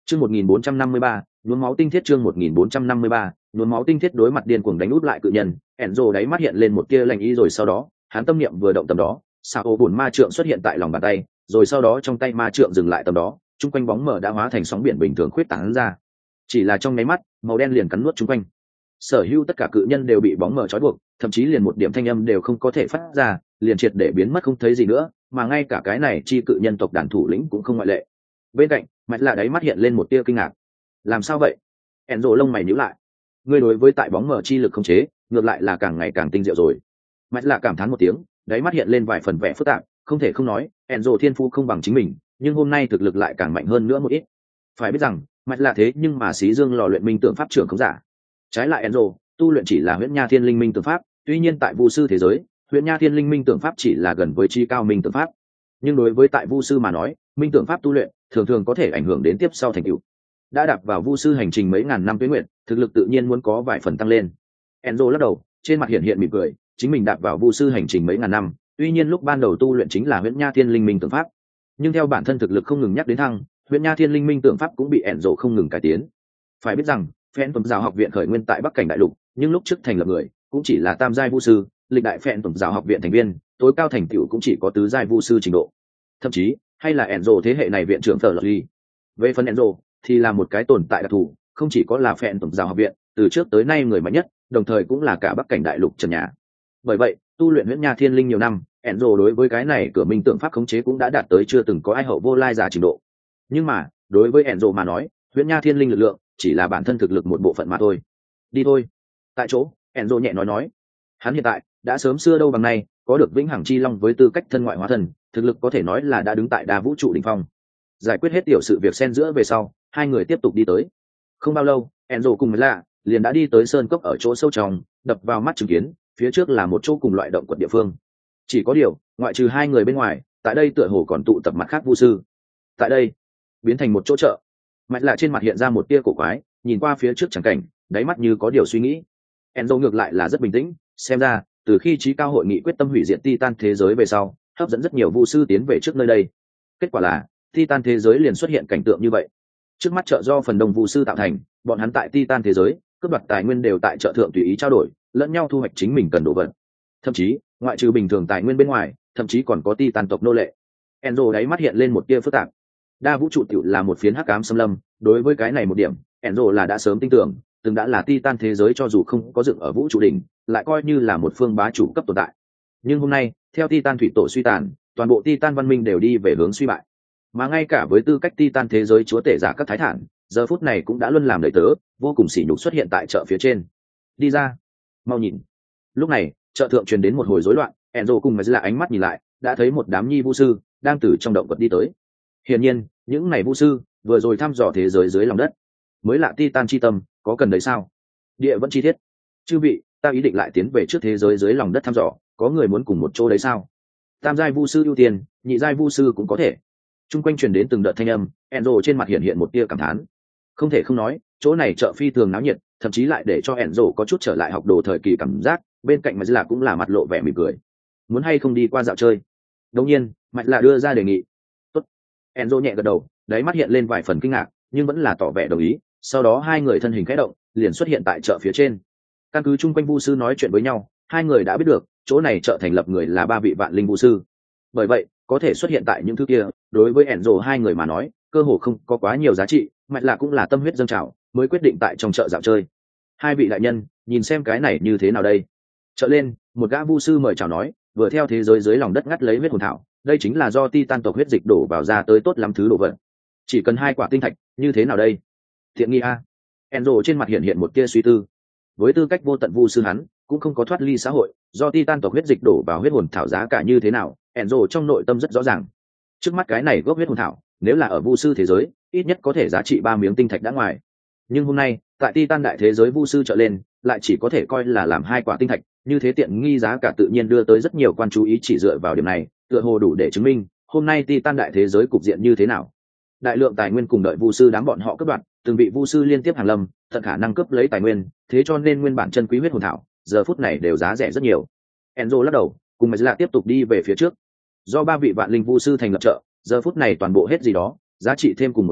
Chương 1453, nhuốm máu tinh thiết. Chương 1453, nhuốm máu tinh thiết. Đối mặt điên cuồng đánh úp lại cự nhân, Enzo đáy mắt hiện lên một tia lạnh ý, rồi sau đó, hắn tâm niệm vừa động tầm đó, sao bùn ma trượng xuất hiện tại lòng bàn tay, rồi sau đó trong tay ma trượng dừng lại tầm đó, chung quanh bóng mờ đã hóa thành sóng biển bình thường khuyết tán ra. Chỉ là trong nháy mắt, màu đen liền cắn nuốt chung quanh. Sở hữu tất cả cự nhân đều bị bóng mờ trói buộc, thậm chí liền một điểm thanh âm đều không có thể phát ra, liền triệt để biến mất không thấy gì nữa, mà ngay cả cái này chi cự nhân tộc đàn thủ lĩnh cũng không ngoại lệ. Bên cạnh, mạch lạ đáy mắt hiện lên một tia kinh ngạc. Làm sao vậy? Enzo lông mày nhíu lại. Ngươi đối với tại bóng mờ chi lực không chế, ngược lại là càng ngày càng tinh diệu rồi. Mạch lạ cảm thán một tiếng, đáy mắt hiện lên vài phần vẻ phức tạp. Không thể không nói, Enzo thiên phú không bằng chính mình, nhưng hôm nay thực lực lại càng mạnh hơn nữa một ít. Phải biết rằng, mạch lạ thế nhưng mà xí dương lò luyện minh tượng pháp trưởng không giả. Trái lại Enzo, tu luyện chỉ là huyễn nha thiên linh minh tượng pháp, tuy nhiên tại vu sư thế giới, huyễn nha thiên linh minh tượng pháp chỉ là gần với chi cao minh tượng pháp, nhưng đối với tại vu sư mà nói, minh tượng pháp tu luyện thường thường có thể ảnh hưởng đến tiếp sau thành tựu. Đã đạp vào vu sư hành trình mấy ngàn năm tuế nguyện, thực lực tự nhiên muốn có vài phần tăng lên. Enzo lắc đầu, trên mặt hiện hiện mỉm cười, chính mình đạp vào vu sư hành trình mấy ngàn năm, tuy nhiên lúc ban đầu tu luyện chính là huyễn nha thiên linh minh tượng pháp, nhưng theo bản thân thực lực không ngừng nhắc đến thăng, huyễn nha thiên linh minh tượng pháp cũng bị Enzo không ngừng cải tiến. Phải biết rằng, Phen Tuẩm Giáo học viện khởi nguyên tại Bắc Cảnh đại lục, nhưng lúc trước thành lập người cũng chỉ là tam giai vu sư, lịch đại Phen Tuẩm Giáo học viện thành viên, tối cao thành tựu cũng chỉ có tứ giai vu sư trình độ. Thậm chí, hay là Enzo thế hệ này viện trưởng Phở Ly. Về phần Enzo, thì là một cái tồn tại đặc thù, không chỉ có là Phen Tuẩm Giáo học viện, từ trước tới nay người mạnh nhất, đồng thời cũng là cả Bắc Cảnh đại lục trần nhà. Bởi vậy, tu luyện huyễn nha thiên linh nhiều năm, Enzo đối với cái này cửa minh tượng pháp khống chế cũng đã đạt tới chưa từng có ai hậu vô lai giả trình độ. Nhưng mà, đối với Enzo mà nói, huyễn nha thiên linh lực lượng chỉ là bản thân thực lực một bộ phận mà thôi. Đi thôi. Tại chỗ, Enzo nhẹ nói, hắn hiện tại đã sớm xưa đâu bằng nay, có được vĩnh hằng chi long với tư cách thân ngoại hóa thần, thực lực có thể nói là đã đứng tại đa vũ trụ đỉnh phong. Giải quyết hết tiểu sự việc xen giữa về sau, hai người tiếp tục đi tới. Không bao lâu, Enzo cùng với lạ liền đã đi tới sơn cốc ở chỗ sâu trong, đập vào mắt chứng kiến, phía trước là một chỗ cùng loại động quật địa phương. Chỉ có điều, ngoại trừ hai người bên ngoài, tại đây tựa hồ còn tụ tập mặt khác vu sư. Tại đây, biến thành một chỗ chợ. Mạch lạ trên mặt hiện ra một tia cổ quái, nhìn qua phía trước chẳng cảnh, đáy mắt như có điều suy nghĩ. Enzo ngược lại là rất bình tĩnh, xem ra từ khi trí cao hội nghị quyết tâm hủy diệt Titan thế giới về sau, hấp dẫn rất nhiều vu sư tiến về trước nơi đây. Kết quả là Titan thế giới liền xuất hiện cảnh tượng như vậy. Trước mắt chợ do phần đông vu sư tạo thành, bọn hắn tại Titan thế giới cướp đoạt tài nguyên đều tại chợ thượng tùy ý trao đổi, lẫn nhau thu hoạch chính mình cần đồ vật. Thậm chí, ngoại trừ bình thường tài nguyên bên ngoài, thậm chí còn có Titan tộc nô lệ. Enzo đáy mắt hiện lên một tia phức tạp. Đa vũ trụ tiểu là một phiến hắc ám xâm lâm, đối với cái này một điểm, Enzo là đã sớm tin tưởng, từng đã là Titan thế giới cho dù không có dựng ở vũ trụ đỉnh, lại coi như là một phương bá chủ cấp tồn tại. Nhưng hôm nay, theo Titan thủy tổ suy tàn, toàn bộ Titan văn minh đều đi về hướng suy bại. Mà ngay cả với tư cách Titan thế giới chúa tể giả các thái thản, giờ phút này cũng đã luôn làm đầy tớ, vô cùng sỉ nhục xuất hiện tại chợ phía trên. Đi ra, mau nhìn. Lúc này, chợ thượng truyền đến một hồi rối loạn, Enzo cùng là ánh mắt nhìn lại, đã thấy một đám nhi vu sư đang từ trong động vật đi tới. Hiển nhiên, những này vu sư vừa rồi thăm dò thế giới dưới lòng đất. Mới lạ Titan chi tâm, có cần đấy sao? Địa vẫn chi thiết. Chư vị, ta ý định lại tiến về trước thế giới dưới lòng đất thăm dò, có người muốn cùng một chỗ đấy sao? Tam giai vu sư ưu tiên, nhị giai vu sư cũng có thể. Trung quanh truyền đến từng đợt thanh âm, Enzo trên mặt hiện hiện một tia cảm thán. Không thể không nói, chỗ này chợ phi thường náo nhiệt, thậm chí lại để cho Enzo có chút trở lại học đồ thời kỳ cảm giác, bên cạnh Mạch Lạ cũng là mặt lộ vẻ mỉm cười. Muốn hay không đi qua dạo chơi? Đương nhiên, Mạch Lạ đưa ra đề nghị. Tốt. Enzo nhẹ gật đầu, đáy mắt hiện lên vài phần kinh ngạc, nhưng vẫn là tỏ vẻ đồng ý. Sau đó hai người thân hình khẽ động, liền xuất hiện tại chợ phía trên. Căn cứ chung quanh vu sư nói chuyện với nhau, hai người đã biết được chỗ này chợ thành lập người là ba vị vạn linh vu sư. Bởi vậy, có thể xuất hiện tại những thứ kia, đối với Enzo hai người mà nói, cơ hồ không có quá nhiều giá trị, Mạch Lạ cũng là tâm huyết dâng trào, mới quyết định tại trong chợ dạo chơi. Hai vị đại nhân, nhìn xem cái này như thế nào đây? Chợ lên, một gã vu sư mời chào nói, vừa theo thế giới dưới lòng đất ngắt lấy huyết hồn thảo, đây chính là do Titan tộc huyết dịch đổ vào ra tới tốt lắm thứ đồ vật. Chỉ cần 2 quả tinh thạch, như thế nào đây? Thiện nghi a. Enzo trên mặt hiện hiện một tia suy tư. Với tư cách vô tận vu sư hắn, cũng không có thoát ly xã hội, do Titan tộc huyết dịch đổ vào huyết hồn thảo giá cả như thế nào, Enzo trong nội tâm rất rõ ràng. Trước mắt cái này gốc huyết hồn thảo, nếu là ở vu sư thế giới, ít nhất có thể giá trị 3 miếng tinh thạch đã ngoài. Nhưng hôm nay, tại Titan đại thế giới vu sư trợ lên, lại chỉ có thể coi là làm 2 quả tinh thạch, như thế tiện nghi giá cả tự nhiên đưa tới rất nhiều quan chú ý chỉ dựa vào điểm này, tựa hồ đủ để chứng minh, hôm nay Titan đại thế giới cục diện như thế nào. Đại lượng tài nguyên cùng đợi vu sư đám bọn họ cướp đoạt, từng vị vu sư liên tiếp hàng lâm, tận khả năng cướp lấy tài nguyên, thế cho nên nguyên bản chân quý huyết hồn thảo, giờ phút này đều giá rẻ rất nhiều. Enzo lắc đầu, cùng Mạch Lạ tiếp tục đi về phía trước. Do 3 vị vạn linh vu sư thành lập chợ, giờ phút này toàn bộ hết gì đó, giá trị thêm cùng một chỗ,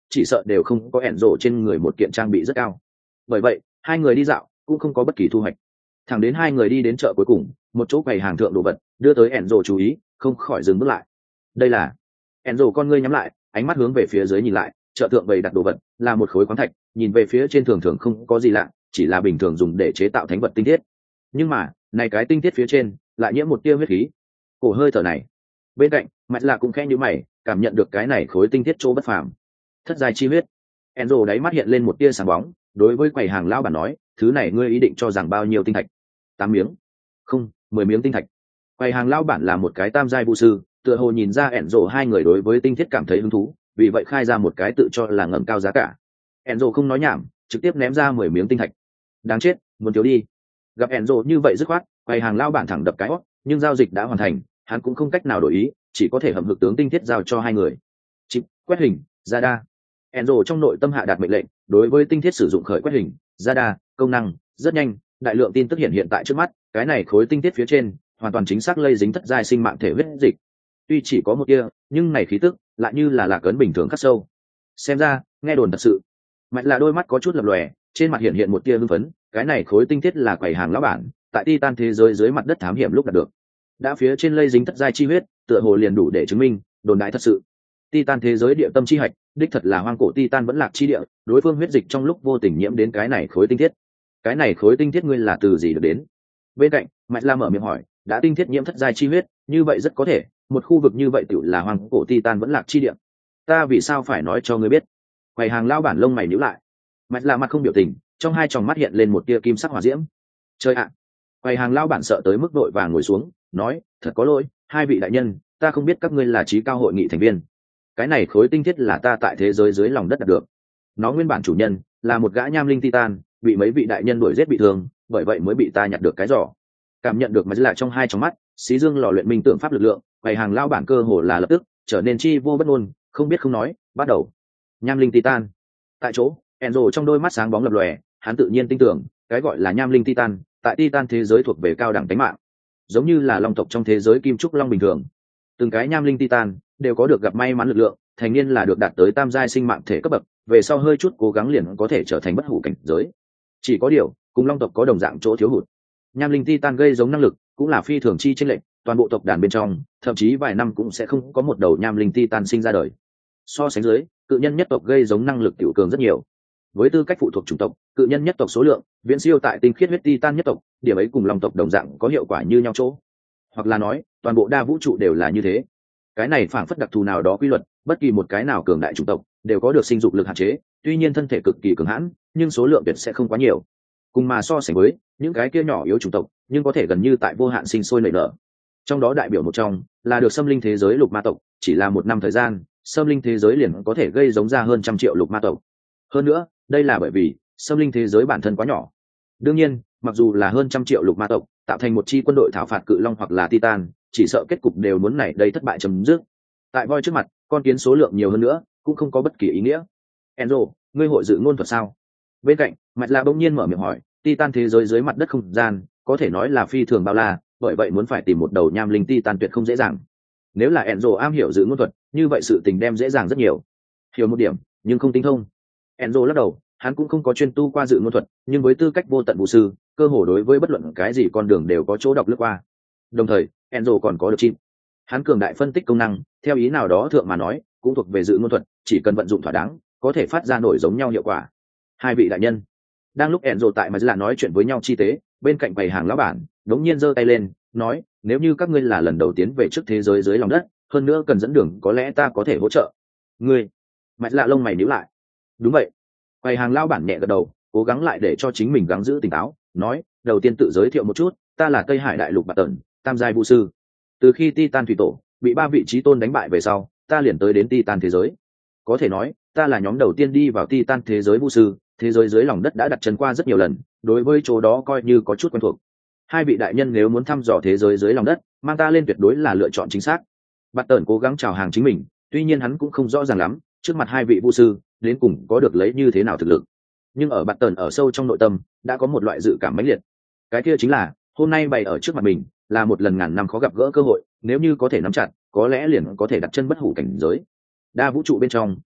chỉ sợ đều không có ẻn rộ trên người một kiện trang bị rất cao. Bởi vậy hai người đi dạo cũng không có bất kỳ thu hoạch, thẳng đến hai người đi đến chợ cuối cùng, một chỗ quầy hàng thượng đồ vật đưa tới ẻn rộ chú ý, không khỏi dừng bước lại. Đây là... ẻn rộ con ngươi nhắm lại, ánh mắt hướng về phía dưới nhìn lại, chợ thượng bày đặt đồ vật là một khối khoáng thạch, nhìn về phía trên thường thường không có gì lạ, chỉ là bình thường dùng để chế tạo thánh vật tinh thiết. Nhưng mà này cái tinh thiết phía trên lại nhiễm một tia huyết khí. Cổ hơi thở này. Bên cạnh mặt lạ cũng khẽ nhíu mày, cảm nhận được cái này khối tinh thiết chỗ bất phàm. Thất giai chi huyết. Enzo đáy mắt hiện lên một tia sáng bóng, đối với quầy hàng lão bản nói, thứ này ngươi ý định cho rằng bao nhiêu tinh thạch? 8 miếng. Không, 10 miếng tinh thạch. Quầy hàng lão bản là một cái tam giai vũ sư, tựa hồ nhìn ra Enzo hai người đối với tinh thiết cảm thấy hứng thú, vì vậy khai ra một cái tự cho là ngầm cao giá cả. Enzo không nói nhảm, trực tiếp ném ra 10 miếng tinh thạch. Đáng chết, muốn thiếu đi. Gặp Enzo như vậy dứt khoát, quầy hàng lão bản thẳng đập cái hót, nhưng giao dịch đã hoàn thành, hắn cũng không cách nào đổi ý, chỉ có thể hầm hực tướng tinh thiết giao cho hai người. Chip, quét hình, Zada. Enzo trong nội tâm hạ đạt mệnh lệnh, đối với tinh thiết sử dụng khởi quét hình, Zada, công năng rất nhanh, đại lượng tin tức hiện tại trước mắt, cái này khối tinh thiết phía trên, hoàn toàn chính xác lây dính thất giai sinh mạng thể huyết dịch. Tuy chỉ có một tia, nhưng này khí tức lại như là lạc ấn bình thường khắc sâu. Xem ra, nghe đồn thật sự. Mạnh là đôi mắt có chút lập lòe, trên mặt hiện một tia hưng phấn, cái này khối tinh thiết là quầy hàng lão bản, tại Titan thế giới dưới mặt đất thám hiểm lúc đạt được. Đã phía trên lây dính thất giai chi huyết, tựa hồ liền đủ để chứng minh đồn đại thật sự. Titan thế giới địa tâm chi hạch, đích thật là hoang cổ Titan vẫn lạc chi địa, đối phương huyết dịch trong lúc vô tình nhiễm đến cái này khối tinh thiết. Cái này khối tinh thiết ngươi là từ gì được đến? Bên cạnh, Mạch La mở miệng hỏi, đã tinh thiết nhiễm thất giai chi huyết, như vậy rất có thể, một khu vực như vậy tự là hoang cổ Titan vẫn lạc chi địa. Ta vì sao phải nói cho ngươi biết? Quầy hàng lão bản lông mày nhíu lại. Mạch La mặt không biểu tình, trong hai tròng mắt hiện lên một tia kim sắc hỏa diễm. Chơi ạ! Quầy hàng lão bản sợ tới mức đội vàng ngồi xuống, nói, thật có lỗi, hai vị đại nhân, ta không biết các ngươi là trí cao hội nghị thành viên. Cái này khối tinh thiết là ta tại thế giới dưới lòng đất đạt được. Nó nguyên bản chủ nhân là một gã nham linh Titan, bị mấy vị đại nhân đuổi giết bị thương, bởi vậy mới bị ta nhặt được cái giỏ. Cảm nhận được mà lại trong hai tròng mắt, xí dương lò luyện minh tượng pháp lực lượng, quầy hàng lão bản cơ hồ là lập tức trở nên chi vô bất ngôn, không biết không nói, bắt đầu. Nham linh Titan. Tại chỗ, Enzo trong đôi mắt sáng bóng lập lòe, hắn tự nhiên tin tưởng, cái gọi là nham linh Titan, tại Titan thế giới thuộc về cao đẳng tính mạng, giống như là long tộc trong thế giới kim trúc long bình thường. Từng cái nham linh Titan đều có được gặp may mắn lực lượng, thành niên là được đạt tới tam giai sinh mạng thể cấp bậc, về sau hơi chút cố gắng liền có thể trở thành bất hủ cảnh giới. Chỉ có điều, cùng long tộc có đồng dạng chỗ thiếu hụt. Nham linh Titan gây giống năng lực cũng là phi thường chi chênh lệch, toàn bộ tộc đàn bên trong, thậm chí vài năm cũng sẽ không có một đầu nham linh Titan sinh ra đời. So sánh dưới, cự nhân nhất tộc gây giống năng lực tiểu cường rất nhiều. Với tư cách phụ thuộc chủng tộc, cự nhân nhất tộc số lượng viễn siêu tại tinh khiết huyết Titan nhất tộc, điểm ấy cùng long tộc đồng dạng có hiệu quả như nhau chỗ. Hoặc là nói, toàn bộ đa vũ trụ đều là như thế. Cái này phảng phất đặc thù nào đó quy luật, bất kỳ một cái nào cường đại chủng tộc đều có được sinh dục lực hạn chế, tuy nhiên thân thể cực kỳ cường hãn, nhưng số lượng tuyệt sẽ không quá nhiều. Cùng mà so sánh với những cái kia nhỏ yếu chủng tộc, nhưng có thể gần như tại vô hạn sinh sôi nảy nở. Trong đó đại biểu một trong là được xâm linh thế giới lục ma tộc, chỉ là một năm thời gian, xâm linh thế giới liền có thể gây giống ra hơn 100 triệu lục ma tộc. Hơn nữa, đây là bởi vì xâm linh thế giới bản thân quá nhỏ. Đương nhiên, mặc dù là hơn 100 triệu lục ma tộc, tạo thành một chi quân đội thảo phạt cự long hoặc là Titan, chỉ sợ kết cục đều muốn này đây thất bại chấm dứt. Tại voi trước mặt, con kiến số lượng nhiều hơn nữa, cũng không có bất kỳ ý nghĩa. Enzo, ngươi hội dự ngôn thuật sao? Bên cạnh, Mạch La bỗng nhiên mở miệng hỏi, Titan thế giới dưới mặt đất không gian, có thể nói là phi thường bao la, bởi vậy muốn phải tìm một đầu nham linh Titan tuyệt không dễ dàng. Nếu là Enzo am hiểu dự ngôn thuật, như vậy sự tình đem dễ dàng rất nhiều. Hiểu một điểm, nhưng không tinh thông. Enzo lắc đầu, hắn cũng không có chuyên tu qua dự ngôn thuật, nhưng với tư cách vô tận vũ sư, cơ hồ đối với bất luận cái gì con đường đều có chỗ đọc lướt qua. Đồng thời, Enzo còn có được chim. Hắn cường đại phân tích công năng, theo ý nào đó thượng mà nói, cũng thuộc về dự ngôn thuật, chỉ cần vận dụng thỏa đáng, có thể phát ra nổi giống nhau hiệu quả. Hai vị đại nhân, đang lúc Enzo tại mà là nói chuyện với nhau chi tế, bên cạnh bày hàng lão bản, đống nhiên giơ tay lên, nói, nếu như các ngươi là lần đầu tiến về trước thế giới dưới lòng đất, hơn nữa cần dẫn đường, có lẽ ta có thể hỗ trợ. Ngươi, Mạch Lạ lông mày nhíu lại. Đúng vậy. Bày hàng lão bản nhẹ gật đầu, cố gắng lại để cho chính mình gắng giữ tỉnh táo, nói, đầu tiên tự giới thiệu một chút, ta là Tây Hải đại lục Bạt Tần, tam giai vũ sư. Từ khi Titan thủy tổ bị 3 vị trí tôn đánh bại về sau, ta liền tới đến Titan thế giới. Có thể nói, ta là nhóm đầu tiên đi vào Titan thế giới vũ sư, thế giới dưới lòng đất đã đặt chân qua rất nhiều lần, đối với chỗ đó coi như có chút quen thuộc. Hai vị đại nhân nếu muốn thăm dò thế giới dưới lòng đất, mang ta lên tuyệt đối là lựa chọn chính xác. Bạt Tần cố gắng chào hàng chính mình, tuy nhiên hắn cũng không rõ ràng lắm, trước mặt hai vị vũ sư, đến cùng có được lấy như thế nào thực lực. Nhưng ở Bạt Tần ở sâu trong nội tâm, đã có một loại dự cảm mãnh liệt. Cái kia chính là, hôm nay bày ở trước mặt mình, là một lần ngàn năm khó gặp gỡ cơ hội, nếu như có thể nắm chặt, có lẽ liền có thể đặt chân bất hủ cảnh giới. Đa vũ trụ bên trong,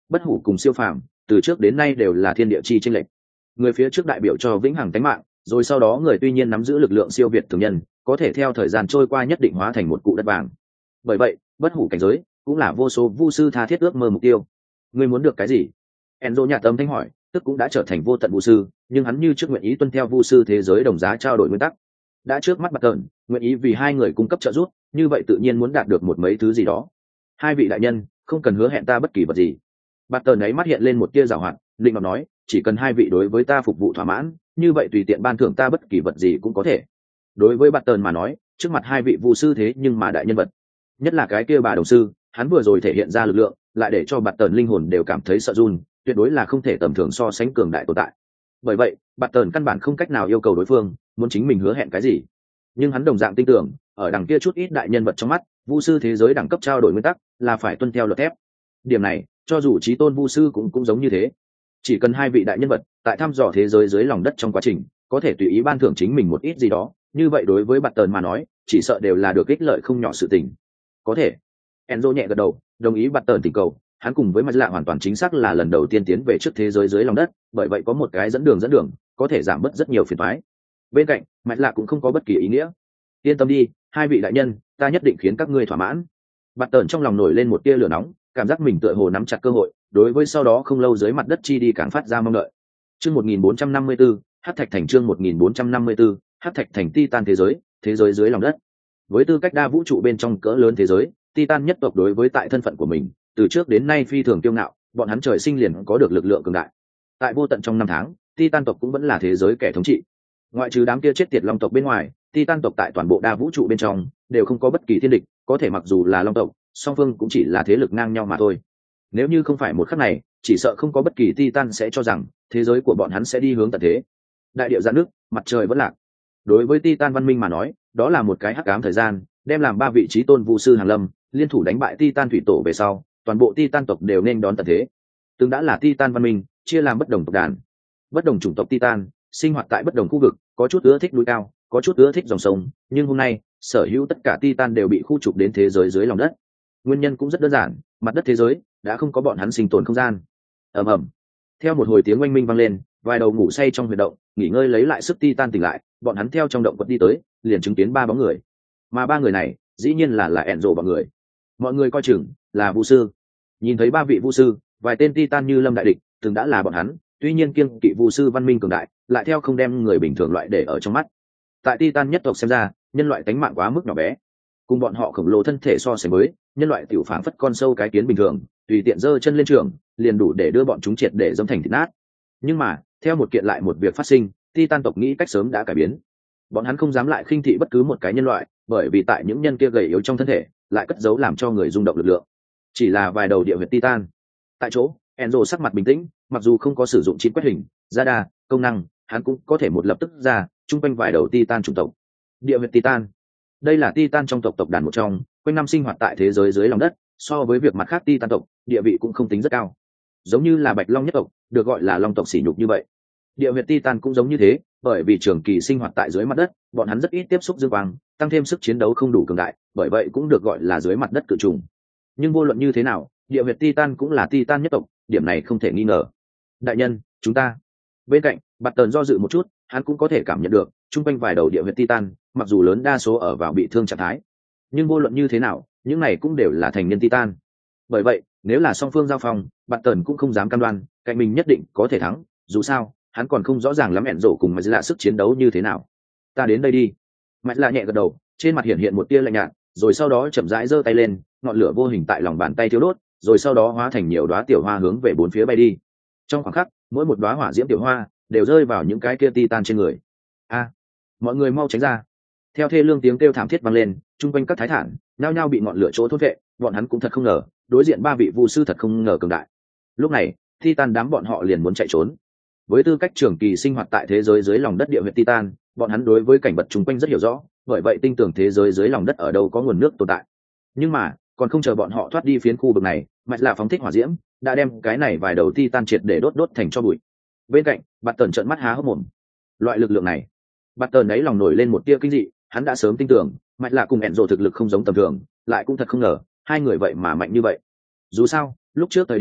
Bất hủ cùng siêu phàm từ trước đến nay đều là thiên địa chi chênh lệch. Người phía trước đại biểu cho vĩnh hằng tánh mạng, rồi sau đó người tuy nhiên nắm giữ lực lượng siêu việt thường nhân, có thể theo thời gian trôi qua nhất định hóa thành một cụ đất vàng. Bởi vậy bất hủ cảnh giới cũng là vô số vu sư tha thiết ước mơ mục tiêu. Ngươi muốn được cái gì? Enzo nhạt âm thanh hỏi, tức cũng đã trở thành vô tận vu sư, nhưng hắn như trước nguyện ý tuân theo vu sư thế giới đồng giá trao đổi nguyên tắc. Đã trước mắt mặt cận, nguyện ý vì hai người cung cấp trợ giúp, như vậy tự nhiên muốn đạt được một mấy thứ gì đó. Hai vị đại nhân không cần hứa hẹn ta bất kỳ vật gì. Bạt tần ấy mắt hiện lên một tia giảo hoạt, định ngọc nói, chỉ cần hai vị đối với ta phục vụ thỏa mãn, như vậy tùy tiện ban thưởng ta bất kỳ vật gì cũng có thể. Đối với Bạt tần mà nói, trước mặt hai vị vu sư thế nhưng mà đại nhân vật, nhất là cái kia bà đồng sư, hắn vừa rồi thể hiện ra lực lượng, lại để cho Bạt tần linh hồn đều cảm thấy sợ run, tuyệt đối là không thể tầm thường so sánh cường đại tồn tại. Bởi vậy Bạt tần căn bản không cách nào yêu cầu đối phương muốn chính mình hứa hẹn cái gì, nhưng hắn đồng dạng tin tưởng ở đằng kia chút ít đại nhân vật trong mắt, vu sư thế giới đẳng cấp trao đổi nguyên tắc là phải tuân theo luật thép. Điểm này cho dù chí tôn vu sư cũng giống như thế. Chỉ cần hai vị đại nhân vật tại thăm dò thế giới dưới lòng đất trong quá trình có thể tùy ý ban thưởng chính mình một ít gì đó, như vậy đối với Bạt tần mà nói chỉ sợ đều là được ích lợi không nhỏ sự tình. Có thể. Enzo nhẹ gật đầu đồng ý Bạt tần tình cầu. Hắn cùng với Mạch Lạ hoàn toàn chính xác là lần đầu tiên tiến về trước thế giới dưới lòng đất, bởi vậy có một cái dẫn đường có thể giảm bớt rất nhiều phiền toái. Bên cạnh Mạch Lạ cũng không có bất kỳ ý nghĩa. Yên tâm đi, hai vị đại nhân, ta nhất định khiến các ngươi thỏa mãn. Bạt tần trong lòng nổi lên một tia lửa nóng, cảm giác mình tựa hồ nắm chặt cơ hội, đối với sau đó không lâu dưới mặt đất chi đi càng phát ra mong đợi. Chương 1454, Hắc Thạch Thành. Chương 1454, Hắc Thạch Thành. Titan thế giới dưới lòng đất. Với tư cách đa vũ trụ bên trong cỡ lớn thế giới, Titan nhất tộc đối với tại thân phận của mình, từ trước đến nay phi thường kiêu ngạo, bọn hắn trời sinh liền có được lực lượng cường đại. Tại vô tận trong năm tháng, Titan tộc cũng vẫn là thế giới kẻ thống trị. Ngoại trừ đám kia chết tiệt long tộc bên ngoài, Titan tộc tại toàn bộ đa vũ trụ bên trong đều không có bất kỳ thiên địch, có thể mặc dù là long tộc, song phương cũng chỉ là thế lực ngang nhau mà thôi. Nếu như không phải một khắc này, chỉ sợ không có bất kỳ Titan sẽ cho rằng thế giới của bọn hắn sẽ đi hướng tận thế. Đại địa giãn nước, mặt trời vẫn lạc. Đối với Titan văn minh mà nói, đó là một cái hắc ám thời gian, đem làm ba vị trí tôn vu sư hàng lâm, liên thủ đánh bại Titan thủy tổ về sau, toàn bộ Titan tộc đều nên đón tận thế. Từng đã là Titan văn minh, chia làm bất đồng tộc đàn, bất đồng chủng tộc Titan, sinh hoạt tại bất đồng khu vực, có chút ưa thích núi cao, có chút ưa thích dòng sông, nhưng hôm nay, sở hữu tất cả Titan đều bị khu trục đến thế giới dưới lòng đất. Nguyên nhân cũng rất đơn giản, mặt đất thế giới đã không có bọn hắn sinh tồn không gian. Ầm ầm. Theo một hồi tiếng oanh minh vang lên, vài đầu ngủ say trong huyệt động, nghỉ ngơi lấy lại sức Titan tỉnh lại, bọn hắn theo trong động quật đi tới, liền chứng kiến ba bóng người. Mà ba người này, dĩ nhiên là Enzo bọn người. Mọi người coi chừng là vu sư. Nhìn thấy ba vị vu sư, vài tên Titan như lâm đại địch, từng đã là bọn hắn, tuy nhiên kiêng kỵ vu sư văn minh cường đại, lại theo không đem người bình thường loại để ở trong mắt. Tại Titan nhất tộc xem ra, nhân loại tánh mạng quá mức nhỏ bé, cùng bọn họ khổng lồ thân thể so sánh với, nhân loại tiểu phảng phất con sâu cái kiến bình thường, tùy tiện giơ chân lên trường, liền đủ để đưa bọn chúng triệt để dẫm thành thịt nát. Nhưng mà, theo một kiện lại một việc phát sinh, Titan tộc nghĩ cách sớm đã cải biến. Bọn hắn không dám lại khinh thị bất cứ một cái nhân loại, bởi vì tại những nhân kia gầy yếu trong thân thể, lại cất giấu làm cho người rung động lực lượng. Chỉ là vài đầu địa huyệt Titan. Tại chỗ, Enzo sắc mặt bình tĩnh, mặc dù không có sử dụng chín quét hình, radar, công năng, hắn cũng có thể một lập tức ra, trung quanh vài đầu Titan chủng tộc. Địa huyệt Titan. Đây là Titan trong tộc đàn một trong, quanh năm sinh hoạt tại thế giới dưới lòng đất, so với việc mặt khác Titan tộc, địa vị cũng không tính rất cao. Giống như là Bạch Long nhất tộc, được gọi là Long tộc sỉ nhục như vậy. Địa huyệt Titan cũng giống như thế, bởi vì trường kỳ sinh hoạt tại dưới mặt đất, bọn hắn rất ít tiếp xúc dương quang, tăng thêm sức chiến đấu không đủ cường đại, bởi vậy cũng được gọi là dưới mặt đất cự trùng. Nhưng vô luận như thế nào, địa huyệt Titan cũng là Titan nhất tộc, điểm này không thể nghi ngờ. Đại nhân, chúng ta. Bên cạnh, Bạt Tần do dự một chút, hắn cũng có thể cảm nhận được, chung quanh vài đầu địa huyệt Titan, mặc dù lớn đa số ở vào bị thương trạng thái, nhưng vô luận như thế nào, những này cũng đều là thành nhân Titan. Bởi vậy, nếu là song phương giao phong, Bạt Tần cũng không dám cam đoan, cạnh mình nhất định có thể thắng, dù sao, hắn còn không rõ ràng lắm Enzo cùng Mạch Lạ sức chiến đấu như thế nào. Ta đến đây đi. Mạch Lạ nhẹ gật đầu, trên mặt hiện một tia lạnh nhạt, rồi sau đó chậm rãi giơ tay lên, ngọn lửa vô hình tại lòng bàn tay thiêu đốt, rồi sau đó hóa thành nhiều đóa tiểu hoa hướng về bốn phía bay đi. Trong khoảng khắc, mỗi một đóa hỏa diễm tiểu hoa đều rơi vào những cái kia Titan trên người. A, mọi người mau tránh ra! Theo thê lương tiếng kêu thảm thiết vang lên, trung quanh các thái thản nhao nhao bị ngọn lửa chỗ thôn vệ, bọn hắn cũng thật không ngờ, đối diện ba vị vu sư thật không ngờ cường đại. Lúc này, Titan đám bọn họ liền muốn chạy trốn. Với tư cách trường kỳ sinh hoạt tại thế giới dưới lòng đất địa huyệt Titan, bọn hắn đối với cảnh vật chung quanh rất hiểu rõ, bởi vậy tin tưởng thế giới dưới lòng đất ở đâu có nguồn nước tồn tại. Nhưng mà, còn không chờ bọn họ thoát đi phiến khu vực này, Mạch Lạ phóng thích hỏa diễm, đã đem cái này vài đầu Titan triệt để đốt thành tro bụi. Bên cạnh, Bạt Tần trợn mắt há hốc mồm. Loại lực lượng này, Bạt Tần ấy lòng nổi lên một tia kinh dị, hắn đã sớm tin tưởng, Mạch Lạ cùng Enzo thực lực không giống tầm thường, lại cũng thật không ngờ, hai người vậy mà mạnh như vậy. Dù sao, lúc trước thời điểm,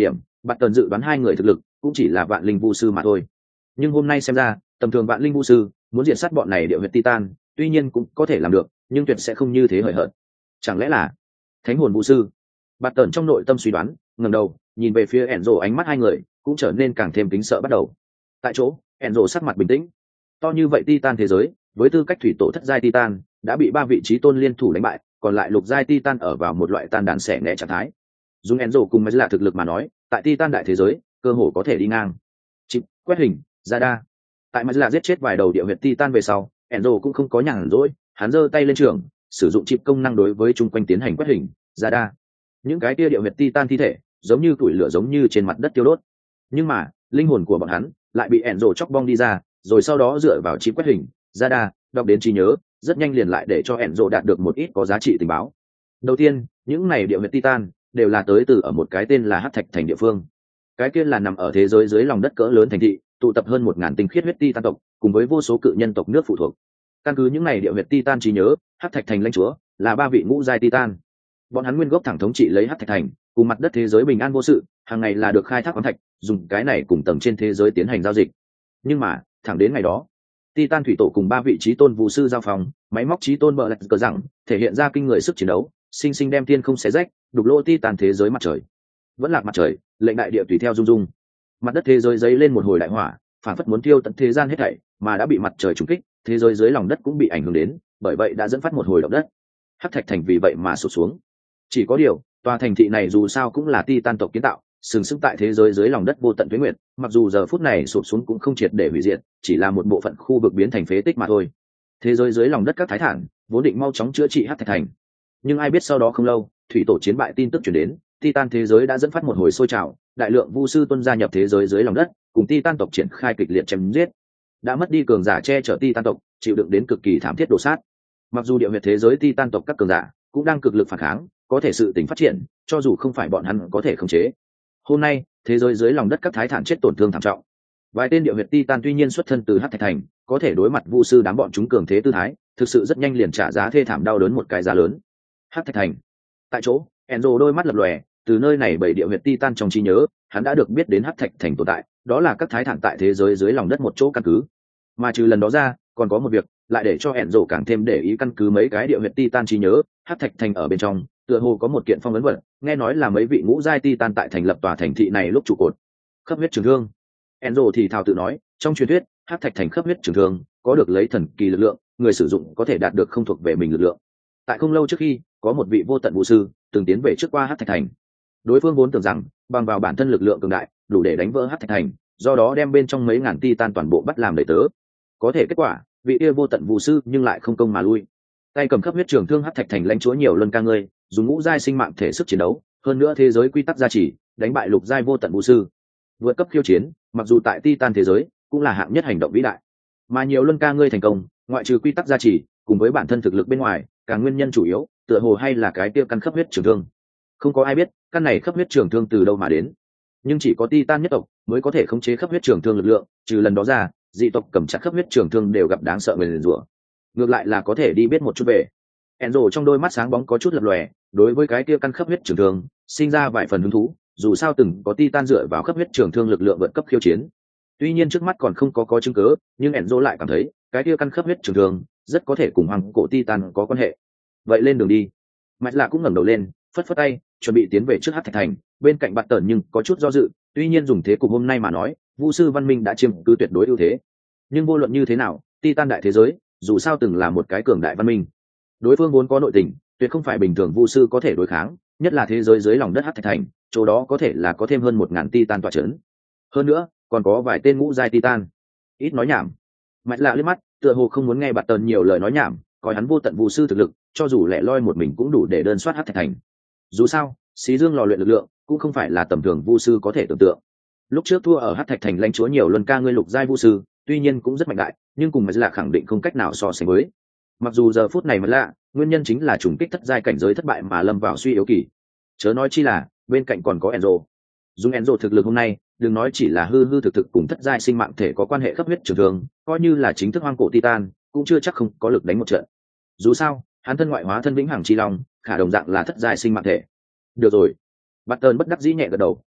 Bạn tần dự đoán hai người thực lực cũng chỉ là vạn linh vu sư mà thôi, nhưng hôm nay xem ra tầm thường vạn linh vu sư muốn diệt sát bọn này địa huyệt titan tuy nhiên cũng có thể làm được, nhưng tuyệt sẽ không như thế hời hợt. Chẳng lẽ là thánh hồn vu sư? Bạn tần trong nội tâm suy đoán, ngẩng đầu nhìn về phía Enzo, ánh mắt hai người cũng trở nên càng thêm kính sợ bắt đầu. Tại chỗ Enzo sắc mặt bình tĩnh. To như vậy titan thế giới, với tư cách thủy tổ thất giai titan đã bị ba vị trí tôn liên thủ đánh bại, còn lại lục giai titan ở vào một loại tan đàn xẻ nghẽ trạng thái. Dùng Enzo cùng mới là thực lực mà nói, tại titan đại thế giới cơ hồ có thể đi ngang. Chip quét hình ra đa. Tại mới là giết chết vài đầu địa huyệt titan về sau, Enzo cũng không có nhàn rỗi, hắn giơ tay lên trường sử dụng chip công năng đối với chung quanh tiến hành quét hình ra đa. Những cái tia địa huyệt titan thi thể giống như củi lửa, giống như trên mặt đất tiêu đốt, nhưng mà linh hồn của bọn hắn lại bị Enzo chóc bong đi ra, rồi sau đó dựa vào chip quét hình ra đa đọc đến trí nhớ, rất nhanh liền lại để cho Enzo đạt được một ít có giá trị tình báo. Đầu tiên, những này địa huyệt titan đều là tới từ ở một cái tên là Hắc Thạch Thành địa phương. Cái kia là nằm ở thế giới dưới lòng đất cỡ lớn thành thị, tụ tập hơn 1000 tinh khiết huyết titan tộc, cùng với vô số cự nhân tộc nước phụ thuộc. Căn cứ những này địa huyệt titan trí nhớ, Hắc Thạch Thành lãnh chúa là ba vị ngũ giai titan. Bọn hắn nguyên gốc thẳng thống trị lấy Hắc Thạch Thành, cùng mặt đất thế giới bình an vô sự, hàng ngày là được khai thác khoáng thạch, dùng cái này cùng tầng trên thế giới tiến hành giao dịch. Nhưng mà thẳng đến ngày đó, Titan thủy tổ cùng ba vị trí tôn vũ sư giao phòng, máy móc trí tôn bợ lạch cờ rằng thể hiện ra kinh người sức chiến đấu, sinh sinh đem thiên không xé rách, đục lỗ Titan thế giới mặt trời. Vẫn lạc mặt trời, lệnh đại địa tùy theo rung rung. Mặt đất thế giới dấy lên một hồi đại hỏa, phản phất muốn tiêu tận thế gian hết thảy, mà đã bị mặt trời trùng kích, thế giới dưới lòng đất cũng bị ảnh hưởng đến, bởi vậy đã dẫn phát một hồi động đất. Hắc Thạch Thành vì vậy mà sụp xuống. Chỉ có điều, tòa thành thị này dù sao cũng là Titan tộc kiến tạo, sừng sững tại thế giới dưới lòng đất vô tận tuế nguyệt, mặc dù giờ phút này sụp xuống cũng không triệt để hủy diệt, chỉ là một bộ phận khu vực biến thành phế tích mà thôi. Thế giới dưới lòng đất các thái thản vốn định mau chóng chữa trị Hắc Thạch Thành, nhưng ai biết sau đó không lâu, thủy tổ chiến bại tin tức truyền đến, Titan thế giới đã dẫn phát một hồi sôi trào, đại lượng vu sư tuân gia nhập thế giới dưới lòng đất, cùng Titan tộc triển khai kịch liệt chém giết. Đã mất đi cường giả che chở Titan tộc, chịu đựng đến cực kỳ thảm thiết đổ sát. Mặc dù địa huyệt thế giới Titan tộc các cường giả cũng đang cực lực phản kháng, có thể sự tình phát triển, cho dù không phải bọn hắn có thể khống chế. Hôm nay, thế giới dưới lòng đất các thái thản chết tổn thương thảm trọng. Vài tên địa huyệt Titan tuy nhiên xuất thân từ Hắc Thạch Thành, có thể đối mặt vu sư đám bọn chúng cường thế tư thái, thực sự rất nhanh liền trả giá thê thảm đau đớn một cái giá lớn. Hắc Thạch Thành. Tại chỗ, Enzo đôi mắt lập lòe, từ nơi này bảy địa huyệt Titan trong trí nhớ, hắn đã được biết đến Hắc Thạch Thành tồn tại, đó là các thái thản tại thế giới dưới lòng đất một chỗ căn cứ. Mà trừ lần đó ra, còn có một việc, lại để cho Enzo càng thêm để ý căn cứ mấy cái địa huyệt Titan trí nhớ, Hắc Thạch Thành ở bên trong, tựa hồ có một kiện phong ấn vật, nghe nói là mấy vị ngũ giai Titan tại thành lập tòa thành thị này lúc trụ cột. Khắp huyết trường thương. Enzo thì thào tự nói, trong truyền thuyết, Hắc Thạch Thành khắp huyết trường thương có được lấy thần kỳ lực lượng, người sử dụng có thể đạt được không thuộc về mình lực lượng. Tại không lâu trước khi, có một vị vô tận vũ sư từng tiến về trước qua Hắc Thạch Thành. Đối phương vốn tưởng rằng bằng vào bản thân lực lượng cường đại, đủ để đánh vỡ Hắc Thạch Thành, do đó đem bên trong mấy ngàn Titan toàn bộ bắt làm đầy tớ. Có thể kết quả, vị kia vô tận vũ sư nhưng lại không công mà lui. Tay cầm khắp huyết trường thương Hắc Thạch Thành lãnh chúa nhiều lần ca ngươi, dùng ngũ giai sinh mạng thể sức chiến đấu, hơn nữa thế giới quy tắc gia trì, đánh bại lục giai vô tận vũ sư. Vượt cấp khiêu chiến, mặc dù tại Titan thế giới cũng là hạng nhất hành động vĩ đại. Mà nhiều luân ca ngươi thành công, ngoại trừ quy tắc gia trì, cùng với bản thân thực lực bên ngoài, cả nguyên nhân chủ yếu, tựa hồ hay là cái tiêu căn khắp huyết trường thương. Không có ai biết, căn này khắp huyết trường thương từ đâu mà đến. Nhưng chỉ có Titan nhất tộc mới có thể khống chế khắp huyết trường thương lực lượng, trừ lần đó ra, dị tộc cầm chặt khắp huyết trường thương đều gặp đáng sợ người liền rủa. Ngược lại là có thể đi biết một chút về. Enzo trong đôi mắt sáng bóng có chút lập lòe, đối với cái kia căn khắp huyết trường thương, sinh ra vài phần hứng thú, dù sao từng có Titan dựa vào khắp huyết trường thương lực lượng vượt cấp khiêu chiến. Tuy nhiên trước mắt còn không có chứng cứ, nhưng Enzo lại cảm thấy, cái kia căn khắp huyết trường thương rất có thể cùng hoàng cổ Titan có quan hệ. Vậy lên đường đi. Mạch Lạ cũng ngẩng đầu lên, phất phất tay, chuẩn bị tiến về trước Hắc Thạch Thành, bên cạnh Bạt Tẩn nhưng có chút do dự, tuy nhiên dùng thế cục hôm nay mà nói, Vu sư văn minh đã chiếm cứ tuyệt đối ưu thế. Nhưng vô luận như thế nào, Titan đại thế giới, dù sao từng là một cái cường đại văn minh. Đối phương vốn có nội tình, tuyệt không phải bình thường Vu sư có thể đối kháng, nhất là thế giới dưới lòng đất Hắc Thạch Thành, chỗ đó có thể là có thêm hơn 1000 Titan tọa trấn. Hơn nữa, còn có vài tên ngũ giai Titan. Ít nói nhảm. Mạch Lạ liếc mắt, tựa hồ không muốn nghe Bạt Tần nhiều lời nói nhảm, coi hắn vô tận Vu sư thực lực, cho dù lẻ loi một mình cũng đủ để đơn soát Hắc Thạch Thành. Dù sao, xí dương lò luyện lực lượng cũng không phải là tầm thường Vu sư có thể tưởng tượng. Lúc trước thua ở Hắc Thạch Thành lãnh chúa nhiều luân ca ngươi lục giai Vu sư, tuy nhiên cũng rất mạnh đại, nhưng cùng Mạch Lạ khẳng định không cách nào so sánh với. Mặc dù giờ phút này Mạch Lạ, nguyên nhân chính là trùng kích thất giai cảnh giới thất bại mà lâm vào suy yếu kỳ. Chớ nói chi là bên cạnh còn có Enzo. Dùng Enzo thực lực hôm nay, đừng nói chỉ là hư hư thực thực cùng thất giai sinh mạng thể có quan hệ khắp huyết trường thương, coi như là chính thức hoang cổ Titan, cũng chưa chắc không có lực đánh một trận. Dù sao, hắn thân ngoại hóa thân vĩnh hằng chi long, khả đồng dạng là thất giai sinh mạng thể. Được rồi. Bạt Tần bất đắc dĩ nhẹ gật đầu,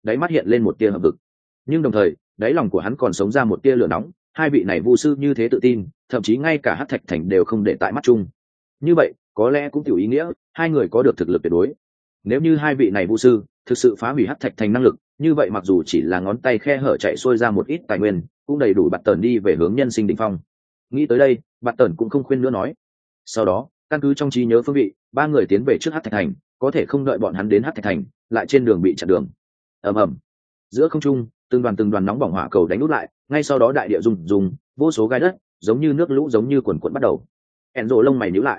đáy mắt hiện lên một tia hậm hực, nhưng đồng thời đáy lòng của hắn còn sống ra một tia lửa nóng. Hai vị này vu sư như thế tự tin, thậm chí ngay cả hắc thạch thành đều không để tại mắt chung, như vậy có lẽ cũng tiểu ý nghĩa hai người có được thực lực tuyệt đối. Nếu như hai vị này vu sư thực sự phá hủy hắc thạch thành năng lực, như vậy mặc dù chỉ là ngón tay khe hở chạy xuôi ra một ít tài nguyên, cũng đầy đủ Bạt Tần đi về hướng nhân sinh đỉnh phong. Nghĩ tới đây, Bạt Tần cũng không khuyên nữa nói. Sau đó, căn cứ trong trí nhớ phương vị, ba người tiến về trước hắc thạch thành, có thể không đợi bọn hắn đến hắc thạch thành, lại trên đường bị chặn đường. Ầm ầm. Giữa không trung, từng đoàn nóng bỏng hỏa cầu đánh nút lại, ngay sau đó đại địa rung rung, vô số gai đất giống như nước lũ giống như quần quần bắt đầu. Enzo lông mày nhíu lại.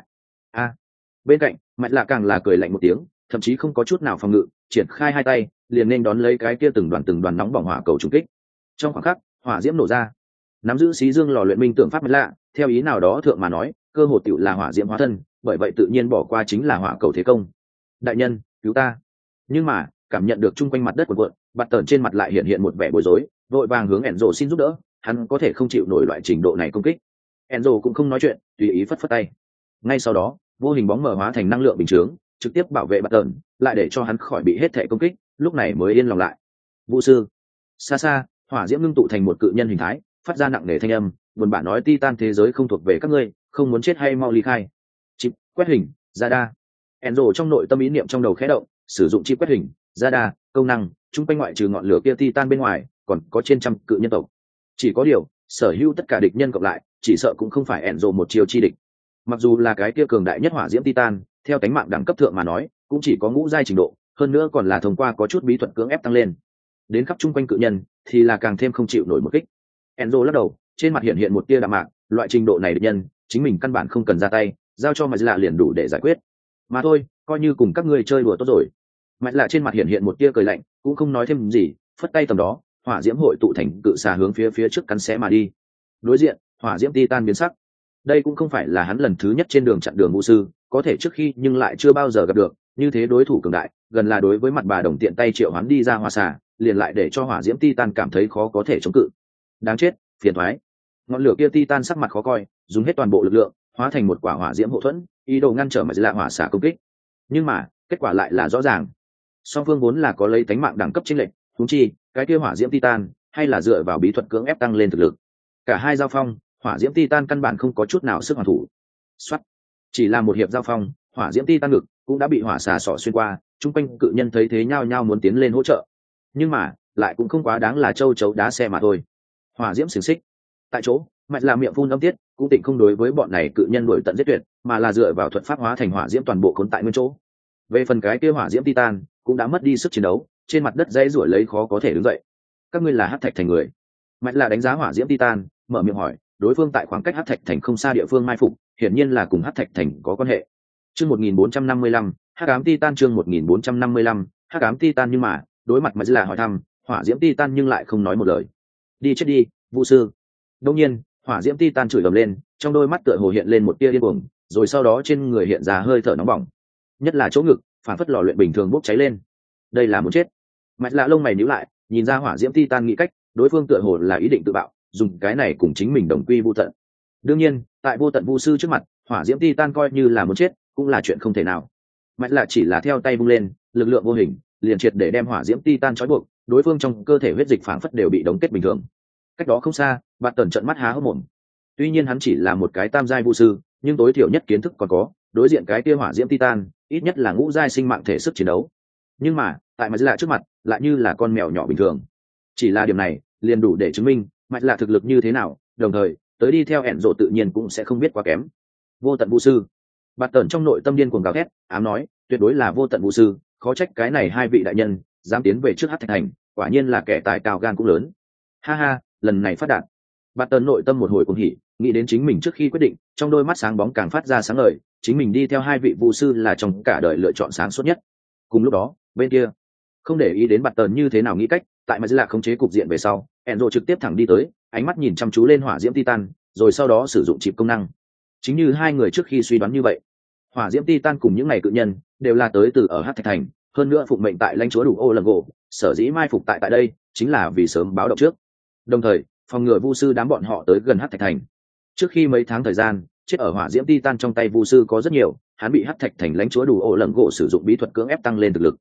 Bên cạnh, Mạch Lạ càng là cười lạnh một tiếng, thậm chí không có chút nào phòng ngự, triển khai hai tay, liền nên đón lấy cái kia từng đoàn nóng bỏng hỏa cầu trùng kích. Trong khoảng khắc, hỏa diễm nổ ra. Nắm giữ xí dương lò luyện minh tượng pháp Mạch Lạ, theo ý nào đó thượng mà nói, cơ hồ tiểu là hỏa diễm hóa thân, bởi vậy tự nhiên bỏ qua chính là hỏa cầu thế công. Đại nhân, cứu ta! Nhưng mà, cảm nhận được chung quanh mặt đất cuộn cuộn, Bạt Tần trên mặt lại hiện một vẻ bối rối, vội vàng hướng Enzo xin giúp đỡ, hắn có thể không chịu nổi loại trình độ này công kích. Enzo cũng không nói chuyện, tùy ý phất phất tay. Ngay sau đó, vô hình bóng mở hóa thành năng lượng bình chướng, trực tiếp bảo vệ Bạt Tần, lại để cho hắn khỏi bị hết thể công kích, lúc này mới yên lòng lại. Vũ sư, xa xa, hỏa diễm ngưng tụ thành một cự nhân hình thái, phát ra nặng nề thanh âm, buồn bã nói Titan thế giới không thuộc về các ngươi, không muốn chết hay mau ly khai. Chip quét hình, Zada. Enzo trong nội tâm ý niệm trong đầu khẽ động, sử dụng chip quét hình, Zada, công năng, chung quanh ngoại trừ ngọn lửa kia Titan bên ngoài, còn có trên trăm cự nhân tộc. Chỉ có điều, sở hữu tất cả địch nhân cộng lại, chỉ sợ cũng không phải Enzo một chiêu chi địch. Mặc dù là cái kia cường đại nhất hỏa diễm Titan, theo cánh mạng đẳng cấp thượng mà nói, cũng chỉ có ngũ giai trình độ, hơn nữa còn là thông qua có chút bí thuật cưỡng ép tăng lên. Đến khắp chung quanh cự nhân, thì là càng thêm không chịu nổi một kích. Enzo lắc đầu, trên mặt hiện một tia đạm mạc, loại trình độ này địch nhân, chính mình căn bản không cần ra tay, giao cho Mạch Lạ liền đủ để giải quyết. Mà thôi, coi như cùng các ngươi chơi đùa tốt rồi. Mạch Lạ trên mặt hiện một tia cười lạnh, cũng không nói thêm gì, phất tay tầm đó, hỏa diễm hội tụ thành cự xà hướng phía trước cắn xé mà đi. Đối diện, hỏa diễm Titan biến sắc. Đây cũng không phải là hắn lần thứ nhất trên đường chặn đường vũ sư, có thể trước khi nhưng lại chưa bao giờ gặp được như thế đối thủ cường đại, gần là đối với mặt bà đồng tiện tay triệu hoán đi ra hỏa xà, liền lại để cho hỏa diễm Titan cảm thấy khó có thể chống cự. Đáng chết, phiền toái. Ngọn lửa kia Titan sắc mặt khó coi, dùng hết toàn bộ lực lượng, hóa thành một quả hỏa diễm hộ thuẫn, ý đồ ngăn trở Mạch Lạ hỏa xà công kích. Nhưng mà, kết quả lại là rõ ràng. Song phương vốn là có lấy tánh mạng đẳng cấp chênh lệch, huống chi, cái kia hỏa diễm Titan hay là dựa vào bí thuật cưỡng ép tăng lên thực lực. Cả hai giao phong, hỏa diễm Titan căn bản không có chút nào sức hoàn thủ. Soát. Chỉ là một hiệp giao phong, hỏa diễm Titan ngực cũng đã bị hỏa xà sọ xuyên qua, chung quanh cự nhân thấy thế nhao nhao muốn tiến lên hỗ trợ. Nhưng mà, lại cũng không quá đáng là châu chấu đá xe mà thôi. Hỏa diễm xiềng xích. Tại chỗ, Mạch Lạ miệng phun âm tiết, cũng tịnh không đối với bọn này cự nhân đuổi tận giết tuyệt, mà là dựa vào thuật pháp hóa thành hỏa diễm toàn bộ khốn tại nguyên chỗ. Về phần cái kia hỏa diễm Titan, cũng đã mất đi sức chiến đấu, trên mặt đất dãy rủa lấy khó có thể đứng dậy. Các ngươi là hắc thạch thành người? Mạch Lạ đánh giá hỏa diễm Titan, mở miệng hỏi, đối phương tại khoảng cách hắc thạch thành không xa địa phương mai phục, hiển nhiên là cùng hắc thạch thành có quan hệ. Chương 1455, Hắc ám Titan chương 1455, Hắc ám Titan nhưng mà, đối mặt Mạch Lạ hỏi thăm, hỏa diễm Titan nhưng lại không nói một lời. Đi chết đi, Vũ sư. Đương nhiên, hỏa diễm Titan chửi ầm lên, trong đôi mắt tựa hồ hiện lên một tia điên cuồng, rồi sau đó trên người hiện ra hơi thở nóng bỏng, nhất là chỗ ngực, phản phất lò luyện bình thường bốc cháy lên. Đây là muốn chết. Mạch Lạ lông mày nhíu lại, nhìn ra hỏa diễm Titan nghĩ cách, đối phương tựa hồ là ý định tự bạo, dùng cái này cùng chính mình đồng quy vu tận. Đương nhiên, tại vô tận vu sư trước mặt, hỏa diễm Titan coi như là muốn chết, cũng là chuyện không thể nào. Mạch Lạ chỉ là theo tay vung lên, lực lượng vô hình liền triệt để đem hỏa diễm Titan trói buộc, đối phương trong cơ thể huyết dịch phản phất đều bị đóng kết bình thường. Cách đó không xa, Bạt Tần trợn mắt há hốc mồm. Tuy nhiên hắn chỉ là một cái tam giai vu sư, nhưng tối thiểu nhất kiến thức còn có, đối diện cái kia hỏa diễm Titan, ít nhất là ngũ giai sinh mạng thể sức chiến đấu. Nhưng mà, tại Mạch Lạ trước mặt, lại như là con mèo nhỏ bình thường. Chỉ là điểm này, liền đủ để chứng minh Mạch Lạ thực lực như thế nào, đồng thời, tới đi theo Enzo tự nhiên cũng sẽ không biết quá kém. Vô tận vu sư. Bạt Tần trong nội tâm điên cuồng gào thét, ám nói, tuyệt đối là vô tận vu sư, khó trách cái này hai vị đại nhân dám tiến về trước hắc thạch thành, quả nhiên là kẻ tài cao gan cũng lớn. Ha ha, lần này phát đạt. Bạt Tần nội tâm một hồi cuồng hỉ, nghĩ đến chính mình trước khi quyết định, trong đôi mắt sáng bóng càng phát ra sáng ngời, chính mình đi theo hai vị vu sư là trong cả đời lựa chọn sáng suốt nhất. Cùng lúc đó, bên kia, không để ý đến Bạt Tần như thế nào nghĩ cách, tại Mạch Lạ khống chế cục diện về sau, Enzo trực tiếp thẳng đi tới, ánh mắt nhìn chăm chú lên hỏa diễm Titan, rồi sau đó sử dụng chip công năng. Chính như hai người trước khi suy đoán như vậy, hỏa diễm Titan cùng những này cự nhân đều là tới từ ở Hắc Thạch Thành, hơn nữa phụng mệnh tại lãnh chúa đủ ô lần gỗ, sở dĩ mai phục tại đây, chính là vì sớm báo động trước. Đồng thời, phòng ngừa vu sư đám bọn họ tới gần Hắc Thạch Thành. Trước khi mấy tháng thời gian, chết ở hỏa diễm Titan trong tay vu sư có rất nhiều, hắn bị Hắc Thạch Thành lãnh chúa đủ ô lần gỗ sử dụng bí thuật cưỡng ép tăng lên thực lực.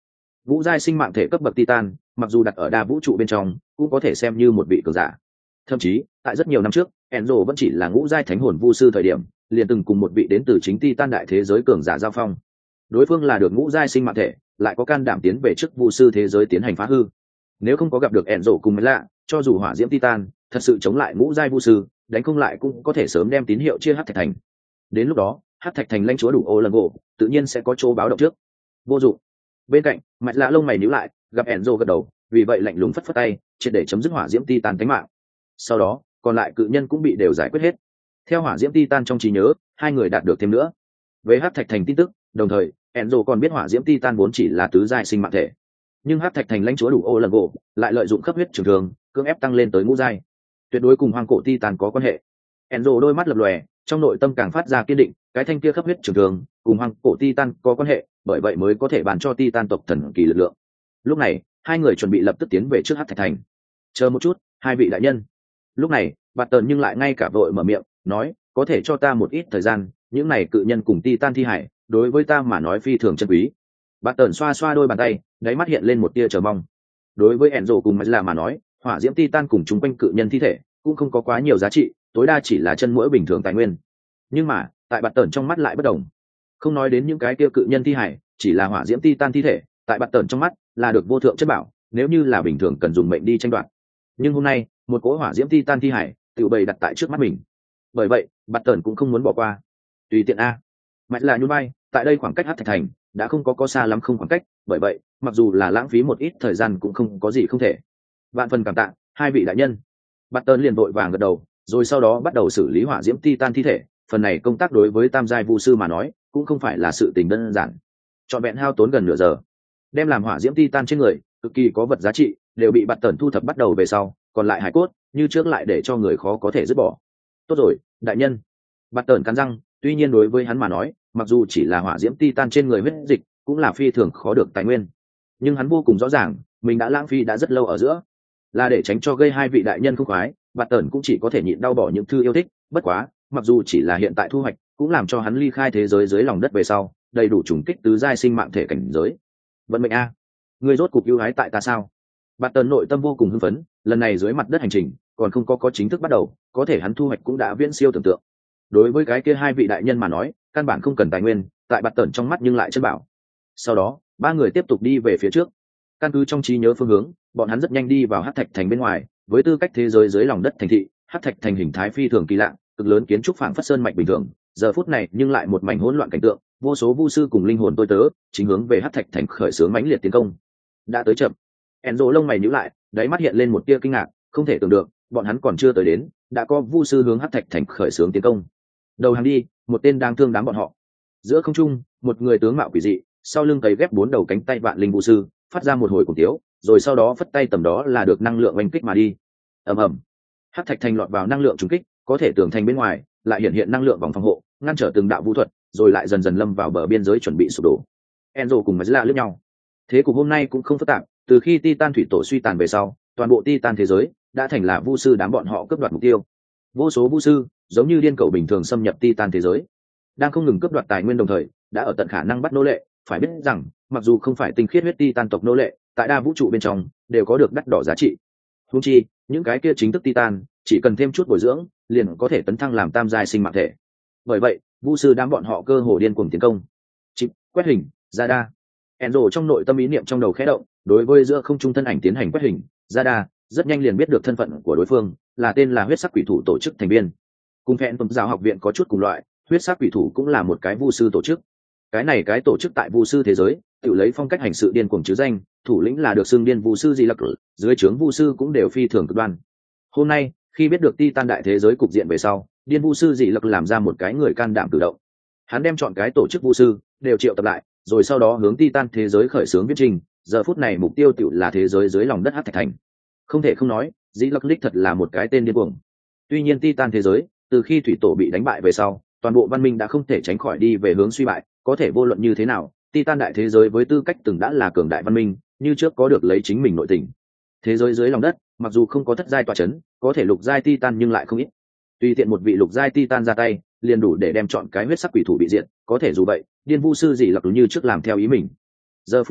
ngũ giai sinh mạng thể cấp bậc titan mặc dù đặt ở đa vũ trụ bên trong cũng có thể xem như một vị cường giả. Thậm chí tại rất nhiều năm trước Enzo vẫn chỉ là ngũ giai thánh hồn vu sư thời điểm liền từng cùng một vị đến từ chính titan đại thế giới cường giả giao phong. Đối phương là được ngũ giai sinh mạng thể, lại có can đảm tiến về trước vu sư thế giới tiến hành phá hư. Nếu không có gặp được Enzo cùng mới lạ, cho dù hỏa diễm titan thật sự chống lại ngũ giai vu sư, đánh không lại cũng có thể sớm đem tín hiệu chia hắc thạch thành. Đến lúc đó hắc thạch thành lãnh chúa đủ ô lần gỗ tự nhiên sẽ có chỗ báo động trước. Vô dụng. Bên cạnh mạch lạ lông mày nhíu lại, gặp Enzo gật đầu, vì vậy lạnh lùng phất phất tay triệt để chấm dứt hỏa diễm titan tính mạng. Sau đó còn lại cự nhân cũng bị đều giải quyết hết. Theo hỏa diễm titan trong trí nhớ, hai người đạt được thêm nữa về hắc thạch thành tin tức, đồng thời Enzo còn biết hỏa diễm titan vốn chỉ là tứ giai sinh mạng thể, nhưng hắc thạch thành lãnh chúa đủ ô lần gỗ lại lợi dụng khắp huyết trường thường cưỡng ép tăng lên tới ngũ giai, tuyệt đối cùng hoang cổ titan có quan hệ. Enzo đôi mắt lập lòe, trong nội tâm càng phát ra kiên định, cái thanh kia khắp huyết trường thường cùng hoang cổ titan có quan hệ, bởi vậy mới có thể bàn cho titan tộc thần kỳ lực lượng. Lúc này hai người chuẩn bị lập tức tiến về trước hắc thạch thành. Chờ một chút, hai vị đại nhân. Lúc này bạt tần nhưng lại ngay cả vội mở miệng nói, có thể cho ta một ít thời gian, những này cự nhân cùng titan thi hải đối với ta mà nói phi thường chân quý. Bạt tần xoa xoa đôi bàn tay, đáy mắt hiện lên một tia chờ mong. Đối với Enzo cùng Mạch là mà nói, hỏa diễm titan cùng chung quanh cự nhân thi thể cũng không có quá nhiều giá trị, tối đa chỉ là chân muỗi bình thường tài nguyên. Nhưng mà tại bạt tần trong mắt lại bất đồng. Không nói đến những cái kia cự nhân thi hải, chỉ là hỏa diễm titan thi thể, tại bạt tần trong mắt là được vô thượng chất bảo, nếu như là bình thường cần dùng mệnh đi tranh đoạt. Nhưng hôm nay một cỗ hỏa diễm titan thi hải tự bày đặt tại trước mắt mình, bởi vậy bạt tần cũng không muốn bỏ qua. Tùy tiện a. Mạch là nhún vai, tại đây khoảng cách hắc thạch thành đã không có xa lắm không khoảng cách, bởi vậy mặc dù là lãng phí một ít thời gian cũng không có gì không thể. Vạn phần cảm tạ hai vị đại nhân. Bạt tần liền vội vàng gật đầu, rồi sau đó bắt đầu xử lý hỏa diễm titan thi thể. Phần này công tác đối với tam giai vu sư mà nói cũng không phải là sự tình đơn giản, trọn vẹn hao tốn gần nửa giờ. Đem làm hỏa diễm titan trên người cực kỳ có vật giá trị đều bị bạt tần thu thập bắt đầu về sau, còn lại hải cốt như trước lại để cho người khó có thể dứt bỏ. Tốt rồi đại nhân. Bạt tần cắn răng, tuy nhiên đối với hắn mà nói mặc dù chỉ là hỏa diễm titan trên người huyết dịch cũng là phi thường khó được tài nguyên, nhưng hắn vô cùng rõ ràng mình đã lãng phí đã rất lâu ở giữa. Là để tránh cho gây hai vị đại nhân không khoái, bạt tần cũng chỉ có thể nhịn đau bỏ những thư yêu thích. Bất quá mặc dù chỉ là hiện tại thu hoạch cũng làm cho hắn ly khai thế giới dưới lòng đất về sau đầy đủ trùng kích tứ giai sinh mạng thể cảnh giới. Vận mệnh a, người rốt cục ưu ái tại ta sao? Bạt tần nội tâm vô cùng hưng phấn, lần này dưới mặt đất hành trình còn không có chính thức bắt đầu, có thể hắn thu hoạch cũng đã viễn siêu tưởng tượng. Đối với cái kia hai vị đại nhân mà nói căn bản không cần tài nguyên, tại bạt tần trong mắt nhưng lại chân bảo. Sau đó ba người tiếp tục đi về phía trước. Căn cứ trong trí nhớ phương hướng, bọn hắn rất nhanh đi vào hắc thạch thành bên ngoài. Với tư cách thế giới dưới lòng đất thành thị, hắc thạch thành hình thái phi thường kỳ lạ, cực lớn kiến trúc phảng phất sơn mạch bình thường, giờ phút này nhưng lại một mảnh hỗn loạn cảnh tượng, vô số vu sư cùng linh hồn tôi tớ chính hướng về hắc thạch thành khởi xướng mãnh liệt tiến công. Đã tới chậm. Enzo lông mày nhíu lại, đáy mắt hiện lên một tia kinh ngạc, không thể tưởng được bọn hắn còn chưa tới đến đã có vu sư hướng hắc thạch thành khởi xướng tiến công. Đầu hàng đi, một tên đang thương đám bọn họ. Giữa không trung, một người tướng mạo quỷ dị, sau lưng cấy ghép 4 đầu cánh tay vạn linh vu sư phát ra một hồi cùng tiếu, rồi sau đó phất tay tầm đó là được năng lượng oanh kích mà đi. Ầm ầm. Hắc thạch thành lọt vào năng lượng trùng kích, có thể tường thành bên ngoài lại hiện năng lượng vòng phòng hộ ngăn trở từng đạo vũ thuật, rồi lại dần dần lâm vào bờ biên giới chuẩn bị sụp đổ. Enzo cùng Mazla liếc nhau. Thế cục hôm nay cũng không phức tạp, từ khi Titan thủy tổ suy tàn về sau, toàn bộ Titan thế giới đã thành là vu sư đám bọn họ cướp đoạt mục tiêu. Vô số vu sư giống như điên cẩu bình thường xâm nhập Titan thế giới, đang không ngừng cướp đoạt tài nguyên, đồng thời đã ở tận khả năng bắt nô lệ. Phải biết rằng mặc dù không phải tinh khiết huyết Titan tộc nô lệ, tại đa vũ trụ bên trong đều có được đắt đỏ giá trị. Huống chi những cái kia chính thức Titan chỉ cần thêm chút bồi dưỡng liền có thể tấn thăng làm tam giai sinh mạng thể. Bởi vậy vu sư đám bọn họ cơ hồ điên cuồng tiến công. Chip quét hình ra đa. Enzo trong nội tâm ý niệm trong đầu khẽ động, đối với giữa không trung thân ảnh tiến hành quét hình ra đa, rất nhanh liền biết được thân phận của đối phương, là tên là huyết sắc quỷ thủ tổ chức thành viên. Cùng Phẹn Tầm giáo học viện có chút cùng loại, huyết sắc quỷ thủ cũng là một cái vu sư tổ chức. Cái tổ chức tại vu sư thế giới tự lấy phong cách hành sự điên cuồng chứ danh, thủ lĩnh là được xưng điên vu sư Di Lặc, dưới trướng vu sư cũng đều phi thường cực đoan. Hôm nay khi biết được Titan đại thế giới cục diện về sau, điên vu sư Di Lặc làm ra một cái người can đảm cử động. Hắn đem chọn cái tổ chức vu sư đều triệu tập lại, rồi sau đó hướng Titan thế giới khởi xướng viết trình. Giờ phút này mục tiêu tự là thế giới dưới lòng đất hắc thạch thành. Không thể không nói, Di Lặc đích thật là một cái tên điên cuồng. Tuy nhiên Titan thế giới từ khi thủy tổ bị đánh bại về sau, toàn bộ văn minh đã không thể tránh khỏi đi về hướng suy bại. Có thể vô luận như thế nào, Titan đại thế giới với tư cách từng đã là cường đại văn minh, như trước có được lấy chính mình nội tình. Thế giới dưới lòng đất mặc dù không có thất giai tọa chấn, có thể lục giai Titan nhưng lại không ít. Tùy tiện một vị lục giai Titan ra tay liền đủ để đem chọn cái huyết sắc quỷ thủ bị diệt. Có thể dù vậy, điên vu sư gì lặc như trước làm theo ý mình. Giờ phút này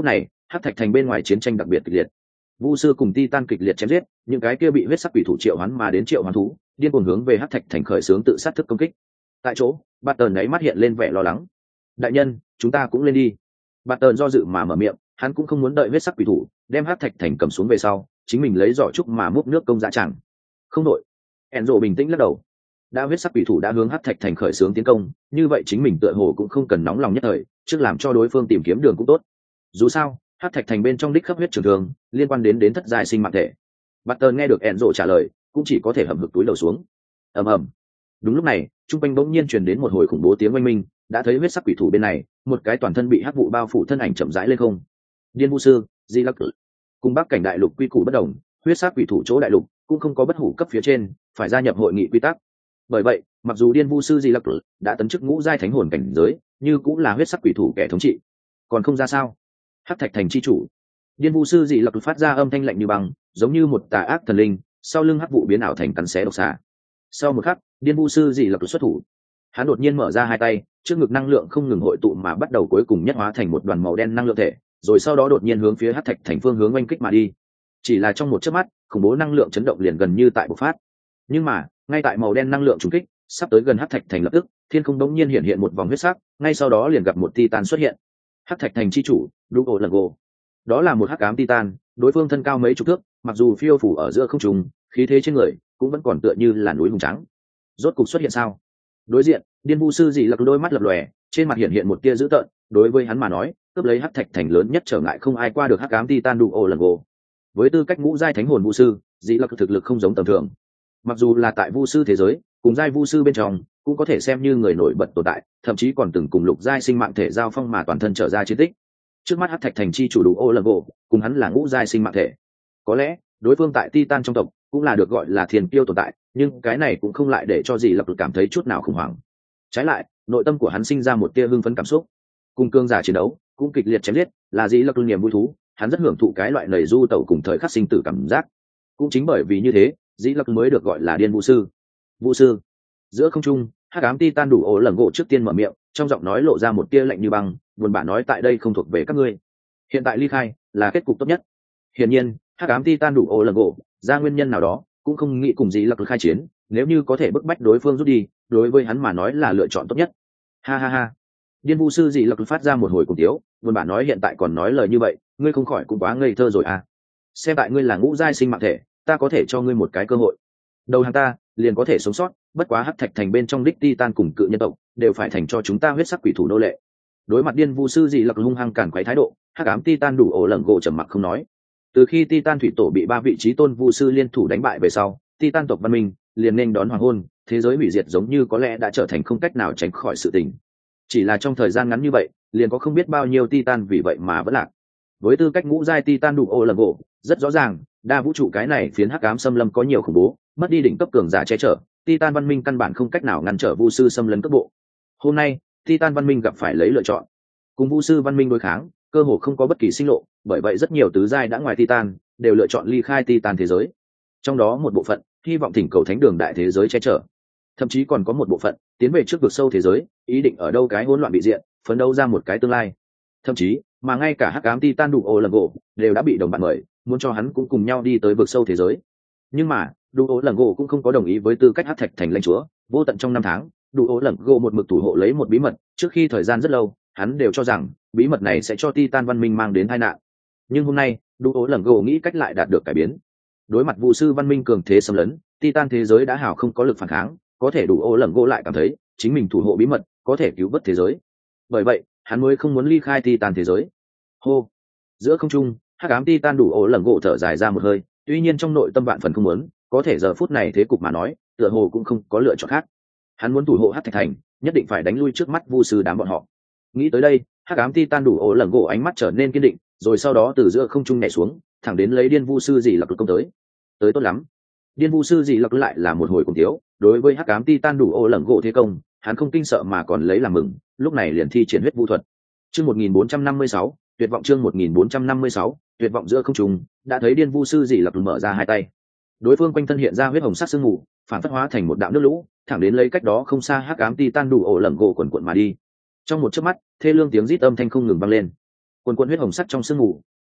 hắc thạch thành bên ngoài chiến tranh đặc biệt kịch liệt. Vu sư cùng Titan kịch liệt chém giết, những cái kia bị huyết sắc quỷ thủ triệu hoán mà đến triệu hoán thú, điên cuồng hướng về hắc thạch thành khởi xướng tự sát thức công kích. Tại chỗ, Barton ấy mắt hiện lên vẻ lo lắng. Đại nhân, chúng ta cũng lên đi. Barton do dự mà mở miệng, hắn cũng không muốn đợi huyết sắc quỷ thủ đem hắc thạch thành cầm xuống về sau, chính mình lấy giỏ trúc mà múc nước công dã chẳng. Không đội. Enzo bình tĩnh lắc đầu. Đã huyết sắc quỷ thủ đã hướng hắc thạch thành khởi xướng tiến công, như vậy chính mình tựa hồ cũng không cần nóng lòng nhất thời, trước làm cho đối phương tìm kiếm đường cũng tốt. Dù sao, hắc thạch thành bên trong đích khắp huyết trường thường liên quan đến thất giai sinh mạng thể. Barton nghe được Enzo trả lời, cũng chỉ có thể hậm hực túi đầu xuống. Ầm ầm. Đúng lúc này, trung quanh bỗng nhiên truyền đến một hồi khủng bố tiếng oanh minh, đã thấy huyết sắc quỷ thủ bên này, một cái toàn thân bị hắc vụ bao phủ thân ảnh chậm rãi lên không. Điên Vu sư, Di Lặc, cùng Bắc cảnh đại lục quy củ bất đồng, huyết sắc quỷ thủ chỗ đại lục cũng không có bất hủ cấp phía trên, phải gia nhập hội nghị quy tắc. Bởi vậy, mặc dù Điên Vu sư Di Lặc đã tấn chức ngũ giai thánh hồn cảnh giới, như cũng là huyết sắc quỷ thủ kẻ thống trị. Còn không ra sao? Hắc thạch thành chi chủ, Điên Vu sư Di Lặc phát ra âm thanh lạnh như băng, giống như một tà ác thần linh, sau lưng hắc vụ biến ảo thành cắn xé độc xà. Sau một khắc, Điên Vu sư Di Lặc xuất thủ. Hắn đột nhiên mở ra hai tay, trước ngực năng lượng không ngừng hội tụ mà bắt đầu cuối cùng nhất hóa thành một đoàn màu đen năng lượng thể, rồi sau đó đột nhiên hướng phía hắc thạch thành phương hướng oanh kích mà đi. Chỉ là trong một chớp mắt, khủng bố năng lượng chấn động liền gần như tại bộc phát. Nhưng mà, ngay tại màu đen năng lượng trùng kích sắp tới gần hắc thạch thành lập tức, thiên không đống nhiên hiện hiện một vòng huyết sắc, ngay sau đó liền gặp một titan xuất hiện. Hắc thạch thành chi chủ, Duo Lango. Đó là một hắc ám titan, đối phương thân cao mấy chục thước, mặc dù phiêu phủ ở giữa không trung, khí thế trên người cũng vẫn còn tựa như là núi hùng trắng. Rốt cục xuất hiện sao? Đối diện, Điên Vu sư Dị Lặc đôi mắt lập lòe, trên mặt hiện hiện một tia dữ tợn, đối với hắn mà nói, cướp lấy hắc thạch thành lớn nhất trở ngại không ai qua được hắc ám titan Duo Lango. Với tư cách ngũ giai thánh hồn vu sư, Dị Lặc thực lực không giống tầm thường. Mặc dù là tại vu sư thế giới, cùng giai vu sư bên trong, cũng có thể xem như người nổi bật tồn tại, thậm chí còn từng cùng lục giai sinh mạng thể giao phong mà toàn thân trở ra chiến tích. Trước mắt hắc thạch thành chi chủ Duo Lango, cùng hắn là ngũ giai sinh mạng thể. Có lẽ, đối phương tại Titan trong tộc cũng là được gọi là thiên kiêu tồn tại, nhưng cái này cũng không lại để cho Dị Lặc cảm thấy chút nào khủng hoảng. Trái lại, nội tâm của hắn sinh ra một tia hưng phấn cảm xúc. Cùng cương giả chiến đấu, cũng kịch liệt chém giết, là Dị Lặc niềm vui thú, hắn rất hưởng thụ cái loại nảy du tẩu cùng thời khắc sinh tử cảm giác. Cũng chính bởi vì như thế, Dị Lặc mới được gọi là Điên Vu sư. Vu sư. Giữa không trung, hắc ám titan Duo Lango trước tiên mở miệng, trong giọng nói lộ ra một tia lạnh như băng, buồn bã nói tại đây không thuộc về các ngươi. Hiện tại ly khai là kết cục tốt nhất. Hiển nhiên, hắc ám titan Duo Lango ra nguyên nhân nào đó, cũng không nghĩ cùng Dị Lặc khai chiến, nếu như có thể bức bách đối phương rút đi, đối với hắn mà nói là lựa chọn tốt nhất. Ha ha ha. Điên Vu sư Dị Lặc phát ra một hồi cùng tiếu, buồn bã nói hiện tại còn nói lời như vậy, ngươi không khỏi cũng quá ngây thơ rồi à. Xem tại ngươi là ngũ giai sinh mạng thể, ta có thể cho ngươi một cái cơ hội. Đầu hàng ta, liền có thể sống sót, bất quá hắc thạch thành bên trong đích Titan cùng cự nhân tộc, đều phải thành cho chúng ta huyết sắc quỷ thủ nô lệ. Đối mặt Điên Vu sư Dị Lặc hung hăng cản quấy thái độ, hắc ám Titan Duo Lango trầm mặc không nói. Từ khi Titan thủy tổ bị ba vị trí tôn vu sư liên thủ đánh bại về sau, Titan tộc văn minh liền nên đón hoàng hôn, thế giới hủy diệt giống như có lẽ đã trở thành không cách nào tránh khỏi sự tình. Chỉ là trong thời gian ngắn như vậy, liền có không biết bao nhiêu Titan vì vậy mà vẫn lạc. Với tư cách ngũ giai Titan Duo Lango, rất rõ ràng, đa vũ trụ cái này phiến hắc ám xâm lâm có nhiều khủng bố, mất đi đỉnh cấp cường giả che chở, Titan văn minh căn bản không cách nào ngăn trở vu sư xâm lấn cấp bộ. Hôm nay, Titan văn minh gặp phải lấy lựa chọn. Cùng vu sư văn minh đối kháng, cơ hồ không có bất kỳ sinh lộ, bởi vậy rất nhiều tứ giai đã ngoài Titan đều lựa chọn ly khai Titan thế giới. Trong đó một bộ phận hy vọng thỉnh cầu thánh đường đại thế giới che chở, thậm chí còn có một bộ phận tiến về trước vực sâu thế giới, ý định ở đâu cái hỗn loạn bị diện, phấn đấu ra một cái tương lai. Thậm chí, mà ngay cả hắc ám Titan Duo Lango đều đã bị đồng bạn mời, muốn cho hắn cũng cùng nhau đi tới vực sâu thế giới. Nhưng mà, Duo Lango cũng không có đồng ý với tư cách hắc thạch thành lãnh chúa, vô tận trong năm tháng, Duo Lango một mực thủ hộ lấy một bí mật, trước khi thời gian rất lâu, hắn đều cho rằng bí mật này sẽ cho Titan văn minh mang đến tai nạn. Nhưng hôm nay, Duo Lango nghĩ cách lại đạt được cải biến. Đối mặt vu sư văn minh cường thế xâm lấn, Titan thế giới đã hảo không có lực phản kháng, có thể Duo Lango lại cảm thấy chính mình thủ hộ bí mật có thể cứu vớt thế giới. Bởi vậy, hắn mới không muốn ly khai Titan thế giới. Hô. Giữa không trung, hắc ám Titan Duo Lango thở dài ra một hơi, tuy nhiên trong nội tâm vạn phần không muốn, có thể giờ phút này thế cục mà nói, tựa hồ cũng không có lựa chọn khác. Hắn muốn thủ hộ hắc thạch thành, nhất định phải đánh lui trước mắt vu sư đám bọn họ. Nghĩ tới đây, hắc ám Titan Duo Lango ánh mắt trở nên kiên định, rồi sau đó từ giữa không trung nhảy xuống, thẳng đến lấy Điên Vu sư Dị Lặc công tới. Tới tốt lắm. Điên Vu sư Dị Lặc lại là một hồi cùng thiếu, đối với hắc ám Titan Duo Lango thế công, hắn không kinh sợ mà còn lấy làm mừng, lúc này liền thi triển huyết vu thuật. Chương 1456, tuyệt vọng chương 1456, tuyệt vọng giữa không trung, đã thấy Điên Vu sư Dị Lặc mở ra hai tay. Đối phương quanh thân hiện ra huyết hồng sắc sương mù, phản phất hóa thành một đạo nước lũ, thẳng đến lấy cách đó không xa hắc ám Titan Duo Lango quần quần mà đi. Trong một chớp mắt, thê lương tiếng rít âm thanh không ngừng vang lên. Quần quần huyết hồng sắc trong sương mù,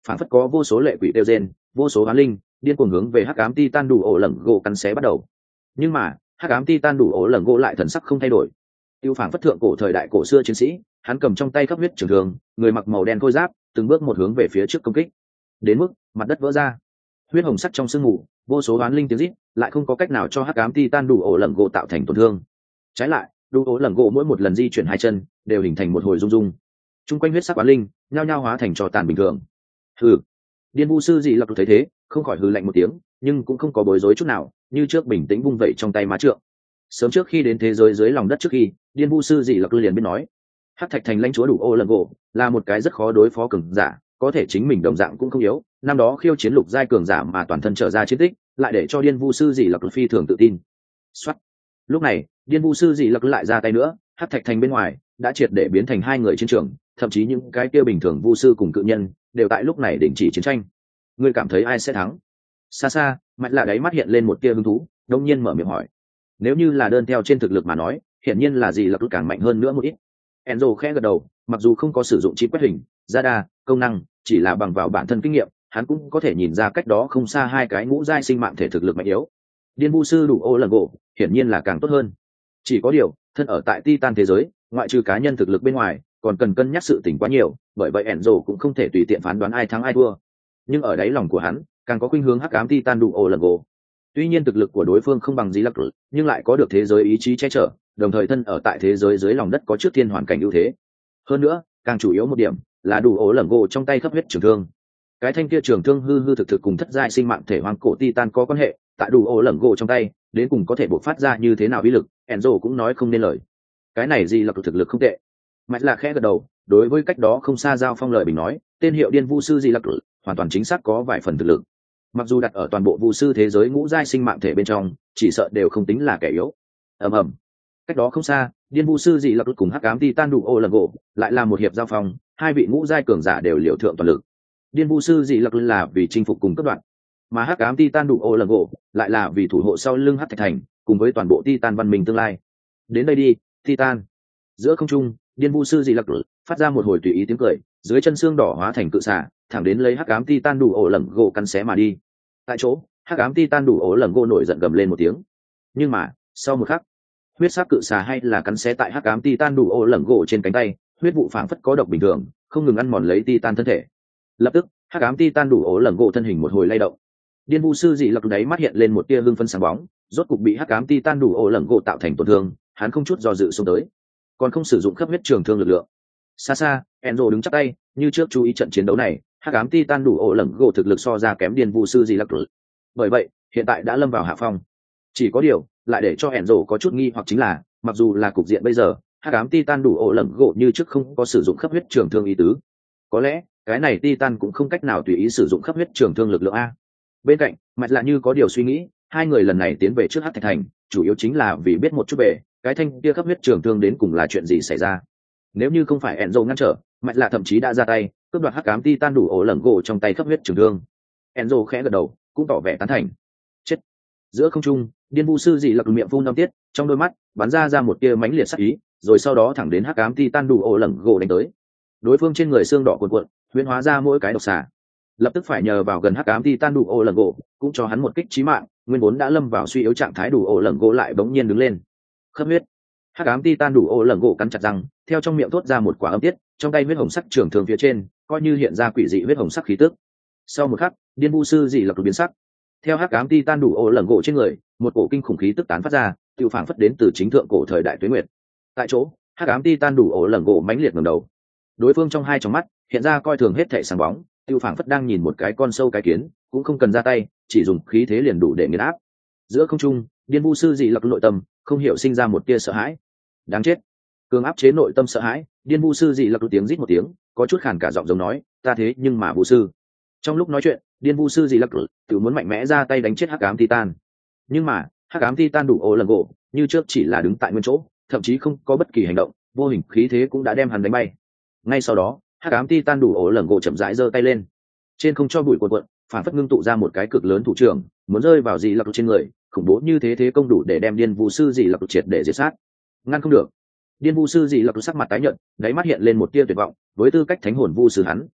phản phất có vô số lệ quỷ tiêu gen, vô số oán linh điên cuồng hướng về hắc ám titan đủ ổ lẩn gỗ cắn xé bắt đầu. Nhưng mà hắc ám titan đủ ổ lẩn gỗ lại thần sắc không thay đổi, tiêu phản phất thượng cổ thời đại cổ xưa chiến sĩ, hắn cầm trong tay khắp huyết trường thường, người mặc màu đen khôi giáp, từng bước một hướng về phía trước công kích, đến mức mặt đất vỡ ra, huyết hồng sắc trong sương mù, vô số oán linh tiếng rít lại không có cách nào cho hắc ám titan đủ ổ lẩn gỗ tạo thành tổn thương. Trái lại, đủ ổ lẩn gỗ mỗi một lần di chuyển hai chân đều hình thành một hồi rung rung, chung quanh huyết sắc oán linh nhao nhao hóa thành trò tàn bình thường. Hừ. Điên vu sư dị lặc thấy thế không khỏi hừ lạnh một tiếng, nhưng cũng không có bối rối chút nào, như trước bình tĩnh vung vẩy trong tay má trượng. Sớm trước khi đến thế giới dưới lòng đất trước khi, điên vu sư dị lặc liền biết nói, hắc thạch thành lãnh chúa đủ ô lần gỗ là một cái rất khó đối phó cường giả, có thể chính mình đồng dạng cũng không yếu, năm đó khiêu chiến lục giai cường giả mà toàn thân trở ra chiến tích, lại để cho điên vu sư dị lặc phi thường tự tin. Soát. Lúc này điên vu sư dị lặc lại ra tay nữa, hắc thạch thành bên ngoài đã triệt để biến thành hai người chiến trường, thậm chí những cái kia bình thường vu sư cùng cự nhân đều tại lúc này đình chỉ chiến tranh. Ngươi cảm thấy ai sẽ thắng? Xa xa Mạch Lạ đáy mắt hiện lên một tia hứng thú, đông nhiên mở miệng hỏi. Nếu như là đơn theo trên thực lực mà nói, hiển nhiên là gì là cứ càng mạnh hơn nữa một ít. Enzo khẽ gật đầu, mặc dù không có sử dụng chip quét hình, radar công năng, chỉ là bằng vào bản thân kinh nghiệm, hắn cũng có thể nhìn ra cách đó không xa hai cái ngũ giai sinh mạng thể thực lực mạnh yếu. Điên vu sư đủ ô lần gỗ hiển nhiên là càng tốt hơn. Chỉ có điều, thân ở tại Titan thế giới, ngoại trừ cá nhân thực lực bên ngoài, còn cần cân nhắc sự tình quá nhiều, bởi vậy Enzo cũng không thể tùy tiện phán đoán ai thắng ai thua. Nhưng ở đáy lòng của hắn, càng có khuynh hướng hắc ám Titan đủ ô lần gỗ. Tuy nhiên thực lực của đối phương không bằng Dĩ Lặc, nhưng lại có được thế giới ý chí che chở, đồng thời thân ở tại thế giới dưới lòng đất có trước thiên hoàn cảnh ưu thế. Hơn nữa, càng chủ yếu một điểm là đủ ổ lẩn gỗ trong tay khắp huyết trường thương. Cái thanh kia trường thương hư hư thực thực cùng thất giai sinh mạng thể hoang cổ Titan có quan hệ, tại đủ ổ lẩn gỗ trong tay, đến cùng có thể bộc phát ra như thế nào uy lực, Enzo cũng nói không nên lời. Cái này Dĩ Lặc thực lực không tệ. Mạch Lạc khẽ gật đầu, đối với cách đó không xa giao phong lời bình nói, tên hiệu Điên Vu sư Dĩ Lặc hoàn toàn chính xác có vài phần thực lực. Mặc dù đặt ở toàn bộ vu sư thế giới ngũ giai sinh mạng thể bên trong, chỉ sợ đều không tính là kẻ yếu. ầm ầm. Cách đó không xa, Điên vu sư dị lặc cùng hắc ám titan đủ ô lần gỗ lại là một hiệp giao phong, hai vị ngũ giai cường giả đều liều thượng toàn lực. Điên vu sư dị lặc là vì chinh phục cùng cấp đoạn, mà hắc ám titan đủ ô lần gỗ lại là vì thủ hộ sau lưng hắc thạch thành cùng với toàn bộ titan văn minh tương lai. Đến đây đi, titan. Giữa không trung, Điên vu sư dị lặc phát ra một hồi tùy ý tiếng cười, dưới chân xương đỏ hóa thành cự xả, thẳng đến lấy hắc ám titan đủ ổ lẩn gỗ cắn xé mà đi. Tại chỗ, hắc ám titan đủ ổ lẩn gỗ nổi giận gầm lên một tiếng. Nhưng mà sau một khắc, huyết sắc cự xà hay là cắn xé tại hắc ám titan đủ ổ lẩn gỗ trên cánh tay, huyết vụ phảng phất có độc bình thường, không ngừng ăn mòn lấy titan thân thể. Lập tức hắc ám titan đủ ổ lẩn gỗ thân hình một hồi lay động. Điên vu sư dị lặc đáy mắt hiện lên một tia hưng phấn sáng bóng, rốt cục bị hắc ám titan đủ ổ lẩn gỗ tạo thành tổn thương, hắn không chút do dự xông tới, còn không sử dụng khắp huyết trường thương lực lượng. Xa xa Enzo đứng chắp tay, như trước chú ý trận chiến đấu này, hắc ám titan đủ ổ lẩn gỗ thực lực so ra kém điên vu sư dị lặc, bởi vậy hiện tại đã lâm vào hạ phong. Chỉ có điều lại để cho Enzo có chút nghi hoặc chính là, mặc dù là cục diện bây giờ, hắc ám titan đủ ổ lẩn gỗ như trước không có sử dụng khắp huyết trường thương ý tứ, có lẽ cái này titan cũng không cách nào tùy ý sử dụng khắp huyết trường thương lực lượng a. Bên cạnh Mạch Lạ như có điều suy nghĩ, hai người lần này tiến về trước hắc thạch thành chủ yếu chính là vì biết một chút về cái thanh kia khắp huyết trường thương đến cùng là chuyện gì xảy ra. Nếu như không phải Enzo ngăn trở, Mạch Lạ thậm chí đã ra tay cướp đoạt hắc ám titan đủ ổ lẩn gỗ trong tay khắp huyết trường thương. Enzo khẽ gật đầu, cũng tỏ vẻ tán thành. Chết. Giữa không trung, Điên vu sư dị lặc miệng phun năm tiết, trong đôi mắt bắn ra một tia mãnh liệt sắc ý, rồi sau đó thẳng đến hắc ám titan đủ ổ lẩn gỗ đánh tới. Đối phương trên người xương đỏ cuồn cuộn, huyễn hóa ra mỗi cái độc xà, lập tức phải nhờ vào gần hắc ám titan đủ ổ lẩn gỗ, cũng cho hắn một kích chí mạng, nguyên vốn đã lâm vào suy yếu trạng thái đủ ổ lẩn gỗ lại bỗng nhiên đứng lên. Khắp huyết. Hắc ám titan đủ ổ lẩn gỗ cắn chặt răng, theo trong miệng thốt ra một quả âm tiết, trong tay huyết hồng sắc trường thương phía trên coi như hiện ra quỷ dị huyết hồng sắc khí tức. Sau một khắc, Điên vu sư dị lặc biến sắc, theo hắc ám titan đủ ổ lẩn gỗ trên người, một cổ kinh khủng khí tức tán phát ra, tiêu phảng phất đến từ chính thượng cổ thời đại Tuế Nguyệt. Tại chỗ, hắc ám titan đủ ổ lẩn gỗ mãnh liệt ngẩng đầu, đối phương trong hai tròng mắt hiện ra coi thường hết thảy sáng bóng, tiêu phảng phất đang nhìn một cái con sâu cái kiến, cũng không cần ra tay, chỉ dùng khí thế liền đủ để nghiền áp. Giữa không trung, Điên vu sư dị lặc nội tâm không hiểu sinh ra một tia sợ hãi. Đáng chết. Cường áp chế nội tâm sợ hãi, Điên vu sư dị lặc tiếng rít một tiếng, có chút khàn cả giọng giống nói, ta thế nhưng mà vu sư. Trong lúc nói chuyện, Điên vu sư dị lặc tự muốn mạnh mẽ ra tay đánh chết hắc ám titan, nhưng mà hắc ám titan đủ ổ lần gỗ như trước chỉ là đứng tại nguyên chỗ, thậm chí không có bất kỳ hành động, vô hình khí thế cũng đã đem hắn đánh bay. Ngay sau đó, hắc ám titan đủ ổ lần gỗ chậm rãi giơ tay lên, trên không cho bụi cuộn cuộn, phản phất ngưng tụ ra một cái cực lớn thủ trưởng, muốn rơi vào dị lặc trên người, khủng bố như thế công đủ để đem Điên vu sư dị lặc triệt để diệt sát. Ngăn không được. Điên vu sư dị lặc sắc mặt tái nhợt, đáy mắt hiện lên một tia tuyệt vọng, với tư cách thánh hồn vu sư hắn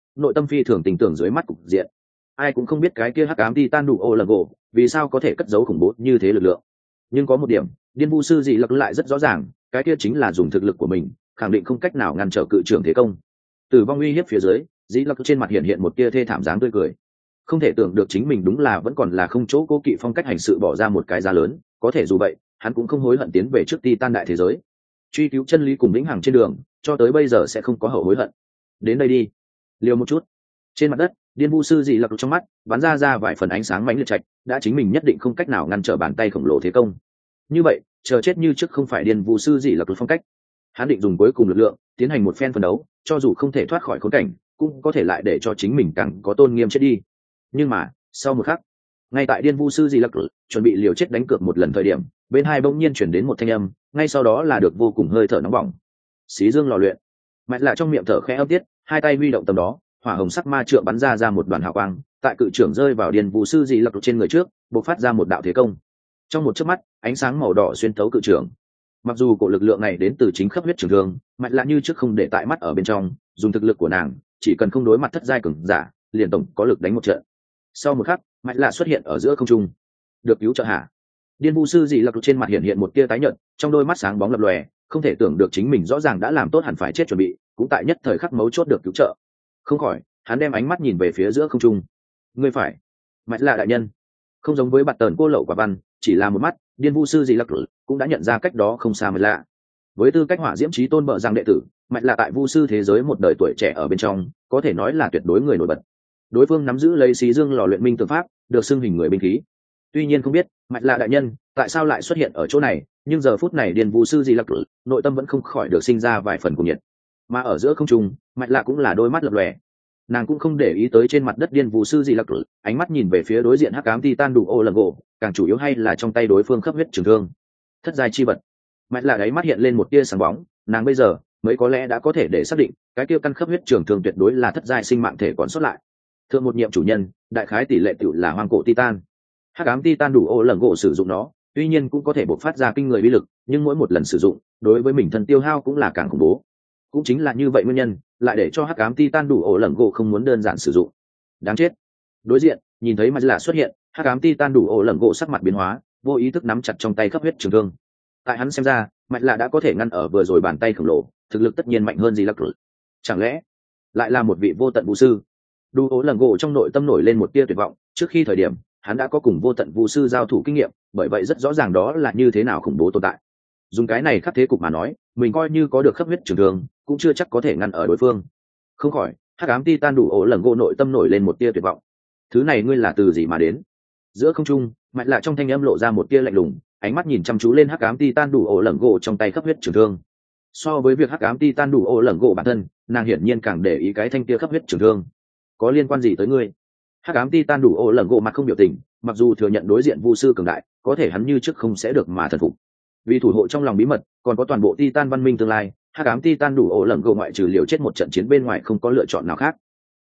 nội tâm phi thường tình tưởng dưới mắt cục diện. Ai cũng không biết cái kia hắc ám titan đủ ô lần gỗ vì sao có thể cất giấu khủng bố như thế lực lượng. Nhưng có một điểm, điên vu sư dị lặc lại rất rõ ràng, cái kia chính là dùng thực lực của mình khẳng định không cách nào ngăn trở cự trưởng thế công. Tử vong uy hiếp phía dưới, dị lặc trên mặt hiện hiện một tia thê thảm dáng tươi cười. Không thể tưởng được chính mình đúng là vẫn còn là không chỗ cố kỵ phong cách hành sự bỏ ra một cái giá lớn, có thể dù vậy hắn cũng không hối hận tiến về trước titan đại thế giới, truy cứu chân lý cùng vĩnh hằng trên đường, cho tới bây giờ sẽ không có hậu hối hận. Đến đây đi, liều một chút. Trên mặt đất, điên vu sư dị lặc trong mắt bắn ra vài phần ánh sáng mãnh liệt trạch, đã chính mình nhất định không cách nào ngăn trở bàn tay khổng lồ thế công. Như vậy chờ chết như trước không phải điên vu sư dị lặc phong cách. Hắn định dùng cuối cùng lực lượng tiến hành một phen phân đấu, cho dù không thể thoát khỏi khốn cảnh cũng có thể lại để cho chính mình càng có tôn nghiêm chết đi. Nhưng mà sau một khắc, ngay tại điên vu sư dị lặc chuẩn bị liều chết đánh cược một lần thời điểm, bên hai bỗng nhiên chuyển đến một thanh âm, ngay sau đó là được vô cùng hơi thở nóng bỏng. Xí dương lò luyện. Mạnh lạ trong miệng thở khẽ âm tiết, hai tay huy động tầm đó, hỏa hồng sắc ma trượng bắn ra một đoàn hào quang, tại cự trưởng rơi vào điên vu sư dị lặc trên người trước, bộc phát ra một đạo thế công. Trong một chớp mắt, ánh sáng màu đỏ xuyên thấu cự trưởng. Mặc dù cổ lực lượng này đến từ chính khắp huyết trường thương, mạnh lạ như trước không để tại mắt ở bên trong, dùng thực lực của nàng chỉ cần không đối mặt thất giai cường giả liền tổng có lực đánh một trận. Sau một khắc, mạnh lạ xuất hiện ở giữa không trung. Được cứu trợ hả? Điên vu sư dị lặc trên mặt hiện một tia tái nhợt, trong đôi mắt sáng bóng lập lòe, không thể tưởng được chính mình rõ ràng đã làm tốt hẳn phải chết chuẩn bị, cũng tại nhất thời khắc mấu chốt được cứu trợ. Không khỏi, hắn đem ánh mắt nhìn về phía giữa không trung. Ngươi phải, mạnh lạ đại nhân. Không giống với bạt tần cô lậu quả văn, chỉ là một mắt, điên vu sư dị lặc cũng đã nhận ra cách đó không xa mạnh lạ. Với tư cách hỏa diễm chí tôn bợ rằng đệ tử, mạnh lạ tại vu sư thế giới một đời tuổi trẻ ở bên trong, có thể nói là tuyệt đối người nổi bật. Đối phương nắm giữ lấy xí dương lò luyện minh tượng pháp, được xưng hình người binh khí. Tuy nhiên không biết mạnh lạ đại nhân tại sao lại xuất hiện ở chỗ này, nhưng giờ phút này điền vu sư dị lặc nội tâm vẫn không khỏi được sinh ra vài phần cuồng nhiệt. Mà ở giữa không trung, mạnh lạ cũng là đôi mắt lập lòe, nàng cũng không để ý tới trên mặt đất điên vu sư dị lặc, ánh mắt nhìn về phía đối diện hắc ám titan đủ ô lần gỗ, càng chủ yếu hay là trong tay đối phương khắp huyết trường thương, thất giai chi vật. Mạnh lạ đáy mắt hiện lên một tia sáng bóng, nàng bây giờ mới có lẽ đã có thể để xác định cái kia căn khắp huyết trường thương tuyệt đối là thất giai sinh mạng thể còn sót lại. Thượng một nhiệm chủ nhân, đại khái tỷ lệ tựu là hoang cổ titan. Hắc ám titan đủ ô lần gỗ sử dụng nó, tuy nhiên cũng có thể bộc phát ra kinh người uy lực, nhưng mỗi một lần sử dụng đối với mình thân tiêu hao cũng là càng khủng bố. Cũng chính là như vậy nguyên nhân lại để cho hắc ám titan đủ ổ lẩn gỗ không muốn đơn giản sử dụng. Đáng chết. Đối diện nhìn thấy mặt lạ xuất hiện, hắc ám titan đủ ổ lẩn gỗ sắc mặt biến hóa, vô ý thức nắm chặt trong tay khắp huyết trường thương. Tại hắn xem ra, mạnh lạ đã có thể ngăn ở vừa rồi bàn tay khổng lồ, thực lực tất nhiên mạnh hơn gì lắc lử. Chẳng lẽ lại là một vị vô tận vũ sư? Đủ ổ lẩn gỗ trong nội tâm nổi lên một tia tuyệt vọng, trước khi thời điểm hắn đã có cùng vô tận vũ sư giao thủ kinh nghiệm, bởi vậy rất rõ ràng đó là như thế nào khủng bố tồn tại. Dùng cái này khắc thế cục mà nói, mình coi như có được khắp huyết trường thương cũng chưa chắc có thể ngăn ở đối phương. Không khỏi, hắc ám titan đủ ổ lẩn gỗ nội tâm nổi lên một tia tuyệt vọng. Thứ này ngươi là từ gì mà đến? Giữa không trung, mạnh lạ trong thanh âm lộ ra một tia lạnh lùng, ánh mắt nhìn chăm chú lên hắc ám titan đủ ổ lẩn gỗ trong tay khắp huyết trường thương. So với việc hắc ám titan đủ ổ lẩn gỗ bản thân, nàng hiển nhiên càng để ý cái thanh tia khắp huyết trường thương. Có liên quan gì tới ngươi? Hắc ám titan đủ ổ lẩn gỗ mặt không biểu tình, mặc dù thừa nhận đối diện vu sư cường đại, có thể hắn như trước không sẽ được mà thần phục. Vì thủ hộ trong lòng bí mật, còn có toàn bộ titan văn minh tương lai, hắc ám titan đủ ổ lẩn gỗ ngoại trừ liều chết một trận chiến bên ngoài không có lựa chọn nào khác.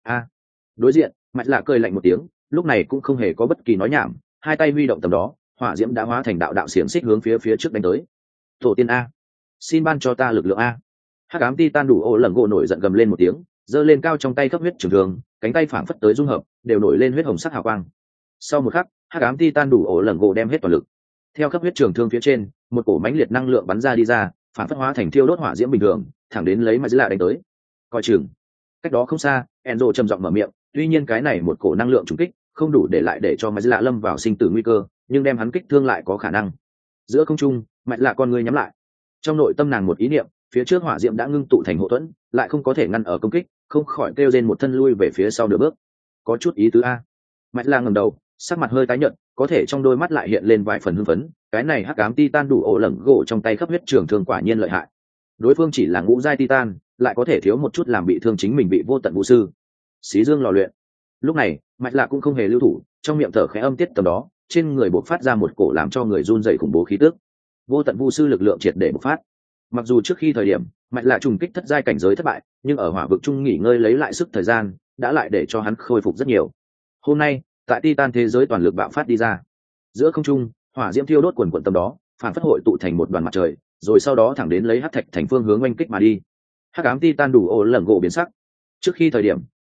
Đối diện mạnh lạ cười lạnh một tiếng, lúc này cũng không hề có bất kỳ nói nhảm, hai tay huy động tầm đó, hỏa diễm đã hóa thành đạo đạo xiềng xích hướng phía trước đánh tới. Tổ tiên a, xin ban cho ta lực lượng a. Hắc ám titan đủ ổ lẩn gỗ nổi giận gầm lên một tiếng, giơ lên cao trong tay khắp huyết trường thương, cánh tay phảng phất tới dung hợp, đều nổi lên huyết hồng sắc hào quang. Sau một khắc, hắc ám titan đủ ổ lẩn gỗ đem hết toàn lực, theo khắp huyết trường thương phía trên, một cổ mãnh liệt năng lượng bắn ra đi ra, phản phất hóa thành thiêu đốt hỏa diễm bình thường, thẳng đến lấy mà dữ lạ đánh tới. Coi chừng. Cách đó không xa, Enzo trầm giọng mở miệng, tuy nhiên cái này một cổ năng lượng trùng kích không đủ để lại để cho mà dữ lạ lâm vào sinh tử nguy cơ, nhưng đem hắn kích thương lại có khả năng. Giữa không trung, mạnh lạ con người nhắm lại. Trong nội tâm nàng một ý niệm, phía trước hỏa diễm đã ngưng tụ thành hộ thuẫn, lại không có thể ngăn ở công kích, không khỏi kêu lên một thân lui về phía sau nửa bước. Có chút ý tứ a. Mạnh lạ ngẩng đầu, sắc mặt hơi tái nhợt, có thể trong đôi mắt lại hiện lên vài phần hưng phấn. Cái này hắc ám titan đủ ổ lẩn gỗ trong tay khắp huyết trường thương quả nhiên lợi hại. Đối phương chỉ là ngũ giai titan, lại có thể thiếu một chút làm bị thương chính mình bị vô tận vũ sư. Xí dương lò luyện. Lúc này mạnh lạ cũng không hề lưu thủ, trong miệng thở khẽ âm tiết tầm đó, trên người bộc phát ra một cổ làm cho người run rẩy khủng bố khí tức. Vô tận vũ sư lực lượng triệt để bộc phát. Mặc dù trước khi thời điểm mạnh lạ trùng kích thất giai cảnh giới thất bại, nhưng ở hỏa vực trung nghỉ ngơi lấy lại sức thời gian, đã lại để cho hắn khôi phục rất nhiều. Hôm nay tại titan thế giới toàn lực bạo phát đi ra. Giữa không trung, hỏa diễm thiêu đốt quần quần tầm đó, phản phất hội tụ thành một đoàn mặt trời, rồi sau đó thẳng đến lấy hắc thạch thành phương hướng oanh kích mà đi. Hắc ám titan đủ ổ lẩn gỗ biến sắc. Trước khi thời điểm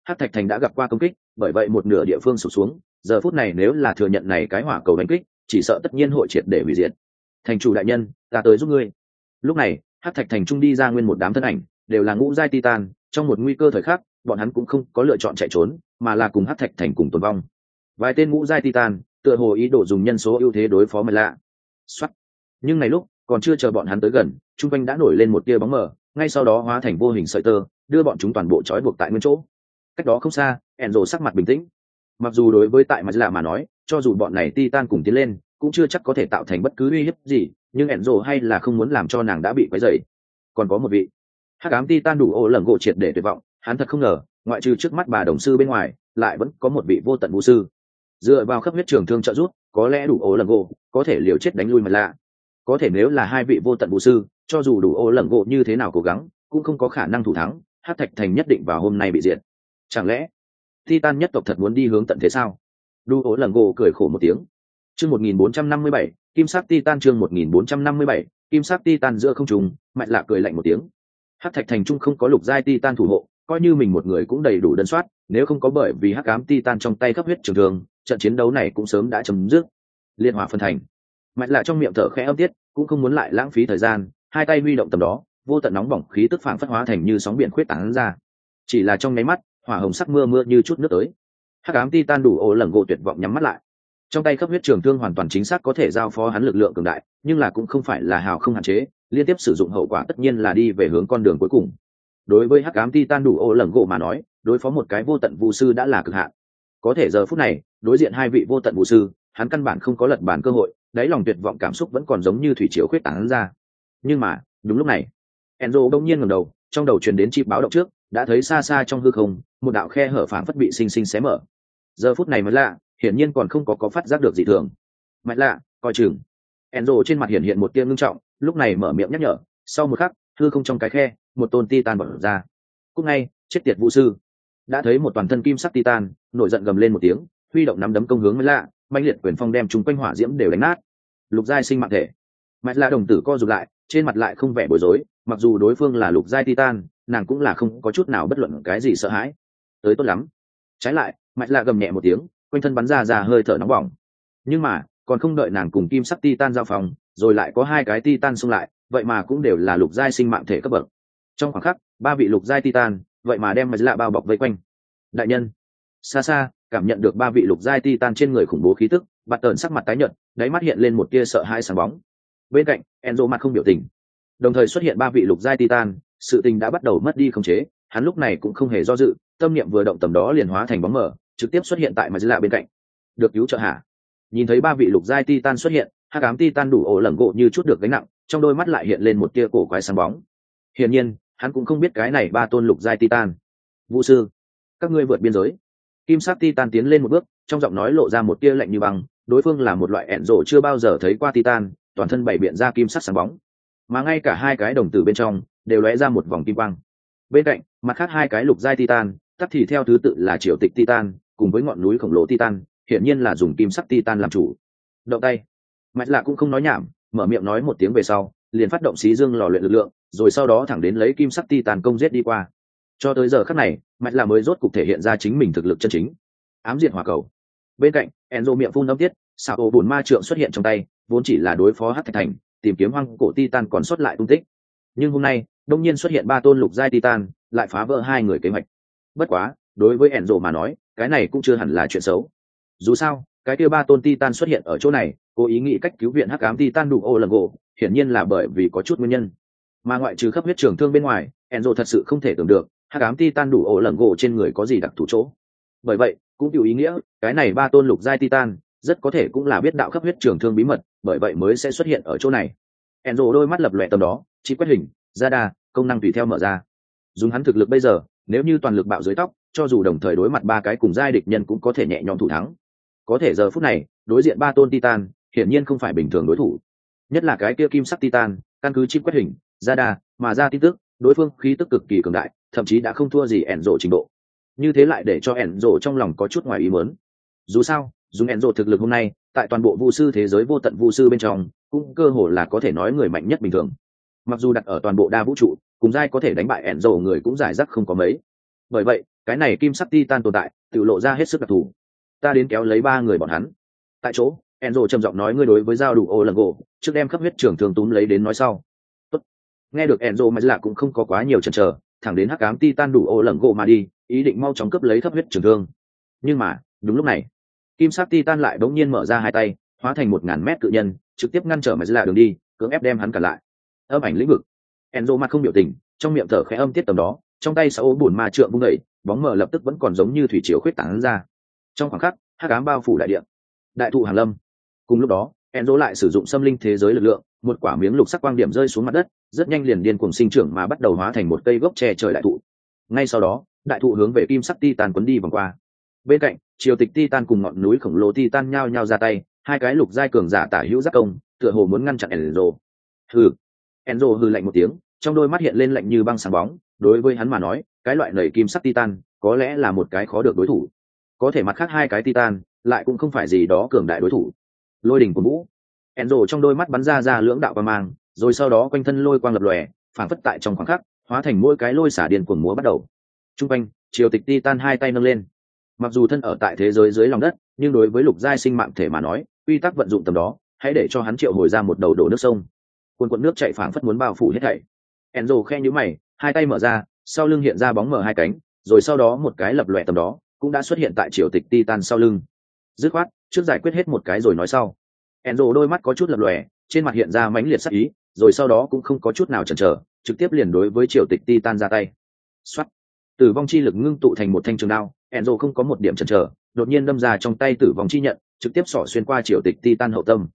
hắc thạch thành đã gặp qua công kích, bởi vậy một nửa địa phương sụp xuống, giờ phút này nếu là thừa nhận này cái hỏa cầu đánh kích, chỉ sợ tất nhiên hội triệt để hủy diệt. Thành chủ đại nhân, ta tới giúp ngươi. Lúc này hắc thạch thành trung đi ra nguyên một đám thân ảnh, đều là ngũ giai titan, trong một nguy cơ thời khắc bọn hắn cũng không có lựa chọn chạy trốn, mà là cùng hắc thạch thành cùng tồn vong. Vài tên ngũ giai titan tựa hồ ý đồ dùng nhân số ưu thế đối phó Mạch Lạ. Soát. Nhưng này lúc còn chưa chờ bọn hắn tới gần, trung quanh đã nổi lên một tia bóng mờ, ngay sau đó hóa thành vô hình sợi tơ, đưa bọn chúng toàn bộ trói buộc tại nguyên chỗ. Cách đó không xa, Enzo sắc mặt bình tĩnh. Mặc dù đối với tại Mạch Lạ mà nói, cho dù bọn này titan cùng tiến lên, cũng chưa chắc có thể tạo thành bất cứ uy hiếp gì, nhưng Enzo hay là không muốn làm cho nàng đã bị quấy rầy. Còn có một vị hắc ám titan đủ ô lẩn gỗ triệt để tuyệt vọng, hắn thật không ngờ, ngoại trừ trước mắt bà đồng sư bên ngoài, lại vẫn có một vị vô tận vũ sư. Dựa vào khắp huyết trường thương trợ giúp, có lẽ đủ ô lẩn gỗ có thể liều chết đánh lui Mạch Lạ. Có thể nếu là hai vị vô tận vũ sư, cho dù đủ ô lẩn gỗ như thế nào cố gắng, cũng không có khả năng thủ thắng, hắc thạch thành nhất định vào hôm nay bị diệt. Chẳng lẽ titan nhất tộc thật muốn đi hướng tận thế sao? Đủ ô lẩn gỗ cười khổ một tiếng. Chương 1457, kim sắc titan. Chương 1457, kim sắc titan. Giữa không trung, Mạch Lạ cười lạnh một tiếng. Hắc thạch thành trung không có lục giai titan thủ hộ, coi như mình một người cũng đầy đủ đơn soát, nếu không có bởi vì hắc ám titan trong tay khắp huyết trường thương, trận chiến đấu này cũng sớm đã chấm dứt. Liên hỏa phân thành. Mạch Lạ trong miệng thở khẽ âm tiết, cũng không muốn lại lãng phí thời gian, hai tay huy động tầm đó, vô tận nóng bỏng khí tức phảng phất hóa thành như sóng biển khuyết tán ra. Chỉ là trong nháy mắt, hỏa hồng sắc mưa như chút nước tới. Hắc ám titan đủ ô lẩn gỗ tuyệt vọng nhắm mắt lại. Trong tay khắp huyết trường thương hoàn toàn chính xác có thể giao phó hắn lực lượng cường đại, nhưng là cũng không phải là hào không hạn chế, liên tiếp sử dụng hậu quả tất nhiên là đi về hướng con đường cuối cùng. Đối với hắc ám titan đủ ô lẩn gỗ mà nói, đối phó một cái vô tận vũ sư đã là cực hạn. Có thể giờ phút này, đối diện hai vị vô tận vũ sư, hắn căn bản không có lật bàn cơ hội, đáy lòng tuyệt vọng cảm xúc vẫn còn giống như thủy triều khuyết tán ra. Nhưng mà đúng lúc này, Enzo đông nhiên ngẩng đầu, trong đầu truyền đến chip báo động trước, đã thấy xa xa trong hư không, một đạo khe hở phảng phất bị sinh sinh xé mở. Giờ phút này mới lạ, hiển nhiên còn không có phát giác được dị thường. Mạch Lạ, coi chừng. Enzo trên mặt hiện một tia ngưng trọng, lúc này mở miệng nhắc nhở. Sau một khắc, hư không trong cái khe, một tôn titan bật ra. Cúc ngay, chết tiệt vũ sư. Đã thấy một toàn thân kim sắc titan, nổi giận gầm lên một tiếng, huy động nắm đấm công hướng Mạch Lạ, mãnh liệt quyền phong đem chúng quanh hỏa diễm đều đánh nát. Lục giai sinh mạng thể. Mạch Lạ đồng tử co rụt lại, trên mặt lại không vẻ bối rối, mặc dù đối phương là lục giai titan, nàng cũng là không có chút nào bất luận cái gì sợ hãi. Tới tốt lắm. Trái lại, Mạch Lạ gầm nhẹ một tiếng, quanh thân bắn ra hơi thở nóng bỏng. Nhưng mà còn không đợi nàng cùng kim sắc titan giao phòng, rồi lại có hai cái titan xung lại, vậy mà cũng đều là lục giai sinh mạng thể cấp bậc. Trong khoảng khắc, ba vị lục giai titan vậy mà đem Mạch Lạ bao bọc vây quanh. Đại nhân. Xa xa cảm nhận được ba vị lục giai titan trên người khủng bố khí tức, Bạt Tợn sắc mặt tái nhợt, đáy mắt hiện lên một tia sợ hãi sáng bóng. Bên cạnh Enzo mặt không biểu tình. Đồng thời xuất hiện ba vị lục giai titan, sự tình đã bắt đầu mất đi khống chế, hắn lúc này cũng không hề do dự, tâm niệm vừa động tầm đó liền hóa thành bóng mờ, trực tiếp xuất hiện tại Mạch Lạ bên cạnh. Được cứu trợ hả? Nhìn thấy ba vị lục giai titan xuất hiện, hắc ám titan đủ ổ lẩn gỗ như chút được gánh nặng, trong đôi mắt lại hiện lên một tia cổ quái sáng bóng. Hiển nhiên hắn cũng không biết cái này ba tôn lục giai titan. Vũ sư, các ngươi vượt biên giới. Kim sắc titan tiến lên một bước, trong giọng nói lộ ra một tia lạnh như băng, đối phương là một loại Enzo chưa bao giờ thấy qua titan, toàn thân bảy biện ra kim sắc sáng bóng, mà ngay cả hai cái đồng tử bên trong đều lóe ra một vòng kim quang. Bên cạnh mặt khác hai cái lục giai titan tắc thì theo thứ tự là triều tịch titan cùng với ngọn núi khổng lồ titan, hiển nhiên là dùng kim sắc titan làm chủ. Động tay. Mạch Lạ cũng không nói nhảm, mở miệng nói một tiếng về sau, liền phát động xí dương lò luyện lực lượng, rồi sau đó thẳng đến lấy kim sắc titan công giết đi qua. Cho tới giờ khắc này, Mạch Lạ mới rốt cục thể hiện ra chính mình thực lực chân chính. Ám diệt hỏa cầu. Bên cạnh Enzo miệng phun âm tiết, xạ ổ bùn ma trượng xuất hiện trong tay, vốn chỉ là đối phó hắc thạch thành, tìm kiếm hoang cổ titan còn sót lại tung tích. Nhưng hôm nay đông nhiên xuất hiện ba tôn lục giai titan, lại phá vỡ hai người kế hoạch. Bất quá đối với Enzo mà nói, cái này cũng chưa hẳn là chuyện xấu. Dù sao cái kia ba tôn titan xuất hiện ở chỗ này, cố ý nghĩ cách cứu viện hắc ám titan đủ ô lần gỗ, hiển nhiên là bởi vì có chút nguyên nhân. Mà ngoại trừ khắp huyết trường thương bên ngoài, Enzo thật sự không thể tưởng được hắc ám titan đủ ô lần gỗ trên người có gì đặc thù chỗ. Bởi vậy cũng tiểu ý nghĩa cái này ba tôn lục giai titan rất có thể cũng là biết đạo khắp huyết trường thương bí mật, bởi vậy mới sẽ xuất hiện ở chỗ này. Enzo đôi mắt lập lòe tầm đó, chỉ quét hình ra đa công năng tùy theo mở ra. Dùng hắn thực lực bây giờ, nếu như toàn lực bạo dưới tóc, cho dù đồng thời đối mặt ba cái cùng giai địch nhân cũng có thể nhẹ nhõm thủ thắng. Có thể giờ phút này đối diện ba tôn titan hiển nhiên không phải bình thường đối thủ, nhất là cái kia kim sắc titan, căn cứ chip quét hình ra đa mà ra tin tức, đối phương khí tức cực kỳ cường đại, thậm chí đã không thua gì Enzo trình độ. Như thế lại để cho Enzo trong lòng có chút ngoài ý muốn. Dù sao dùng Enzo thực lực hôm nay, tại toàn bộ vu sư thế giới vô tận vu sư bên trong, cũng cơ hồ là có thể nói người mạnh nhất bình thường. Mặc dù đặt ở toàn bộ đa vũ trụ, cùng giai có thể đánh bại Enzo người cũng giải rác không có mấy. Bởi vậy cái này kim sắc titan tồn tại tự lộ ra hết sức đặc thù. Ta đến kéo lấy 3 người bọn hắn. Tại chỗ Enzo trầm giọng nói, ngươi đối với dao đủ ô lần gỗ trước đem khắp huyết trưởng thường túm lấy đến nói sau. Tốt. Nghe được Enzo mà là cũng không có quá nhiều chần chờ, thẳng đến hắc ám titan đủ ô lần gỗ mà đi, ý định mau chóng cướp lấy khắp huyết trưởng thương. Nhưng mà đúng lúc này kim sắc titan lại bỗng nhiên mở ra hai tay, hóa thành 1000 mét cự nhân, trực tiếp ngăn trở mà là đường đi, cưỡng ép đem hắn cản lại. Âm ảnh lĩnh vực. Enzo mặt không biểu tình, trong miệng thở khẽ âm tiết tầm đó, trong tay sáu bùn ma trượng vung đẩy, bóng mờ lập tức vẫn còn giống như thủy triều khuyết tán ra. Trong khoảng khắc hắc ám bao phủ đại địa, đại thụ hàn lâm. Cùng lúc đó Enzo lại sử dụng xâm linh thế giới lực lượng, một quả miếng lục sắc quang điểm rơi xuống mặt đất, rất nhanh liền điên cuồng sinh trưởng mà bắt đầu hóa thành một cây gốc che trời đại thụ. Ngay sau đó đại thụ hướng về kim sắc titan quấn đi vòng qua. Bên cạnh triều tịch titan cùng ngọn núi khổng lồ titan nhao nhao ra tay, hai cái lục giai cường giả tả hữu giác công, tựa hồ muốn ngăn chặn Enzo. Enzo hừ lạnh một tiếng, trong đôi mắt hiện lên lạnh như băng sáng bóng. Đối với hắn mà nói, cái loại nảy kim sắc titan có lẽ là một cái khó được đối thủ, có thể mặt khác hai cái titan lại cũng không phải gì đó cường đại đối thủ. Lôi đỉnh của vũ. Enzo trong đôi mắt bắn ra lưỡng đạo quang mang, rồi sau đó quanh thân lôi quang lập lòe, phảng phất tại trong khoảng khắc hóa thành mỗi cái lôi xả điên cuồng múa bắt đầu. Trung quanh triều tịch titan hai tay nâng lên. Mặc dù thân ở tại thế giới dưới lòng đất, nhưng đối với lục giai sinh mạng thể mà nói, quy tắc vận dụng tầm đó, hãy để cho hắn triệu hồi ra một đầu đổ nước sông. Cuồn cuộn nước chảy phảng phất muốn bao phủ hết thảy. Enzo khe nhíu mày, hai tay mở ra, sau lưng hiện ra bóng mờ hai cánh, rồi sau đó một cái lập lòe tầm đó cũng đã xuất hiện tại triều tịch titan sau lưng. Dứt khoát trước giải quyết hết một cái rồi nói sau. Enzo đôi mắt có chút lập lòe, trên mặt hiện ra mãnh liệt sắc ý, rồi sau đó cũng không có chút nào chần chờ, trực tiếp liền đối với triều tịch titan ra tay. Xoát, tử vong chi lực ngưng tụ thành một thanh trường đao. Enzo không có một điểm chần chờ, đột nhiên đâm ra trong tay tử vong chi nhận, trực tiếp xỏ xuyên qua triều tịch titan hậu tâm.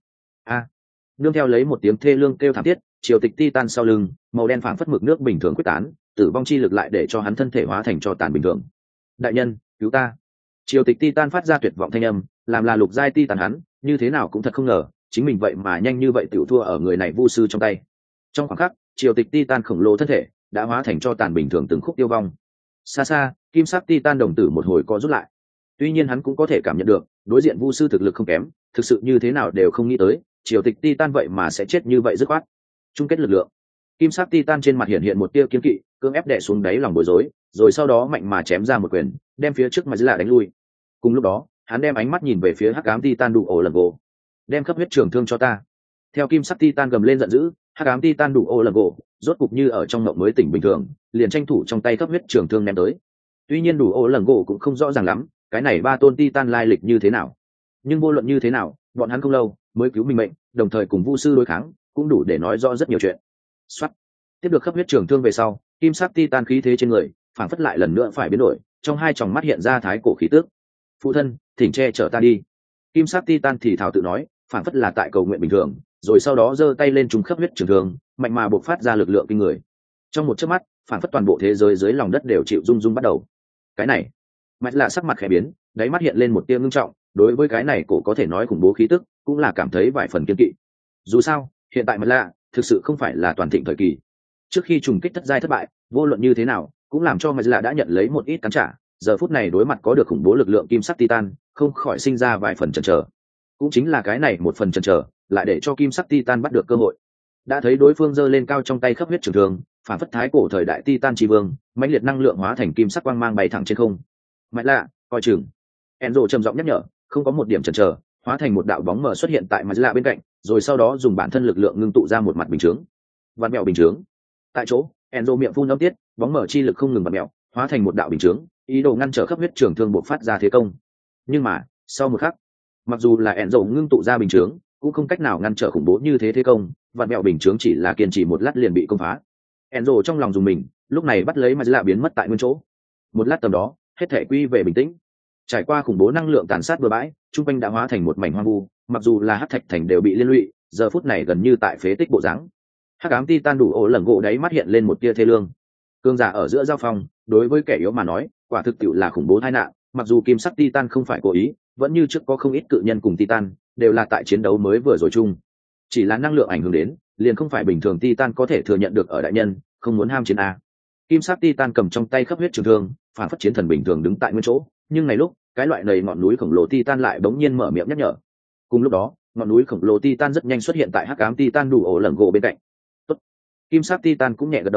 Nương theo lấy một tiếng thê lương kêu thảm thiết, triều tịch titan sau lưng màu đen phảng phất mực nước bình thường quyết tán, tử vong chi lực lại để cho hắn thân thể hóa thành tro tàn bình thường. Đại nhân, cứu ta! Triều tịch titan phát ra tuyệt vọng thanh âm, làm là lục giai titan hắn như thế nào cũng thật không ngờ, chính mình vậy mà nhanh như vậy tiểu thua ở người này vu sư trong tay. Trong khoảng khắc triều tịch titan khổng lồ thân thể đã hóa thành tro tàn bình thường từng khúc tiêu vong. Xa xa kim sắc titan đồng tử một hồi co rút lại. Tuy nhiên hắn cũng có thể cảm nhận được đối diện vu sư thực lực không kém, thực sự như thế nào đều không nghĩ tới triều tịch titan vậy mà sẽ chết như vậy dứt khoát. Chung kết lực lượng. Kim sắc titan trên mặt hiện một tia kiên kỵ, cưỡng ép đè xuống đáy lòng bối rối, rồi sau đó mạnh mà chém ra một quyền, đem phía trước mà dư lạ đánh lui. Cùng lúc đó hắn đem ánh mắt nhìn về phía hắc ám titan đủ ổ lần gỗ. Đem khắp huyết trường thương cho ta. Theo kim sắc titan gầm lên giận dữ, hắc ám titan đủ ổ lần gỗ rốt cục như ở trong mộng mới tỉnh bình thường, liền tranh thủ trong tay khắp huyết trường thương ném tới. Tuy nhiên đủ ổ lần gỗ cũng không rõ ràng lắm cái này ba tôn titan lai lịch như thế nào, nhưng vô luận như thế nào bọn hắn không lâu mới cứu mình mệnh, đồng thời cùng vu sư đối kháng, cũng đủ để nói rõ rất nhiều chuyện. Soát. Tiếp được khắp huyết trường thương về sau, kim sắc titan khí thế trên người phảng phất lại lần nữa phải biến đổi, trong hai tròng mắt hiện ra thái cổ khí tước. Phụ thân, thỉnh che chở ta đi. Kim sắc titan thì thào tự nói, phảng phất là tại cầu nguyện bình thường, rồi sau đó giơ tay lên trúng khắp huyết trường thương, mạnh mà bộc phát ra lực lượng kinh người. Trong một chớp mắt, phảng phất toàn bộ thế giới dưới lòng đất đều chịu rung rung bắt đầu. Cái này, Mạch Lạ sắc mặt khẽ biến, đáy mắt hiện lên một tia ngưng trọng, đối với cái này cổ có thể nói khủng bố khí tức, cũng là cảm thấy vài phần kiên kỵ. Dù sao, hiện tại Mạch Lạ thực sự không phải là toàn thịnh thời kỳ. Trước khi trùng kích thất giai thất bại, vô luận như thế nào, cũng làm cho Mạch Lạ đã nhận lấy một ít cắn trả, giờ phút này đối mặt có được khủng bố lực lượng kim sắc titan, không khỏi sinh ra vài phần chần chờ. Cũng chính là cái này một phần chần chờ, lại để cho kim sắc titan bắt được cơ hội. Đã thấy đối phương giơ lên cao trong tay khắp huyết trường thương, phản phất thái cổ thời đại titan tri vương, mãnh liệt năng lượng hóa thành kim sắc quang mang bay thẳng trên không. Mạch Lạ, coi chừng. Enzo trầm giọng nhắc nhở, không có một điểm chần chờ, hóa thành một đạo bóng mờ xuất hiện tại Mạch Lạ bên cạnh, rồi sau đó dùng bản thân lực lượng ngưng tụ ra một mặt bình chướng. Vạn mèo bình chướng. Tại chỗ, Enzo miệng phun âm tiết, bóng mờ chi lực không ngừng vặn mèo, hóa thành một đạo bình chướng, ý đồ ngăn trở khắp huyết trường thương bộc phát ra thế công. Nhưng mà, sau một khắc, mặc dù là Enzo ngưng tụ ra bình chướng, cũng không cách nào ngăn trở khủng bố như thế công, vạn mèo bình chướng chỉ là kiên trì một lát liền bị công phá. Enzo trong lòng dùng mình, lúc này bắt lấy Mạch Lạ biến mất tại nguyên chỗ. Một lát tầm đó, hết thể quy về bình tĩnh. Trải qua khủng bố năng lượng tàn sát bừa bãi, trung quanh đã hóa thành một mảnh hoang vu, mặc dù là hắc thạch thành đều bị liên lụy, giờ phút này gần như tại phế tích bộ dáng. Hắc ám titan đủ ổ lẩn gỗ đáy mắt hiện lên một tia thê lương. Cương giả ở giữa giao phong, đối với kẻ yếu mà nói, quả thực tiệu là khủng bố tai nạn, mặc dù kim sắc titan không phải cố ý, vẫn như trước có không ít cự nhân cùng titan, đều là tại chiến đấu mới vừa rồi chung. Chỉ là năng lượng ảnh hưởng đến, liền không phải bình thường titan có thể thừa nhận được ở đại nhân, không muốn ham chiến a. Kim sắc titan cầm trong tay khắp huyết trường thương, phản phất chiến thần bình thường đứng tại nguyên chỗ, nhưng này lúc, cái loại nầy ngọn núi khổng lồ titan lại bỗng nhiên mở miệng nhắc nhở. Cùng lúc đó, ngọn núi khổng lồ titan rất nhanh xuất hiện tại hắc ám titan đủ ổ lẩn gỗ bên cạnh. Tốt. Kim sắc titan cũng nhẹ gật đầu,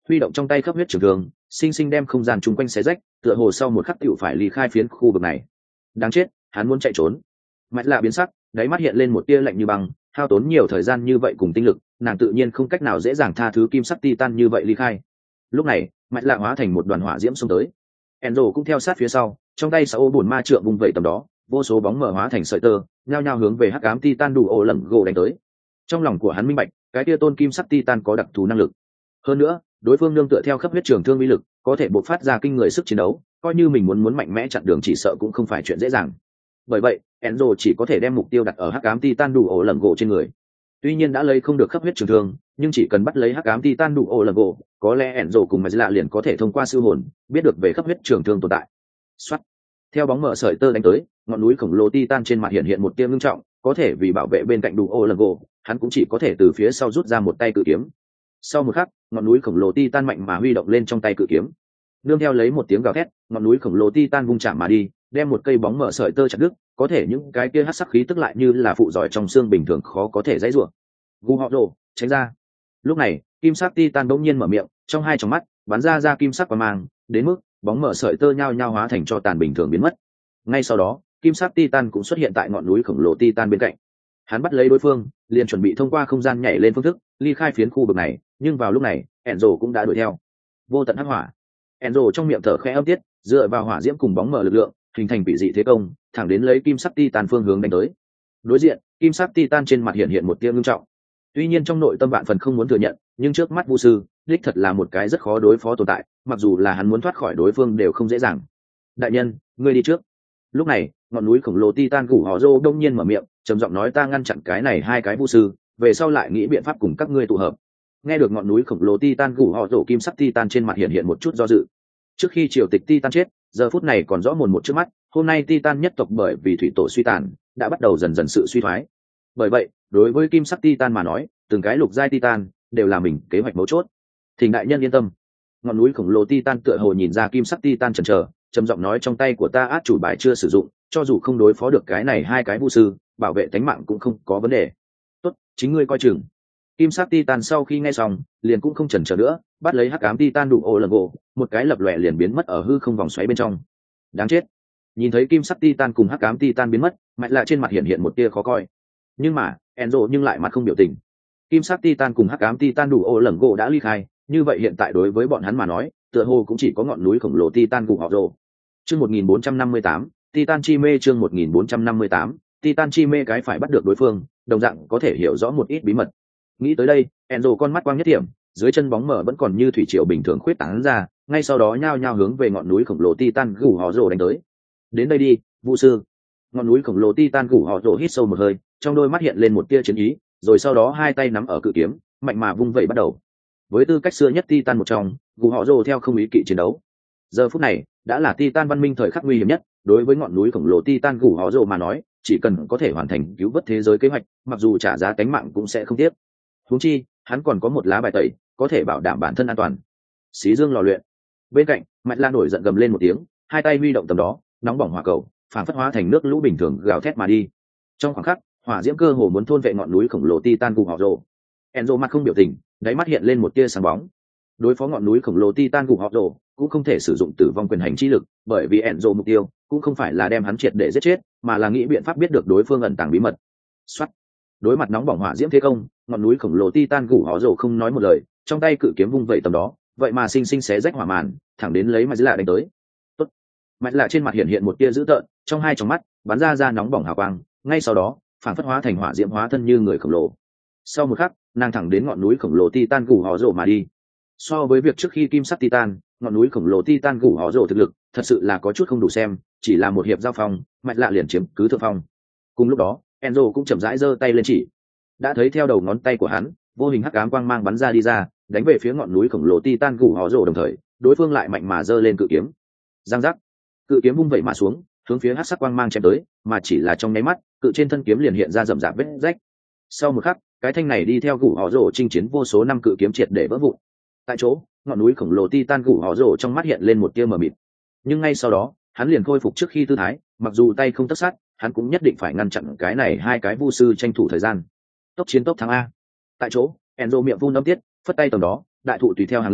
huy động trong tay khắp huyết trường thương, sinh sinh đem không gian chung quanh xé rách, tựa hồ sau một khắc tựu phải ly khai phiến khu vực này. Đáng chết, hắn muốn chạy trốn. Mạch Lạ biến sắc, đáy mắt hiện lên một tia lạnh như băng, hao tốn nhiều thời gian như vậy cùng tinh lực, nàng tự nhiên không cách nào dễ dàng tha thứ kim sắc titan như vậy ly khai. Lúc này, Mạch Lạ hóa thành một đoàn hỏa diễm xông tới. Enzo cũng theo sát phía sau, trong tay Sao bổn ma trượng vung vẩy tầm đó, vô số bóng mờ hóa thành sợi tơ, nhao nhao hướng về hắc ám titan đủ ổ lẩn gỗ đánh tới. Trong lòng của hắn minh bạch, cái tia tôn kim sắc titan có đặc thù năng lực. Hơn nữa, đối phương nương tựa theo khắp huyết trường thương uy lực, có thể bộc phát ra kinh người sức chiến đấu, coi như mình muốn mạnh mẽ chặn đường chỉ sợ cũng không phải chuyện dễ dàng. Bởi vậy, Enzo chỉ có thể đem mục tiêu đặt ở hắc ám titan đủ ổ lẩn gỗ trên người. Tuy nhiên đã lấy không được khắp huyết trường thương, nhưng chỉ cần bắt lấy hắc ám titan đủ ổ lẩn gỗ, có lẽ Enzo cùng Mạch Lạ liền có thể thông qua siêu hồn biết được về khắp huyết trường thương tồn tại. Soát. Theo bóng mở sợi tơ đánh tới, ngọn núi khổng lồ titan trên mặt hiện một tia ngưng trọng, có thể vì bảo vệ bên cạnh đủ ổ lẩn gỗ, hắn cũng chỉ có thể từ phía sau rút ra một tay cự kiếm. Sau một khắc, ngọn núi khổng lồ titan mạnh mà huy động lên trong tay cự kiếm. Nương theo lấy một tiếng gào thét, ngọn núi khổng lồ titan vung chạm mà đi, đem một cây bóng mở sợi tơ chặt đứt, có thể những cái kia hắc sắc khí tức lại như là phụ giỏi trong xương bình thường khó có thể dãy rủa. Gu họ rồ, tránh ra. Lúc này, kim sắc titan bỗng nhiên mở miệng, trong hai tròng mắt bắn ra kim sắc quang mang, đến mức bóng mở sợi tơ nhao nhao hóa thành cho tàn bình thường biến mất. Ngay sau đó, kim sắc titan cũng xuất hiện tại ngọn núi khổng lồ titan bên cạnh. Hắn bắt lấy đối phương, liền chuẩn bị thông qua không gian nhảy lên phương thức ly khai phiến khu vực này, nhưng vào lúc này, Enzo cũng đã đuổi theo. Vô tận hắc hỏa. Enzo trong miệng thở khẽ âm tiết, dựa vào hỏa diễm cùng bóng mở lực lượng, hình thành bị dị thế công, thẳng đến lấy kim sắc titan phương hướng đánh tới. Đối diện, kim sắc titan trên mặt hiện một tia ngưng trọng. Tuy nhiên trong nội tâm bạn phần không muốn thừa nhận, nhưng trước mắt Vu sư, đích thật là một cái rất khó đối phó tồn tại, mặc dù là hắn muốn thoát khỏi đối phương đều không dễ dàng. Đại nhân, ngươi đi trước. Lúc này, ngọn núi khổng lồ titan gù họ rô đông nhiên mở miệng, trầm giọng nói ta ngăn chặn cái này hai cái Vu sư, về sau lại nghĩ biện pháp cùng các ngươi tụ hợp. Nghe được ngọn núi khổng lồ titan gù họ rô kim sắc titan trên mặt hiện một chút do dự. Trước khi triều tịch titan chết, giờ phút này còn rõ mồn một trước mắt, hôm nay titan nhất tộc bởi vì thủy tổ suy tàn, đã bắt đầu dần dần sự suy thoái. Bởi vậy, đối với kim sắc titan mà nói, từng cái lục giai titan đều là mình kế hoạch mấu chốt. Thỉnh đại nhân yên tâm. Ngọn núi khổng lồ titan tựa hồ nhìn ra kim sắc titan chần chờ, trầm giọng nói trong tay của ta át chủ bài chưa sử dụng, cho dù không đối phó được cái này hai cái Vu sư, bảo vệ tính mạng cũng không có vấn đề. Tốt, chính ngươi coi chừng. Kim sắc titan sau khi nghe xong, liền cũng không chần chờ nữa, bắt lấy hắc ám titan đủ ổ lần gỗ, một cái lập lòe liền biến mất ở hư không vòng xoáy bên trong. Đáng chết. Nhìn thấy kim sắc titan cùng hắc ám titan biến mất, Mạch Lạ trên mặt hiện một tia khó coi. Nhưng mà, Enzo nhưng lại mặt không biểu tình. Kim sắc titan cùng hắc ám titan đủ ổ lần gỗ đã ly khai, như vậy hiện tại đối với bọn hắn mà nói, tựa hồ cũng chỉ có ngọn núi khổng lồ titan cùng họ rồ. Chương 1458, Titan chi mê chương 1458, Titan chi mê cái phải bắt được đối phương, đồng dạng có thể hiểu rõ một ít bí mật. Nghĩ tới đây, Enzo con mắt quang nhất điểm, dưới chân bóng mở vẫn còn như thủy triều bình thường khuyết tán ra, ngay sau đó nhao nhao hướng về ngọn núi khổng lồ Titan gù họ rồ đánh tới. Đến đây đi, Vu sư. Ngọn núi khổng lồ Titan gù họ rồ hít sâu một hơi, trong đôi mắt hiện lên một tia chiến ý, rồi sau đó hai tay nắm ở cự kiếm, mạnh mà vung vẩy bắt đầu. Với tư cách xưa nhất Titan một trong, gù họ rồ theo không ý kỵ chiến đấu. Giờ phút này, đã là Titan văn minh thời khắc nguy hiểm nhất, đối với ngọn núi khổng lồ Titan gù họ rồ mà nói, chỉ cần có thể hoàn thành cứu vớt thế giới kế hoạch, mặc dù trả giá tính mạng cũng sẽ không tiếc. Huống chi, hắn còn có một lá bài tẩy, có thể bảo đảm bản thân an toàn. Xí dương lò luyện. Bên cạnh, Mạch Lan nổi giận gầm lên một tiếng, hai tay huy động tầm đó, nóng bỏng hỏa cầu, phản phất hóa thành nước lũ bình thường gào thét mà đi. Trong khoảng khắc, hỏa diễm cơ hồ muốn thôn vệ ngọn núi khổng lồ Titan gù họ rồ. Enzo mặt không biểu tình, đáy mắt hiện lên một tia sáng bóng. Đối phó ngọn núi khổng lồ Titan gù họ rồ, cũng không thể sử dụng tử vong quyền hành chi lực, bởi vì Enzo mục tiêu cũng không phải là đem hắn triệt để giết chết, mà là nghĩ biện pháp biết được đối phương ẩn tàng bí mật. Soát. Đối mặt nóng bỏng hỏa diễm thế công, ngọn núi khổng lồ Titan gù họ rồ không nói một lời, trong tay cự kiếm vung vẩy tầm đó, vậy mà sinh sinh xé rách hỏa màn, thẳng đến lấy Mạch Lạ đánh tới. Tốt. Mạch Lạ trên mặt hiện một tia dữ tợn, trong hai tròng mắt bắn ra nóng bỏng hào quang, ngay sau đó, phản phất hóa thành hỏa diễm hóa thân như người khổng lồ. Sau một khắc, nàng thẳng đến ngọn núi khổng lồ Titan gù họ rồ mà đi. So với việc trước khi kim sắc Titan, ngọn núi khổng lồ Titan gù họ rồ thực lực thật sự là có chút không đủ xem, chỉ là một hiệp giao phong, Mạch Lạ liền chiếm cứ thượng phong. Cùng lúc đó, Enzo cũng chậm rãi giơ tay lên chỉ. Đã thấy theo đầu ngón tay của hắn, vô hình hắc ám quang mang bắn ra đi ra, đánh về phía ngọn núi khổng lồ Titan gù họ rồ đồng thời, đối phương lại mạnh mà giơ lên cự kiếm. Giang giác, cự kiếm vung vẩy mà xuống, hướng phía hắc sắc quang mang chém tới, mà chỉ là trong nháy mắt, cự trên thân kiếm liền hiện ra rậm rạp vết rách. Sau một khắc, cái thanh này đi theo gù họ rồ chinh chiến vô số năm cự kiếm triệt để vỡ vụn. Tại chỗ, ngọn núi khổng lồ Titan gù họ rồ trong mắt hiện lên một tia mờ mịt. Nhưng ngay sau đó, hắn liền khôi phục trước khi tư thái, mặc dù tay không tất sát, hắn cũng nhất định phải ngăn chặn cái này hai cái Vu sư tranh thủ thời gian. Tốc chiến tốc thắng a. Tại chỗ, Enzo miệng vung âm tiết, phất tay tầm đó, đại thụ tùy theo hàng lâm,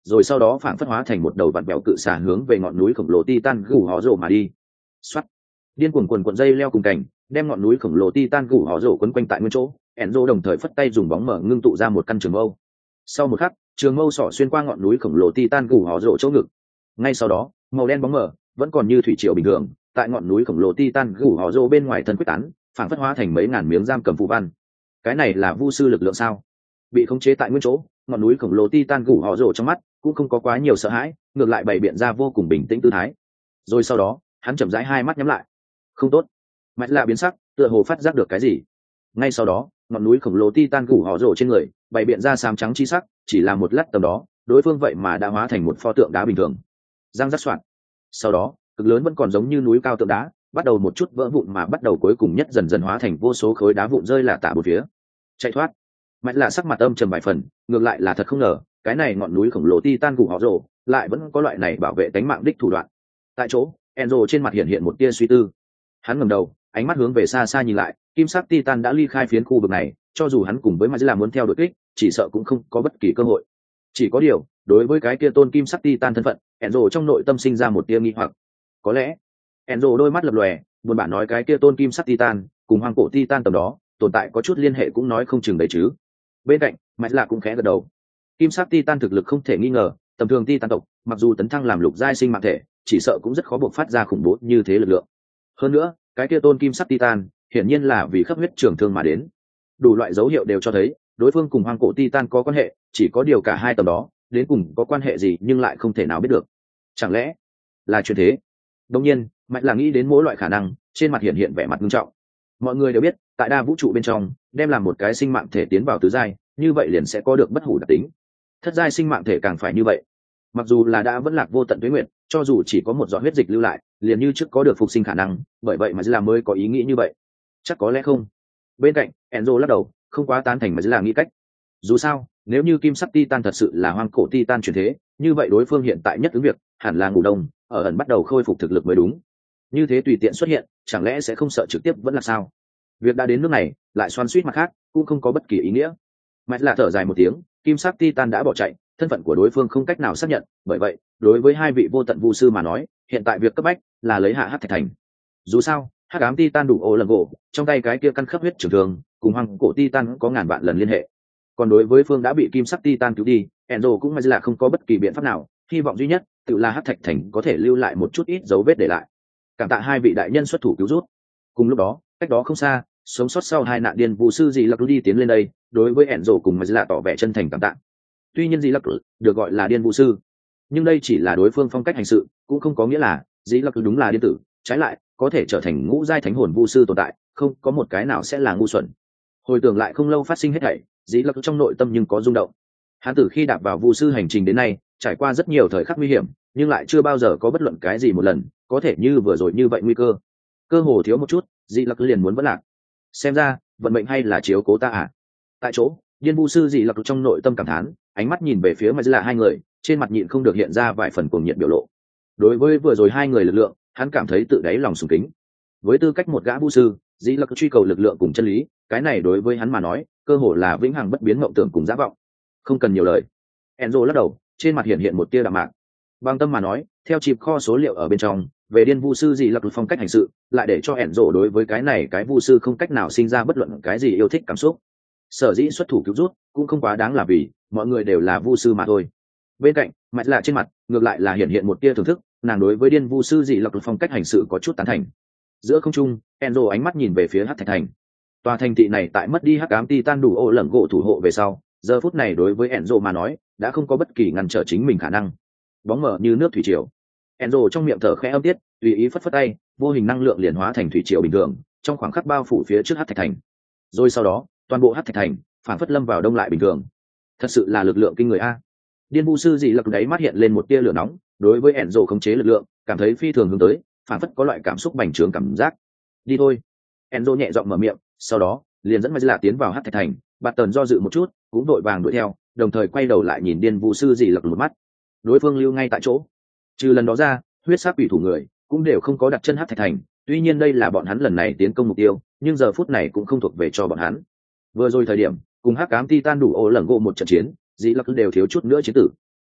rồi sau đó phảng phất hóa thành một đầu vặn bẹo cự xà hướng về ngọn núi khổng lồ Titan gù họ rổ mà đi. Xoát, điên cuồng quần cuộn dây leo cùng cảnh đem ngọn núi khổng lồ Titan gù họ rổ quấn quanh tại nguyên chỗ. Enzo đồng thời phất tay dùng bóng mở ngưng tụ ra một căn trường mâu. Sau một khắc, trường mâu sỏ xuyên qua ngọn núi khổng lồ Titan gù họ rổ chỗ ngực. Ngay sau đó, màu đen bóng mở vẫn còn như thủy triều bình thường, tại ngọn núi khổng lồ Titan gù họ rổ bên ngoài thân quyết tán, phảng phất hóa thành mấy ngàn miếng giam cầm phù văn. Cái này là vu sư lực lượng sao? Bị khống chế tại nguyên chỗ, ngọn núi khổng lồ Titan gù họ rổ trong mắt cũng không có quá nhiều sợ hãi, ngược lại bày biện ra vô cùng bình tĩnh tư thái. Rồi sau đó, hắn chậm rãi hai mắt nhắm lại. Không tốt, mạch lạ biến sắc, tựa hồ phát giác được cái gì. Ngay sau đó, ngọn núi khổng lồ Titan gù họ rổ trên người bày biện ra xám trắng chi sắc, chỉ là một lát tầm đó, đối phương vậy mà đã hóa thành một pho tượng đá bình thường. Giang rắc soạn. Sau đó, cực lớn vẫn còn giống như núi cao tượng đá, bắt đầu một chút vỡ vụn mà bắt đầu cuối cùng nhất dần dần hóa thành vô số khối đá vụn rơi lả tả bốn phía. Chạy thoát. Mạch lạ sắc mặt âm trầm vài phần, ngược lại là thật không ngờ, cái này ngọn núi khổng lồ Titan gù họ rổ lại vẫn có loại này bảo vệ tính mạng đích thủ đoạn. Tại chỗ, Enzo trên mặt hiện hiện một tia suy tư. Hắn ngẩng đầu, ánh mắt hướng về xa xa nhìn lại, kim sắc Titan đã ly khai phiến khu vực này, cho dù hắn cùng với Mazila muốn theo đuổi kích, chỉ sợ cũng không có bất kỳ cơ hội. Chỉ có điều, đối với cái kia tôn kim sắc Titan thân phận, Enzo trong nội tâm sinh ra một tia nghi hoặc. Có lẽ, Enzo đôi mắt lập lòe, buồn bã nói cái kia tôn kim sắc Titan, cùng hoang cổ Titan tầm đó, tồn tại có chút liên hệ cũng nói không chừng đấy chứ. Bên cạnh, Mạch Lạ cũng khẽ gật đầu. Kim sắc Titan thực lực không thể nghi ngờ, tầm thường Titan tộc, mặc dù tấn thăng làm lục giai sinh mạng thể, chỉ sợ cũng rất khó bộc phát ra khủng bố như thế lực lượng. Hơn nữa, cái kia tôn kim sắc Titan, hiển nhiên là vì khắp huyết trường thương mà đến. Đủ loại dấu hiệu đều cho thấy, đối phương cùng hoang cổ Titan có quan hệ, chỉ có điều cả hai tầm đó, đến cùng có quan hệ gì nhưng lại không thể nào biết được. Chẳng lẽ là chuyện thế? Đương nhiên, Mạch Lạ nghĩ đến mỗi loại khả năng, trên mặt hiện hiện vẻ mặt nghiêm trọng. Mọi người đều biết, tại đa vũ trụ bên trong, đem làm một cái sinh mạng thể tiến vào tứ giai, như vậy liền sẽ có được bất hủ đặc tính. Thất giai sinh mạng thể càng phải như vậy. Mặc dù là đã vẫn lạc vô tận tuế nguyện, cho dù chỉ có một giọt huyết dịch lưu lại, liền như trước có được phục sinh khả năng, bởi vậy mà Zilla mới có ý nghĩ như vậy. Chắc có lẽ không. Bên cạnh, Enzo lắc đầu, không quá tán thành mà Zilla nghĩ cách. Dù sao, nếu như kim sắc Titan thật sự là hoang cổ Titan truyền thế, như vậy đối phương hiện tại nhất ứng việc, hẳn là ngủ đông, ở ẩn bắt đầu khôi phục thực lực mới đúng. Như thế tùy tiện xuất hiện, chẳng lẽ sẽ không sợ trực tiếp vẫn là sao? Việc đã đến nước này, lại xoắn xuýt mặt khác, cũng không có bất kỳ ý nghĩa. Mạch Lạ thở dài một tiếng, kim sắc Titan đã bỏ chạy, thân phận của đối phương không cách nào xác nhận, bởi vậy, đối với hai vị vô tận vu sư mà nói, hiện tại việc cấp bách là lấy hạ Hắc Thạch Thành. Dù sao, Hắc ám Titan đủ ô lần gỗ, trong tay cái kia căn khắp huyết trường thường, cùng hoang cổ Titan có ngàn vạn lần liên hệ. Còn đối với phương đã bị kim sắc Titan cứu đi, Enzo cũng là không có bất kỳ biện pháp nào, hy vọng duy nhất tự là Hắc Thạch Thành có thể lưu lại một chút ít dấu vết để lại. Cảm tạ hai vị đại nhân xuất thủ cứu rút. Cùng lúc đó, cách đó không xa, sống sót sau hai nạn điên vu sư dị lặc đi tiến lên đây, đối với Enzo cùng Mazila tỏ vẻ chân thành cảm tạ. Tuy nhiên dị lặc được gọi là điên vu sư, nhưng đây chỉ là đối phương phong cách hành sự, cũng không có nghĩa là dị lặc đúng là điên tử, trái lại có thể trở thành ngũ giai thánh hồn vu sư tồn tại, không có một cái nào sẽ là ngu xuẩn. Hồi tưởng lại không lâu phát sinh hết thảy, dị lặc trong nội tâm nhưng có rung động. Hắn từ khi đạp vào vu sư hành trình đến nay, trải qua rất nhiều thời khắc nguy hiểm, nhưng lại chưa bao giờ có bất luận cái gì một lần có thể như vừa rồi như vậy nguy cơ hồ thiếu một chút, dị lặc liền muốn vẫn lạc. Xem ra vận mệnh hay là chiếu cố ta à? Tại chỗ, điên vu sư dị lặc trong nội tâm cảm thán, ánh mắt nhìn về phía Mazila hai người, trên mặt nhịn không được hiện ra vài phần cuồng nhiệt biểu lộ. Đối với vừa rồi hai người lực lượng, hắn cảm thấy tự đáy lòng sùng kính. Với tư cách một gã vu sư, dị lặc truy cầu lực lượng cùng chân lý, cái này đối với hắn mà nói, cơ hồ là vĩnh hằng bất biến mộng tưởng cùng giả vọng. Không cần nhiều lời. Enzo lắc đầu, trên mặt hiện hiện một tia đạm mạc. Bằng tâm mà nói, theo chip kho số liệu ở bên trong, về điên vu sư dị lặc phong cách hành sự, lại để cho Enzo đối với cái này cái vu sư không cách nào sinh ra bất luận cái gì yêu thích cảm xúc. Sở dĩ xuất thủ cứu rút, cũng không quá đáng là vì mọi người đều là vu sư mà thôi. Bên cạnh, Mạch Lạ trên mặt ngược lại là hiện hiện một tia thưởng thức, nàng đối với điên vu sư dị lặc phong cách hành sự có chút tán thành. Giữa không trung, Enzo ánh mắt nhìn về phía Hắc Thạch Thành. Tòa thành thị này tại mất đi Hắc ám Titan đủ ô lẩn gỗ thủ hộ về sau, giờ phút này đối với Enzo mà nói, đã không có bất kỳ ngăn trở chính mình khả năng. Bóng mở như nước thủy triều. Enzo trong miệng thở khẽ âm tiết, tùy ý phất phất tay, vô hình năng lượng liền hóa thành thủy triều bình thường, trong khoảng khắc bao phủ phía trước Hắc Thạch Thành. Rồi sau đó, toàn bộ Hắc Thạch Thành phản phất lâm vào đông lại bình thường. Thật sự là lực lượng kinh người a. Điên vu sư dị lặc đấy mắt hiện lên một tia lửa nóng, đối với Enzo khống chế lực lượng, cảm thấy phi thường hướng tới, phản phất có loại cảm xúc bành trướng cảm giác. Đi thôi. Enzo nhẹ giọng mở miệng, sau đó liền dẫn Mazila tiến vào Hắc Thạch Thành. Bạt Tần do dự một chút, cũng đội vàng đuổi theo, đồng thời quay đầu lại nhìn điên vu sư dị lặc một mắt. Đối phương lưu ngay tại chỗ. Trừ lần đó ra, huyết sắc quỷ thủ người cũng đều không có đặt chân Hắc Thạch Thành. Tuy nhiên đây là bọn hắn lần này tiến công mục tiêu, nhưng giờ phút này cũng không thuộc về cho bọn hắn. Vừa rồi thời điểm cùng Hắc ám Titan đủ ô lẩn gỗ một trận chiến, dị lặc đều thiếu chút nữa chiến tử.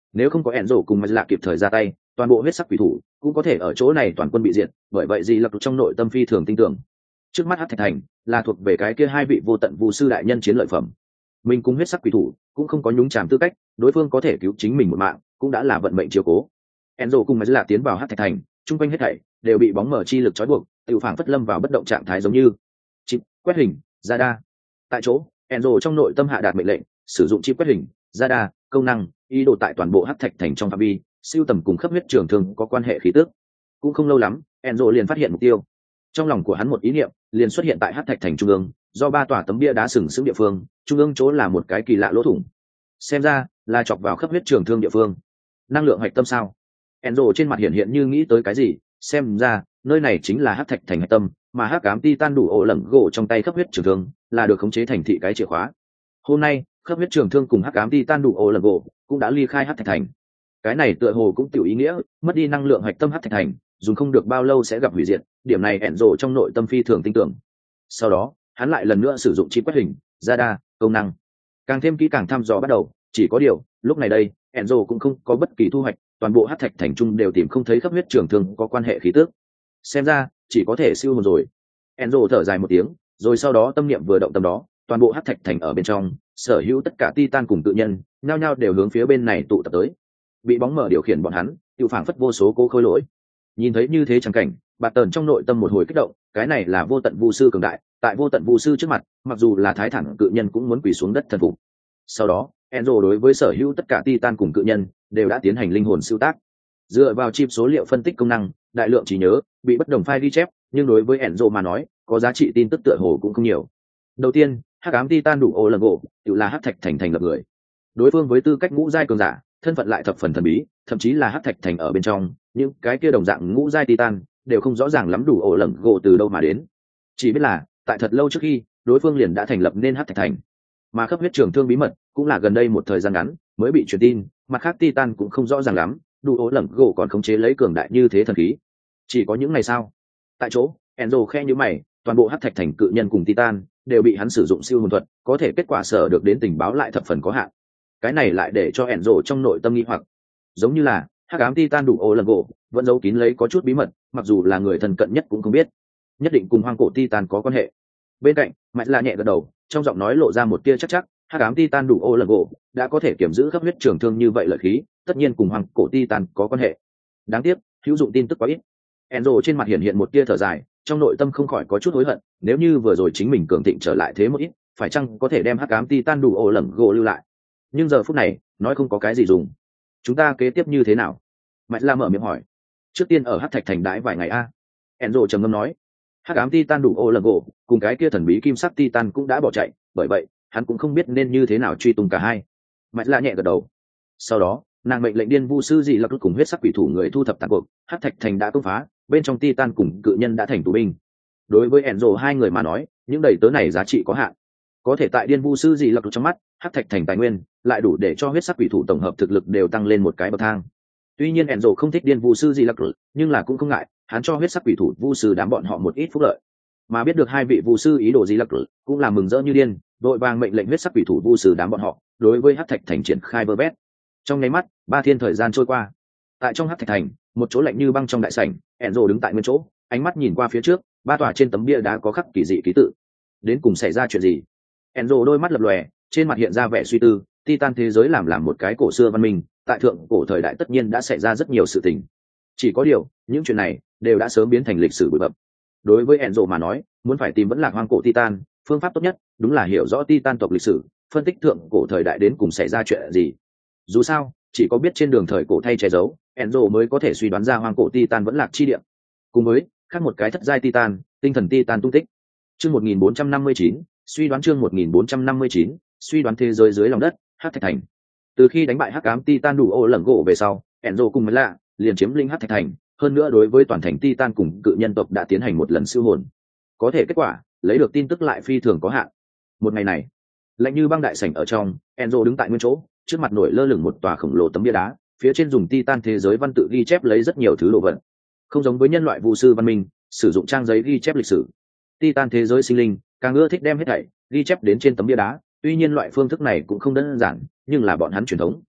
Nếu không có Enzo cùng Mạch Lạ kịp thời ra tay, toàn bộ huyết sắc quỷ thủ cũng có thể ở chỗ này toàn quân bị diệt, bởi vậy Di Lặc trong nội tâm phi thường tin tưởng. Trước mắt Hắc Thạch Thành là thuộc về cái kia hai vị vô tận vu sư đại nhân chiến lợi phẩm. Mình cùng huyết sắc quỷ thủ cũng không có nhúng chàm tư cách, đối phương có thể cứu chính mình một mạng, cũng đã là vận mệnh chiếu cố. Enzo cùng Mạch Lạ tiến vào Hắc Thạch Thành, trung quanh hết thảy đều bị bóng mờ chi lực trói buộc, tự phảng phất lâm vào bất động trạng thái giống như chip quét hình, radar. Tại chỗ, Enzo trong nội tâm hạ đạt mệnh lệnh, sử dụng chip quét hình, radar công năng, ý đồ tại toàn bộ Hắc Thạch Thành trong phạm vi siêu tầm cùng khắp huyết trường thương có quan hệ khí tức. Cũng không lâu lắm, Enzo liền phát hiện mục tiêu. Trong lòng của hắn một ý niệm liền xuất hiện tại Hắc Thạch Thành trung ương, do ba tòa tấm bia đá sừng sững địa phương, trung ương chỗ là một cái kỳ lạ lỗ thủng. Xem ra là chọc vào khắp huyết trường thương địa phương. Năng lượng hạch tâm sao? Enzo trên mặt hiện như nghĩ tới cái gì, xem ra nơi này chính là Hắc Thạch Thành hạch tâm, mà Hắc Ám Titan đủ ổ lẩn gỗ trong tay khắp huyết trường thương là được khống chế thành thị cái chìa khóa. Hôm nay khắp huyết trường thương cùng Hắc Ám Titan đủ ổ lẩn gỗ cũng đã ly khai Hắc Thạch Thành. Cái này tựa hồ cũng tiểu ý nghĩa mất đi năng lượng hạch tâm Hắc Thạch Thành dùng không được bao lâu sẽ gặp hủy diệt, điểm này Enzo trong nội tâm phi thường tin tưởng. Sau đó hắn lại lần nữa sử dụng chip quét hình, radar công năng, càng thêm kỹ càng thăm dò bắt đầu. Chỉ có điều lúc này đây Enzo cũng không có bất kỳ thu hoạch, toàn bộ Hắc Thạch Thành trung đều tìm không thấy khắp huyết trường thương có quan hệ khí tức. Xem ra chỉ có thể siêu hồn rồi. Enzo thở dài một tiếng, rồi sau đó tâm niệm vừa động tâm đó, toàn bộ Hắc Thạch Thành ở bên trong sở hữu tất cả Titan cùng tự nhân nhao nhao đều hướng phía bên này tụ tập tới. Bị bóng mở điều khiển bọn hắn tiêu phảng phất vô số cố khôi lỗi. Nhìn thấy như thế chẳng cảnh, Bạt Tần trong nội tâm một hồi kích động, cái này là vô tận vu sư cường đại, tại vô tận vu sư trước mặt, mặc dù là thái thản cự nhân cũng muốn quỳ xuống đất thần phục. Sau đó Enzo đối với sở hữu tất cả Titan cùng cự nhân đều đã tiến hành linh hồn siêu tác. Dựa vào chip số liệu phân tích công năng, đại lượng trí nhớ bị bất đồng file ghi chép, nhưng đối với Enzo mà nói, có giá trị tin tức tựa hồ cũng không nhiều. Đầu tiên, Hắc Ám Titan đủ ô lần gỗ, tự là Hắc Thạch Thành thành lập người. Đối phương với tư cách ngũ giai cường giả, thân phận lại thập phần thần bí, thậm chí là Hắc Thạch Thành ở bên trong, những cái kia đồng dạng ngũ giai Titan đều không rõ ràng lắm đủ ổ lẩn gỗ từ đâu mà đến. Chỉ biết là tại thật lâu trước khi, đối phương liền đã thành lập nên Hắc Thạch Thành. Mà khắp huyết trường thương bí mật cũng là gần đây một thời gian ngắn mới bị truyền tin, mặt khác Titan cũng không rõ ràng lắm đủ ổ lẩn gỗ còn khống chế lấy cường đại như thế thần khí. Chỉ có những ngày sao? Tại chỗ Enzo khe như mày, toàn bộ Hắc Thạch Thành cự nhân cùng Titan đều bị hắn sử dụng siêu hồn thuật, có thể kết quả sở được đến tình báo lại thập phần có hạn. Cái này lại để cho Enzo trong nội tâm nghi hoặc, giống như là Hắc Ám Titan đủ ổ lần gỗ vẫn giấu kín lấy có chút bí mật, mặc dù là người thân cận nhất cũng không biết, nhất định cùng hoang cổ Titan có quan hệ. Bên cạnh Mạch Lạ nhẹ gật đầu, trong giọng nói lộ ra một tia chắc chắc, Hắc Ám Titan đủ ổ lần gỗ đã có thể kiểm giữ khắp huyết trường thương như vậy lợi khí, tất nhiên cùng hoang cổ Titan có quan hệ. Đáng tiếc hữu dụng tin tức quá ít. Enzo trên mặt hiện một tia thở dài, trong nội tâm không khỏi có chút hối hận, nếu như vừa rồi chính mình cường thịnh trở lại thế một ít, phải chăng có thể đem Hắc Ám Titan đủ ổ lần gỗ lưu lại. Nhưng giờ phút này nói không có cái gì dùng. Chúng ta kế tiếp như thế nào? Mạch La mở miệng hỏi. Trước tiên ở Hắc Thạch Thành đãi vài ngày a. Enzo trầm ngâm nói. Hắc Ám Titan đủ ô lần gỗ cùng cái kia thần bí kim sắc Titan cũng đã bỏ chạy, bởi vậy hắn cũng không biết nên như thế nào truy tung cả hai. Mạch La nhẹ gật đầu. Sau đó nàng mệnh lệnh điên vu sư dị lập cùng huyết sắc quỷ thủ người thu thập tàn cuộc. Hắc Thạch Thành đã công phá, bên trong Titan cùng cự nhân đã thành tù binh. Đối với Enzo hai người mà nói, những đầy tớ này giá trị có hạn. Có thể tại điên vu sư dị lập trong mắt, Hắc Thạch Thành tài nguyên lại đủ để cho huyết sắc quỷ thủ tổng hợp thực lực đều tăng lên một cái bậc thang. Tuy nhiên Enzo không thích điên vu sư dị lập, nhưng là cũng không ngại, hắn cho huyết sắc quỷ thủ vu sư đám bọn họ một ít phúc lợi. Mà biết được hai vị vu sư ý đồ dị lập, cũng là mừng rỡ như điên, đội vàng mệnh lệnh huyết sắc quỷ thủ vu sư đám bọn họ đối với Hắc Thạch Thành triển khai vơ vét. Trong nháy mắt, 3 thiên thời gian trôi qua. Tại trong Hắc Thạch Thành, một chỗ lạnh như băng trong đại sảnh, Enzo đứng tại nguyên chỗ, ánh mắt nhìn qua phía trước, 3 tòa trên tấm bia đá có khắc kỳ dị ký tự. Đến cùng xảy ra chuyện gì? Enzo đôi mắt lập lòe, trên mặt hiện ra vẻ suy tư. Titan thế giới làm một cái cổ xưa văn minh, tại thượng cổ thời đại tất nhiên đã xảy ra rất nhiều sự tình. Chỉ có điều, những chuyện này đều đã sớm biến thành lịch sử bụi bặm. Đối với Enzo mà nói, muốn phải tìm vẫn lạc hoang cổ Titan, phương pháp tốt nhất đúng là hiểu rõ Titan tộc lịch sử, phân tích thượng cổ thời đại đến cùng xảy ra chuyện gì. Dù sao, chỉ có biết trên đường thời cổ thay che giấu, Enzo mới có thể suy đoán ra hoang cổ Titan vẫn lạc chi địa. Cùng với khác một cái thất giai Titan, tinh thần Titan tung tích. Chương 1459, suy đoán chương 1459, suy đoán thế giới dưới lòng đất, Hắc Thạch Thành. Từ khi đánh bại Hắc Ám Titan đủ ô lẩn gỗ về sau, Enzo cùng Mạch Lạ liền chiếm lĩnh Hắc Thạch Thành, hơn nữa đối với toàn thành Titan cùng cự nhân tộc đã tiến hành một lần siêu hồn. Có thể kết quả, lấy được tin tức lại phi thường có hạn. Một ngày này, lạnh như băng đại sảnh ở trong, Enzo đứng tại nguyên chỗ, trước mặt nổi lơ lửng một tòa khổng lồ tấm bia đá, phía trên dùng Titan thế giới văn tự ghi chép lấy rất nhiều thứ đồ vật. Không giống với nhân loại vu sư văn minh, sử dụng trang giấy ghi chép lịch sử. Titan thế giới sinh linh càng ưa thích đem hết thảy ghi chép đến trên tấm bia đá, tuy nhiên loại phương thức này cũng không đơn giản, nhưng là bọn hắn truyền thống.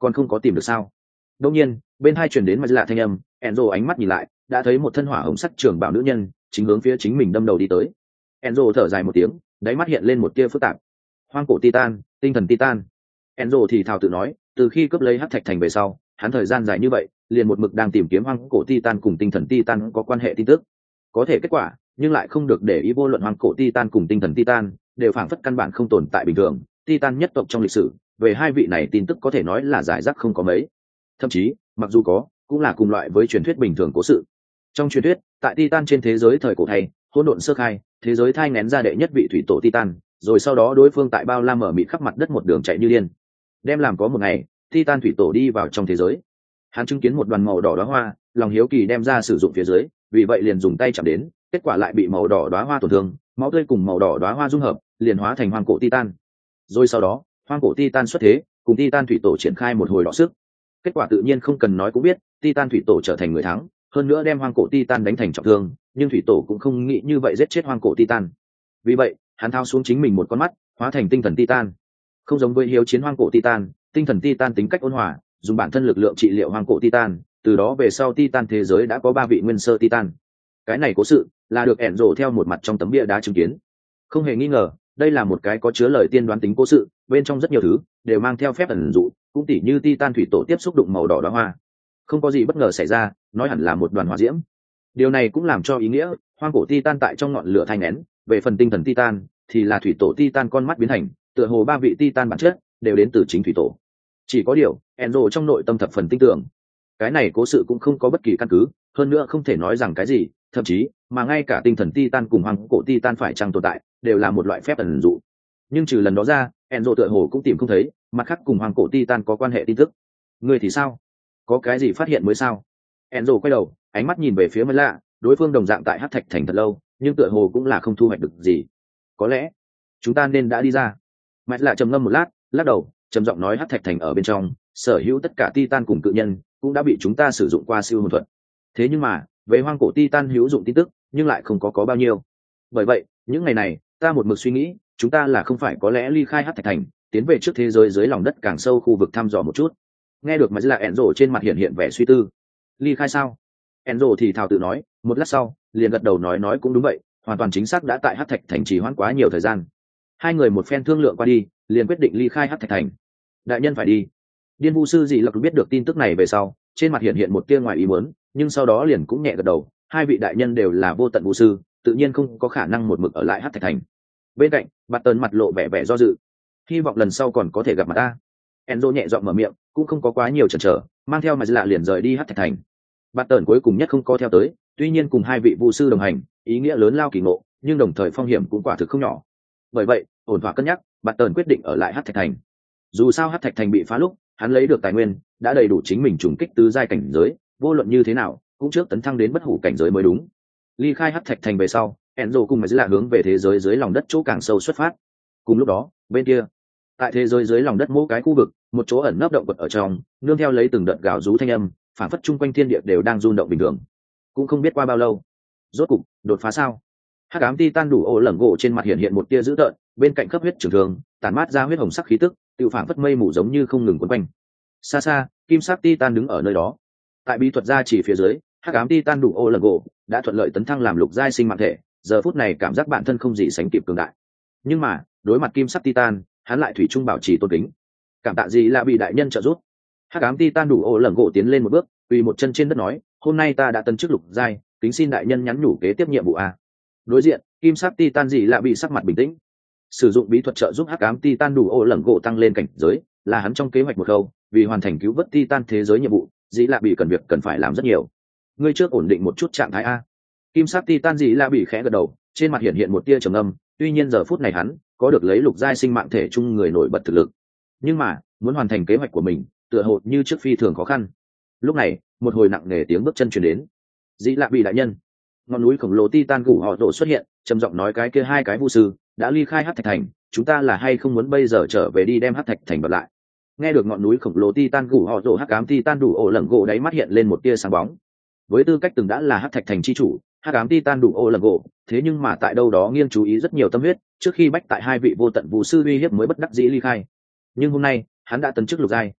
còn không có tìm được sao? Đông nhiên bên hai chuyển đến mặt lạ thanh âm, Enzo ánh mắt nhìn lại, đã thấy một thân hỏa hồng sắc trường bảo nữ nhân chính hướng phía chính mình đâm đầu đi tới. Enzo thở dài một tiếng, đáy mắt hiện lên một tia phức tạp. Hoang cổ Titan, tinh thần Titan. Enzo thì thào tự nói, từ khi cướp lấy hắc thạch thành về sau, hắn thời gian dài như vậy, liền một mực đang tìm kiếm hoang cổ Titan cùng tinh thần Titan có quan hệ tin tức. Có thể kết quả, nhưng lại không được để ý, vô luận hoang cổ Titan cùng tinh thần Titan đều phảng phất căn bản không tồn tại bình thường. Titan nhất tộc trong lịch sử, về hai vị này tin tức có thể nói là giải rác không có mấy. Thậm chí, mặc dù có, cũng là cùng loại với truyền thuyết bình thường cố sự. Trong truyền thuyết, tại Titan trên thế giới thời cổ thay, hỗn độn sơ khai, thế giới thai nghén ra đệ nhất vị thủy tổ Titan, rồi sau đó đối phương tại bao la mở mịt khắp mặt đất một đường chạy như điên. Đem làm có một ngày, Titan thủy tổ đi vào trong thế giới. Hắn chứng kiến một đoàn màu đỏ đóa hoa, lòng hiếu kỳ đem ra sử dụng phía dưới, vì vậy liền dùng tay chạm đến, kết quả lại bị màu đỏ đóa hoa tổn thương, máu tươi cùng màu đỏ đóa hoa dung hợp, liền hóa thành hoang cổ Titan. Rồi sau đó, hoang cổ Titan xuất thế, cùng Titan thủy tổ triển khai một hồi đọ sức. Kết quả tự nhiên không cần nói cũng biết, Titan thủy tổ trở thành người thắng, hơn nữa đem hoang cổ Titan đánh thành trọng thương, nhưng thủy tổ cũng không nghĩ như vậy giết chết hoang cổ Titan. Vì vậy, hắn thao xuống chính mình một con mắt, hóa thành tinh thần Titan. Không giống với hiếu chiến hoang cổ Titan, tinh thần Titan tính cách ôn hòa, dùng bản thân lực lượng trị liệu hoang cổ Titan, từ đó về sau Titan thế giới đã có 3 vị nguyên sơ Titan. Cái này cố sự là được ẻn rộ theo một mặt trong tấm bia đá chứng kiến. Không hề nghi ngờ, đây là một cái có chứa lời tiên đoán tính cố sự, bên trong rất nhiều thứ đều mang theo phép ẩn dụ, cũng tỉ như Titan thủy tổ tiếp xúc đụng màu đỏ đóa hoa. Không có gì bất ngờ xảy ra, nói hẳn là một đoàn hỏa diễm. Điều này cũng làm cho ý nghĩa, hoang cổ Titan tại trong ngọn lửa thanh nén, về phần tinh thần Titan thì là thủy tổ Titan con mắt biến thành, tựa hồ 3 vị Titan bản chất đều đến từ chính thủy tổ. Chỉ có điều, Enzo trong nội tâm thập phần tin tưởng. Cái này cố sự cũng không có bất kỳ căn cứ, hơn nữa không thể nói rằng cái gì, thậm chí mà ngay cả tinh thần Titan cùng hoang cổ Titan phải chăng tồn tại, đều là một loại phép ẩn dụ. Nhưng trừ lần đó ra, Enzo tựa hồ cũng tìm không thấy mặt khác cùng hoang cổ Titan có quan hệ tin tức. Người thì sao? Có cái gì phát hiện mới sao? Enzo quay đầu, ánh mắt nhìn về phía Mây Lạ, đối phương đồng dạng tại Hắc Thạch Thành thật lâu, nhưng tựa hồ cũng là không thu hoạch được gì. Có lẽ chúng ta nên đã đi ra. Mây Lạ trầm ngâm một lát, lắc đầu, trầm giọng nói Hắc Thạch Thành ở bên trong, sở hữu tất cả Titan cùng cự nhân cũng đã bị chúng ta sử dụng qua siêu hồn thuật. Thế nhưng mà, về hoang cổ Titan hữu dụng tin tức, nhưng lại không có bao nhiêu. Bởi vậy, những ngày này, ta một mực suy nghĩ, chúng ta là không phải có lẽ ly khai Hắc Thạch Thành, tiến về trước thế giới dưới lòng đất càng sâu khu vực thăm dò một chút. Nghe được mà là Enzo trên mặt hiện vẻ suy tư. Ly khai sao? Enzo thì thào tự nói, một lát sau, liền gật đầu nói cũng đúng vậy, hoàn toàn chính xác đã tại Hắc Thạch Thành trì hoãn quá nhiều thời gian. Hai người một phen thương lượng qua đi, liền quyết định ly khai Hắc Thạch Thành. Đại nhân phải đi. Điên Vu sư dị Lặc biết được tin tức này về sau, trên mặt hiện một tia ngoài ý muốn, nhưng sau đó liền cũng nhẹ gật đầu, hai vị đại nhân đều là vô tận vu sư, tự nhiên không có khả năng một mực ở lại Hắc Thạch Thành. Bên cạnh, Bạt Tần mặt lộ vẻ do dự, hy vọng lần sau còn có thể gặp mặt ta. Enzo nhẹ giọng mở miệng, cũng không có quá nhiều chần chờ, mang theo Mạch Lạ liền rời đi Hắc Thạch Thành. Bạt Tần cuối cùng nhất không có theo tới, tuy nhiên cùng hai vị vu sư đồng hành, ý nghĩa lớn lao kỳ ngộ, nhưng đồng thời phong hiểm cũng quả thực không nhỏ. Bởi vậy, ổn thỏa cân nhắc, Bạt Tần quyết định ở lại Hắc Thạch Thành. Dù sao Hắc Thạch Thành bị phá lúc, hắn lấy được tài nguyên đã đầy đủ chính mình trùng kích tứ giai cảnh giới, vô luận như thế nào cũng trước tấn thăng đến bất hủ cảnh giới mới đúng. Ly khai Hắc Thạch Thành về sau, Enzo cùng Mạch Lạ hướng về thế giới dưới lòng đất chỗ càng sâu xuất phát. Cùng lúc đó, bên kia, tại thế giới dưới lòng đất mỗi cái khu vực, một chỗ ẩn nấp động vật ở trong, nương theo lấy từng đợt gào rú thanh âm, phản phất chung quanh thiên địa đều đang rung động bình thường. Cũng không biết qua bao lâu, rốt cục đột phá sao? Hắc ám Titan đủ ổ lởng gỗ trên mặt hiện một tia dữ tợn, bên cạnh khớp huyết trường thường, tản mát ra huyết hồng sắc khí tức, tự phản phất mây mù giống như không ngừng quấn quanh. Xa xa, kim sắc Titan đứng ở nơi đó. Tại bí thuật gia chỉ phía dưới, Hắc ám Titan đủ ổ lởng gỗ đã thuận lợi tấn thăng làm lục giai sinh mạng thể, giờ phút này cảm giác bản thân không gì sánh kịp cường đại. Nhưng mà, đối mặt kim sắc Titan, hắn lại thủy chung bảo trì tôn kính. Cảm tạ gì là bị đại nhân trợ giúp. Hắc ám Titan đủ ổ lởng gỗ tiến lên một bước, quỳ một chân trên đất nói, hôm nay ta đã tấn chức lục giai, kính xin đại nhân nhắn nhủ kế tiếp nhiệm vụ a. Đối diện, kim sắc Titan gì lạ bị sắc mặt bình tĩnh. Sử dụng bí thuật trợ giúp Hắc ám Titan đủ ổ lởng gỗ tăng lên cảnh giới, là hắn trong kế hoạch một khâu, vì hoàn thành cứu vớt Titan thế giới nhiệm vụ, dĩ lạ bị cần phải làm rất nhiều. Ngươi trước ổn định một chút trạng thái a. Kim sắc Titan dĩ lạ bị khẽ gật đầu, trên mặt hiện một tia trầm ngâm, tuy nhiên giờ phút này hắn có được lấy lục giai sinh mạng thể chung người nổi bật thực lực, nhưng mà muốn hoàn thành kế hoạch của mình, tựa hồ như trước phi thường khó khăn. Lúc này, một hồi nặng nề tiếng bước chân truyền đến. Dĩ lạ bị đại nhân. Ngọn núi khổng lồ Titan gù họ rồ xuất hiện, trầm giọng nói cái kia hai cái vu sư đã ly khai Hắc Thạch Thành, chúng ta là hay không muốn bây giờ trở về đi đem Hắc Thạch Thành đoạt lại. Nghe được ngọn núi khổng lồ Titan gù họ rồ, Hắc ám Titan đủ ổ lởng gỗ đáy mắt hiện lên một tia sáng bóng. Với tư cách từng đã là Hắc Thạch Thành chi chủ, Hắc ám Titan đủ ổ lởng gỗ, thế nhưng mà tại đâu đó nghiêng chú ý rất nhiều tâm huyết, trước khi bách tại hai vị vô tận vu sư uy hiếp mới bất đắc dĩ ly khai. Nhưng hôm nay, hắn đã tấn chức lục giai.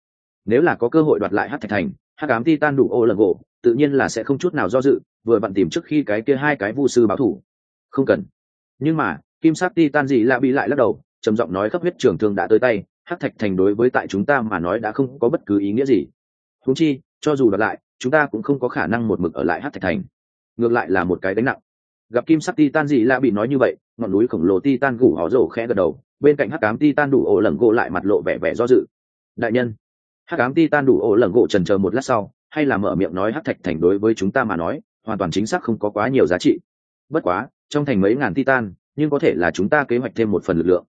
Nếu là có cơ hội đoạt lại hắc thạch thành, hắc ám titan đủ ô lần gỗ tự nhiên là sẽ không chút nào do dự, vừa vặn tìm trước khi cái kia hai cái vu sư báo thủ. Không cần. Nhưng mà kim sắc titan gì lạ bị lại lắc đầu, trầm giọng nói khắp huyết trường thương đã tới tay, hắc thạch thành đối với tại chúng ta mà nói đã không có bất cứ ý nghĩa gì. Huống chi cho dù đoạt lại, chúng ta cũng không có khả năng một mực ở lại hắc thạch thành, ngược lại là một cái gánh nặng. Gặp kim sắc titan gì lạ bị nói như vậy, ngọn núi khổng lồ titan gù họ rổ khẽ gật đầu, bên cạnh hắc ám titan đủ ổ lẩn gỗ lại mặt lộ vẻ vẻ do dự. Đại nhân. Hắc ám titan đủ ổ lẩn gỗ chần chờ một lát sau, hay là mở miệng nói hắc thạch thành đối với chúng ta mà nói hoàn toàn chính xác không có quá nhiều giá trị. Bất quá trong thành mấy ngàn titan, nhưng có thể là chúng ta kế hoạch thêm một phần lực lượng.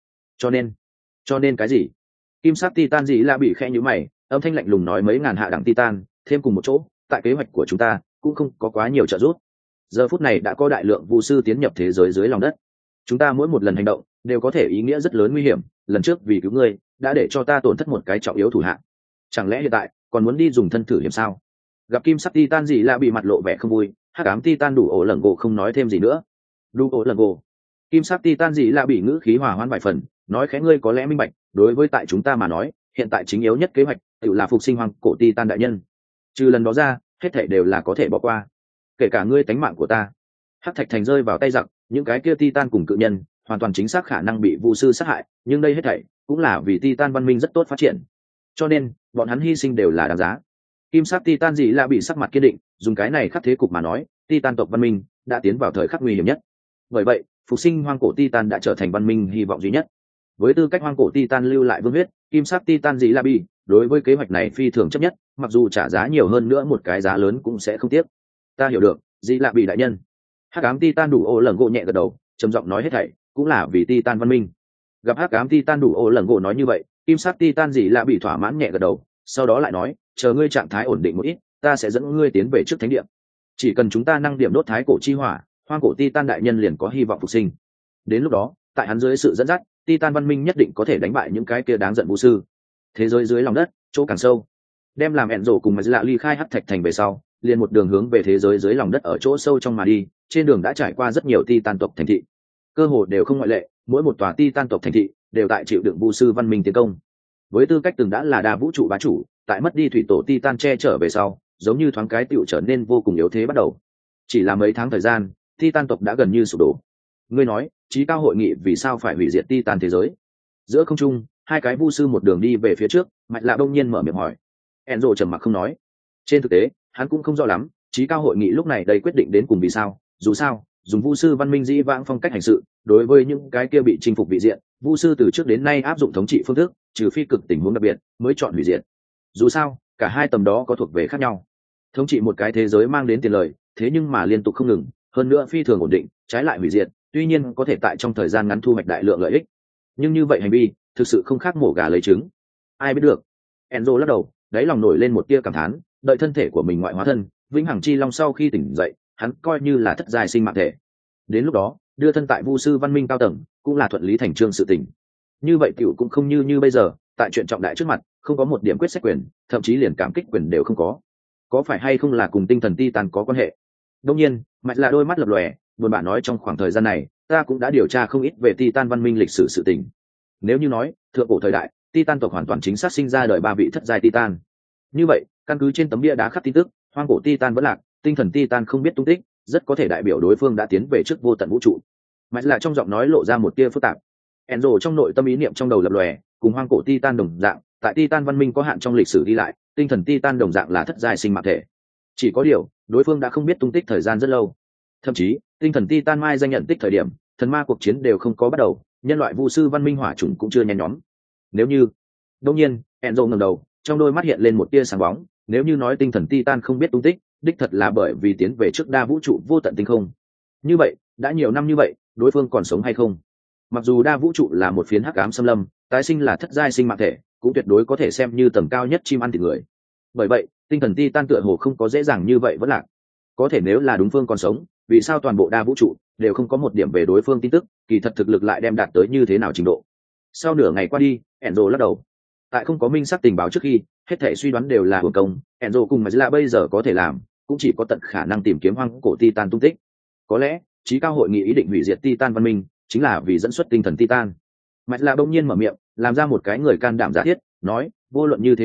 Cho nên cái gì? Kim sắc titan gì lạ bị khẽ nhíu mày, âm thanh lạnh lùng nói mấy ngàn hạ đẳng titan thêm cùng một chỗ, tại kế hoạch của chúng ta cũng không có quá nhiều trợ giúp. Giờ phút này đã có đại lượng vu sư tiến nhập thế giới dưới lòng đất, chúng ta mỗi một lần hành động đều có thể ý nghĩa rất lớn nguy hiểm. Lần trước vì cứu ngươi đã để cho ta tổn thất một cái trọng yếu thủ hạng, chẳng lẽ hiện tại còn muốn đi dùng thân thử hiểm sao? Gặp kim sắc titan gì lạ bị mặt lộ vẻ không vui, hắc ám titan đủ ổ lẩn gỗ không nói thêm gì nữa. Đủ ổ lẩn gỗ. Kim sắc titan gì lạ bị ngữ khí hòa hoãn vài phần, nói khẽ ngươi có lẽ minh bạch, đối với tại chúng ta mà nói hiện tại chính yếu nhất kế hoạch tự là phục sinh hoang cổ titan đại nhân. Trừ lần đó ra hết thảy đều là có thể bỏ qua, kể cả ngươi tánh mạng của ta. Hắc thạch thành rơi vào tay giặc, những cái kia titan cùng cự nhân hoàn toàn chính xác khả năng bị vu sư sát hại, nhưng đây hết thảy cũng là vì titan văn minh rất tốt phát triển, cho nên bọn hắn hy sinh đều là đáng giá. Kim sắc titan gì là bị sắc mặt kiên định, dùng cái này khắc thế cục mà nói, titan tộc văn minh đã tiến vào thời khắc nguy hiểm nhất. Bởi vậy phục sinh hoang cổ titan đã trở thành văn minh hy vọng duy nhất. Với tư cách hoang cổ titan lưu lại vương huyết, kim sắc titan gì là bị đối với kế hoạch này phi thường chấp nhất, mặc dù trả giá nhiều hơn nữa một cái giá lớn cũng sẽ không tiếc. Ta hiểu được, gì là bị đại nhân. Hắc ám titan đủ ô lẩn gỗ nhẹ gật đầu, trầm giọng nói hết thảy cũng là vì titan văn minh. Gặp hắc ám titan đủ ô lẩn gỗ nói như vậy, kim sắc titan gì là bị thỏa mãn nhẹ gật đầu, sau đó lại nói chờ ngươi trạng thái ổn định một ít, ta sẽ dẫn ngươi tiến về trước thánh địa. Chỉ cần chúng ta năng điểm đốt thái cổ chi hỏa, hoang cổ titan đại nhân liền có hy vọng phục sinh. Đến lúc đó tại hắn dưới sự dẫn dắt, titan văn minh nhất định có thể đánh bại những cái kia đáng giận vũ sư. Thế giới dưới lòng đất chỗ càng sâu, đem làm ẹn rổ cùng mà lạ ly khai hắc thạch thành về sau, liền một đường hướng về thế giới dưới lòng đất ở chỗ sâu trong mà đi. Trên đường đã trải qua rất nhiều titan tộc thành thị, cơ hồ đều không ngoại lệ, mỗi một tòa titan tộc thành thị đều tại chịu đựng vu sư văn minh tiến công. Với tư cách từng đã là đa vũ trụ bá chủ, tại mất đi thủy tổ titan che chở về sau, giống như thoáng cái tựu trở nên vô cùng yếu thế bắt đầu. Chỉ là mấy tháng thời gian, titan tộc đã gần như sụp đổ. Ngươi nói trí cao hội nghị vì sao phải hủy diệt titan thế giới? Giữa không trung hai cái vu sư một đường đi về phía trước, Mạch Lạ đông nhiên mở miệng hỏi. Enzo trầm mặc không nói. Trên thực tế hắn cũng không rõ lắm trí cao hội nghị lúc này đây quyết định đến cùng vì sao. Dù sao dùng vu sư văn minh dĩ vãng phong cách hành sự, đối với những cái kia bị chinh phục vị diện, vu sư từ trước đến nay áp dụng thống trị phương thức, trừ phi cực tình huống đặc biệt mới chọn hủy diệt. Dù sao cả hai tầm đó có thuộc về khác nhau. Thống trị một cái thế giới mang đến tiền lời, thế nhưng mà liên tục không ngừng, hơn nữa phi thường ổn định, trái lại hủy diệt tuy nhiên có thể tại trong thời gian ngắn thu hoạch đại lượng lợi ích, nhưng như vậy hành vi thực sự không khác mổ gà lấy trứng. Ai biết được. Enzo lắc đầu, đáy lòng nổi lên một tia cảm thán, đợi thân thể của mình ngoại hóa thân vĩnh hằng chi long sau khi tỉnh dậy, hắn coi như là thất giai sinh mạng thể. Đến lúc đó đưa thân tại vu sư văn minh cao tầng cũng là thuận lý thành trương sự tình. Như vậy tiểu cũng không như bây giờ, tại chuyện trọng đại trước mặt không có một điểm quyết sách quyền, thậm chí liền cảm kích quyền đều không có. Có phải hay không là cùng tinh thần Titan có quan hệ? Đương nhiên Mạch là đôi mắt lập lòe, buồn bã nói trong khoảng thời gian này ta cũng đã điều tra không ít về Titan văn minh lịch sử sự tình. Nếu như nói thượng cổ thời đại Titan tộc hoàn toàn chính xác sinh ra đời ba vị thất giai Titan, như vậy căn cứ trên tấm bia đá khắc tin tức, hoang cổ Titan vẫn lạc, tinh thần Titan không biết tung tích, rất có thể đại biểu đối phương đã tiến về trước vô tận vũ trụ. Mạch là trong giọng nói lộ ra một tia phức tạp. Enzo trong nội tâm ý niệm trong đầu lập lòe, cùng hoang cổ Titan đồng dạng, tại Titan văn minh có hạn trong lịch sử đi lại, tinh thần Titan đồng dạng là thất giai sinh mạng thể. Chỉ có điều đối phương đã không biết tung tích thời gian rất lâu, thậm chí tinh thần Titan mai danh nhận tích thời điểm thần ma cuộc chiến đều không có bắt đầu, nhân loại vu sư văn minh hỏa chủng cũng chưa nhen nhóm. Nếu như đương nhiên Enzo ngẩng đầu, trong đôi mắt hiện lên một tia sáng bóng, nếu như nói tinh thần Titan không biết tung tích, đích thật là bởi vì tiến về trước đa vũ trụ vô tận tinh không. Như vậy đã nhiều năm như vậy, đối phương còn sống hay không? Mặc dù đa vũ trụ là một phiến hắc ám xâm lâm, tái sinh là thất giai sinh mạng thể, cũng tuyệt đối có thể xem như tầm cao nhất chim ăn thịt người. Bởi vậy tinh thần Titan tựa hồ không có dễ dàng như vậy vẫn lạc. Có thể nếu là đúng phương còn sống, vì sao toàn bộ đa vũ trụ đều không có một điểm về đối phương tin tức, kỳ thật thực lực lại đem đạt tới như thế nào trình độ? Sau nửa ngày qua đi, Enzo lắc đầu. Tại không có minh xác tình báo trước khi, hết thảy suy đoán đều là hưởng công. Enzo cùng Mazla bây giờ có thể làm cũng chỉ có tận khả năng tìm kiếm hoang cổ Titan tung tích. Có lẽ trí cao hội nghị ý định hủy diệt Titan văn minh chính là vì dẫn xuất tinh thần Titan. Mazla bỗng nhiên mở miệng, làm ra một cái người can đảm giả thiết, nói vô luận như thế nào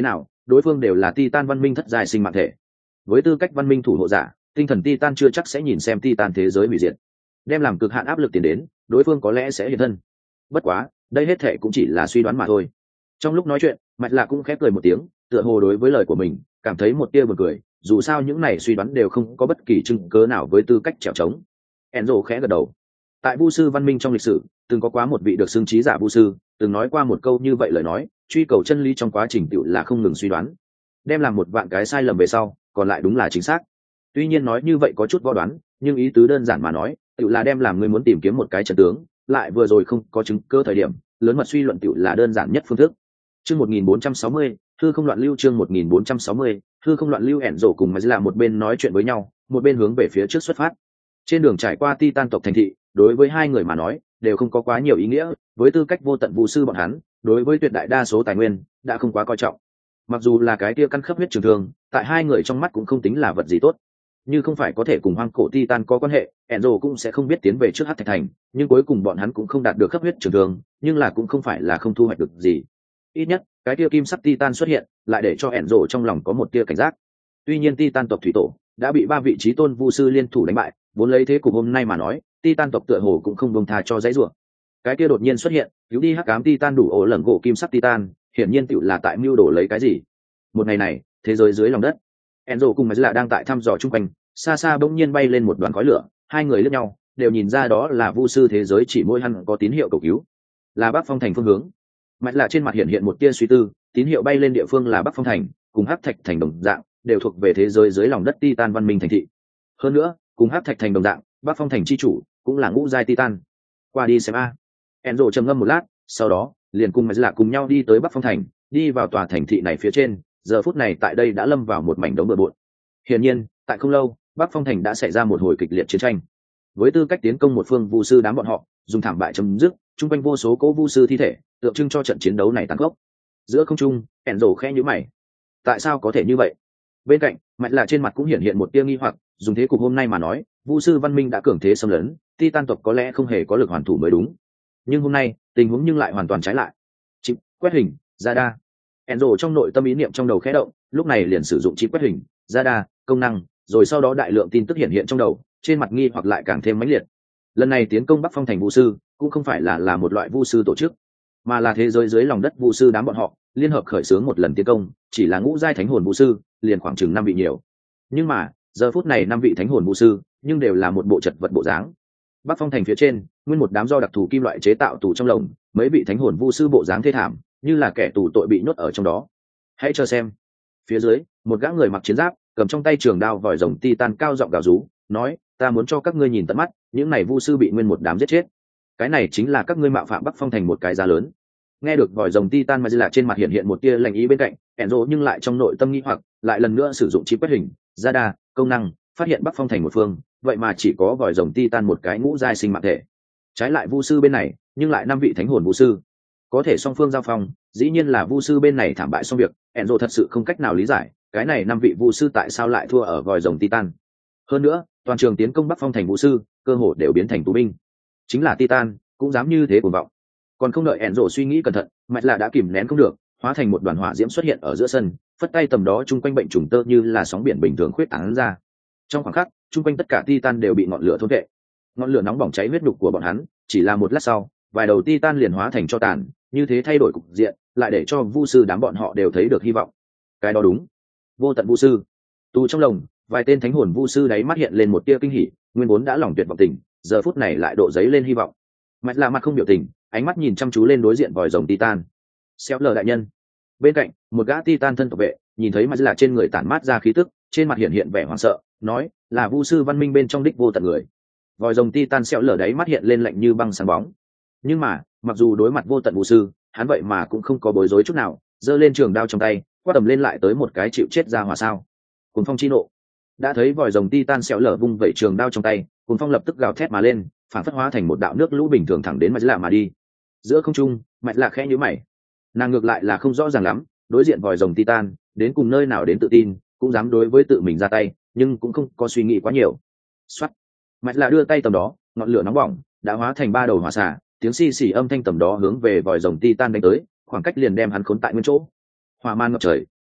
đối phương đều là Titan văn minh thất giai sinh mạng thể. Với tư cách văn minh thủ hộ giả, tinh thần Titan chưa chắc sẽ nhìn xem Titan thế giới hủy diệt, đem làm cực hạn áp lực tiến đến, đối phương có lẽ sẽ hiện thân. Bất quá, đây hết thể cũng chỉ là suy đoán mà thôi. Trong lúc nói chuyện, Mạch Lạc cũng khép cười một tiếng, tựa hồ đối với lời của mình cảm thấy một tia buồn cười, dù sao những này suy đoán đều không có bất kỳ chứng cớ nào với tư cách trèo trống. Enzo khẽ gật đầu. Tại Vu sư văn minh trong lịch sử, từng có quá một vị được xưng trí giả Vu sư, từng nói qua một câu như vậy lời nói, truy cầu chân lý trong quá trình tựu là không ngừng suy đoán, đem làm một vạn cái sai lầm về sau, còn lại đúng là chính xác. Tuy nhiên nói như vậy có chút võ đoán, nhưng ý tứ đơn giản mà nói, tựu là đem làm người muốn tìm kiếm một cái chân tướng, lại vừa rồi không có chứng cơ thời điểm, lớn mật suy luận tựu là đơn giản nhất phương thức. Chương 1460, hư không loạn lưu chương 1460, hư không loạn lưu ẻn rổ cùng là một bên nói chuyện với nhau, một bên hướng về phía trước xuất phát. Trên đường trải qua Titan tộc thành thị, đối với hai người mà nói, đều không có quá nhiều ý nghĩa, với tư cách vô tận Vu sư bọn hắn, đối với tuyệt đại đa số tài nguyên đã không quá coi trọng. Mặc dù là cái kia căn khớp huyết trường thương, tại hai người trong mắt cũng không tính là vật gì tốt. Như không phải có thể cùng hoang cổ Titan có quan hệ, Enzo cũng sẽ không biết tiến về trước Hắc Thạch Thành, nhưng cuối cùng bọn hắn cũng không đạt được khớp huyết trường thương, nhưng là cũng không phải là không thu hoạch được gì. Ít nhất, cái tia kim sắc Titan xuất hiện, lại để cho Enzo trong lòng có một tia cảnh giác. Tuy nhiên Titan tộc thủy tổ đã bị ba vị trí tôn Vu sư liên thủ đánh bại, vốn lấy thế cục hôm nay mà nói, Titan tộc tựa hồ cũng không buông tha cho dãy rủa. Cái kia đột nhiên xuất hiện, cứu đi hắc ám Titan đủ ổ lẩn gỗ kim sắc Titan, hiển nhiên tựu là tại mưu đồ lấy cái gì. Một ngày này, thế giới dưới lòng đất, Enzo cùng Mazla đang tại thăm dò chung quanh, xa xa bỗng nhiên bay lên một đoàn khói lửa, hai người liếc nhau, đều nhìn ra đó là Vu sư thế giới chỉ môi hằn có tín hiệu cầu cứu, là Bắc Phong thành phương hướng. Mạch là trên mặt hiện hiện một tia suy tư, tín hiệu bay lên địa phương là Bắc Phong thành, cùng Hắc Thạch thành đồng dạng, đều thuộc về thế giới dưới lòng đất Titan văn minh thành thị. Hơn nữa, cùng Hắc Thạch thành đồng dạng, Bắc Phong thành chi chủ cũng là ngũ giai Titan. Qua đi xem a. Enzo trầm ngâm một lát, sau đó liền cùng Mạch là cùng nhau đi tới Bắc Phong thành, đi vào tòa thành thị này phía trên. Giờ phút này tại đây đã lâm vào một mảnh đống bừa bộn. Hiển nhiên, tại không lâu, Bắc Phong thành đã xảy ra một hồi kịch liệt chiến tranh. Với tư cách tiến công một phương Vu sư đám bọn họ, dùng thảm bại chấm dứt, chung quanh vô số cỗ Vu sư thi thể, tượng trưng cho trận chiến đấu này tàn khốc. Giữa không trung, Enzo khẽ nhíu mày. Tại sao có thể như vậy? Bên cạnh, Mạch là trên mặt cũng hiện hiện một tia nghi hoặc, dùng thế cục hôm nay mà nói, Vu sư văn minh đã cường thế xâm lấn, Titan tộc có lẽ không hề có lực hoàn thủ mới đúng. Nhưng hôm nay, tình huống nhưng lại hoàn toàn trái lại. Chip quét hình, radar. Enzo trong nội tâm ý niệm trong đầu khẽ động, lúc này liền sử dụng chip quét hình, radar công năng, rồi sau đó đại lượng tin tức hiện hiện trong đầu, trên mặt nghi hoặc lại càng thêm mãnh liệt. Lần này tiến công Bắc Phong thành Vu sư, cũng không phải là một loại Vu sư tổ chức, mà là thế giới dưới lòng đất Vu sư đám bọn họ liên hợp khởi xướng một lần tiến công, chỉ là ngũ giai thánh hồn Vu sư, liền khoảng chừng 5 vị nhiều. Nhưng mà, giờ phút này 5 vị thánh hồn Vu sư, nhưng đều là một bộ chật vật bộ dáng. Bắc Phong thành phía trên, nguyên một đám do đặc thù kim loại chế tạo tù trong lồng, mấy vị thánh hồn Vu sư bộ dáng thê thảm, như là kẻ tù tội bị nhốt ở trong đó. Hãy cho xem. Phía dưới, một gã người mặc chiến giáp, cầm trong tay trường đao vòi rồng Titan cao giọng gào rú, nói: "Ta muốn cho các ngươi nhìn tận mắt, những này Vu sư bị nguyên một đám giết chết. Cái này chính là các ngươi mạo phạm Bắc Phong thành một cái giá lớn." Nghe được vòi rồng Titan mà là trên mặt hiện hiện một tia lạnh ý bên cạnh, Enzo nhưng lại trong nội tâm nghi hoặc, lại lần nữa sử dụng chip quét hình, radar công năng, phát hiện Bắc Phong thành một phương, vậy mà chỉ có vòi rồng Titan một cái ngũ giai sinh mạng thể. Trái lại Vu sư bên này, nhưng lại 5 vị thánh hồn Vu sư. Có thể song phương giao phong, dĩ nhiên là Vu sư bên này thảm bại xong việc, Enzo thật sự không cách nào lý giải, cái này 5 vị Vu sư tại sao lại thua ở vòi rồng Titan. Hơn nữa, toàn trường tiến công Bắc Phong thành Vu sư, cơ hồ đều biến thành tù binh. Chính là Titan, cũng dám như thế cuồng vọng. Còn không đợi Enzo suy nghĩ cẩn thận, Mạch là đã kìm nén không được, hóa thành một đoàn hỏa diễm xuất hiện ở giữa sân, phất tay tầm đó chung quanh bệnh trùng tơ như là sóng biển bình thường khuyết tán ra. Trong khoảng khắc, chung quanh tất cả Titan đều bị ngọn lửa thôn vệ. Ngọn lửa nóng bỏng cháy huyết nhục của bọn hắn, chỉ là một lát sau, vài đầu Titan liền hóa thành tro tàn, như thế thay đổi cục diện, lại để cho Vu sư đám bọn họ đều thấy được hy vọng. Cái đó đúng, vô tận Vu sư. Tù trong lồng, vài tên thánh hồn Vu sư đáy mắt hiện lên một tia kinh hỉ, nguyên vốn đã lòng tuyệt vọng tình, giờ phút này lại độ giấy lên hy vọng. Mạch là mặt không biểu tình, ánh mắt nhìn chăm chú lên đối diện vòi rồng Titan. Xéo lờ đại nhân. Bên cạnh, một gã Titan thân tộc vệ, nhìn thấy Mạch là trên người tản mát ra khí tức, trên mặt hiện hiện vẻ hoảng sợ, nói: "Là Vu sư văn minh bên trong đích vô tận người." Vòi rồng Titan xéo lờ đáy mắt hiện lên lạnh như băng sáng bóng. Nhưng mà, mặc dù đối mặt vô tận Vu sư, hắn vậy mà cũng không có bối rối chút nào, giơ lên trường đao trong tay, quát tầm lên lại tới một cái chịu chết ra hỏa sao. Cuồng phong chi nộ. Đã thấy vòi rồng Titan xéo lở vung vẩy trường đao trong tay, cuồng phong lập tức gào thét mà lên, phản phất hóa thành một đạo nước lũ bình thường thẳng đến Mạch Lạ mà đi. Giữa không trung, Mạch Lạ khẽ nhíu mày. Nàng ngược lại là không rõ ràng lắm, đối diện vòi rồng Titan, đến cùng nơi nào đến tự tin, cũng dám đối với tự mình ra tay, nhưng cũng không có suy nghĩ quá nhiều. Soát. Mạch Lạ đưa tay tầm đó, ngọn lửa nóng bỏng đã hóa thành 3 đầu hỏa xà, tiếng xì xì âm thanh tầm đó hướng về vòi rồng Titan đánh tới, khoảng cách liền đem hắn khốn tại nguyên chỗ. Hỏa man ngập trời,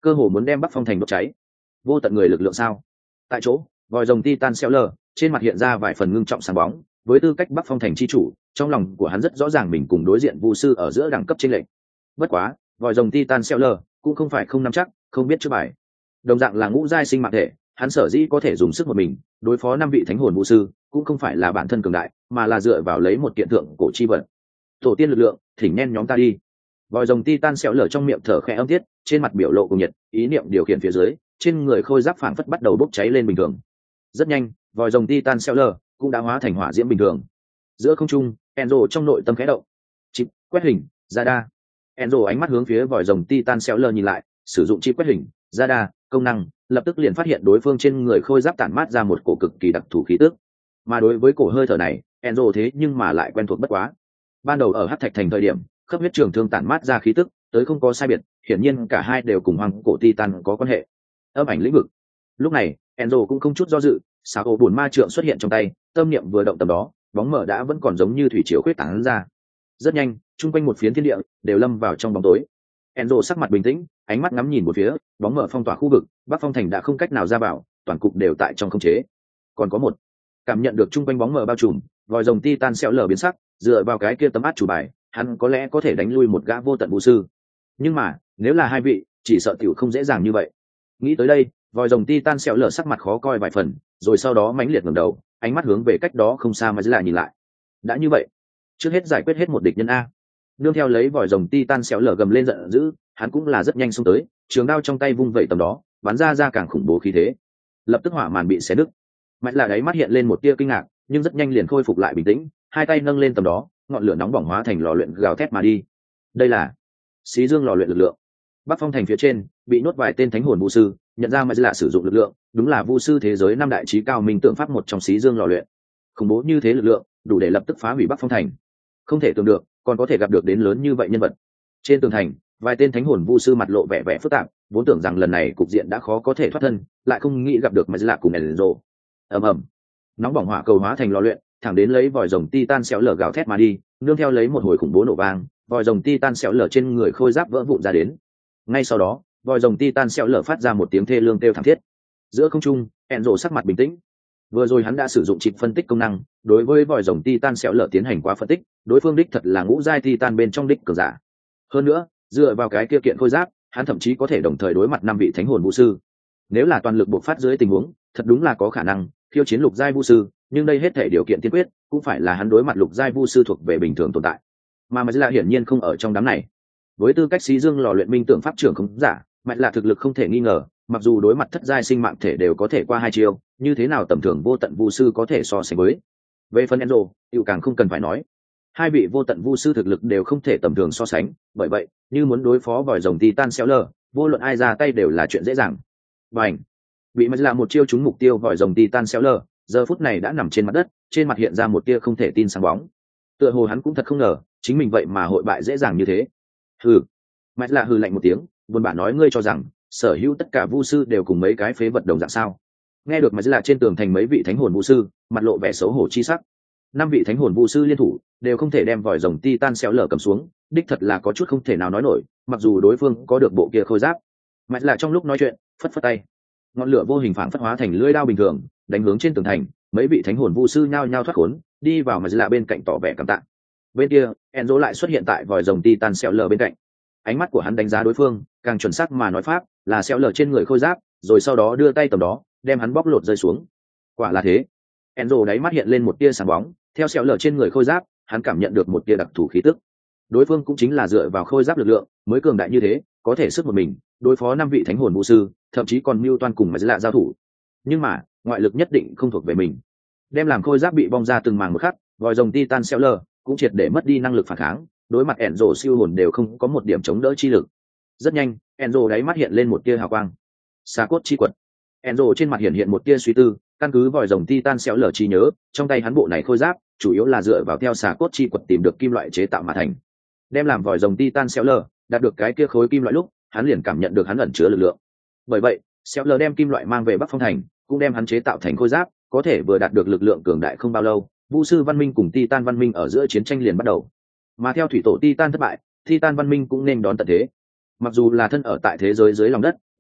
cơ hồ muốn đem Bắc Phong thành đốt cháy. Vô tận người lực lượng sao? Tại chỗ, vòi rồng Titan xéo lờ, trên mặt hiện ra vài phần ngưng trọng sáng bóng, với tư cách Bắc Phong thành chi chủ, trong lòng của hắn rất rõ ràng mình cùng đối diện Vu sư ở giữa đẳng cấp chênh lệch. Bất quá, vòi rồng Titan xéo lờ cũng không phải không nắm chắc, không biết trước bài. Đồng dạng là ngũ giai sinh mạng thể, hắn sở dĩ có thể dùng sức một mình đối phó 5 vị thánh hồn Vu sư, cũng không phải là bản thân cường đại, mà là dựa vào lấy một kiện tượng cổ chi vật. Tổ tiên lực lượng, thỉnh nhen nhóm ta đi. Vòi rồng Titan xéo lở trong miệng thở khẽ âm tiết, trên mặt biểu lộ cùng nhiệt, ý niệm điều khiển phía dưới, trên người khôi giáp phảng phất bắt đầu bốc cháy lên bình thường. Rất nhanh, vòi rồng Titan xéo lở cũng đã hóa thành hỏa diễm bình thường. Giữa không trung, Enzo trong nội tâm khẽ động. Chip quét hình, Zada. Enzo ánh mắt hướng phía vòi rồng Titan xéo lở nhìn lại, sử dụng chip quét hình, Zada công năng, lập tức liền phát hiện đối phương trên người khôi giáp tản mát ra một cổ cực kỳ đặc thù khí tức. Mà đối với cổ hơi thở này, Enzo thế nhưng mà lại quen thuộc bất quá. Ban đầu ở Hắc Thạch thành thời điểm, khớp huyết trường thương tản mát ra khí tức, tới không có sai biệt, hiển nhiên cả hai đều cùng hoàng cổ Titan có quan hệ. Âm ảnh lĩnh vực. Lúc này, Enzo cũng không chút do dự, xà ô buồn ma trượng xuất hiện trong tay, tâm niệm vừa động tầm đó, bóng mờ đã vẫn còn giống như thủy triều khuyết tán ra. Rất nhanh, chung quanh một phiến thiên địa đều lâm vào trong bóng tối. Enzo sắc mặt bình tĩnh, ánh mắt ngắm nhìn một phía, bóng mờ phong tỏa khu vực, Bắc Phong thành đã không cách nào ra vào, toàn cục đều tại trong khống chế. Còn có một, cảm nhận được chung quanh bóng mờ bao trùm, vòi rồng Titan xẹo lở biến sắc, dựa vào cái kia tấm át chủ bài, hắn có lẽ có thể đánh lui một gã vô tận vũ sư. Nhưng mà, nếu là hai vị, chỉ sợ tiểu không dễ dàng như vậy. Nghĩ tới đây, vòi rồng Titan xẹo lở sắc mặt khó coi vài phần, rồi sau đó mãnh liệt ngẩng đầu, ánh mắt hướng về cách đó không xa mà lại nhìn lại. Đã như vậy, trước hết giải quyết hết một địch nhân a. Nương theo lấy vòi rồng Titan xẹo lở gầm lên giận dữ, hắn cũng là rất nhanh xông tới, trường đao trong tay vung vẩy tầm đó, bắn ra càng khủng bố khí thế. Lập tức hỏa màn bị xé đứt. Mạnh là đáy mắt hiện lên một tia kinh ngạc, nhưng rất nhanh liền khôi phục lại bình tĩnh, hai tay nâng lên tầm đó, ngọn lửa nóng bỏng hóa thành lò luyện gào thét mà đi. Đây là xí dương lò luyện lực lượng. Bắc Phong thành phía trên bị nhốt vài tên thánh hồn vu sư, nhận ra mà là sử dụng lực lượng, đúng là vu sư thế giới năm đại trí cao minh tượng pháp một trong xí dương lò luyện. Khủng bố như thế lực lượng, đủ để lập tức phá hủy Bắc Phong thành. Không thể tưởng được, còn có thể gặp được đến lớn như vậy nhân vật. Trên tường thành, vài tên thánh hồn vu sư mặt lộ vẻ vẻ phức tạp, vốn tưởng rằng lần này cục diện đã khó có thể thoát thân, lại không nghĩ gặp được mà là cùng Enzo. Ầm ầm, nóng bỏng hỏa cầu hóa thành lò luyện, thẳng đến lấy vòi rồng Titan xéo lở gào thét mà đi, nương theo lấy một hồi khủng bố nổ vang, vòi rồng Titan xéo lở trên người khôi giáp vỡ vụn ra đến. Ngay sau đó, vòi rồng Titan xéo lở phát ra một tiếng thê lương kêu thảm thiết. Giữa không trung, Enzo sắc mặt bình tĩnh. Vừa rồi hắn đã sử dụng chip phân tích công năng, đối với vòi rồng Titan xéo lở tiến hành quá phân tích, đối phương đích thật là ngũ giai Titan bên trong đích cường giả. Hơn nữa, dựa vào cái kia kiện khôi giáp, hắn thậm chí có thể đồng thời đối mặt 5 vị thánh hồn vũ sư. Nếu là toàn lực bộc phát dưới tình huống, thật đúng là có khả năng khiêu chiến lục giai vũ sư, nhưng đây hết thể điều kiện tiên quyết, cũng phải là hắn đối mặt lục giai vũ sư thuộc về bình thường tồn tại. Mà Mazla hiển nhiên không ở trong đám này. Với tư cách xí dương lò luyện minh tưởng pháp trưởng không giả, mạnh là thực lực không thể nghi ngờ, mặc dù đối mặt thất giai sinh mạng thể đều có thể qua 2 chiêu, như thế nào tầm thường vô tận vũ sư có thể so sánh với. Về phần Enzo, yêu càng không cần phải nói. Hai vị vô tận vu sư thực lực đều không thể tầm thường so sánh, bởi vậy, như muốn đối phó vòi rồng Titan xéo lở, vô luận ai ra tay đều là chuyện dễ dàng. Bành! Bị mất là một chiêu trúng mục tiêu vòi rồng Titan xéo lở, giờ phút này đã nằm trên mặt đất, trên mặt hiện ra một tia không thể tin sáng bóng. Tựa hồ hắn cũng thật không ngờ, chính mình vậy mà hội bại dễ dàng như thế. Hừ! Mạch là hừ lạnh một tiếng, buồn bã nói ngươi cho rằng, sở hữu tất cả vu sư đều cùng mấy cái phế vật đồng dạng sao? Nghe được Mạch là trên tường thành mấy vị thánh hồn vu sư, mặt lộ vẻ xấu hổ chi sắc. 5 vị thánh hồn vu sư liên thủ đều không thể đem vòi rồng Titan xéo lở cầm xuống, đích thật là có chút không thể nào nói nổi, mặc dù đối phương có được bộ kia khôi giáp. Mạnh là trong lúc nói chuyện, phất phất tay, ngọn lửa vô hình phảng phất hóa thành lưỡi đao bình thường, đánh hướng trên tường thành, mấy vị thánh hồn vu sư nhao nhao thoát khốn, đi vào Mạnh là bên cạnh tỏ vẻ cảm tạ. Bên kia, Enzo lại xuất hiện tại vòi rồng Titan xéo lở bên cạnh. Ánh mắt của hắn đánh giá đối phương, càng chuẩn xác mà nói pháp, là xéo lở trên người khôi giáp, rồi sau đó đưa tay tầm đó, đem hắn bóc lột rơi xuống. Quả là thế. Enzo đáy mắt hiện lên một tia sáng bóng, theo xéo lở trên người khôi giáp, hắn cảm nhận được một tia đặc thù khí tức. Đối phương cũng chính là dựa vào khôi giáp lực lượng mới cường đại như thế, có thể sức một mình đối phó 5 vị thánh hồn vũ sư, thậm chí còn mưu toan cùng mà lạ giao thủ. Nhưng mà, ngoại lực nhất định không thuộc về mình. Đem làm khôi giáp bị bong ra từng màng một khắc, vòi rồng Titan xéo lở cũng triệt để mất đi năng lực phản kháng, đối mặt Enzo siêu hồn đều không có một điểm chống đỡ chi lực. Rất nhanh, Enzo đáy mắt hiện lên một tia hào quang. Xà cốt chi quật. Enzo trên mặt hiện một tia suy tư, căn cứ vòi rồng Titan xéo lở trí nhớ, trong tay hắn bộ này khôi giáp chủ yếu là dựa vào theo xà cốt chi quật tìm được kim loại chế tạo mà thành. Đem làm vòi rồng Titan xéo lở đạt được cái kia khối kim loại lúc, hắn liền cảm nhận được hắn ẩn chứa lực lượng. Bởi vậy, xéo lở đem kim loại mang về Bắc Phong thành, cũng đem hắn chế tạo thành khôi giáp, có thể vừa đạt được lực lượng cường đại không bao lâu, Vu sư văn minh cùng Titan văn minh ở giữa chiến tranh liền bắt đầu. Mà theo thủy tổ Titan thất bại, Titan văn minh cũng nên đón tận thế. Mặc dù là thân ở tại thế giới dưới lòng đất,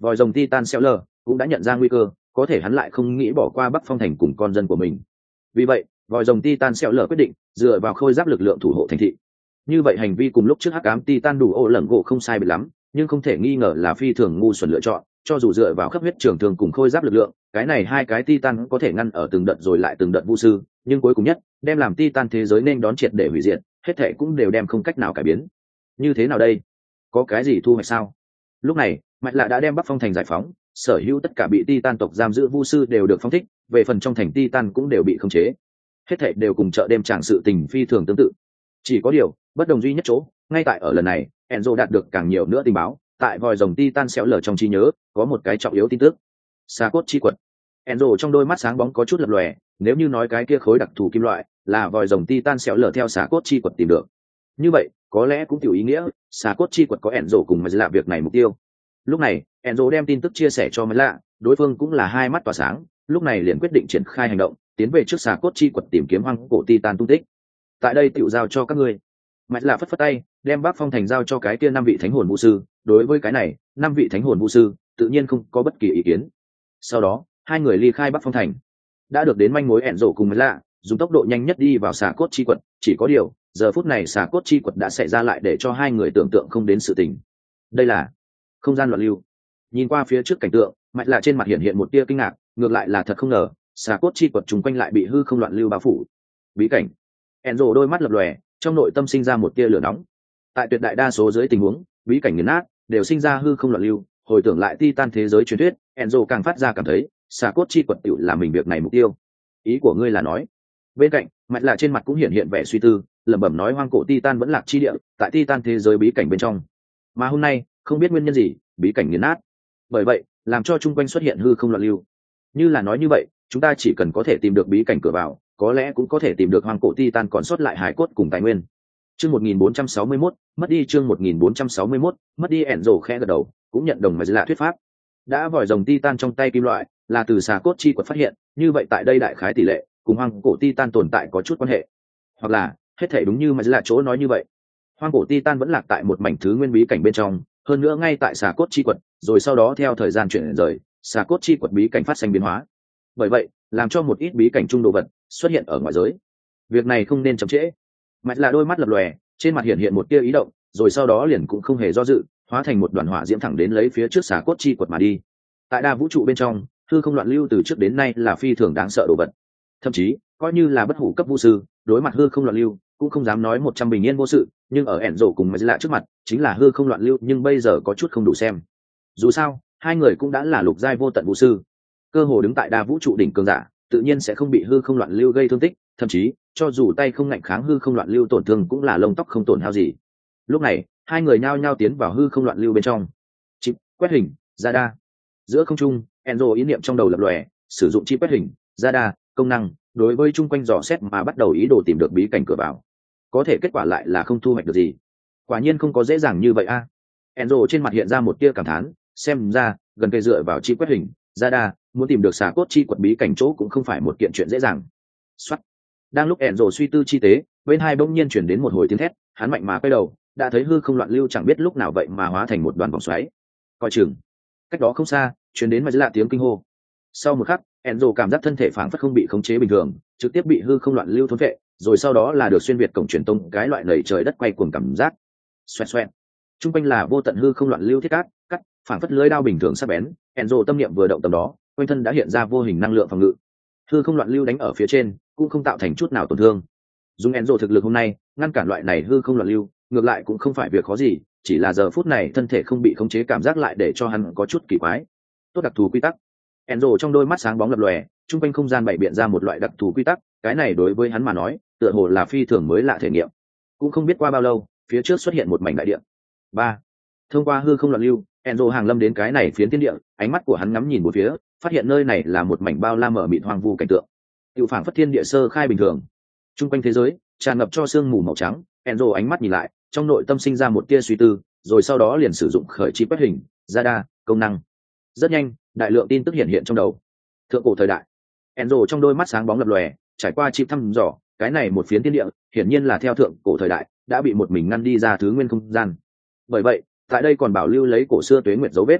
Vòi rồng Titan Seller cũng đã nhận ra nguy cơ, có thể hắn lại không nghĩ bỏ qua Bắc Phong thành cùng con dân của mình. Vì vậy, vòi rồng Titan Seller quyết định dựa vào khôi giáp lực lượng thủ hộ thành thị. Như vậy hành vi cùng lúc trước hắc ám Titan đủ ô lẩn gỗ không sai biệt lắm, nhưng không thể nghi ngờ là phi thường ngu xuẩn lựa chọn, cho dù dựa vào khắp huyết trường thường cùng khôi giáp lực lượng, cái này hai cái Titan có thể ngăn ở từng đợt rồi lại từng đợt vu sư, nhưng cuối cùng nhất, đem làm Titan thế giới nên đón triệt để hủy diệt, hết thảy cũng đều đem không cách nào cải biến. Như thế nào đây? Có cái gì thu hoạch sao? Lúc này, Mạch Lạ đã đem Bắc Phong thành giải phóng, sở hữu tất cả bị Titan tộc giam giữ vu sư đều được phóng thích, về phần trong thành Titan cũng đều bị khống chế. Hết thảy đều cùng chợ đêm tràng sự tình phi thường tương tự. Chỉ có điều, bất đồng duy nhất chỗ, ngay tại ở lần này, Enzo đạt được càng nhiều nữa tình báo, tại vòi rồng Titan xéo lở trong trí nhớ, có một cái trọng yếu tin tức. Sa cốt chi quật. Enzo trong đôi mắt sáng bóng có chút lập lòe, nếu như nói cái kia khối đặc thù kim loại là vòi rồng Titan xéo lở theo sa cốt chi quật tìm được. Như vậy, có lẽ cũng tiểu ý nghĩa, sa cốt chi quật có Enzo cùng Mạch Lạ việc này mục tiêu. Lúc này, Enzo đem tin tức chia sẻ cho Mạch Lạ, đối phương cũng là hai mắt tỏa sáng, lúc này liền quyết định triển khai hành động, tiến về trước sa cốt chi quật tìm kiếm hoang cổ Titan tung tích. Tại đây tiểu giao cho các ngươi. Mạch Lạ phất phất tay, đem Bắc Phong thành giao cho cái kia 5 vị thánh hồn vũ sư, đối với cái này, 5 vị thánh hồn vũ sư tự nhiên không có bất kỳ ý kiến. Sau đó, hai người ly khai Bắc Phong thành. Đã được đến manh mối Enzo cùng Mạch Lạ, dùng tốc độ nhanh nhất đi vào xà cốt chi quật, chỉ có điều, giờ phút này xà cốt chi quật đã xảy ra lại để cho hai người tưởng tượng không đến sự tình. Đây là không gian loạn lưu. Nhìn qua phía trước cảnh tượng, Mạch Lạ trên mặt hiện một tia kinh ngạc, ngược lại là thật không ngờ, xà cốt chi quật chúng quanh lại bị hư không loạn lưu bao phủ. Bí cảnh. Enzo đôi mắt lập lòe, trong nội tâm sinh ra một tia lửa nóng. Tại tuyệt đại đa số dưới tình huống, bí cảnh nghiền nát đều sinh ra hư không loạn lưu, hồi tưởng lại Titan thế giới truyền thuyết, Enzo càng phát ra cảm thấy, xà cốt chi quật tiểu là mình việc này mục tiêu. Ý của ngươi là nói? Bên cạnh, Mạch Lạ trên mặt cũng hiện vẻ suy tư, lẩm bẩm nói hoang cổ Titan vẫn lạc chi địa, tại Titan thế giới bí cảnh bên trong. Mà hôm nay, không biết nguyên nhân gì, bí cảnh nghiền nát. Bởi vậy, làm cho chung quanh xuất hiện hư không loạn lưu. Như là nói như vậy, chúng ta chỉ cần có thể tìm được bí cảnh cửa vào, có lẽ cũng có thể tìm được hoang cổ Titan còn sót lại hải cốt cùng tài nguyên. Chương 1461, mất đi chương 1461, mất đi Enzo khẽ gật đầu, cũng nhận đồng Mạch Lạ thuyết pháp. Đã vòi rồng Titan trong tay kim loại, là từ xà cốt chi quật phát hiện, như vậy tại đây đại khái tỷ lệ, cùng hoang cổ Titan tồn tại có chút quan hệ. Hoặc là, hết thảy đúng như Mạch Lạ chỗ nói như vậy. Hoang cổ Titan vẫn lạc tại một mảnh thứ nguyên bí cảnh bên trong, hơn nữa ngay tại xà cốt chi quật, rồi sau đó theo thời gian chuyển rời, xà cốt chi quật bí cảnh phát sinh biến hóa. Bởi vậy, làm cho một ít bí cảnh trung đồ vật xuất hiện ở ngoại giới. Việc này không nên chậm trễ. Mạch Lạ đôi mắt lập lòe, trên mặt hiện một tia ý động, rồi sau đó liền cũng không hề do dự, hóa thành một đoàn hỏa diễm thẳng đến lấy phía trước xà cốt chi quật mà đi. Tại đa vũ trụ bên trong, hư không loạn lưu từ trước đến nay là phi thường đáng sợ đồ vật. Thậm chí, coi như là bất hủ cấp vũ sư, đối mặt hư không loạn lưu, cũng không dám nói 100 bình yên vô sự, nhưng ở Enzo cùng Mạch Lạ trước mặt, chính là hư không loạn lưu, nhưng bây giờ có chút không đủ xem. Dù sao, hai người cũng đã là lục giai vô tận vũ sư, cơ hồ đứng tại đa vũ trụ đỉnh cường giả, tự nhiên sẽ không bị hư không loạn lưu gây thương tích, thậm chí, cho dù tay không ngạnh kháng hư không loạn lưu tổn thương cũng là lông tóc không tổn hao gì. Lúc này, hai người nhao nhao tiến vào hư không loạn lưu bên trong. Chip quét hình, radar. Giữa không trung, Enzo ý niệm trong đầu lập lòe, sử dụng chip quét hình, radar công năng, đối với chung quanh dò xét mà bắt đầu ý đồ tìm được bí cảnh cửa vào. Có thể kết quả lại là không thu hoạch được gì. Quả nhiên không có dễ dàng như vậy a. Enzo trên mặt hiện ra một tia cảm thán, xem ra, gần cây dựa vào chip quét hình, radar, muốn tìm được xà cốt chi quật bí cảnh chỗ cũng không phải một kiện chuyện dễ dàng. Soát. Đang lúc Enzo suy tư chi tế, bên hai bỗng nhiên chuyển đến một hồi tiếng thét, hắn mạnh mà quay đầu, đã thấy hư không loạn lưu chẳng biết lúc nào vậy mà hóa thành một đoàn vòng xoáy. Coi chừng. Cách đó không xa, truyền đến Mạch Lạ tiếng kinh hô. Sau một khắc, Enzo cảm giác thân thể phảng phất không bị khống chế bình thường, trực tiếp bị hư không loạn lưu thôn phệ, rồi sau đó là được xuyên việt cổng truyền tông, cái loại lầy trời đất quay cuồng cảm giác. Xoẹt xoẹt. Trung quanh là vô tận hư không loạn lưu thiết cát, cắt, phảng phất lưỡi dao bình thường sắc bén. Enzo tâm niệm vừa động tầm đó, quanh thân đã hiện ra vô hình năng lượng phòng ngự. Hư không loạn lưu đánh ở phía trên, cũng không tạo thành chút nào tổn thương. Dùng Enzo thực lực hôm nay, ngăn cản loại này hư không loạn lưu, ngược lại cũng không phải việc khó gì, chỉ là giờ phút này thân thể không bị khống chế cảm giác lại để cho hắn có chút kỳ quái. Tốt đặc thù quy tắc. Enzo trong đôi mắt sáng bóng lập lòe, trung quanh không gian bày biện ra một loại đặc thù quy tắc, cái này đối với hắn mà nói, tựa hồ là phi thường mới lạ thể nghiệm. Cũng không biết qua bao lâu, phía trước xuất hiện một mảnh đại địa. 3. Thông qua hư không loạn lưu, Enzo hàng lâm đến cái này phiến thiên địa, ánh mắt của hắn ngắm nhìn một phía, phát hiện nơi này là một mảnh bao la mở mịt hoang vu cảnh tượng. Tiểu phảng phất thiên địa sơ khai bình thường. Trung quanh thế giới tràn ngập cho sương mù màu trắng, Enzo ánh mắt nhìn lại, trong nội tâm sinh ra một tia suy tư, rồi sau đó liền sử dụng khởi chi quét hình, radar công năng. Rất nhanh, đại lượng tin tức hiện trong đầu. Thượng cổ thời đại. Enzo trong đôi mắt sáng bóng lập lòe, trải qua chip thăm dò, cái này một phiến thiên địa, hiển nhiên là theo thượng cổ thời đại, đã bị một mình ngăn đi ra thứ nguyên không gian. Bởi vậy, tại đây còn bảo lưu lấy cổ xưa tuế nguyệt dấu vết.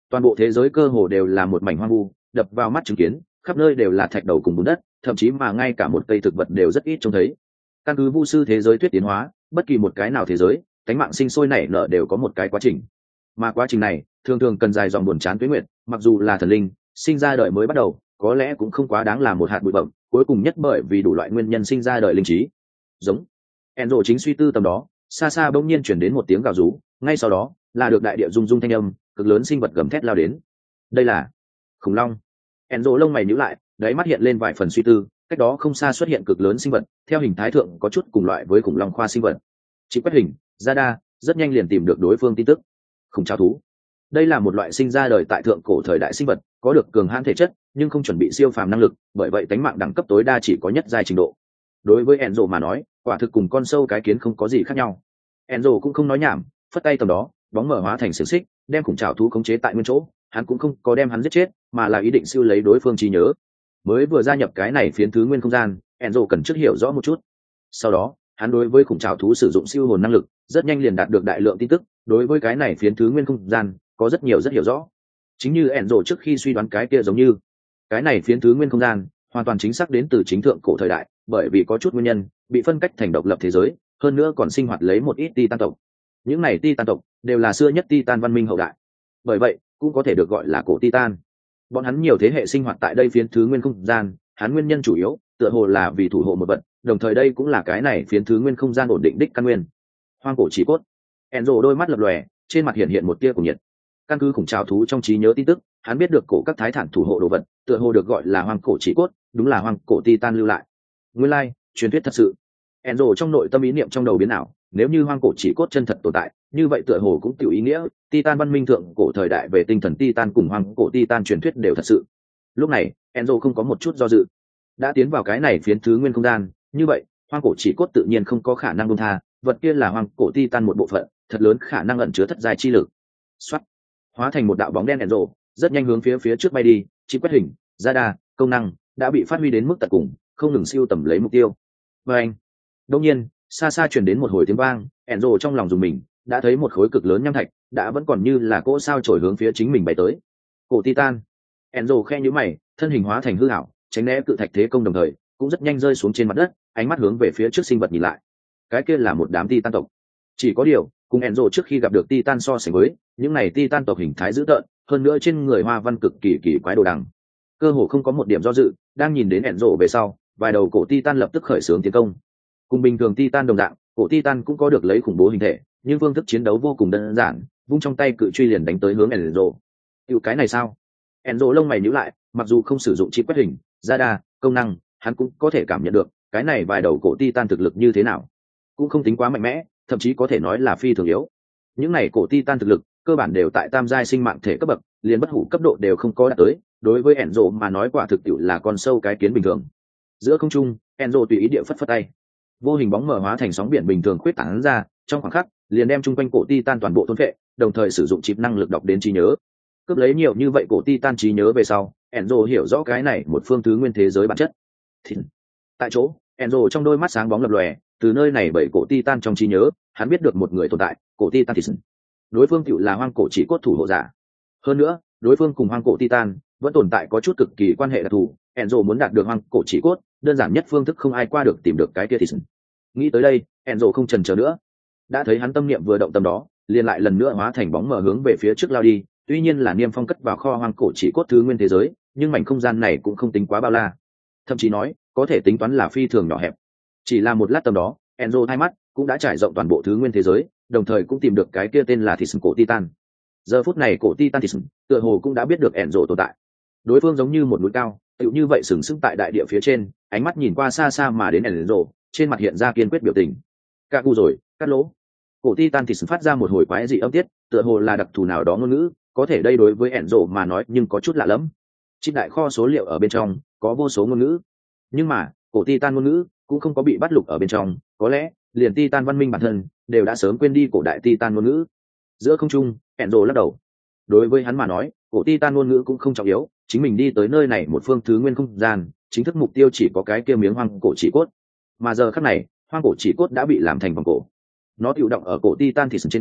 Toàn bộ thế giới cơ hồ đều là một mảnh hoang vu, đập vào mắt chứng kiến, khắp nơi đều là thạch đầu cùng bùn đất, thậm chí mà ngay cả một cây thực vật đều rất ít trông thấy. Căn cứ vu sư thế giới thuyết tiến hóa, bất kỳ một cái nào thế giới, cánh mạng sinh sôi nảy nở đều có một cái quá trình. Mà quá trình này thường thường cần dài dòng buồn chán tuế nguyệt, mặc dù là thần linh, sinh ra đời mới bắt đầu, có lẽ cũng không quá đáng là một hạt bụi bẩm, cuối cùng nhất bởi vì đủ loại nguyên nhân sinh ra đời linh trí. Giống. Enzo chính suy tư tầm đó, xa xa bỗng nhiên chuyển đến một tiếng gào rú, ngay sau đó là được đại địa rung rung thanh âm, cực lớn sinh vật gầm thét lao đến. Đây là khủng long. Enzo lông mày nhíu lại, đáy mắt hiện lên vài phần suy tư, cách đó không xa xuất hiện cực lớn sinh vật, theo hình thái thượng có chút cùng loại với khủng long khoa sinh vật. Chỉ quét hình, Zada rất nhanh liền tìm được đối phương tin tức. Khủng trảo thú. Đây là một loại sinh ra đời tại thượng cổ thời đại sinh vật, có được cường hãn thể chất, nhưng không chuẩn bị siêu phàm năng lực, bởi vậy tính mạng đẳng cấp tối đa chỉ có nhất giai trình độ. Đối với Enzo mà nói, quả thực cùng con sâu cái kiến không có gì khác nhau. Enzo cũng không nói nhảm, phất tay tầm đó, bóng mở hóa thành xiềng xích, đem khủng trảo thú khống chế tại nguyên chỗ. Hắn cũng không có đem hắn giết chết, mà là ý định siêu lấy đối phương trí nhớ. Mới vừa gia nhập cái này phiến thứ nguyên không gian, Enzo cần trước hiểu rõ một chút. Sau đó, hắn đối với khủng trảo thú sử dụng siêu hồn năng lực, rất nhanh liền đạt được đại lượng tin tức. Đối với cái này phiến thứ nguyên không gian, có rất hiểu rõ. Chính như Enzo trước khi suy đoán cái kia giống như, cái này phiến thứ nguyên không gian hoàn toàn chính xác đến từ chính thượng cổ thời đại, bởi vì có chút nguyên nhân bị phân cách thành độc lập thế giới, hơn nữa còn sinh hoạt lấy một ít Titan tộc. Những này Titan tộc đều là xưa nhất Titan văn minh hậu đại, bởi vậy cũng có thể được gọi là cổ Titan. Bọn hắn nhiều thế hệ sinh hoạt tại đây phiến thứ nguyên không gian, hắn nguyên nhân chủ yếu tựa hồ là vì thủ hộ một vật, đồng thời đây cũng là cái này phiến thứ nguyên không gian ổn định đích căn nguyên. Hoang cổ chỉ cốt. Enzo đôi mắt lập lòe, trên mặt hiện một tia cùng nhiệt. Căn cứ khủng trảo thú trong trí nhớ tin tức, hắn biết được cổ các thái thản thủ hộ đồ vật, tựa hồ được gọi là hoang cổ chỉ cốt, đúng là hoang cổ Titan lưu lại. Nguyên lai, truyền thuyết thật sự. Enzo trong nội tâm ý niệm trong đầu biến ảo, nếu như hoang cổ chỉ cốt chân thật tồn tại, như vậy tựa hồ cũng tiểu ý nghĩa, Titan văn minh thượng cổ thời đại về tinh thần Titan cùng hoang cổ Titan truyền thuyết đều thật sự. Lúc này, Enzo không có một chút do dự. Đã tiến vào cái này phiến thứ nguyên không gian, như vậy, hoang cổ chỉ cốt tự nhiên không có khả năng buông tha, vật kia là hoang cổ Titan một bộ phận, thật lớn khả năng ẩn chứa thất giai chi lực. Soát. Hóa thành một đạo bóng đen Enzo, rất nhanh hướng phía trước bay đi, chỉ quét hình, Zada, công năng đã bị phát huy đến mức tận cùng, không ngừng siêu tầm lấy mục tiêu. Và anh. Đột nhiên, xa xa truyền đến một hồi tiếng vang, Enzo trong lòng dùng mình, đã thấy một khối cực lớn nham thạch, đã vẫn còn như là cỗ sao chổi hướng phía chính mình bay tới. Cổ Titan. Enzo khe nhíu mày, thân hình hóa thành hư ảo, tránh né cự thạch thế công đồng thời, cũng rất nhanh rơi xuống trên mặt đất, ánh mắt hướng về phía trước sinh vật nhìn lại. Cái kia là một đám Titan tộc. Chỉ có điều, cùng Enzo trước khi gặp được Titan so sánh với, những này Titan tộc hình thái dữ tợn, hơn nữa trên người hoa văn cực kỳ quái đồ đằng. Cơ hồ không có một điểm do dự, đang nhìn đến Enzo về sau, vài đầu cổ Titan lập tức khởi xướng tiến công. Cùng bình thường Titan đồng dạng, cổ Titan cũng có được lấy khủng bố hình thể, nhưng phương thức chiến đấu vô cùng đơn giản, vung trong tay cự truy liền đánh tới hướng Enzo. Điều cái này sao? Enzo lông mày nhíu lại, mặc dù không sử dụng chip quét hình, radar, công năng, hắn cũng có thể cảm nhận được, cái này vài đầu cổ Titan thực lực như thế nào. Cũng không tính quá mạnh mẽ, thậm chí có thể nói là phi thường yếu. Những này cổ Titan thực lực, cơ bản đều tại tam giai sinh mạng thể cấp bậc, liền bất hủ cấp độ đều không có đạt tới, đối với Enzo mà nói quả thực tiệu là con sâu cái kiến bình thường. Giữa không trung, Enzo tùy ý địa phất tay, vô hình bóng mở hóa thành sóng biển bình thường khuyết tán ra, trong khoảng khắc liền đem chung quanh cổ Titan toàn bộ thôn phệ, đồng thời sử dụng chip năng lực đọc đến trí nhớ. Cướp lấy nhiều như vậy cổ Titan trí nhớ về sau, Enzo hiểu rõ cái này một phương thứ nguyên thế giới bản chất. Tại chỗ, Enzo trong đôi mắt sáng bóng lập lòe, từ nơi này bảy cổ Titan trong trí nhớ, hắn biết được một người tồn tại, cổ Titan Titan. Đối phương tựu là hoang cổ chỉ cốt thủ hộ giả. Hơn nữa, đối phương cùng hoang cổ Titan vẫn tồn tại có chút cực kỳ quan hệ đặc thù. Enzo muốn đạt được hoang cổ chỉ cốt, đơn giản nhất phương thức không ai qua được tìm được cái kia Titan. Nghĩ tới đây, Enzo không chần chờ nữa. Đã thấy hắn tâm niệm vừa động tâm đó, liền lại lần nữa hóa thành bóng mở hướng về phía trước lao đi. Tuy nhiên là Niêm Phong cất vào kho hoang cổ chỉ cốt thứ nguyên thế giới, nhưng mảnh không gian này cũng không tính quá bao la. Thậm chí nói, có thể tính toán là phi thường nhỏ hẹp. Chỉ là một lát tầm đó, Enzo thay mắt cũng đã trải rộng toàn bộ thứ nguyên thế giới, đồng thời cũng tìm được cái kia tên là Titan cổ Titan. Giờ phút này cổ Titan Titan tựa hồ cũng đã biết được Enzo tồn tại. Đối phương giống như một núi cao, tựu như vậy sừng sững tại đại địa phía trên, ánh mắt nhìn qua xa xa mà đến Enzo, trên mặt hiện ra kiên quyết biểu tình. Cạ cu rồi, cắt lỗ. Cổ Titan Titan phát ra một hồi quái dị âm tiết, tựa hồ là đặc thù nào đó ngôn ngữ, có thể đây đối với Enzo mà nói nhưng có chút lạ lẫm. Trên đại kho số liệu ở bên trong có vô số ngôn ngữ, nhưng mà cổ Titan ngôn ngữ cũng không có bị bắt lục ở bên trong, có lẽ liền Titan văn minh bản thân đều đã sớm quên đi cổ đại Titan ngôn ngữ. Giữa không trung, Enzo lắc đầu. Đối với hắn mà nói, cổ Titan ngôn ngữ cũng không trọng yếu, chính mình đi tới nơi này một phương thứ nguyên không gian, chính thức mục tiêu chỉ có cái kia miếng hoang cổ chỉ cốt. Mà giờ khắc này, hoang cổ chỉ cốt đã bị làm thành vòng cổ. Nó tụ động ở cổ Titan Titan trên cổ,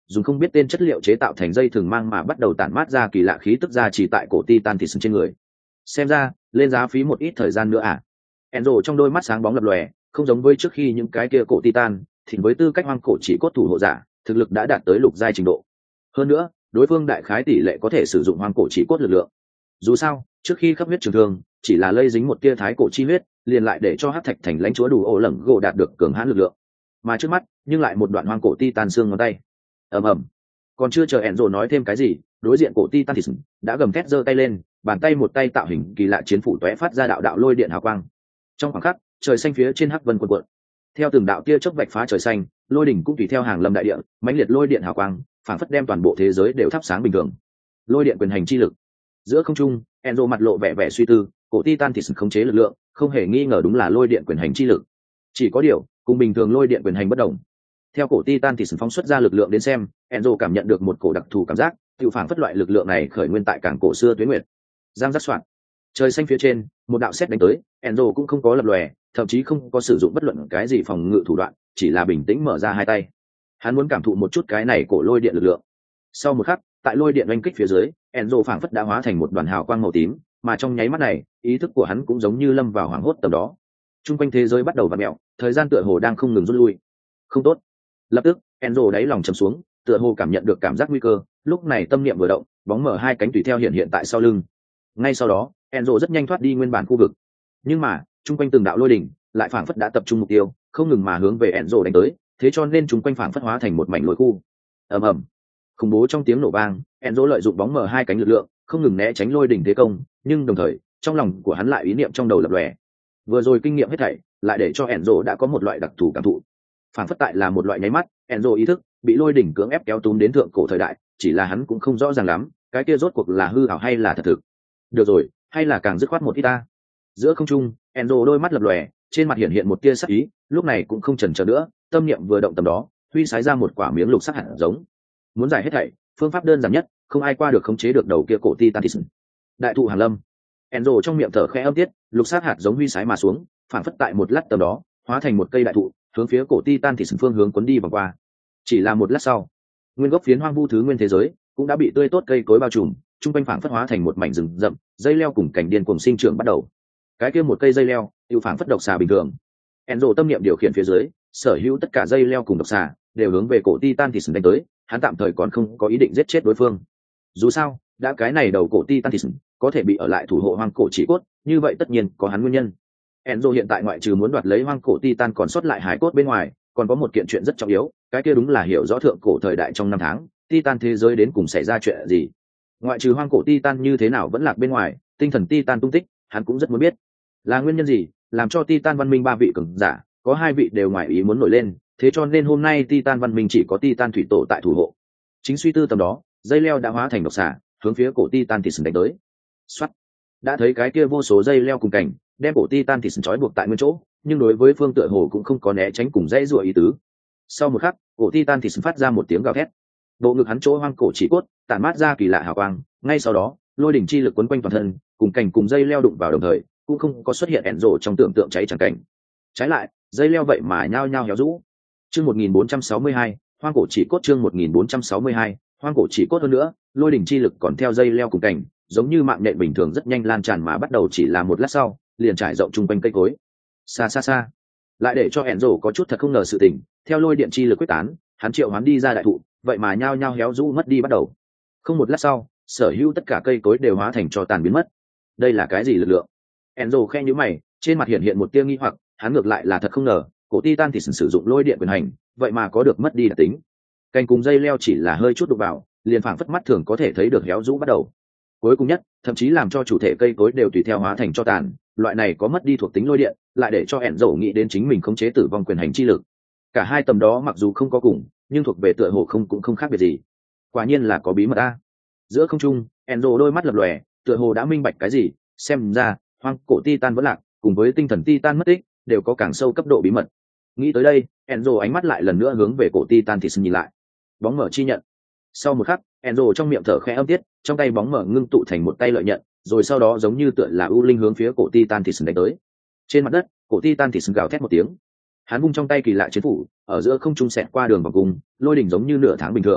dùng không biết tên chất liệu chế tạo thành dây thừng mang mà bắt đầu tản mát ra kỳ lạ khí tức ra chỉ tại cổ Titan thịt trên người. Xem ra lên giá phí một ít thời gian nữa à? Enzo trong đôi mắt sáng bóng lập lòe, không giống với trước khi những cái kia cổ Titan, thì với tư cách hoang cổ chỉ cốt thủ hộ giả, thực lực đã đạt tới lục giai trình độ. Hơn nữa, đối phương đại khái tỷ lệ có thể sử dụng hoang cổ chỉ cốt lực lượng. Dù sao, trước khi khắp huyết trường thương, chỉ là lây dính một tia thái cổ chi huyết, liền lại để cho Hắc Thạch Thành lãnh chúa đủ ổ lẳng gỗ đạt được cường hãn lực lượng. Mà trước mắt, nhưng lại một đoạn hoang cổ Titan xương ngón tay. Ầm ầm. Còn chưa chờ Enzo nói thêm cái gì, đối diện cổ Titan thì đã gầm thét giơ tay lên, bàn tay một tay tạo hình kỳ lạ chiến phủ tóe phát ra đạo đạo lôi điện hào quang. Trong khoảng khắc, trời xanh phía trên hắc vân cuộn cuộn. Theo từng đạo tia chớp vạch phá trời xanh, lôi đỉnh cũng tùy theo hàng lâm đại địa, mãnh liệt lôi điện hào quang, phảng phất đem toàn bộ thế giới đều thắp sáng bình thường. Lôi điện quyền hành chi lực. Giữa không trung, Enzo mặt lộ vẻ vẻ suy tư, cổ Titan thì khống chế lực lượng, không hề nghi ngờ đúng là lôi điện quyền hành chi lực. Chỉ có điều, cùng bình thường lôi điện quyền hành bất đồng. Theo cổ Titan thì phóng xuất ra lực lượng đến xem, Enzo cảm nhận được một cổ đặc thù cảm giác, tự phảng phất loại lực lượng này khởi nguyên tại cảng cổ xưa Tuế Nguyệt. Giang giác soạn. Trời xanh phía trên, một đạo sét đánh tới, Enzo cũng không có lập lòe, thậm chí không có sử dụng bất luận cái gì phòng ngự thủ đoạn, chỉ là bình tĩnh mở ra hai tay. Hắn muốn cảm thụ một chút cái này cổ lôi điện lực lượng. Sau một khắc, tại lôi điện oanh kích phía dưới, Enzo phảng phất đã hóa thành một đoàn hào quang màu tím, mà trong nháy mắt này, ý thức của hắn cũng giống như lâm vào hoảng hốt tầm đó. Trung quanh thế giới bắt đầu vặn mèo, thời gian tựa hồ đang không ngừng rút lui. Không tốt. Lập tức, Enzo đáy lòng trầm xuống, tựa hồ cảm nhận được cảm giác nguy cơ, lúc này tâm niệm vừa động, bóng mở hai cánh tùy theo hiện tại sau lưng. Ngay sau đó, Enzo rất nhanh thoát đi nguyên bản khu vực. Nhưng mà, trung quanh từng đạo lôi đỉnh lại phảng phất đã tập trung mục tiêu, không ngừng mà hướng về Enzo đánh tới, thế cho nên trung quanh phảng phất hóa thành một mảnh lôi khu. Ầm ầm. Khủng bố trong tiếng nổ vang, Enzo lợi dụng bóng mở hai cánh lực lượng, không ngừng né tránh lôi đỉnh thế công, nhưng đồng thời, trong lòng của hắn lại ý niệm trong đầu lập lòe. Vừa rồi kinh nghiệm hết thảy, lại để cho Enzo đã có một loại đặc thù cảm thụ. Phảng phất tại là một loại nháy mắt, Enzo ý thức bị lôi đỉnh cưỡng ép kéo túm đến thượng cổ thời đại, chỉ là hắn cũng không rõ ràng lắm, cái kia rốt cuộc là hư ảo hay là thật thực. Được rồi, hay là càng dứt khoát một ít ta. Giữa không trung, Enzo đôi mắt lập lòe, trên mặt hiện hiện một tia sắc ý, lúc này cũng không chần chờ nữa, tâm niệm vừa động tầm đó, huy sái ra một quả miếng lục sắc hạt giống. Muốn giải hết thảy, phương pháp đơn giản nhất, không ai qua được khống chế được đầu kia cổ Titan. Đại thụ Hàn Lâm. Enzo trong miệng thở khẽ âm tiết, lục sắc hạt giống huy sái mà xuống, phản phất tại một lát tầm đó, hóa thành một cây đại thụ, hướng phía cổ Titan phương hướng cuốn đi vòng qua. Chỉ là một lát sau, nguyên gốc phiến hoang vu thứ nguyên thế giới cũng đã bị tươi tốt cây cối bao trùm, trung quanh phảng phất hóa thành một mảnh rừng rậm, dây leo cùng cảnh điên cuồng sinh trưởng bắt đầu. Cái kia một cây dây leo, tiêu phảng phất độc xà bình thường. Enzo tâm niệm điều khiển phía dưới, sở hữu tất cả dây leo cùng độc xà đều hướng về cổ Titan đánh tới, hắn tạm thời còn không có ý định giết chết đối phương. Dù sao, đã cái này đầu cổ Titan có thể bị ở lại thủ hộ hoang cổ chỉ cốt, như vậy tất nhiên có hắn nguyên nhân. Enzo hiện tại ngoại trừ muốn đoạt lấy hoang cổ Titan còn sót lại hải cốt bên ngoài, còn có một kiện chuyện rất trọng yếu, cái kia đúng là hiểu rõ thượng cổ thời đại trong năm tháng, Titan thế giới đến cùng xảy ra chuyện gì. Ngoại trừ hoang cổ Titan như thế nào vẫn lạc bên ngoài, tinh thần Titan tung tích, hắn cũng rất muốn biết. Là nguyên nhân gì, làm cho Titan văn minh ba vị cường giả, có hai vị đều ngoài ý muốn nổi lên, thế cho nên hôm nay Titan văn minh chỉ có Titan thủy tổ tại thủ hộ. Chính suy tư tầm đó, dây leo đã hóa thành độc xà, hướng phía cổ Titan đánh tới. Soát. Đã thấy cái kia vô số dây leo cùng cảnh, đem cổ Titan trói buộc tại nguyên chỗ, nhưng đối với phương tựa hồ cũng không có né tránh cùng dãy rủa ý tứ. Sau một khắc, cổ Titan phát ra một tiếng gào thét. Bộ ngực hắn chỗ hoang cổ chỉ cốt tản mát ra kỳ lạ hào quang, ngay sau đó, lôi đỉnh chi lực quấn quanh toàn thân, cùng cảnh cùng dây leo đụng vào đồng thời, cũng không có xuất hiện Enzo trong tưởng tượng cháy chẳng cảnh. Trái lại, dây leo vậy mà nhao nhao héo rũ. Chương 1462, hoang cổ chỉ cốt. Chương 1462, hoang cổ chỉ cốt. Hơn nữa, lôi đỉnh chi lực còn theo dây leo cùng cảnh, giống như mạng nhện bình thường rất nhanh lan tràn mà bắt đầu chỉ là một lát sau, liền trải rộng chung quanh cây cối. Xa xa xa, lại để cho Enzo có chút thật không ngờ sự tình, theo lôi điện chi lực quyết tán, hắn triệu hoán đi ra đại thụ, vậy mà nhao nhao héo rũ mất đi bắt đầu. Không một lát sau, sở hữu tất cả cây cối đều hóa thành tro tàn biến mất. Đây là cái gì lực lượng? Enzo khe nhíu mày, trên mặt hiện hiện một tia nghi hoặc, hắn ngược lại là thật không ngờ, cổ Titan sử dụng lôi điện quyền hành, vậy mà có được mất đi đặc tính. Cành cùng dây leo chỉ là hơi chút đụng vào, liền phảng phất mắt thường có thể thấy được héo rũ bắt đầu. Cuối cùng nhất, thậm chí làm cho chủ thể cây cối đều tùy theo hóa thành tro tàn, loại này có mất đi thuộc tính lôi điện, lại để cho Enzo nghĩ đến chính mình khống chế tử vong quyền hành chi lực. Cả hai tầm đó mặc dù không có cùng, nhưng thuộc về tựa hồ cũng không khác biệt gì. Quả nhiên là có bí mật a. Giữa không trung, Enzo đôi mắt lập lòe, tựa hồ đã minh bạch cái gì, xem ra, hoang cổ Titan vẫn lạc, cùng với tinh thần Titan mất tích, đều có càng sâu cấp độ bí mật. Nghĩ tới đây, Enzo ánh mắt lại lần nữa hướng về cổ Titan nhìn lại. Bóng mở chi nhận. Sau một khắc, Enzo trong miệng thở khẽ âm tiết, trong tay bóng mở ngưng tụ thành một tay lợi nhận, rồi sau đó giống như tựa là u linh hướng phía cổ Titan đánh tới. Trên mặt đất, cổ Titan gào thét một tiếng. Hắn vung trong tay kỳ lạ chiến phủ, ở giữa không trung xẹt qua đường vòng cung, lôi đỉnh giống như nửa tháng bình thường,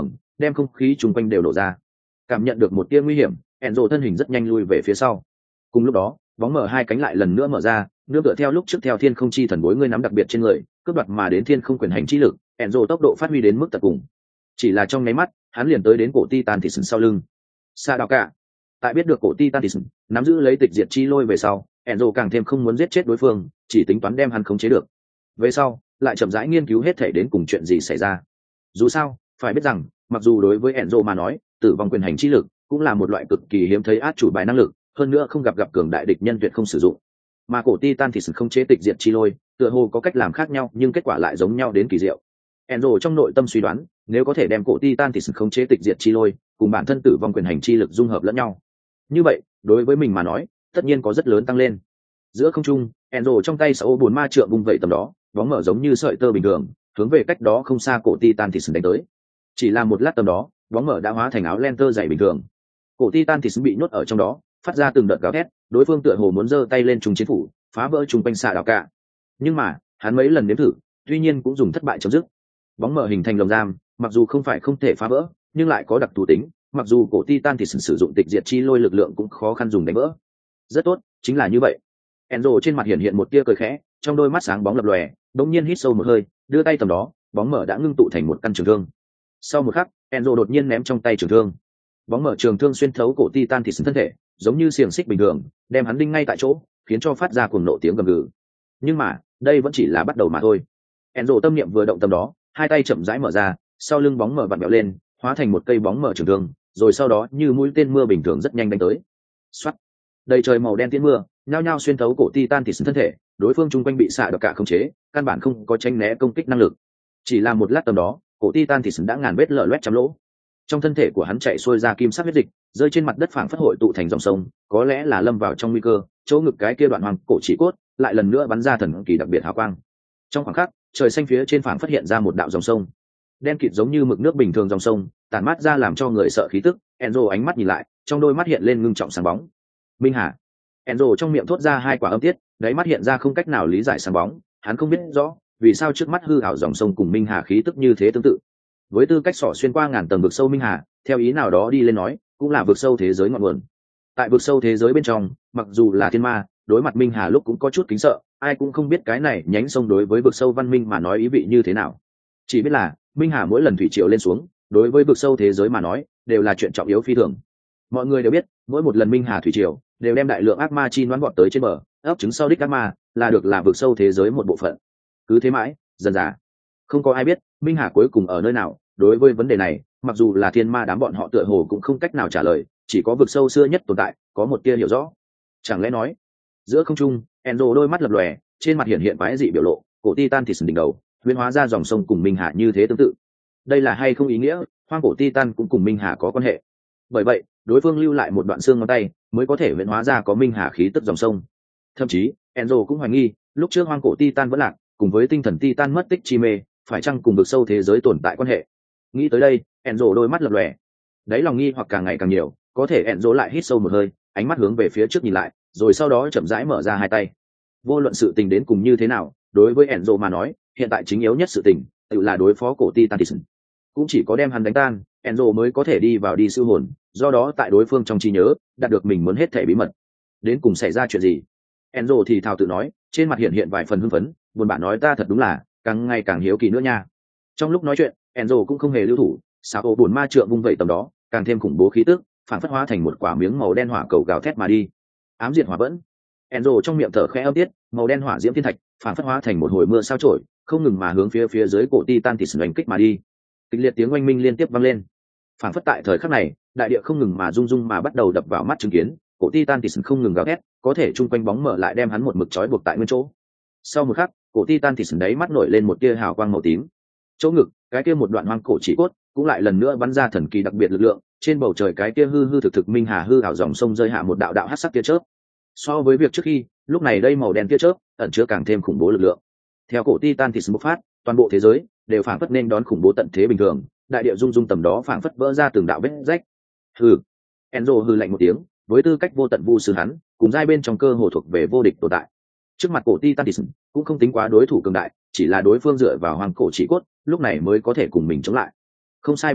đem không khí chung quanh đều nổ ra. Cảm nhận được một tia nguy hiểm, Enzo thân hình rất nhanh lui về phía sau. Cùng lúc đó, bóng mở hai cánh lại lần nữa mở ra, nương tựa theo lúc trước theo thiên không chi thần bối ngươi nắm đặc biệt trên người, cướp đoạt mà đến thiên không quyền hành chi lực, Enzo tốc độ phát huy đến mức tận cùng. Chỉ là trong nháy mắt, hắn liền tới đến cổ Titan Thị Sừng sau lưng. Sa đào cả. Tại biết được cổ Titan Thị Sừng nắm giữ lấy tịch diệt chi lôi về sau, Enzo càng thêm không muốn giết chết đối phương, chỉ tính toán đem hắn khống chế được. Về sau, lại chậm rãi nghiên cứu hết thể đến cùng chuyện gì xảy ra. Dù sao, phải biết rằng, mặc dù đối với Enzo mà nói, tử vong quyền hành chi lực cũng là một loại cực kỳ hiếm thấy át chủ bài năng lực, hơn nữa không gặp cường đại địch nhân tuyệt không sử dụng. Mà cổ Titan Thị Sừng không chế tịch diệt chi lôi, tựa hồ có cách làm khác nhau, nhưng kết quả lại giống nhau đến kỳ diệu. Enzo trong nội tâm suy đoán, nếu có thể đem cổ Titan Thị Sừng không chế tịch diệt chi lôi, cùng bản thân tử vong quyền hành chi lực dung hợp lẫn nhau, như vậy, đối với mình mà nói, tất nhiên có rất lớn tăng lên. Giữa không trung, Enzo trong tay sáu bốn ma trượng vung vậy tầm đó, bóng mở giống như sợi tơ bình thường, hướng về cách đó không xa cổ Titan Thị Sừng đánh tới. Chỉ là một lát tầm đó, bóng mở đã hóa thành áo len tơ dày bình thường. Cổ Titan Thị Sừng bị nhốt ở trong đó, phát ra từng đợt gào thét, đối phương tựa hồ muốn giơ tay lên trùng chiến phủ, phá vỡ trùng quanh xạ đảo cả. Nhưng mà, hắn mấy lần nếm thử, tuy nhiên cũng dùng thất bại chấm dứt. Bóng mở hình thành lồng giam, mặc dù không phải không thể phá vỡ, nhưng lại có đặc thù tính, mặc dù cổ Titan Thị Sừng sử dụng tịch diệt chi lôi lực lượng cũng khó khăn dùng đánh vỡ. Rất tốt, chính là như vậy. Enzo trên mặt hiện một tia cười khẽ, trong đôi mắt sáng bóng lập lòe, đột nhiên hít sâu một hơi, đưa tay tầm đó, bóng mở đã ngưng tụ thành một căn trường thương. Sau một khắc, Enzo đột nhiên ném trong tay trường thương. Bóng mở trường thương xuyên thấu cổ Titan Thị Sừng thân thể, giống như xiềng xích bình thường, đem hắn đinh ngay tại chỗ, khiến cho phát ra cuồng nộ tiếng gầm gừ. Nhưng mà, đây vẫn chỉ là bắt đầu mà thôi. Enzo tâm niệm vừa động tầm đó, hai tay chậm rãi mở ra, sau lưng bóng mở vặn vẹo lên, hóa thành một cây bóng mở trường thương, rồi sau đó như mũi tên mưa bình thường rất nhanh đánh tới. Xoát, đầy trời màu đen tiễn mưa nhao nhao xuyên thấu cổ Titan Thị Sừng thân thể, đối phương chung quanh bị xạ độc cả khống chế, căn bản không có tránh né công kích năng lực. Chỉ là một lát tầm đó, cổ Titan Thị Sừng đã ngàn vết lở loét trăm lỗ. Trong thân thể của hắn chạy xuôi ra kim sắc huyết dịch, rơi trên mặt đất phảng phất hội tụ thành dòng sông, có lẽ là lâm vào trong nguy cơ, chỗ ngực cái kia đoạn hoàng cổ chỉ cốt lại lần nữa bắn ra thần kỳ đặc biệt hào quang. Trong khoảng khắc, trời xanh phía trên phảng phất hiện ra một đạo dòng sông, đen kịt giống như mực nước bình thường dòng sông, tản mát ra làm cho người sợ khí tức. Enzo ánh mắt nhìn lại, trong đôi mắt hiện lên ngưng trọng sáng bóng. Minh Hà. Enzo trong miệng thốt ra hai quả âm tiết, đáy mắt hiện ra không cách nào lý giải sáng bóng, hắn không biết rõ vì sao trước mắt hư ảo dòng sông cùng Minh Hà khí tức như thế tương tự. Với tư cách xỏ xuyên qua ngàn tầng vực sâu Minh Hà, theo ý nào đó đi lên nói, cũng là vực sâu thế giới ngọn nguồn. Tại vực sâu thế giới bên trong, mặc dù là thiên ma, đối mặt Minh Hà lúc cũng có chút kính sợ, ai cũng không biết cái này nhánh sông đối với vực sâu văn minh mà nói ý vị như thế nào. Chỉ biết là Minh Hà mỗi lần thủy triều lên xuống, đối với vực sâu thế giới mà nói, đều là chuyện trọng yếu phi thường. Mọi người đều biết, mỗi một lần Minh Hà thủy triều, đều đem đại lượng ác ma chi đoán vọt tới trên bờ, ấp trứng sau đích ác ma, là được là vực sâu thế giới một bộ phận. Cứ thế mãi, dần dà, không có ai biết Minh Hà cuối cùng ở nơi nào. Đối với vấn đề này, mặc dù là thiên ma đám bọn họ tựa hồ cũng không cách nào trả lời, chỉ có vực sâu xưa nhất tồn tại có một tia hiểu rõ. Chẳng lẽ nói, giữa không trung, Enzo đôi mắt lập lòe, trên mặt hiện quái dị biểu lộ, cổ Titan Thị Sừng đỉnh đầu huyễn hóa ra dòng sông cùng Minh Hà như thế tương tự. Đây là hay không ý nghĩa hoang cổ Titan cũng cùng Minh Hà có quan hệ? Bởi vậy, đối phương lưu lại một đoạn xương ngón tay mới có thể huyễn hóa ra có Minh Hà khí tức dòng sông. Thậm chí, Enzo cũng hoài nghi, lúc trước hoang cổ Titan vẫn lạc, cùng với tinh thần Titan mất tích chi mê, phải chăng cùng vực sâu thế giới tồn tại quan hệ? Nghĩ tới đây, Enzo đôi mắt lập lòe, đáy lòng nghi hoặc càng ngày càng nhiều. Có thể Enzo lại hít sâu một hơi, ánh mắt hướng về phía trước nhìn lại, rồi sau đó chậm rãi mở ra hai tay. Vô luận sự tình đến cùng như thế nào, đối với Enzo mà nói, hiện tại chính yếu nhất sự tình tự là đối phó cổ Titan Thị Sừng. Cũng chỉ có đem hắn đánh tan, Enzo mới có thể đi vào đi siêu hồn, do đó tại đối phương trong trí nhớ đạt được mình muốn hết thể bí mật. Đến cùng xảy ra chuyện gì? Enzo thì thào tự nói, trên mặt hiện vài phần hưng phấn, buồn bã nói ta thật đúng là càng ngày càng hiếu kỳ nữa nha. Trong lúc nói chuyện, Enzo cũng không hề lưu thủ, sao buồn ma trượng vung vậy tầm đó, càng thêm khủng bố khí tức, phản phất hóa thành một quả miếng màu đen hỏa cầu gào thét mà đi. Ám diệt hỏa vẫn. Enzo trong miệng thở khẽ âm tiết, màu đen hỏa diễm thiên thạch, phản phất hóa thành một hồi mưa sao chổi, không ngừng mà hướng phía dưới cổ Titan Thị Sừng đánh kích mà đi. Kịch liệt tiếng oanh minh liên tiếp vang lên. Phản phất tại thời khắc này, đại địa không ngừng mà rung rung mà bắt đầu đập vào mắt chứng kiến, cổ Titan Thị Sừng không ngừng gào thét, có thể chung quanh bóng mở lại đem hắn một mực trói buộc tại nguyên chỗ. Sau một khắc, cổ Titan Thị Sừng đấy mắt nổi lên một tia hào quang màu tím. Chỗ ngực, cái kia một đoạn hoang cổ chỉ cốt, cũng lại lần nữa bắn ra thần kỳ đặc biệt lực lượng, trên bầu trời cái kia hư hư thực thực Minh Hà hư ảo dòng sông rơi hạ một đạo đạo hắc sắc tia chớp. So với việc trước khi, lúc này đây màu đen tia chớp ẩn chứa càng thêm khủng bố lực lượng. Theo cổ Titan Thị Sừng bộc phát, toàn bộ thế giới đều phảng phất nên đón khủng bố tận thế bình thường, đại địa rung rung tầm đó phảng phất vỡ ra từng đạo vết rách. Hừ. Enzo hừ lạnh một tiếng, với tư cách vô tận vu sư hắn, cùng giai bên trong cơ hồ thuộc về vô địch tồn tại. Trước mặt cổ Titan Thị Sừng cũng không tính quá đối thủ cường đại, chỉ là đối phương dựa vào hoàng cổ chỉ cốt, lúc này mới có thể cùng mình chống lại. Không sai biệt lắm,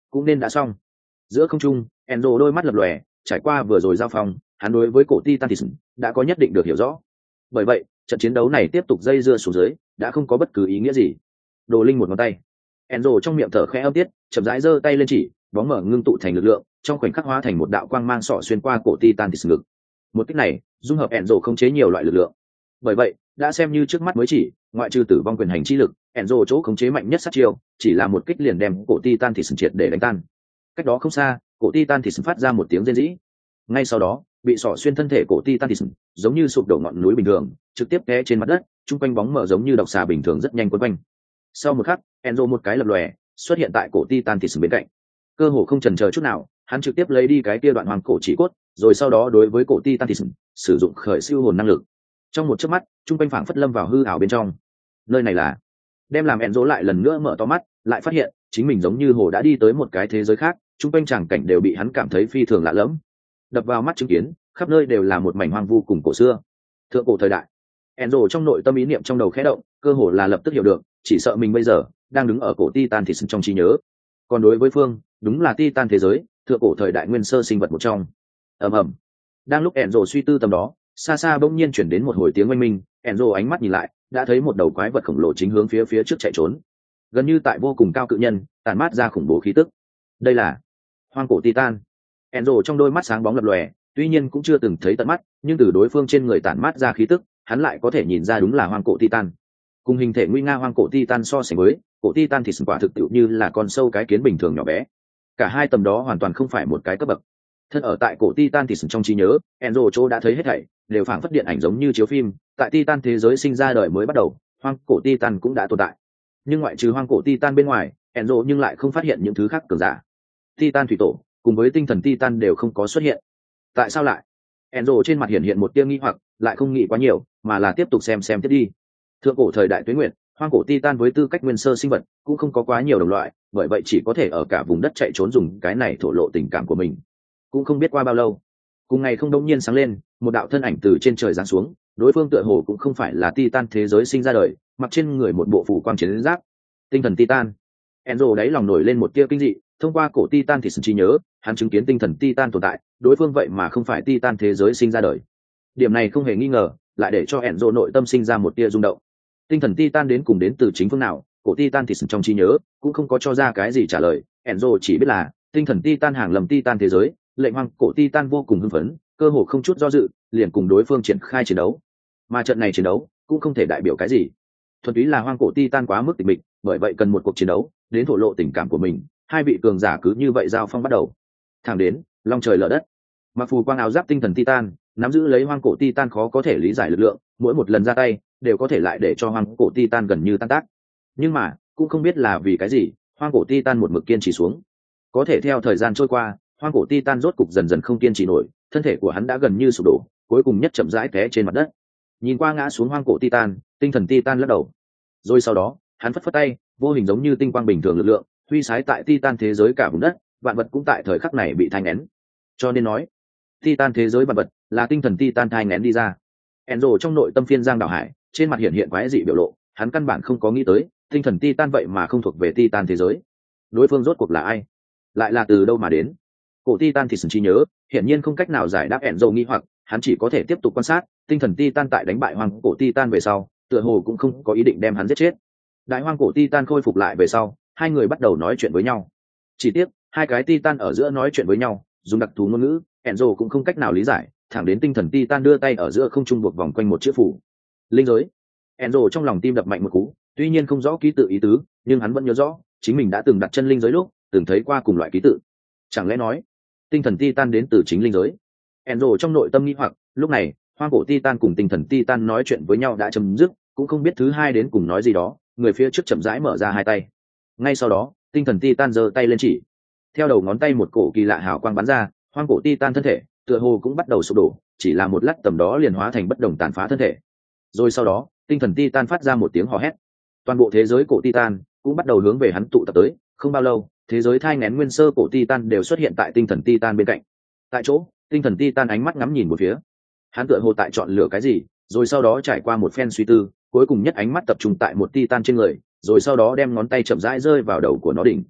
cũng nên đã xong. Giữa không trung, Enzo đôi mắt lập lòe, trải qua vừa rồi giao phong, hắn đối với cổ Titan Tison đã có nhất định được hiểu rõ. Bởi vậy, trận chiến đấu này tiếp tục dây dưa xuống dưới, đã không có bất cứ ý nghĩa gì. Đồ Linh một ngón tay, Enzo trong miệng thở khẽ âm tiết, chậm rãi giơ tay lên chỉ, bóng mở ngưng tụ thành lực lượng, trong khoảnh khắc hóa thành một đạo quang mang xỏ xuyên qua cổ Titan Tison ngực. Một kích này, dung hợp Enzo khống chế nhiều loại lực lượng. Bởi vậy, đã xem như trước mắt mới chỉ, ngoại trừ tử vong quyền hành chi lực, Enzo chỗ khống chế mạnh nhất sát chiêu, chỉ là một kích liền đem cổ Titan Tison triệt để đánh tan. Cách đó không xa, cổ Titan Tison phát ra một tiếng rên rỉ. Ngay sau đó, bị xỏ xuyên thân thể cổ Titan Tison, giống như sụp đổ ngọn núi bình thường, trực tiếp té trên mặt đất, trung quanh bóng mở giống như độc xà bình thường rất nhanh quấn quanh. Sau một khắc, Enzo một cái lập lòe, xuất hiện tại cổ Titan Tison bên cạnh. Cơ hồ không chần chờ chút nào, hắn trực tiếp lấy đi cái kia đoạn hoàng cổ chỉ cốt, rồi sau đó đối với cổ Titan Tison sử dụng khởi siêu hồn năng lực. Trong một chớp mắt, trung quanh phảng phất lâm vào hư ảo bên trong. Nơi này là, đem làm Enzo lại lần nữa mở to mắt, lại phát hiện chính mình giống như hồ đã đi tới một cái thế giới khác, trung quanh tràng cảnh đều bị hắn cảm thấy phi thường lạ lẫm. Đập vào mắt chứng kiến, khắp nơi đều là một mảnh hoang vu cùng cổ xưa, thượng cổ thời đại. Enzo trong nội tâm ý niệm trong đầu khẽ động, cơ hồ là lập tức hiểu được, chỉ sợ mình bây giờ đang đứng ở cổ Titan Tison trong trí nhớ. Còn đối với phương, đúng là Titan thế giới, thượng cổ thời đại nguyên sơ sinh vật một trong. Ầm ầm. Đang lúc Enzo suy tư tầm đó, xa xa bỗng nhiên chuyển đến một hồi tiếng oanh minh. Enzo ánh mắt nhìn lại, đã thấy một đầu quái vật khổng lồ chính hướng phía trước chạy trốn, gần như tại vô cùng cao cự nhân, tàn mát ra khủng bố khí tức. Đây là hoang cổ Titan. Enzo trong đôi mắt sáng bóng lập lòe, tuy nhiên cũng chưa từng thấy tận mắt, nhưng từ đối phương trên người tản mát ra khí tức, hắn lại có thể nhìn ra đúng là hoang cổ Titan. Cùng hình thể nguy nga hoang cổ Titan so sánh với, cổ Titan thì quả thực tiệu như là con sâu cái kiến bình thường nhỏ bé. Cả hai tầm đó hoàn toàn không phải một cái cấp bậc. Thân ở tại cổ Titan thì trong trí nhớ, Enzo chỗ đã thấy hết thảy, đều phảng phất điện ảnh giống như chiếu phim, tại Titan thế giới sinh ra đời mới bắt đầu, hoang cổ Titan cũng đã tồn tại. Nhưng ngoại trừ hoang cổ Titan bên ngoài, Enzo nhưng lại không phát hiện những thứ khác cường giả. Titan thủy tổ cùng với tinh thần Titan đều không có xuất hiện. Tại sao lại? Enzo trên mặt hiện một tia nghi hoặc, lại không nghĩ quá nhiều, mà là tiếp tục xem tiếp đi. Thượng cổ thời đại Tuế Nguyệt, hoang cổ Titan với tư cách nguyên sơ sinh vật cũng không có quá nhiều đồng loại, bởi vậy chỉ có thể ở cả vùng đất chạy trốn dùng cái này thổ lộ tình cảm của mình. Cũng không biết qua bao lâu, cùng ngày không đông nhiên sáng lên, một đạo thân ảnh từ trên trời giáng xuống, đối phương tựa hồ cũng không phải là Titan thế giới sinh ra đời, mặc trên người một bộ phủ quang chiến giáp. Tinh thần Titan. Enzo đáy lòng nổi lên một tia kinh dị, thông qua cổ Titan thì trí nhớ, hắn chứng kiến tinh thần Titan tồn tại, đối phương vậy mà không phải Titan thế giới sinh ra đời. Điểm này không hề nghi ngờ, lại để cho Enzo nội tâm sinh ra một tia rung động. Tinh thần Titan đến cùng đến từ chính phương nào, cổ Titan thì trong trí nhớ cũng không có cho ra cái gì trả lời. Enzo chỉ biết là tinh thần Titan hàng lầm Titan thế giới, lệnh hoang cổ Titan vô cùng hưng phấn, cơ hồ không chút do dự, liền cùng đối phương triển khai chiến đấu. Mà trận này chiến đấu cũng không thể đại biểu cái gì, thuần túy là hoang cổ Titan quá mức tịch mịch, bởi vậy cần một cuộc chiến đấu đến thổ lộ tình cảm của mình. Hai vị cường giả cứ như vậy giao phong bắt đầu, thẳng đến long trời lở đất. Mặc phù quang áo giáp tinh thần Titan nắm giữ lấy hoang cổ Titan khó có thể lý giải lực lượng, mỗi một lần ra tay đều có thể lại để cho hoang cổ Titan gần như tan tác. Nhưng mà cũng không biết là vì cái gì, hoang cổ Titan một mực kiên trì xuống. Có thể theo thời gian trôi qua, hoang cổ Titan rốt cục dần dần không kiên trì nổi, thân thể của hắn đã gần như sụp đổ, cuối cùng nhất chậm rãi té trên mặt đất. Nhìn qua ngã xuống hoang cổ Titan, tinh thần Titan lắc đầu. Rồi sau đó, hắn phất phất tay, vô hình giống như tinh quang bình thường lực lượng, huy sái tại Titan thế giới cả vùng đất, vạn vật cũng tại thời khắc này bị thai nghén. Cho nên nói, Titan thế giới vạn vật là tinh thần Titan thai nghén đi ra. Enzo trong nội tâm phiên giang đảo hải, trên mặt hiện quái dị biểu lộ, hắn căn bản không có nghĩ tới, tinh thần Titan vậy mà không thuộc về Titan thế giới. Đối phương rốt cuộc là ai? Lại là từ đâu mà đến? Cổ Titan thì trí nhớ, hiển nhiên không cách nào giải đáp Enzo nghi hoặc, hắn chỉ có thể tiếp tục quan sát, tinh thần Titan tại đánh bại hoang cổ Titan về sau, tựa hồ cũng không có ý định đem hắn giết chết. Đại hoang cổ Titan khôi phục lại về sau, hai người bắt đầu nói chuyện với nhau. Chỉ tiếc, hai cái Titan ở giữa nói chuyện với nhau, dùng đặc thù ngôn ngữ, Enzo cũng không cách nào lý giải, thẳng đến tinh thần Titan đưa tay ở giữa không trung buộc vòng quanh một chữ phủ. Linh giới. Enzo trong lòng tim đập mạnh một cú, tuy nhiên không rõ ký tự ý tứ, nhưng hắn vẫn nhớ rõ, chính mình đã từng đặt chân linh giới lúc, từng thấy qua cùng loại ký tự. Chẳng lẽ nói, tinh thần Titan đến từ chính linh giới? Enzo trong nội tâm nghi hoặc, lúc này, hoang cổ Titan cùng tinh thần Titan nói chuyện với nhau đã chấm dứt, cũng không biết thứ hai đến cùng nói gì đó, người phía trước chậm rãi mở ra hai tay. Ngay sau đó, tinh thần Titan giơ tay lên chỉ. Theo đầu ngón tay một cổ kỳ lạ hào quang bắn ra, hoang cổ Titan thân thể, tựa hồ cũng bắt đầu sụp đổ, chỉ là một lát tầm đó liền hóa thành bất đồng tàn phá thân thể. Rồi sau đó, tinh thần Titan phát ra một tiếng hò hét. Toàn bộ thế giới cổ Titan cũng bắt đầu hướng về hắn tụ tập tới, không bao lâu, thế giới thai nghén nguyên sơ cổ Titan đều xuất hiện tại tinh thần Titan bên cạnh. Tại chỗ, tinh thần Titan ánh mắt ngắm nhìn một phía. Hắn tựa hồ tại chọn lựa cái gì, rồi sau đó trải qua một phen suy tư, cuối cùng nhất ánh mắt tập trung tại một Titan trên người, rồi sau đó đem ngón tay chậm rãi rơi vào đầu của nó đỉnh.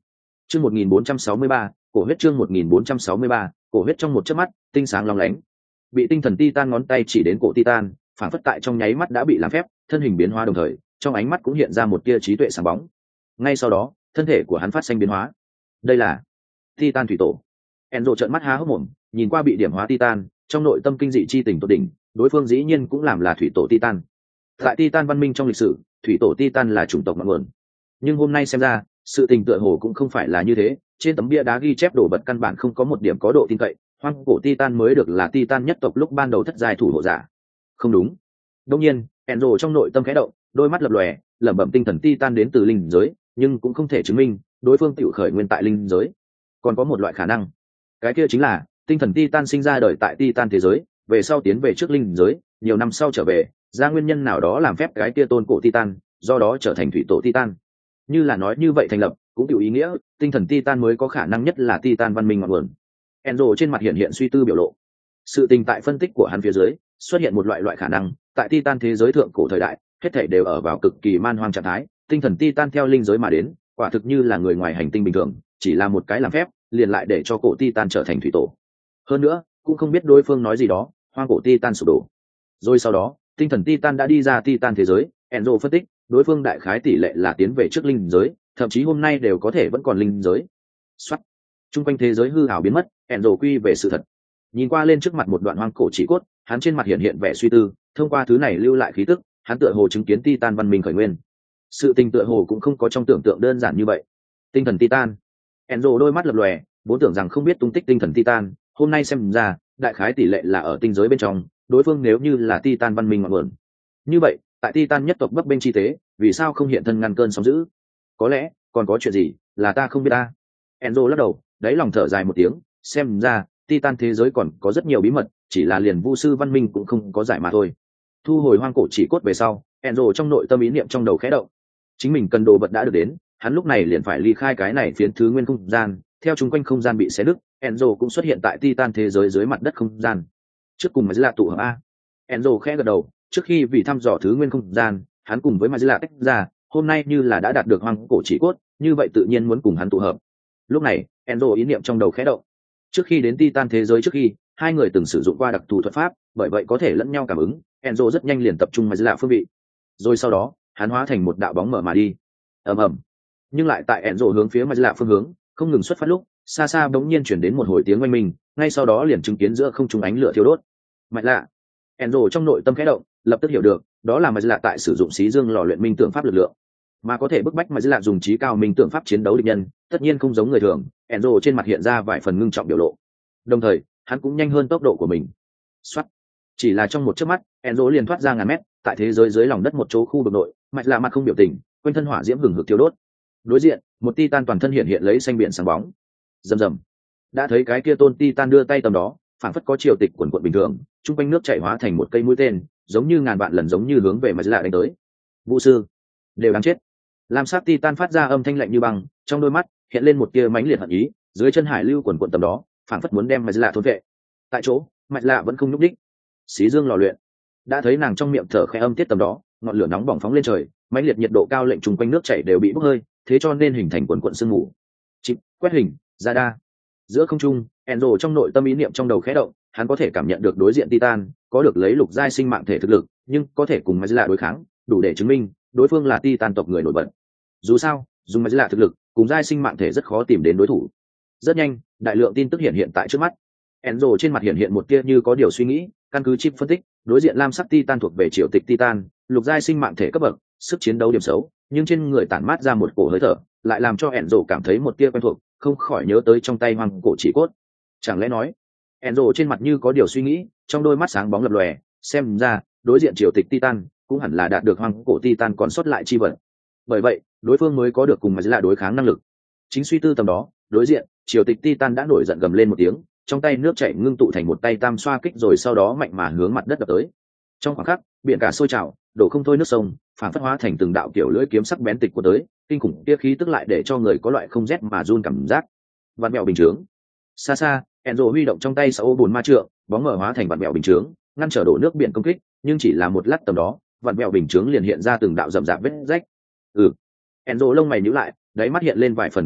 Chương 1463, cổ huyết chương 1463, cổ huyết trong một chớp mắt, tinh sáng long lánh. Bị tinh thần Titan ngón tay chỉ đến cổ Titan, phản phất tại trong nháy mắt đã bị làm phép, thân hình biến hóa đồng thời, trong ánh mắt cũng hiện ra một tia trí tuệ sáng bóng. Ngay sau đó, thân thể của hắn phát sinh biến hóa. Đây là Titan thủy tổ. Enzo trợn mắt há hốc mồm, nhìn qua bị điểm hóa Titan, trong nội tâm kinh dị chi tình tột đỉnh, đối phương dĩ nhiên cũng làm là thủy tổ Titan. Tại Titan văn minh trong lịch sử, thủy tổ Titan là chủng tộc ngọn nguồn. Nhưng hôm nay xem ra, sự tình tựa hồ cũng không phải là như thế, trên tấm bia đá ghi chép đồ vật căn bản không có một điểm có độ tin cậy, hoang cổ Titan mới được là Titan nhất tộc lúc ban đầu thất giai thủ hộ giả. Không đúng. Đương nhiên, Enzo trong nội tâm khẽ động, đôi mắt lập lòe, lẩm bẩm tinh thần Titan đến từ linh giới, nhưng cũng không thể chứng minh đối phương tiểu khởi nguyên tại linh giới. Còn có một loại khả năng, cái kia chính là tinh thần Titan sinh ra đời tại Titan thế giới, về sau tiến về trước linh giới, nhiều năm sau trở về, ra nguyên nhân nào đó làm phép cái kia tôn cổ Titan, do đó trở thành thủy tổ Titan. Như là nói như vậy thành lập, cũng tiểu ý nghĩa, tinh thần Titan mới có khả năng nhất là Titan văn minh ngọn nguồn. Enzo trên mặt hiện hiện suy tư biểu lộ. Sự tình tại phân tích của hắn phía dưới, xuất hiện một loại khả năng, tại Titan thế giới thượng cổ thời đại, hết thảy đều ở vào cực kỳ man hoang trạng thái, tinh thần Titan theo linh giới mà đến, quả thực như là người ngoài hành tinh bình thường, chỉ là một cái làm phép, liền lại để cho cổ Titan trở thành thủy tổ. Hơn nữa, cũng không biết đối phương nói gì đó, hoang cổ Titan sụp đổ. Rồi sau đó, tinh thần Titan đã đi ra Titan thế giới, Enzo phân tích, đối phương đại khái tỷ lệ là tiến về trước linh giới, thậm chí hôm nay đều có thể vẫn còn linh giới. Soát. Trung quanh thế giới hư ảo biến mất, Enzo quy về sự thật. Nhìn qua lên trước mặt một đoạn hoang cổ chỉ cốt, hắn trên mặt hiện hiện vẻ suy tư, thông qua thứ này lưu lại khí tức, hắn tựa hồ chứng kiến Titan văn minh khởi nguyên. Sự tình tựa hồ cũng không có trong tưởng tượng đơn giản như vậy. Tinh thần Titan. Enzo đôi mắt lập lòe, vốn tưởng rằng không biết tung tích tinh thần Titan, hôm nay xem ra, đại khái tỷ lệ là ở tinh giới bên trong, đối phương nếu như là Titan văn minh ngọn nguồn. Như vậy, tại Titan nhất tộc bấp bênh chi tế, vì sao không hiện thân ngăn cơn sóng dữ? Có lẽ còn có chuyện gì là ta không biết ta. Enzo lắc đầu, đáy lòng thở dài một tiếng, xem ra Titan thế giới còn có rất nhiều bí mật, chỉ là liền vu sư văn minh cũng không có giải mà thôi. Thu hồi hoang cổ chỉ cốt về sau, Enzo trong nội tâm ý niệm trong đầu khẽ động. Chính mình cần đồ vật đã được đến, hắn lúc này liền phải ly khai cái này phiến thứ nguyên không gian, theo chung quanh không gian bị xé nứt, Enzo cũng xuất hiện tại Titan thế giới dưới mặt đất không gian. Trước cùng là tụ hợp a. Enzo khẽ gật đầu, trước khi vì thăm dò thứ nguyên không gian, hắn cùng với Mazila tách ra, hôm nay như là đã đạt được hoang cổ chỉ cốt, như vậy tự nhiên muốn cùng hắn tụ hợp. Lúc này, Enzo ý niệm trong đầu khẽ động. Trước khi đến Titan thế giới trước khi, hai người từng sử dụng qua đặc thù thuật pháp, bởi vậy có thể lẫn nhau cảm ứng, Enzo rất nhanh liền tập trung Mazila phương vị. Rồi sau đó, hắn hóa thành một đạo bóng mở mà đi. Ầm ầm. Nhưng lại tại Enzo hướng phía Mazila phương hướng, không ngừng xuất phát lúc, xa xa bỗng nhiên chuyển đến một hồi tiếng oanh minh, ngay sau đó liền chứng kiến giữa không trung ánh lửa thiêu đốt. Mạch lạ. Enzo trong nội tâm khẽ động, lập tức hiểu được, đó là Mazila tại sử dụng xí dương lò luyện minh tượng pháp lực lượng, mà có thể bức bách Mazila dùng trí cao minh tượng pháp chiến đấu địch nhân, tất nhiên không giống người thường. Enzo trên mặt hiện ra vài phần ngưng trọng biểu lộ. Đồng thời, hắn cũng nhanh hơn tốc độ của mình. Soát. Chỉ là trong một chớp mắt, Enzo liền thoát ra ngàn mét, tại thế giới dưới lòng đất một chỗ khu vực nội, Mazila mặt không biểu tình, quanh thân hỏa diễm hừng hực thiêu đốt. Đối diện, một Titan toàn thân hiện lấy xanh biển sáng bóng. Rầm rầm. Đã thấy cái kia tôn Titan đưa tay tầm đó, phảng phất có triều tịch quần quận bình thường, trung quanh nước chảy hóa thành một cây mũi tên, giống như ngàn vạn lần giống như hướng về Mazila đánh tới. Vũ sư, đều đáng chết. Lam sắc Titan phát ra âm thanh lạnh như băng, trong đôi mắt hiện lên một tia mãnh liệt hận ý, dưới chân hải lưu quần quận tầm đó, phảng phất muốn đem Mazila thôn vệ. Tại chỗ, Mazila vẫn không nhúc nhích. Xí dương lò luyện. Đã thấy nàng trong miệng thở khẽ âm tiết tầm đó, ngọn lửa nóng bỏng phóng lên trời, mãnh liệt nhiệt độ cao lệnh trung quanh nước chảy đều bị bốc hơi, thế cho nên hình thành quần quận sương mù. Chịp, quét hình, ra đa. Giữa không trung, Enzo trong nội tâm ý niệm trong đầu khẽ động, hắn có thể cảm nhận được đối diện Titan có được lấy lục giai sinh mạng thể thực lực, nhưng có thể cùng Mazila đối kháng, đủ để chứng minh đối phương là Titan tộc người nổi bật. Dù sao, dùng Mazila thực lực, cùng giai sinh mạng thể rất khó tìm đến đối thủ. Rất nhanh, đại lượng tin tức hiện tại trước mắt. Enzo trên mặt hiện một tia như có điều suy nghĩ, căn cứ chip phân tích, đối diện lam sắc Titan thuộc về triều tịch Titan, lục giai sinh mạng thể cấp bậc, sức chiến đấu điểm xấu, nhưng trên người tản mát ra một cổ hơi thở, lại làm cho Enzo cảm thấy một tia quen thuộc, không khỏi nhớ tới trong tay hoang cổ chỉ cốt. Chẳng lẽ nói, Enzo trên mặt như có điều suy nghĩ, trong đôi mắt sáng bóng lập lòe, xem ra đối diện triều tịch Titan cũng hẳn là đạt được hoang cổ Titan còn sót lại chi vật. Bởi vậy, đối phương mới có được cùng Mazila đối kháng năng lực. Chính suy tư tầm đó, đối diện triều tịch Titan đã nổi giận gầm lên một tiếng, trong tay nước chảy ngưng tụ thành một tay tam xoa kích, rồi sau đó mạnh mà hướng mặt đất đập tới. Trong khoảng khắc, biển cả sôi trào, đổ không thôi nước sông, phản phất hóa thành từng đạo kiểu lưỡi kiếm sắc bén tịch của tới, kinh khủng kia khí tức lại để cho người có loại không rét mà run cảm giác. Vạn mèo bình chướng. Xa xa, Enzo huy động trong tay sáu bùn ma trượng, bóng mở hóa thành vạn mèo bình chướng, ngăn trở đổ nước biển công kích, nhưng chỉ là một lát tầm đó, vạn mèo bình chướng liền hiện ra từng đạo rậm rạp vết rách. Enzo lông mày nhíu lại, đáy mắt hiện lên vài phần kinh ngạc,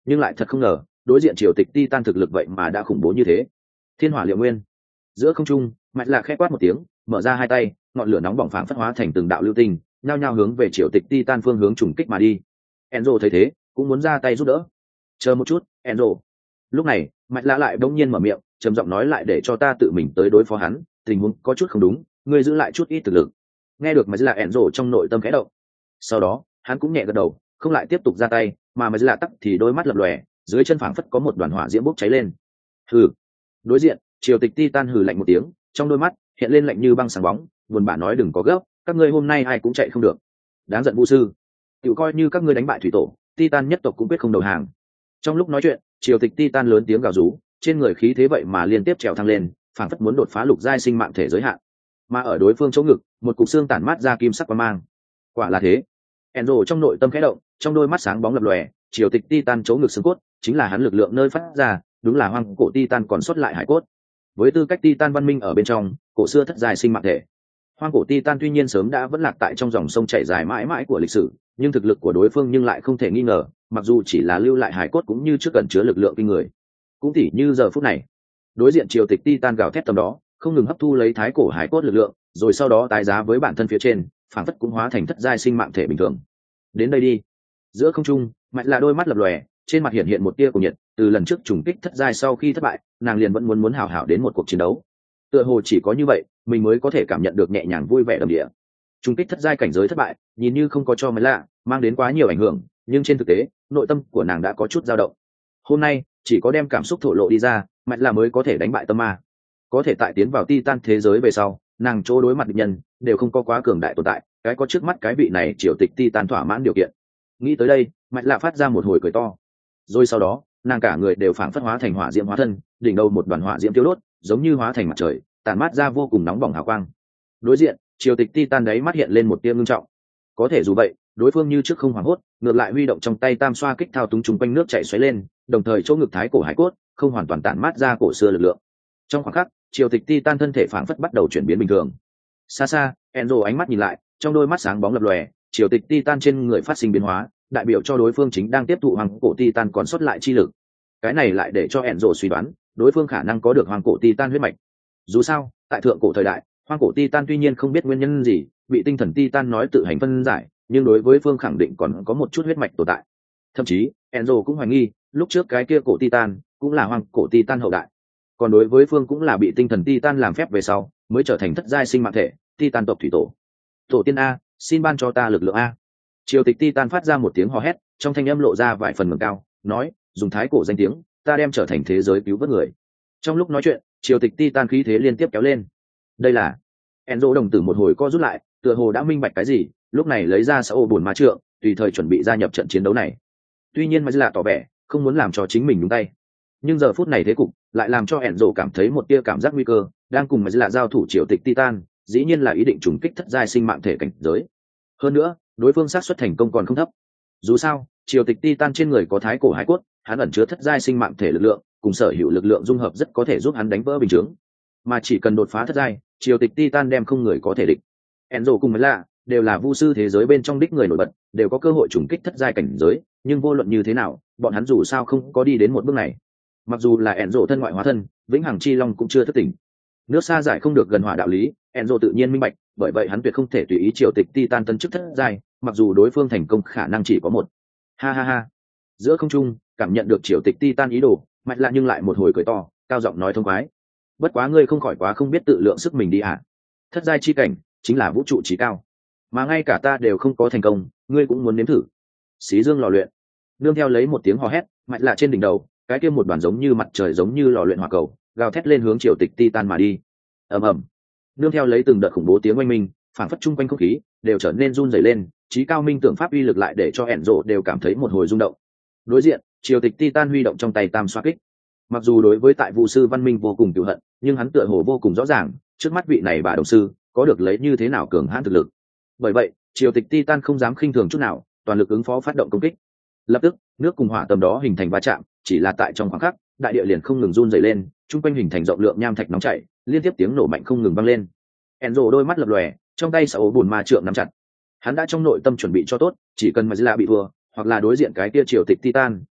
nhưng lại thật không ngờ đối diện triều tịch Titan thực lực vậy mà đã khủng bố như thế. Thiên hỏa liệu nguyên. Giữa không trung, Mạch Lạc khẽ quát một tiếng, mở ra hai tay, ngọn lửa nóng bỏng phảng phất hóa thành từng đạo lưu tinh, nhao nhao hướng về triều tịch Titan phương hướng trùng kích mà đi. Enzo thấy thế, cũng muốn ra tay giúp đỡ. Chờ một chút, Enzo. Lúc này, Mạch Lạc lại bỗng nhiên mở miệng, trầm giọng nói lại để cho ta tự mình tới đối phó hắn, tình huống có chút không đúng, ngươi giữ lại chút ít thực lực. Nghe được Mạch Lạc, Enzo trong nội tâm khẽ động. Sau đó, hắn cũng nhẹ gật đầu, không lại tiếp tục ra tay, mà Mạch Lạc tắc thì đôi mắt lập lòe, dưới chân phảng phất có một đoàn hỏa diễm bốc cháy lên. Hừ. Đối diện, triều tịch Titan hừ lạnh một tiếng, trong đôi mắt hiện lên lạnh như băng sáng bóng, buồn bã nói đừng có gấp, các ngươi hôm nay ai cũng chạy không được. Đáng giận Vu sư, tự coi như các ngươi đánh bại thủy tổ, Titan nhất tộc cũng quyết không đầu hàng. Trong lúc nói chuyện, triều tịch Titan lớn tiếng gào rú, trên người khí thế vậy mà liên tiếp trèo thăng lên, phảng phất muốn đột phá lục giai sinh mạng thể giới hạn. Mà ở đối phương chỗ ngực, một cục xương tản mát ra kim sắc quang mang. Quả là thế. Enzo trong nội tâm khẽ động, trong đôi mắt sáng bóng lập lòe, triều tịch Titan chỗ ngực xương cốt, chính là hắn lực lượng nơi phát ra, đúng là hoang cổ Titan còn sót lại hải cốt. Với tư cách Titan văn minh ở bên trong, cổ xưa thất giai sinh mạng thể, hoang cổ Titan tuy nhiên sớm đã vẫn lạc tại trong dòng sông chảy dài mãi mãi của lịch sử, nhưng thực lực của đối phương nhưng lại không thể nghi ngờ, mặc dù chỉ là lưu lại hải cốt cũng như trước cần chứa lực lượng kinh người. Cũng tỉ như giờ phút này, đối diện triều tịch Titan gào thét tầm đó, không ngừng hấp thu lấy thái cổ hải cốt lực lượng, rồi sau đó tái giá với bản thân phía trên, phản phất cũng hóa thành thất giai sinh mạng thể bình thường. Đến đây đi. Giữa không trung, Mạch là đôi mắt lập lòe, trên mặt hiện một tia của nhiệt, từ lần trước trùng kích thất giai sau khi thất bại, nàng liền vẫn muốn hào hảo đến một cuộc chiến đấu. Tựa hồ chỉ có như vậy, mình mới có thể cảm nhận được nhẹ nhàng vui vẻ đầm địa. Trùng kích thất giai cảnh giới thất bại, nhìn như không có cho Mạch lạ mang đến quá nhiều ảnh hưởng, nhưng trên thực tế, nội tâm của nàng đã có chút dao động. Hôm nay, chỉ có đem cảm xúc thổ lộ đi ra, Mạch là mới có thể đánh bại tâm ma. Có thể tại tiến vào Titan thế giới về sau, nàng chỗ đối mặt địch nhân đều không có quá cường đại tồn tại, cái có trước mắt cái vị này triều tịch Titan thỏa mãn điều kiện. Nghĩ tới đây, Mạch lạ phát ra một hồi cười to. Rồi sau đó, nàng cả người đều phảng phất hóa thành hỏa diễm hóa thân, đỉnh đầu một đoàn hỏa diễm tiêu đốt, giống như hóa thành mặt trời, tản mát ra vô cùng nóng bỏng hào quang. Đối diện, triều tịch Titan đấy mắt hiện lên một tia ngưng trọng. Có thể dù vậy, đối phương như trước không hoảng hốt, ngược lại huy động trong tay tam xoa kích thao túng chung quanh nước chảy xoáy lên, đồng thời chỗ ngực thái cổ hải cốt không hoàn toàn tản mát ra cổ xưa lực lượng. Trong khoảng khắc, triều tịch Titan thân thể phảng phất bắt đầu chuyển biến bình thường. Xa xa, Enzo ánh mắt nhìn lại, trong đôi mắt sáng bóng lập lòe, triều tịch Titan trên người phát sinh biến hóa, đại biểu cho đối phương chính đang tiếp thụ hoàng cổ Titan còn sót lại chi lực. Cái này lại để cho Enzo suy đoán, đối phương khả năng có được hoàng cổ Titan huyết mạch. Dù sao, tại thượng cổ thời đại, hoàng cổ Titan tuy nhiên không biết nguyên nhân gì, bị tinh thần Titan nói tự hành phân giải, nhưng đối với phương khẳng định còn có một chút huyết mạch tồn tại. Thậm chí, Enzo cũng hoài nghi, lúc trước cái kia cổ Titan cũng là hoàng cổ Titan hậu đại. Còn đối với phương cũng là bị tinh thần Titan làm phép về sau, mới trở thành thất giai sinh mạng thể, Titan tộc thủy tổ. Tổ tiên a, xin ban cho ta lực lượng a. Triều tịch Titan phát ra một tiếng hò hét, trong thanh âm lộ ra vài phần ngẩng cao, nói, dùng thái cổ danh tiếng, ta đem trở thành thế giới cứu vớt người. Trong lúc nói chuyện, triều tịch Titan khí thế liên tiếp kéo lên. Đây là Enzo đồng tử một hồi co rút lại, tựa hồ đã minh bạch cái gì, lúc này lấy ra Sao Bùn Ma Trượng, tùy thời chuẩn bị gia nhập trận chiến đấu này. Tuy nhiên Mạch Lạ tỏ vẻ không muốn làm cho chính mình nhúng tay, nhưng giờ phút này thế cục lại làm cho Enzo cảm thấy một tia cảm giác nguy cơ, đang cùng Mạch Lạ giao thủ triều tịch Titan, dĩ nhiên là ý định trùng kích thất giai sinh mạng thể cảnh giới. Hơn nữa, đối phương xác suất thành công còn không thấp. Dù sao, triều tịch Titan trên người có thái cổ hải cốt, hắn ẩn chứa thất giai sinh mạng thể lực lượng, cùng sở hữu lực lượng dung hợp rất có thể giúp hắn đánh vỡ bình chướng. Mà chỉ cần đột phá thất giai, triều tịch Titan đem không người có thể địch. Enzo cùng Mạch Lạ đều là vu sư thế giới bên trong đích người nổi bật, đều có cơ hội trùng kích thất giai cảnh giới, nhưng vô luận như thế nào, bọn hắn dù sao không có đi đến một bước này. Mặc dù là Enzo thân ngoại hóa thân, vĩnh hằng chi long cũng chưa thức tỉnh. Nước xa giải không được gần hỏa đạo lý, Enzo tự nhiên minh bạch, bởi vậy hắn tuyệt không thể tùy ý triều tịch Titan tân chức thất giai, mặc dù đối phương thành công khả năng chỉ có một. Ha ha ha. Giữa không trung, cảm nhận được triều tịch Titan ý đồ, Mạch Lạ nhưng lại một hồi cười to, cao giọng nói thông khoái. Bất quá ngươi không khỏi quá không biết tự lượng sức mình đi à? Thất giai chi cảnh chính là vũ trụ trí cao, mà ngay cả ta đều không có thành công, ngươi cũng muốn nếm thử? Xí dương lò luyện. Nương theo lấy một tiếng hò hét, Mạch Lạ trên đỉnh đầu, cái kia một đoàn giống như mặt trời giống như lò luyện hỏa cầu, gào thét lên hướng triều tịch Titan mà đi. Ầm ầm. Nương theo lấy từng đợt khủng bố tiếng oanh minh, phản phất chung quanh không khí đều trở nên run rẩy lên, trí cao minh tưởng pháp uy lực lại để cho Enzo đều cảm thấy một hồi rung động. Đối diện, triều tịch Titan huy động trong tay tam xoa kích. Mặc dù đối với tại vu sư văn minh vô cùng cừu hận, nhưng hắn tựa hồ vô cùng rõ ràng, trước mắt vị này bà đồng sư có được lấy như thế nào cường hãn thực lực. Bởi vậy, triều tịch Titan không dám khinh thường chút nào, toàn lực ứng phó phát động công kích. Lập tức, nước cùng hỏa tầm đó hình thành va chạm, chỉ là tại trong khoảng khắc, đại địa liền không ngừng run rẩy lên, chung quanh hình thành rộng lượng nham thạch nóng chảy, liên tiếp tiếng nổ mạnh không ngừng vang lên. Enzo đôi mắt lập lòe, trong tay Sao Bùn Ma Trượng nắm chặt. Hắn đã trong nội tâm chuẩn bị cho tốt, chỉ cần Mạch Lạ bị thua, hoặc là đối diện cái kia triều tịch Titan,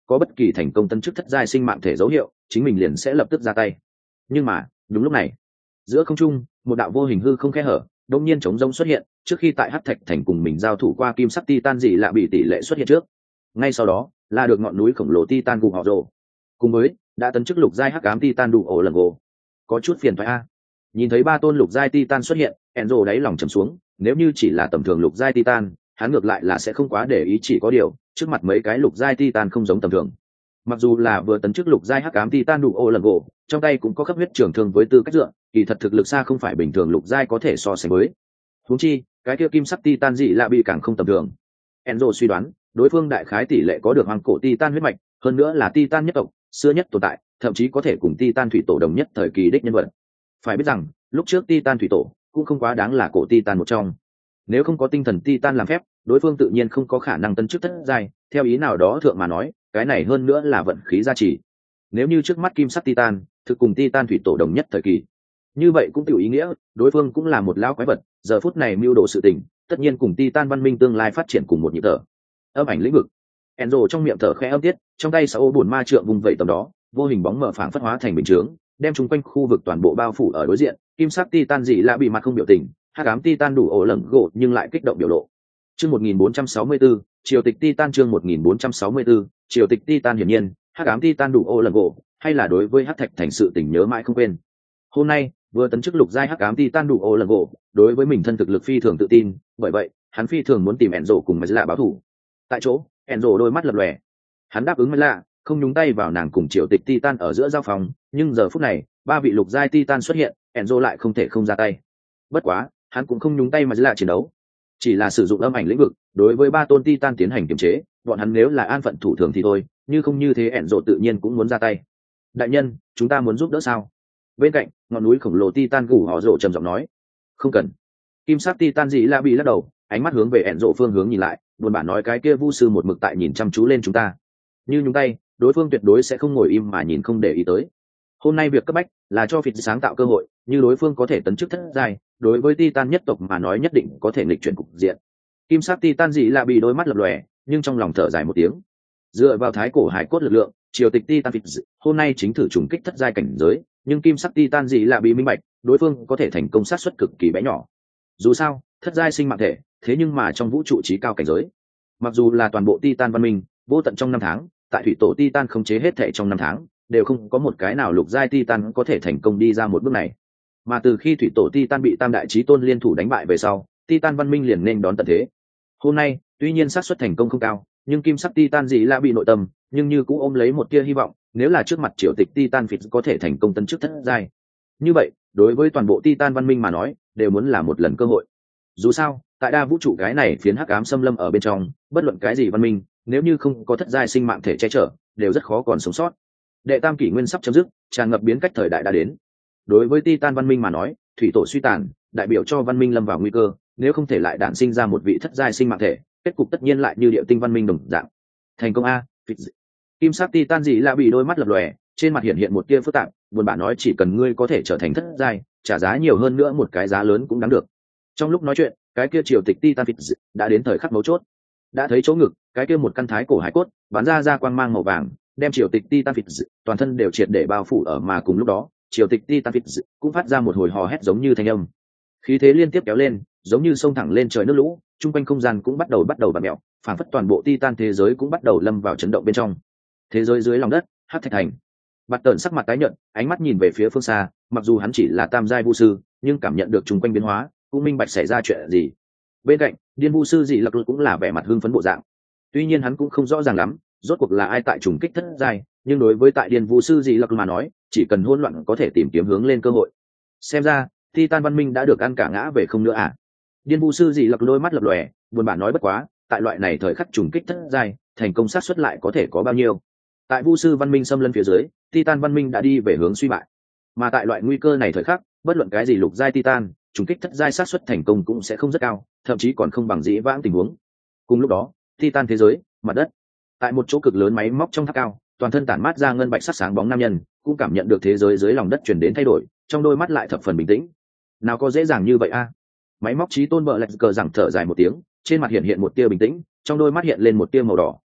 có bất kỳ thành công tân chức thất giai sinh mạng thể dấu hiệu chính mình liền sẽ lập tức ra tay. Nhưng mà đúng lúc này, giữa không trung một đạo vô hình hư không khe hở đông nhiên chống rông xuất hiện trước khi tại hắc thạch thành cùng mình giao thủ qua kim sắc titan dị lạ bị tỷ lệ xuất hiện trước. Ngay sau đó là được ngọn núi khổng lồ titan gù họ rồ cùng với đã tấn chức lục giai hắc ám titan đủ ổ lần gồ. Có chút phiền thoại a. Nhìn thấy ba tôn lục giai titan xuất hiện, Enzo đáy lòng trầm xuống, nếu như chỉ là tầm thường lục giai titan, hắn ngược lại là sẽ không quá để ý, chỉ có điều trước mặt mấy cái lục giai titan không giống tầm thường. Mặc dù là vừa tấn chức lục giai hắc ám titan đủ ổ lần gồ, trong tay cũng có khắp huyết trường thương với tư cách dựa, kỳ thật thực lực xa không phải bình thường lục giai có thể so sánh với. Huống chi cái kia kim sắc titan dị lạ bị càng không tầm thường. Enzo suy đoán đối phương đại khái tỷ lệ có được hoàng cổ titan huyết mạch, hơn nữa là titan nhất tộc xưa nhất tồn tại, thậm chí có thể cùng titan thủy tổ đồng nhất thời kỳ đích nhân vật. Phải biết rằng lúc trước titan thủy tổ cũng không quá đáng là cổ titan một trong, nếu không có tinh thần titan làm phép đối phương tự nhiên không có khả năng tấn chức thất giai. Theo ý nào đó thượng mà nói, cái này hơn nữa là vận khí gia trì. Nếu như trước mắt kim sắc titan thực cùng titan thủy tổ đồng nhất thời kỳ, như vậy cũng tiểu ý nghĩa đối phương cũng là một lão quái vật, giờ phút này mưu đồ sự tình tất nhiên cùng titan văn minh tương lai phát triển cùng một nhịp thở. Âm ảnh lĩnh vực. Enzo trong miệng thở khẽ âm tiết, trong tay sáu ô bùn ma trượng vùng vẩy tầm đó, vô hình bóng mở phảng phất hóa thành bình chướng, đem chung quanh khu vực toàn bộ bao phủ ở đối diện. Kim sắc titan dị lạ bị mặt không biểu tình, hắc ám titan đủ ổ lẩn gỗ nhưng lại kích động biểu lộ. Chương 1464, triều tịch titan. Chương 1464, triều tịch titan. Hiển nhiên hắc ám titan đủ ổ lẩn gỗ hay là đối với hắc thạch thành sự tình nhớ mãi không quên. Hôm nay vừa tấn chức lục giai hắc ám titan đủ ổ lẩn gỗ, đối với mình thân thực lực phi thường tự tin, bởi vậy hắn phi thường muốn tìm Enzo cùng Mạch Lạ báo thù. Tại chỗ Enzo đôi mắt lập lòe, hắn đáp ứng Mạch Lạ không nhúng tay vào nàng cùng triều tịch titan ở giữa giao phòng, nhưng giờ phút này ba vị lục giai titan xuất hiện, Enzo lại không thể không ra tay. Bất quá hắn cũng không nhúng tay Mạch Lạ chiến đấu, chỉ là sử dụng âm ảnh lĩnh vực đối với ba tôn titan tiến hành kiềm chế. Bọn hắn nếu là an phận thủ thường thì thôi, như không như thế Enzo tự nhiên cũng muốn ra tay. Đại nhân, chúng ta muốn giúp đỡ sao? Bên cạnh ngọn núi khổng lồ titan gù họ rồ trầm giọng nói. Không cần. Kim sắc titan dị lạ bị lắc đầu, ánh mắt hướng về Enzo phương hướng nhìn lại, buồn bã nói cái kia vu sư một mực tại nhìn chăm chú lên chúng ta, như nhúng tay đối phương tuyệt đối sẽ không ngồi im mà nhìn không để ý tới. Hôm nay việc cấp bách là cho Phịt sáng tạo cơ hội, như đối phương có thể tấn chức thất giai, đối với titan nhất tộc mà nói nhất định có thể nghịch chuyển cục diện. Kim sắc titan dị lạ bị đôi mắt lập lòe, nhưng trong lòng thở dài một tiếng. Dựa vào thái cổ hải cốt lực lượng, triều tịch titan Phịt hôm nay chính thử trùng kích thất giai cảnh giới, nhưng kim sắc titan dị lạ bị minh bạch đối phương có thể thành công sát suất cực kỳ bé nhỏ. Dù sao thất giai sinh mạng thể, thế nhưng mà trong vũ trụ trí cao cảnh giới, mặc dù là toàn bộ titan văn minh vô tận trong năm tháng, tại thủy tổ titan khống chế hết thể trong năm tháng, đều không có một cái nào lục giai titan có thể thành công đi ra một bước này. Mà từ khi thủy tổ titan bị tam đại chí tôn liên thủ đánh bại về sau, titan văn minh liền nên đón tận thế. Hôm nay tuy nhiên xác suất thành công không cao, nhưng kim sắc titan dị lạ bị nội tâm nhưng như cũng ôm lấy một tia hy vọng, nếu là trước mặt triều tịch titan Phịt có thể thành công tấn chức thất giai, như vậy đối với toàn bộ titan văn minh mà nói đều muốn là một lần cơ hội. Dù sao tại đa vũ trụ cái này phiến hắc ám xâm lâm ở bên trong, bất luận cái gì văn minh nếu như không có thất giai sinh mạng thể che chở đều rất khó còn sống sót. Đệ tam kỷ nguyên sắp chấm dứt, tràn ngập biến cách thời đại đã đến. Đối với titan văn minh mà nói, thủy tổ suy tàn đại biểu cho văn minh lâm vào nguy cơ, nếu không thể lại đản sinh ra một vị thất giai sinh mạng thể, kết cục tất nhiên lại như địa tinh văn minh đồng dạng. Thành công a. Kim sắc titan dị lạ bị đôi mắt lập lòe, trên mặt hiện hiện một tia phức tạp, buồn bã nói chỉ cần ngươi có thể trở thành thất giai, trả giá nhiều hơn nữa một cái giá lớn cũng đáng được. Trong lúc nói chuyện, cái kia triều tịch titan Phịt đã đến thời khắc mấu chốt. Đã thấy chỗ ngực cái kia một căn thái cổ hải cốt bắn ra quang mang màu vàng, đem triều tịch titan Phịt toàn thân đều triệt để bao phủ ở, mà cùng lúc đó triều tịch titan Phịt cũng phát ra một hồi hò hét giống như thanh âm, khí thế liên tiếp kéo lên giống như sông thẳng lên trời nước lũ, chung quanh không gian cũng bắt đầu vặn mèo, phảng phất toàn bộ titan thế giới cũng bắt đầu lâm vào chấn động bên trong. Thế giới dưới lòng đất, hắc thạch thành. Bạt Tợn sắc mặt tái nhợt, ánh mắt nhìn về phía phương xa, mặc dù hắn chỉ là tam giai vu sư, nhưng cảm nhận được chung quanh biến hóa, cũng minh bạch xảy ra chuyện gì. Bên cạnh điên vu sư dị lặc cũng là vẻ mặt hưng phấn bộ dạng, tuy nhiên hắn cũng không rõ ràng lắm rốt cuộc là ai tại trùng kích thất giai, nhưng đối với tại điên vu sư dị lặc mà nói, chỉ cần hỗn loạn có thể tìm kiếm hướng lên cơ hội. Xem ra titan văn minh đã được ăn cả ngã về không nữa à. Điên vu sư dị lặc đôi mắt lập lòe, buồn bã nói bất quá tại loại này thời khắc trùng kích thất giai, thành công xác suất lại có thể có bao nhiêu? Tại vu sư văn minh xâm lấn phía dưới, titan văn minh đã đi về hướng suy bại, mà tại loại nguy cơ này thời khắc, bất luận cái gì lục giai titan trùng kích thất giai xác suất thành công cũng sẽ không rất cao, thậm chí còn không bằng dĩ vãng tình huống. Cùng lúc đó titan thế giới mặt đất, tại một chỗ cực lớn máy móc trong tháp cao, toàn thân tản mát ra ngân bạch sắc sáng bóng nam nhân cũng cảm nhận được thế giới dưới lòng đất chuyển đến thay đổi, trong đôi mắt lại thập phần bình tĩnh. Nào có dễ dàng như vậy a. Máy móc chí tôn bợ lạch cờ rằng thở dài một tiếng, trên mặt hiện một tia bình tĩnh, trong đôi mắt hiện lên một tia màu đỏ,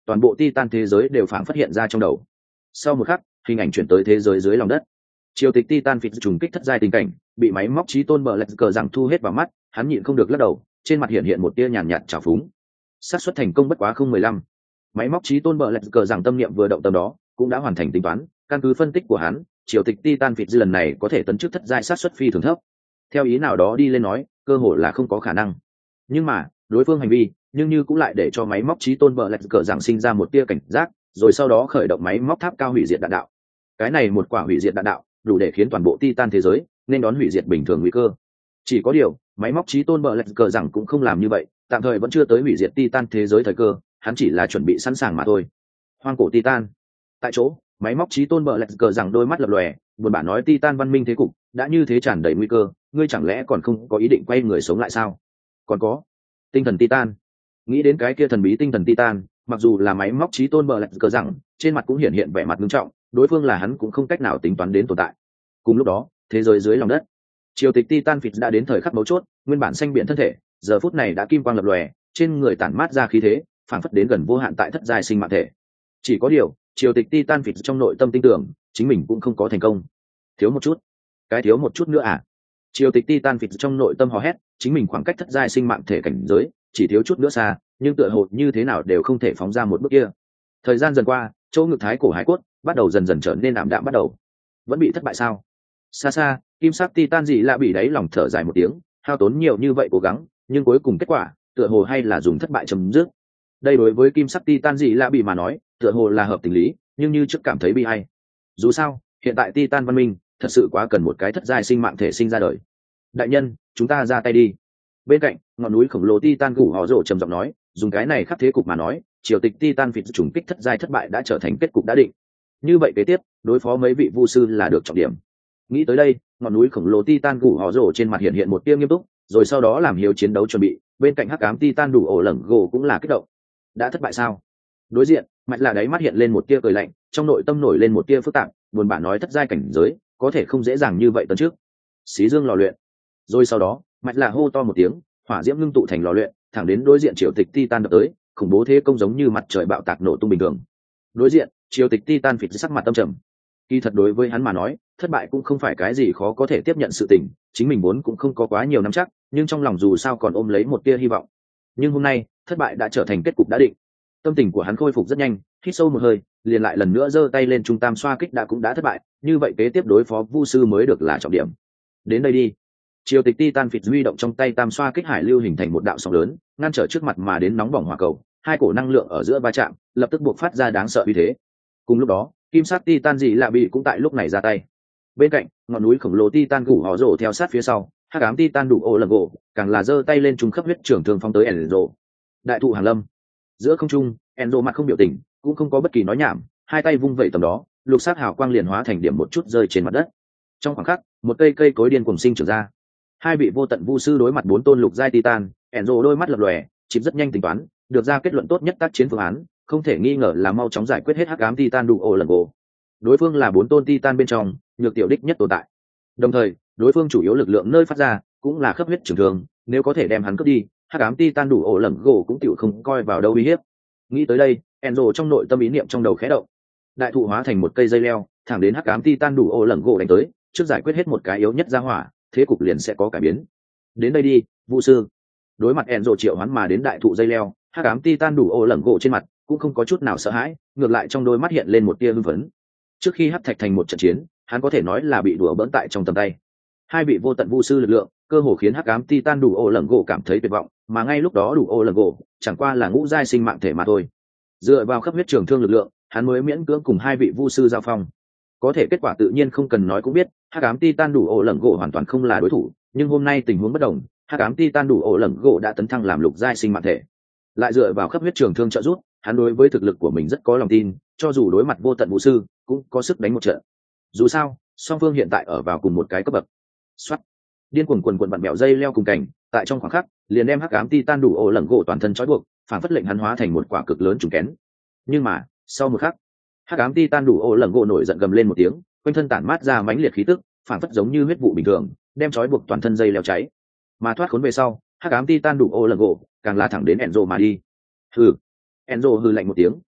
toàn bộ Titan thế giới đều phảng phất hiện ra trong đầu. Sau một khắc, hình ảnh chuyển tới thế giới dưới lòng đất. Triều tịch Titan phịt trùng kích thất giai tình cảnh, bị máy móc chí tôn bờ lạch cờ rằng thu hết vào mắt, hắn nhịn không được lắc đầu, trên mặt hiện một tia nhàn nhạt trào phúng. Xác suất thành công bất quá 0,15. Máy móc chí tôn bờ lạch cờ rằng tâm niệm vừa động tâm đó, cũng đã hoàn thành tính toán, căn cứ phân tích của hắn, triều tịch Titan phịt lần này có thể tấn chức thất giai xác suất phi thường thấp. Theo ý nào đó đi lên nói, cơ hội là không có khả năng. Nhưng mà, đối phương hành vi, nhưng như cũng lại để cho máy móc chí tôn bờ lạch cờ rằng sinh ra một tia cảnh giác, rồi sau đó khởi động máy móc tháp cao hủy diệt đạn đạo. Cái này một quả hủy diệt đạn đạo, đủ để khiến toàn bộ Titan thế giới nên đón hủy diệt bình thường nguy cơ. Chỉ có điều, máy móc chí tôn bờ lạch cờ rằng cũng không làm như vậy, tạm thời vẫn chưa tới hủy diệt Titan thế giới thời cơ, hắn chỉ là chuẩn bị sẵn sàng mà thôi. Hoang cổ Titan. Tại chỗ, máy móc chí tôn bờ lạch cờ rằng đôi mắt lập lòe, buồn bã nói Titan văn minh thế cục đã như thế tràn đầy nguy cơ, ngươi chẳng lẽ còn không có ý định quay người sống lại sao? Còn có tinh thần Titan. Nghĩ đến cái kia thần bí tinh thần Titan, mặc dù là máy móc chí tôn bờ lạch cờ rằng trên mặt cũng hiện vẻ mặt nghiêm trọng, đối phương là hắn cũng không cách nào tính toán đến tồn tại. Cùng lúc đó, thế giới dưới lòng đất, triều tịch Titan phịt đã đến thời khắc mấu chốt, nguyên bản xanh biển thân thể giờ phút này đã kim quang lập lòe, trên người tản mát ra khí thế phảng phất đến gần vô hạn tại thất giai sinh mạng thể. Chỉ có điều, triều tịch Titan phịt trong nội tâm tin tưởng chính mình cũng không có thành công. Thiếu một chút. Cái thiếu một chút nữa à? Triều tịch Titan phịt trong nội tâm hò hét, chính mình khoảng cách thất giai sinh mạng thể cảnh giới chỉ thiếu chút nữa xa, nhưng tựa hồ như thế nào đều không thể phóng ra một bước kia. Thời gian dần qua, chỗ ngực thái cổ hải cốt bắt đầu dần dần trở nên ảm đạm bắt đầu. Vẫn bị thất bại sao? Xa xa, kim sắc Titan gì lạ bị đáy lòng thở dài một tiếng, hao tốn nhiều như vậy cố gắng, nhưng cuối cùng kết quả, tựa hồ hay là dùng thất bại chấm dứt. Đây đối với kim sắc Titan gì lạ bị mà nói, tựa hồ là hợp tình lý, nhưng như trước cảm thấy bi ai. Dù sao, hiện tại Titan văn minh thật sự quá cần một cái thất giai sinh mạng thể sinh ra đời. Đại nhân, chúng ta ra tay đi. Bên cạnh, ngọn núi khổng lồ Titan gù họ rồ trầm giọng nói, dùng cái này khắc thế cục mà nói, triều tịch Titan phịt trùng kích thất giai thất bại đã trở thành kết cục đã định. Như vậy kế tiếp, đối phó mấy vị vu sư là được trọng điểm. Nghĩ tới đây, ngọn núi khổng lồ Titan gù họ rồ trên mặt hiện một tia nghiêm túc, rồi sau đó làm hiếu chiến đấu chuẩn bị. Bên cạnh hắc ám Titan đủ ổ lẳng gồ cũng là kích động. Đã thất bại sao? Đối diện, mạch là đáy mắt hiện lên một tia cười lạnh, trong nội tâm nổi lên một tia phức tạp, buồn bã nói thất giai cảnh giới có thể không dễ dàng như vậy tấn trước. Xí dương lò luyện. Rồi sau đó, mạch là hô to một tiếng, hỏa diễm ngưng tụ thành lò luyện, thẳng đến đối diện triều tịch Titan đập tới, khủng bố thế công giống như mặt trời bạo tạc nổ tung bình thường. Đối diện, triều tịch Titan phịt sắc mặt tâm trầm. Kỳ thật đối với hắn mà nói, thất bại cũng không phải cái gì khó có thể tiếp nhận sự tình, chính mình vốn cũng không có quá nhiều nắm chắc, nhưng trong lòng dù sao còn ôm lấy một tia hy vọng. Nhưng hôm nay, thất bại đã trở thành kết cục đã định. Tâm tình của hắn khôi phục rất nhanh, hít sâu một hơi, liền lại lần nữa giơ tay lên trung tam xoa kích cũng đã thất bại, như vậy kế tiếp đối phó vu sư mới được là trọng điểm. Đến đây đi. Triều tịch Titan phịt huy động trong tay tam xoa kích hải lưu hình thành một đạo sóng lớn, ngăn trở trước mặt mà đến nóng bỏng hỏa cầu, hai cổ năng lượng ở giữa va chạm, lập tức buộc phát ra đáng sợ uy thế. Cùng lúc đó, kim sắc Titan dị lạ bị cũng tại lúc này ra tay. Bên cạnh, ngọn núi khổng lồ Titan gù họ rồ theo sát phía sau, hắc ám Titan đủ ổ lần gỗ, càng là giơ tay lên trùng khắp huyết trưởng thương phong tới Enzo. Đại thụ hàng lâm. Giữa không trung, Enzo mặt không biểu tình, cũng không có bất kỳ nói nhảm, hai tay vung vẩy tầm đó, lục sắc hào quang liền hóa thành điểm một chút rơi trên mặt đất. Trong khoảng khắc, một cây cối điên cuồng sinh trưởng ra. Hai vị vô tận vu sư đối mặt bốn tôn lục giai Titan, Enzo đôi mắt lập lòe, chịp rất nhanh tính toán, được ra kết luận tốt nhất tác chiến phương án, không thể nghi ngờ là mau chóng giải quyết hết hắc ám Titan đủ ổ lần gỗ. Đối phương là bốn tôn Titan bên trong, nhược tiểu đích nhất tồn tại. Đồng thời, đối phương chủ yếu lực lượng nơi phát ra cũng là khớp huyết trường thương, nếu có thể đem hắn cướp đi, hắc ám Titan đủ ổ lẩn gỗ cũng tiểu không coi vào đâu uy hiếp. Nghĩ tới đây, Enzo trong nội tâm ý niệm trong đầu khẽ động. Đại thụ hóa thành một cây dây leo, thẳng đến hắc ám Titan đủ ổ lẩn gỗ đánh tới, trước giải quyết hết một cái yếu nhất ra hỏa, thế cục liền sẽ có cải biến. Đến đây đi, vu sư. Đối mặt Enzo triệu hoán mà đến đại thụ dây leo, hắc ám Titan đủ ổ lẩn gỗ trên mặt cũng không có chút nào sợ hãi, ngược lại trong đôi mắt hiện lên một tia hưng phấn. Trước khi hắc thạch thành một trận chiến, hắn có thể nói là bị đùa bỡn tại trong tầm tay. Hai vị vô tận vu sư lực lượng, cơ hồ khiến hắc ám Titan đủ ổ lẩn gỗ cảm thấy tuyệt vọng, mà ngay lúc đó đủ ổ lẩn gỗ chẳng qua là ngũ giai sinh mạng thể mà thôi. Dựa vào khắp huyết trường thương lực lượng, hắn mới miễn cưỡng cùng hai vị vu sư giao phong. Có thể kết quả tự nhiên không cần nói cũng biết, hắc ám Titan đủ ổ lẩn gỗ hoàn toàn không là đối thủ, nhưng hôm nay tình huống bất đồng, hắc ám Titan đủ ổ lẩn gỗ đã tấn thăng làm lục giai sinh mạng thể. Lại dựa vào khắp huyết trường thương trợ giúp, hắn đối với thực lực của mình rất có lòng tin, cho dù đối mặt vô tận vũ sư cũng có sức đánh một trận. Dù sao, song phương hiện tại ở vào cùng một cái cấp bậc. Soát. Điên cuồng quần vặn bẹo dây leo cùng cảnh, tại trong khoảng khắc, liền đem hắc ám Titan đủ ổ lẩn gỗ toàn thân trói buộc, phản phất lệnh hắn hóa thành một quả cực lớn trùng kén. Nhưng mà, sau một khắc, hắc ám Titan đủ ổ lẩn gỗ nổi giận gầm lên một tiếng, quanh thân tản mát ra mãnh liệt khí tức, phản phất giống như huyết vụ bình thường, đem trói buộc toàn thân dây leo cháy. Mà thoát khốn về sau, hắc ám Titan đủ ổ lẩn gỗ càng la thẳng đến Enzo mà đi. Hừ. Enzo hừ lạnh một tiếng,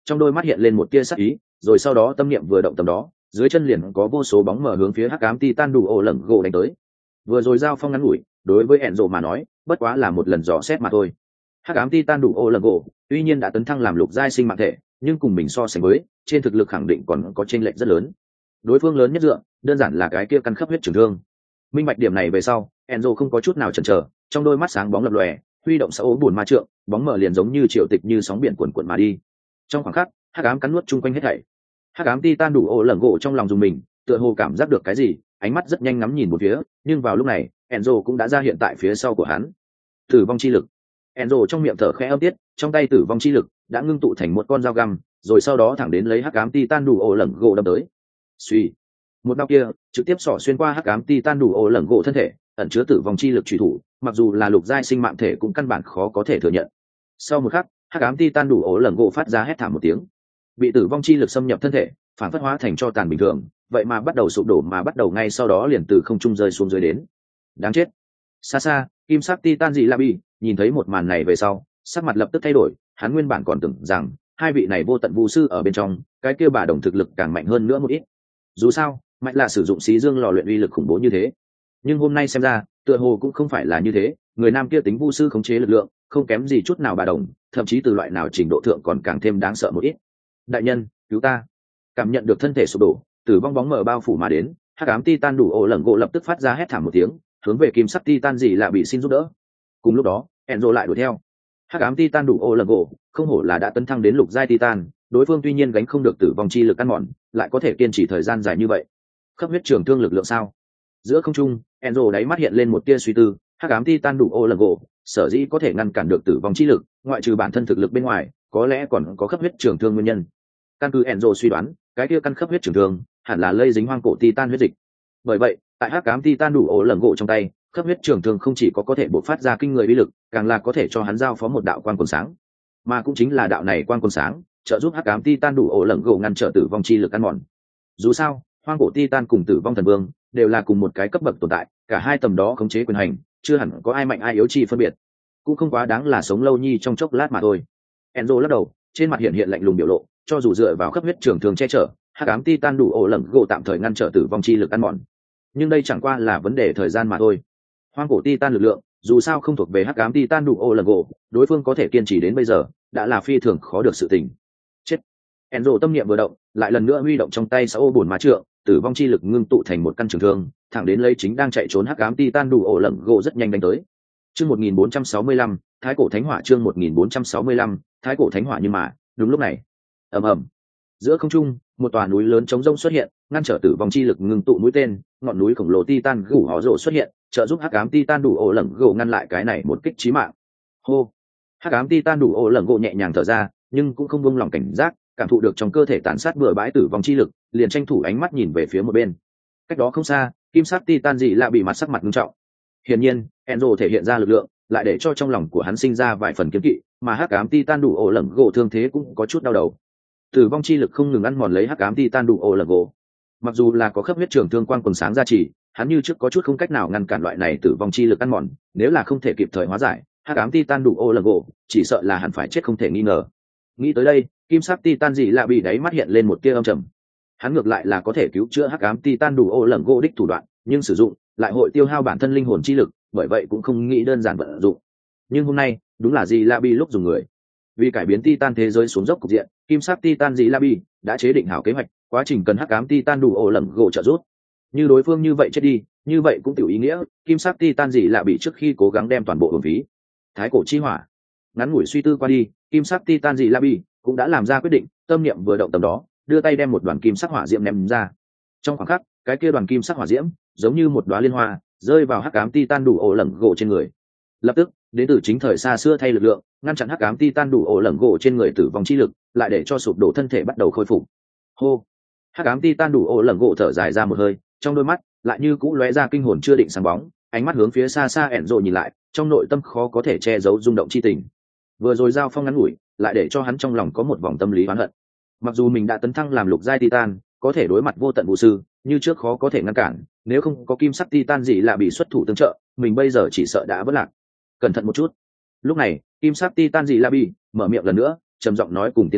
trong đôi mắt hiện lên một tia sắc ý, rồi sau đó tâm niệm vừa động tầm đó, dưới chân liền có vô số bóng mở hướng phía hắc ám titan đủ ổ lẩn gỗ đánh tới. Vừa rồi giao phong ngắn ngủi, đối với Enzo mà nói bất quá là một lần dò xét mà thôi. Hắc ám titan đủ ổ lẩn gỗ tuy nhiên đã tấn thăng làm lục giai sinh mạng thể, nhưng cùng mình so sánh với, trên thực lực khẳng định còn có chênh lệch rất lớn. Đối phương lớn nhất dựa đơn giản là cái kia căn khắp huyết trường thương. Minh bạch điểm này về sau, Enzo không có chút nào chần chờ, trong đôi mắt sáng bóng lập lòe, huy động sáu buồn ma trượng, bóng mở liền giống như triều tịch như sóng biển cuồn cuộn mà đi. Trong khoảng khắc, hắc ám cắn nuốt chung quanh hết thảy. Hắc ám titan đủ ổ lẩn gỗ trong lòng dùng mình, tựa hồ cảm giác được cái gì, ánh mắt rất nhanh ngắm nhìn một phía, nhưng vào lúc này, Enzo cũng đã ra hiện tại phía sau của hắn. Tử vong chi lực. Enzo trong miệng thở khẽ âm tiết, trong tay tử vong chi lực đã ngưng tụ thành một con dao găm, rồi sau đó thẳng đến lấy hắc ám titan đủ ổ lẩn gỗ đâm tới. Suy, một đao kia trực tiếp xỏ xuyên qua hắc ám titan đủ ổ lẩn gỗ thân thể, ẩn chứa tử vong chi lực truy thủ, mặc dù là lục giai sinh mạng thể cũng căn bản khó có thể thừa nhận. Sau một khắc, hắc ám titan đủ ổ lẩn gỗ phát ra hét thảm một tiếng, bị tử vong chi lực xâm nhập thân thể, phản phất hóa thành cho tàn bình thường, vậy mà bắt đầu sụp đổ, mà bắt đầu ngay sau đó liền từ không trung rơi xuống dưới đến. Đáng chết. Xa xa, kim sắc titan dị la bi nhìn thấy một màn này về sau, sắc mặt lập tức thay đổi, hắn nguyên bản còn tưởng rằng hai vị này vô tận vu sư ở bên trong, cái kia bà đồng thực lực càng mạnh hơn nữa một ít. Dù sao, mạnh là sử dụng xí dương lò luyện uy lực khủng bố như thế, nhưng hôm nay xem ra, tựa hồ cũng không phải là như thế, người nam kia tính vu sư khống chế lực lượng, không kém gì chút nào bà đồng, thậm chí từ loại nào trình độ thượng còn càng thêm đáng sợ một ít. Đại nhân, cứu ta. Cảm nhận được thân thể sụp đổ, tử vong bóng mờ bao phủ mà đến, hắc ám titan đủ ổ lẩn gỗ lập tức phát ra hét thảm một tiếng, hướng về kim sắc titan gì lạ bị xin giúp đỡ. Cùng lúc đó, Enzo lại đuổi theo. Hắc ám titan đủ ổ lẩn gỗ không hổ là đã tấn thăng đến lục giai titan, đối phương tuy nhiên gánh không được tử vong chi lực ăn mòn, lại có thể kiên trì thời gian dài như vậy. Khắp huyết trường thương lực lượng sao? Giữa không trung, Enzo đáy mắt hiện lên một tia suy tư, hắc ám titan đủ ổ lẩn gỗ sở dĩ có thể ngăn cản được tử vong chi lực, ngoại trừ bản thân thực lực bên ngoài, có lẽ còn có khắp huyết trường thương nguyên nhân. Căn cứ Enzo suy đoán, cái kia căn khắp huyết trường thương hẳn là lây dính hoang cổ titan huyết dịch. Bởi vậy, tại hắc ám titan đủ ổ lẩn gỗ trong tay, khắp huyết trường thương không chỉ có thể bộc phát ra kinh người uy lực, càng là có thể cho hắn giao phó một đạo quang quần sáng, mà cũng chính là đạo này quang quần sáng trợ giúp hắc ám titan đủ ổ lẩn gỗ ngăn trở tử vong chi lực ăn mòn. Dù sao, hoang cổ titan cùng tử vong thần vương đều là cùng một cái cấp bậc tồn tại, cả hai tầm đó khống chế quyền hành, chưa hẳn có ai mạnh ai yếu chi phân biệt, cũng không quá đáng là sống lâu nhi trong chốc lát mà thôi. Enzo lắc đầu, trên mặt hiện lạnh lùng biểu lộ, cho dù dựa vào khắp huyết trường thương che chở, hắc ám titan đủ ổ lẩn gỗ tạm thời ngăn trở tử vong chi lực ăn mòn, nhưng đây chẳng qua là vấn đề thời gian mà thôi. Hoang cổ titan lực lượng dù sao không thuộc về hắc ám titan đủ ổ lẩn gỗ, đối phương có thể kiên trì đến bây giờ đã là phi thường khó được sự tình. Chết. Enzo tâm niệm vừa động, lại lần nữa huy động trong tay sáu ô bổn ma trượng, tử vong chi lực ngưng tụ thành một căn trường thương, thẳng đến lấy chính đang chạy trốn hắc ám titan đủ ổ lẩn gỗ rất nhanh đánh tới. Chương 1465, Thái cổ thánh hỏa. Chương 1465, Thái cổ thánh hỏa. Nhưng mà đúng lúc này, ầm ầm, giữa không trung một tòa núi lớn trống rông xuất hiện, ngăn trở tử vong chi lực ngưng tụ mũi tên, ngọn núi khổng lồ titan gù họ rổ xuất hiện, trợ giúp hắc ám titan đủ ổ lẩn gỗ ngăn lại cái này một kích chí mạng. Hô. Hắc ám titan đủ ổ lẩn gỗ nhẹ nhàng thở ra, nhưng cũng không buông lòng cảnh giác, cảm thụ được trong cơ thể tàn sát bừa bãi tử vong chi lực, liền tranh thủ ánh mắt nhìn về phía một bên. Cách đó không xa, kim sắc titan dị lạ bị mặt sắc mặt nghiêm trọng. Hiển nhiên, Enzo thể hiện ra lực lượng, lại để cho trong lòng của hắn sinh ra vài phần kiêng kỵ, mà hắc ám titan đủ ổ lẩn gỗ thương thế cũng có chút đau đầu. Tử vong chi lực không ngừng ăn mòn lấy hắc ám titan đủ ổ lẩn gỗ. Mặc dù là có khắp huyết trường thương quang quần sáng gia trì, hắn như trước có chút không cách nào ngăn cản loại này tử vong chi lực ăn mòn, nếu là không thể kịp thời hóa giải, hắc ám titan đủ ổ lẩn gỗ chỉ sợ là hẳn phải chết không thể nghi ngờ. Nghĩ tới đây, kim sắc titan dị lạ bị đáy mắt hiện lên một tia âm trầm. Hắn ngược lại là có thể cứu chữa hắc ám titan đủ ổ lẩn gỗ đích thủ đoạn, nhưng sử dụng lại hội tiêu hao bản thân linh hồn chi lực, bởi vậy cũng không nghĩ đơn giản vận dụng. Nhưng hôm nay đúng là dị lạ bị lúc dùng người. Vì cải biến titan thế giới xuống dốc cục diện, kim sắc titan dị lạ bị đã chế định hảo kế hoạch, quá trình cần hắc ám titan đủ ổ lẩn gỗ trợ giúp. Như đối phương như vậy chết đi, như vậy cũng tiểu ý nghĩa kim sắc titan dị lạ bị trước khi cố gắng đem toàn bộ hưởng phí. Thái cổ chi hỏa. Ngắn ngủi suy tư qua đi, kim sắc titan dị lạ bị cũng đã làm ra quyết định, tâm niệm vừa động tầm đó, đưa tay đem một đoàn kim sắc hỏa diễm ném ra. Trong khoảng khắc, cái kia đoàn kim sắc hỏa diễm giống như một đóa liên hoa, rơi vào hắc ám titan đủ ổ lẩn gỗ trên người. Lập tức, đến từ chính thời xa xưa thay lực lượng, ngăn chặn hắc ám titan đủ ổ lẩn gỗ trên người tử vong chi lực, lại để cho sụp đổ thân thể bắt đầu khôi phục. Hô. Hắc ám titan đủ ổ lẩn gỗ thở dài ra một hơi, trong đôi mắt lại như cũ lóe ra kinh hồn chưa định sáng bóng, ánh mắt hướng phía xa xa Enzo nhìn lại, trong nội tâm khó có thể che giấu rung động chi tình. Vừa rồi giao phong ngắn ngủi, lại để cho hắn trong lòng có một vòng tâm lý oán hận. Mặc dù mình đã tấn thăng làm lục giai titan, có thể đối mặt vô tận vũ sư, như trước khó có thể ngăn cản, nếu không có kim sắc titan gì là bị xuất thủ tương trợ, mình bây giờ chỉ sợ đã vỡ lạc. Cẩn thận một chút. Lúc này, kim sắc titan gì là bị mở miệng lần nữa, trầm giọng nói cùng tiến lên,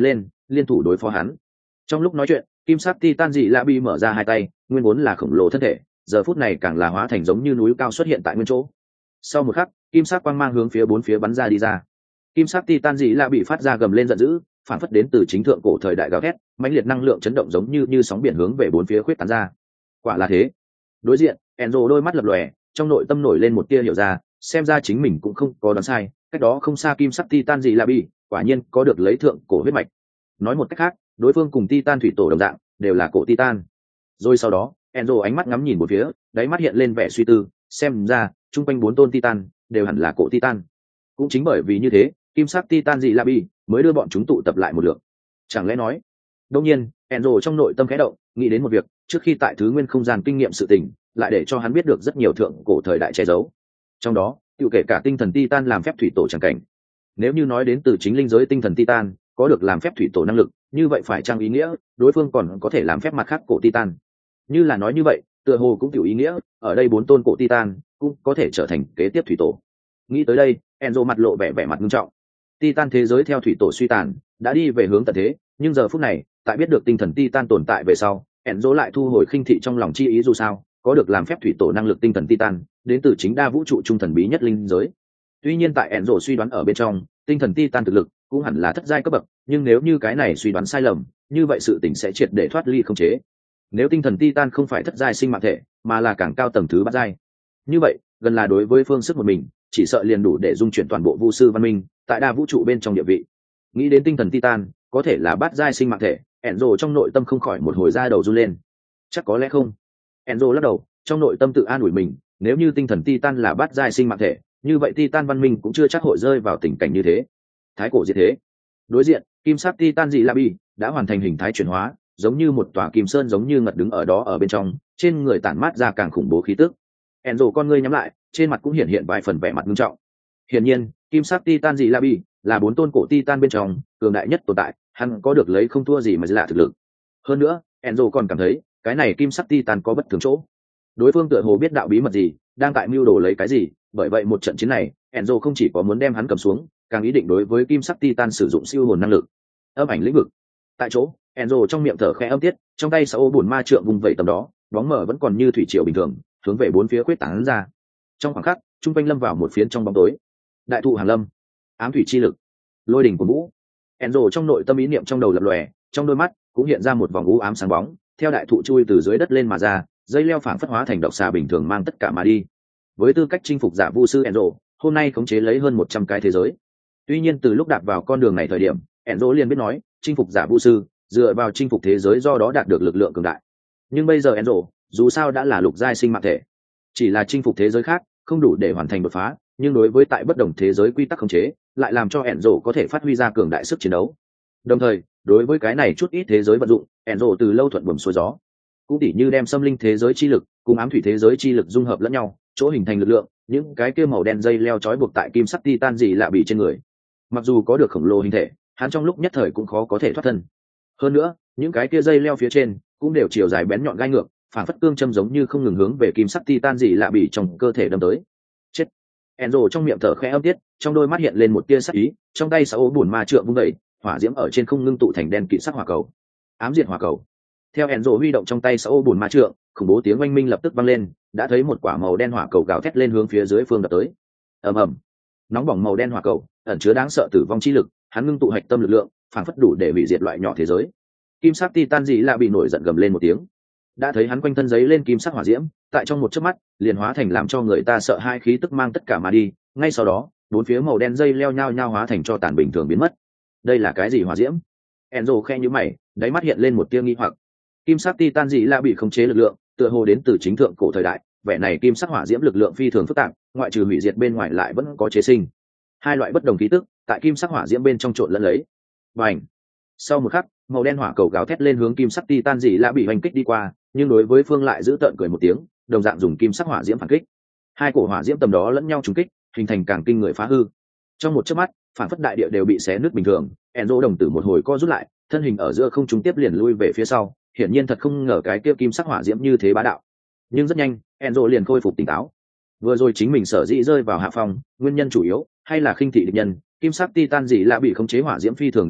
liên thủ đối phó hắn. Trong lúc nói chuyện, kim sắc titan dị lạ bị mở ra hai tay, nguyên vốn là khổng lồ thân thể, giờ phút này càng là hóa thành giống như núi cao xuất hiện tại nguyên chỗ. Sau một khắc, kim sắc quang mang hướng phía bốn phía bắn ra đi ra. Kim sắc titan dị lạ bị phát ra gầm lên giận dữ, phản phất đến từ chính thượng cổ thời đại gào thét, mãnh liệt năng lượng chấn động giống như sóng biển hướng về bốn phía khuyết tán ra. Quả là thế. Đối diện, Enzo đôi mắt lập lòe, trong nội tâm nổi lên một tia hiểu ra, xem ra chính mình cũng không có đoán sai, cách đó không xa kim sắc titan dị lạ bị, quả nhiên có được lấy thượng cổ huyết mạch. Nói một cách khác, đối phương cùng titan thủy tổ đồng dạng, đều là cổ titan. Rồi sau đó, Enzo ánh mắt ngắm nhìn một phía, đáy mắt hiện lên vẻ suy tư, xem ra, chung quanh bốn tôn titan đều hẳn là cổ titan. Cũng chính bởi vì như thế, kim sắc titan dị lạ bị mới đưa bọn chúng tụ tập lại một lượng. Chẳng lẽ nói? Đương nhiên, Enzo trong nội tâm khẽ động, nghĩ đến một việc, trước khi tại thứ nguyên không gian kinh nghiệm sự tình, lại để cho hắn biết được rất nhiều thượng cổ thời đại che giấu. Trong đó, tự kể cả tinh thần titan làm phép thủy tổ chẳng cảnh. Nếu như nói đến từ chính linh giới tinh thần titan có được làm phép thủy tổ năng lực, như vậy phải chăng ý nghĩa đối phương còn có thể làm phép mặt khác cổ titan? Như là nói như vậy, tựa hồ cũng tiểu ý nghĩa, ở đây bốn tôn cổ titan cũng có thể trở thành kế tiếp thủy tổ. Nghĩ tới đây, Enzo mặt lộ vẻ mặt nghiêm trọng. Titan thế giới theo thủy tổ suy tàn, đã đi về hướng tận thế, nhưng giờ phút này, tại biết được tinh thần Titan tồn tại về sau, Enzo lại thu hồi khinh thị trong lòng chi ý, dù sao, có được làm phép thủy tổ năng lực tinh thần Titan, đến từ chính đa vũ trụ trung thần bí nhất linh giới. Tuy nhiên tại Enzo suy đoán ở bên trong, tinh thần Titan thực lực cũng hẳn là thất giai cấp bậc, nhưng nếu như cái này suy đoán sai lầm, như vậy sự tình sẽ triệt để thoát ly không chế. Nếu tinh thần Titan không phải thất giai sinh mạng thể, mà là càng cao tầng thứ bát giai, như vậy, gần là đối với phương sức một mình, chỉ sợ liền đủ để dung chuyển toàn bộ vu sư văn minh tại đa vũ trụ bên trong địa vị. Nghĩ đến tinh thần Titan có thể là bát giai sinh mạng thể, Enzo trong nội tâm không khỏi một hồi da đầu run lên. Chắc có lẽ không. Enzo lắc đầu, trong nội tâm tự an ủi mình, nếu như tinh thần Titan là bát giai sinh mạng thể, như vậy Titan văn minh cũng chưa chắc hội rơi vào tình cảnh như thế. Thái cổ diệt thế. Đối diện, kim sắc Titan dị lạ bị đã hoàn thành hình thái chuyển hóa, giống như một tòa kim sơn giống như ngật đứng ở đó ở bên trong, trên người tản mát ra càng khủng bố khí tức. Enzo con ngươi nhắm lại, trên mặt cũng hiện hiện vài phần vẻ mặt nghiêm trọng. Hiển nhiên, kim sắc Titan dị lạ bị là bốn tôn cổ Titan bên trong cường đại nhất tồn tại, hắn có được lấy không thua gì mà lạ thực lực. Hơn nữa, Enzo còn cảm thấy cái này kim sắc Titan có bất thường chỗ. Đối phương tựa hồ biết đạo bí mật gì, đang tại mưu đồ lấy cái gì, bởi vậy một trận chiến này, Enzo không chỉ có muốn đem hắn cầm xuống, càng ý định đối với kim sắc Titan sử dụng siêu hồn năng lực. Âm ảnh lĩnh vực. Tại chỗ, Enzo trong miệng thở khẽ âm tiết, trong tay sáu bùn ma trượng vùng vẩy tầm đó, bóng mờ vẫn còn như thủy triều bình thường, hướng về bốn phía quyết tán ra. Trong khoảng khắc, trung quanh lâm vào một phiến trong bóng tối. Đại thụ hàng lâm, ám thủy chi lực, lôi đỉnh của vũ. Enzo trong nội tâm ý niệm trong đầu lập lòe, trong đôi mắt cũng hiện ra một vòng u ám sáng bóng, theo đại thụ chui từ dưới đất lên mà ra, dây leo phảng phất hóa thành độc xà bình thường mang tất cả mà đi. Với tư cách chinh phục giả vu sư Enzo, hôm nay khống chế lấy hơn 100 cái thế giới. Tuy nhiên từ lúc đạp vào con đường này thời điểm, Enzo liền biết nói, chinh phục giả vu sư, dựa vào chinh phục thế giới do đó đạt được lực lượng cường đại. Nhưng bây giờ Enzo, dù sao đã là lục giai sinh mạng thể, chỉ là chinh phục thế giới khác, không đủ để hoàn thành đột phá, nhưng đối với tại bất đồng thế giới quy tắc khống chế, lại làm cho Enzo có thể phát huy ra cường đại sức chiến đấu. Đồng thời, đối với cái này chút ít thế giới vận dụng, Enzo từ lâu thuận buồm xuôi gió. Cũng tỉ như đem xâm linh thế giới chi lực cùng ám thủy thế giới chi lực dung hợp lẫn nhau, chỗ hình thành lực lượng, những cái kia màu đen dây leo trói buộc tại kim sắc Titan gì lạ bị trên người. Mặc dù có được khổng lồ hình thể, hắn trong lúc nhất thời cũng khó có thể thoát thân. Hơn nữa, những cái kia dây leo phía trên cũng đều chiều dài bén nhọn gai ngược, phản phất cương châm giống như không ngừng hướng về kim sắc Titan gì lạ bị trong cơ thể đâm tới. Chết. Enzo trong miệng thở khẽ âm tiết, trong đôi mắt hiện lên một tia sắc ý, trong tay sáu bùn ma trượng vung đẩy, hỏa diễm ở trên không ngưng tụ thành đen kịt sắc hỏa cầu. Ám diệt hỏa cầu. Theo Enzo huy động trong tay sáu bùn ma trượng, khủng bố tiếng oanh minh lập tức vang lên, đã thấy một quả màu đen hỏa cầu gào thét lên hướng phía dưới phương đập tới. Ầm ầm. Nóng bỏng màu đen hỏa cầu, ẩn chứa đáng sợ tử vong chi lực, hắn ngưng tụ hạch tâm lực lượng, phản phất đủ để hủy diệt loại nhỏ thế giới. Kim sắc Titan dị lạ bị nổi giận gầm lên một tiếng. Đã thấy hắn quanh thân giấy lên kim sắc hỏa diễm, tại trong một chớp mắt, liền hóa thành làm cho người ta sợ hai khí tức mang tất cả mà đi, ngay sau đó, bốn phía màu đen dây leo nhao nhao hóa thành cho tàn bình thường biến mất. Đây là cái gì hỏa diễm? Enzo khe nhíu mày, đáy mắt hiện lên một tia nghi hoặc. Kim sắc Titan dị lạ bị khống chế lực lượng, tựa hồ đến từ chính thượng cổ thời đại, vẻ này kim sắc hỏa diễm lực lượng phi thường phức tạp, ngoại trừ hủy diệt bên ngoài lại vẫn có chế sinh. Hai loại bất đồng khí tức, tại kim sắc hỏa diễm bên trong trộn lẫn lấy. Bành! Sau một khắc, màu đen hỏa cầu gào thét lên hướng kim sắc Titan dị lạ bị hoành kích đi qua, nhưng đối với phương lại giữ tợn cười một tiếng, đồng dạng dùng kim sắc hỏa diễm phản kích. Hai cổ hỏa diễm tầm đó lẫn nhau trùng kích, hình thành càng kinh người phá hư. Trong một chớp mắt, phản phất đại địa đều bị xé nứt bình thường, Enzo đồng tử một hồi co rút lại, thân hình ở giữa không trung tiếp liền lui về phía sau, hiển nhiên thật không ngờ cái kia kim sắc hỏa diễm như thế bá đạo. Nhưng rất nhanh, Enzo liền khôi phục tỉnh táo. Vừa rồi chính mình sở dĩ rơi vào hạ phong, nguyên nhân chủ yếu hay là khinh thị địch nhân, kim sắc Titan dị lạ bị khống chế hỏa diễm phi thường đáng sợ,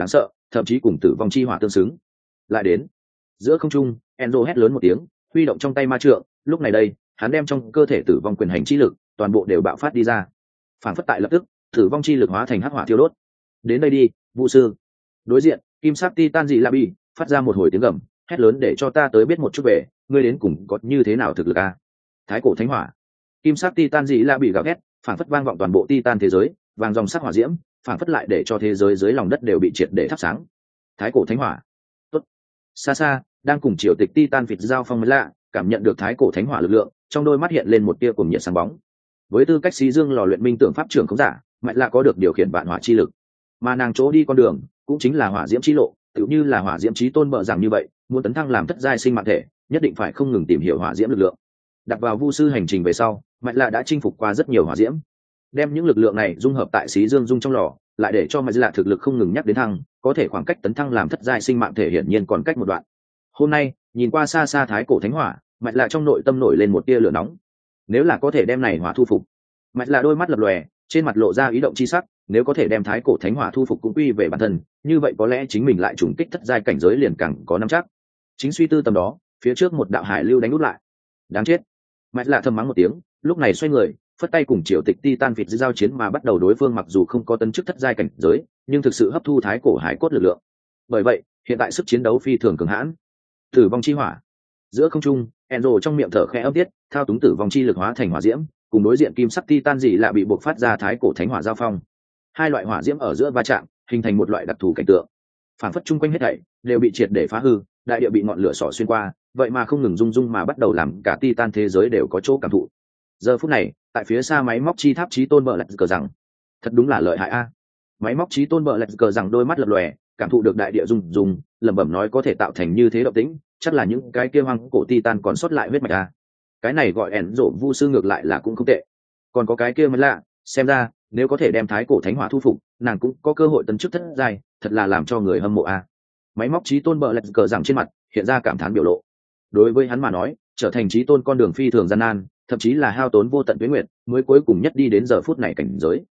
thậm chí cùng tử vong chi hỏa tương xứng. Lại đến giữa không trung, Enzo hét lớn một tiếng, huy động trong tay ma trượng. Lúc này đây, hắn đem trong cơ thể tử vong quyền hành chi lực toàn bộ đều bạo phát đi ra. Phản phất tại lập tức, tử vong chi lực hóa thành hắc hỏa thiêu đốt. Đến đây đi, Vu sư. Đối diện, kim sắc titan dị la bi phát ra một hồi tiếng gầm, hét lớn để cho ta tới biết một chút về ngươi đến cùng có như thế nào thực lực a. Thái cổ thánh hỏa. Kim sắc titan dị la bi gào thét, phản phất vang vọng toàn bộ titan thế giới, vàng dòng sắc hỏa diễm, phản phất lại để cho thế giới dưới lòng đất đều bị triệt để thắp sáng. Thái cổ thánh hỏa. Tốt. Xa xa, đang cùng triều tịch titan vịt giao phong mới lạ, cảm nhận được thái cổ thánh hỏa lực lượng, trong đôi mắt hiện lên một tia cuồng nhiệt sáng bóng. Với tư cách xí dương lò luyện minh tưởng pháp trưởng không giả, mạnh lạ có được điều khiển vạn hỏa chi lực, mà nàng chỗ đi con đường cũng chính là hỏa diễm chi lộ, tựu như là hỏa diễm chí tôn bợ rằng như vậy, muốn tấn thăng làm thất giai sinh mạng thể, nhất định phải không ngừng tìm hiểu hỏa diễm lực lượng. Đặt vào vu sư hành trình về sau, mạnh lạ đã chinh phục qua rất nhiều hỏa diễm, đem những lực lượng này dung hợp tại xí dương dung trong lò, lại để cho mạnh lạ thực lực không ngừng nhắc đến thăng, có thể khoảng cách tấn thăng làm thất giai sinh mạng thể hiển nhiên còn cách một đoạn. Hôm nay nhìn qua xa xa thái cổ thánh hỏa, mạnh lạ trong nội tâm nổi lên một tia lửa nóng. Nếu là có thể đem này hỏa thu phục, mạnh lạ đôi mắt lập lòe, trên mặt lộ ra ý động chi sắc. Nếu có thể đem thái cổ thánh hỏa thu phục cũng quy về bản thân, như vậy có lẽ chính mình lại trùng kích thất giai cảnh giới liền càng có nắm chắc. Chính suy tư tầm đó, phía trước một đạo hải lưu đánh út lại. Đáng chết. Mạnh lạ thầm mắng một tiếng, lúc này xoay người, phất tay cùng triều tịch titan vịt giao chiến mà bắt đầu. Đối phương mặc dù không có tấn chức thất giai cảnh giới, nhưng thực sự hấp thu thái cổ hải cốt lực lượng. Bởi vậy, hiện tại sức chiến đấu phi thường cường hãn. Tử vong chi hỏa. Giữa không trung, Enzo trong miệng thở khẽ âm tiết, thao túng tử vong chi lực hóa thành hỏa diễm, cùng đối diện kim sắc titan dị lạ bị buộc phát ra thái cổ thánh hỏa giao phong. Hai loại hỏa diễm ở giữa va chạm, hình thành một loại đặc thù cảnh tượng. Phản phất chung quanh hết thảy đều bị triệt để phá hư, đại địa bị ngọn lửa xỏ xuyên qua, vậy mà không ngừng rung rung mà bắt đầu làm cả titan thế giới đều có chỗ cảm thụ. Giờ phút này, tại phía xa máy móc chi tháp chí tôn bợ lạch cờ rằng, thật đúng là lợi hại a. Máy móc chí tôn bợ lạch cờ rằng đôi mắt lập lòe, cảm thụ được đại địa rung rung, lẩm bẩm nói có thể tạo thành như thế động tĩnh, chắc là những cái kia hoang cổ titan còn sót lại huyết mạch a. Cái này gọi ẻn rộ vu sư ngược lại là cũng không tệ. Còn có cái kia mới lạ, xem ra nếu có thể đem thái cổ thánh hỏa thu phục, nàng cũng có cơ hội tấn chức thất giai, thật là làm cho người hâm mộ a. Máy móc chí tôn bợ lạch cờ rằng trên mặt hiện ra cảm thán biểu lộ. Đối với hắn mà nói, trở thành chí tôn con đường phi thường gian nan, thậm chí là hao tốn vô tận tuế nguyệt mới cuối cùng nhất đi đến giờ phút này cảnh giới.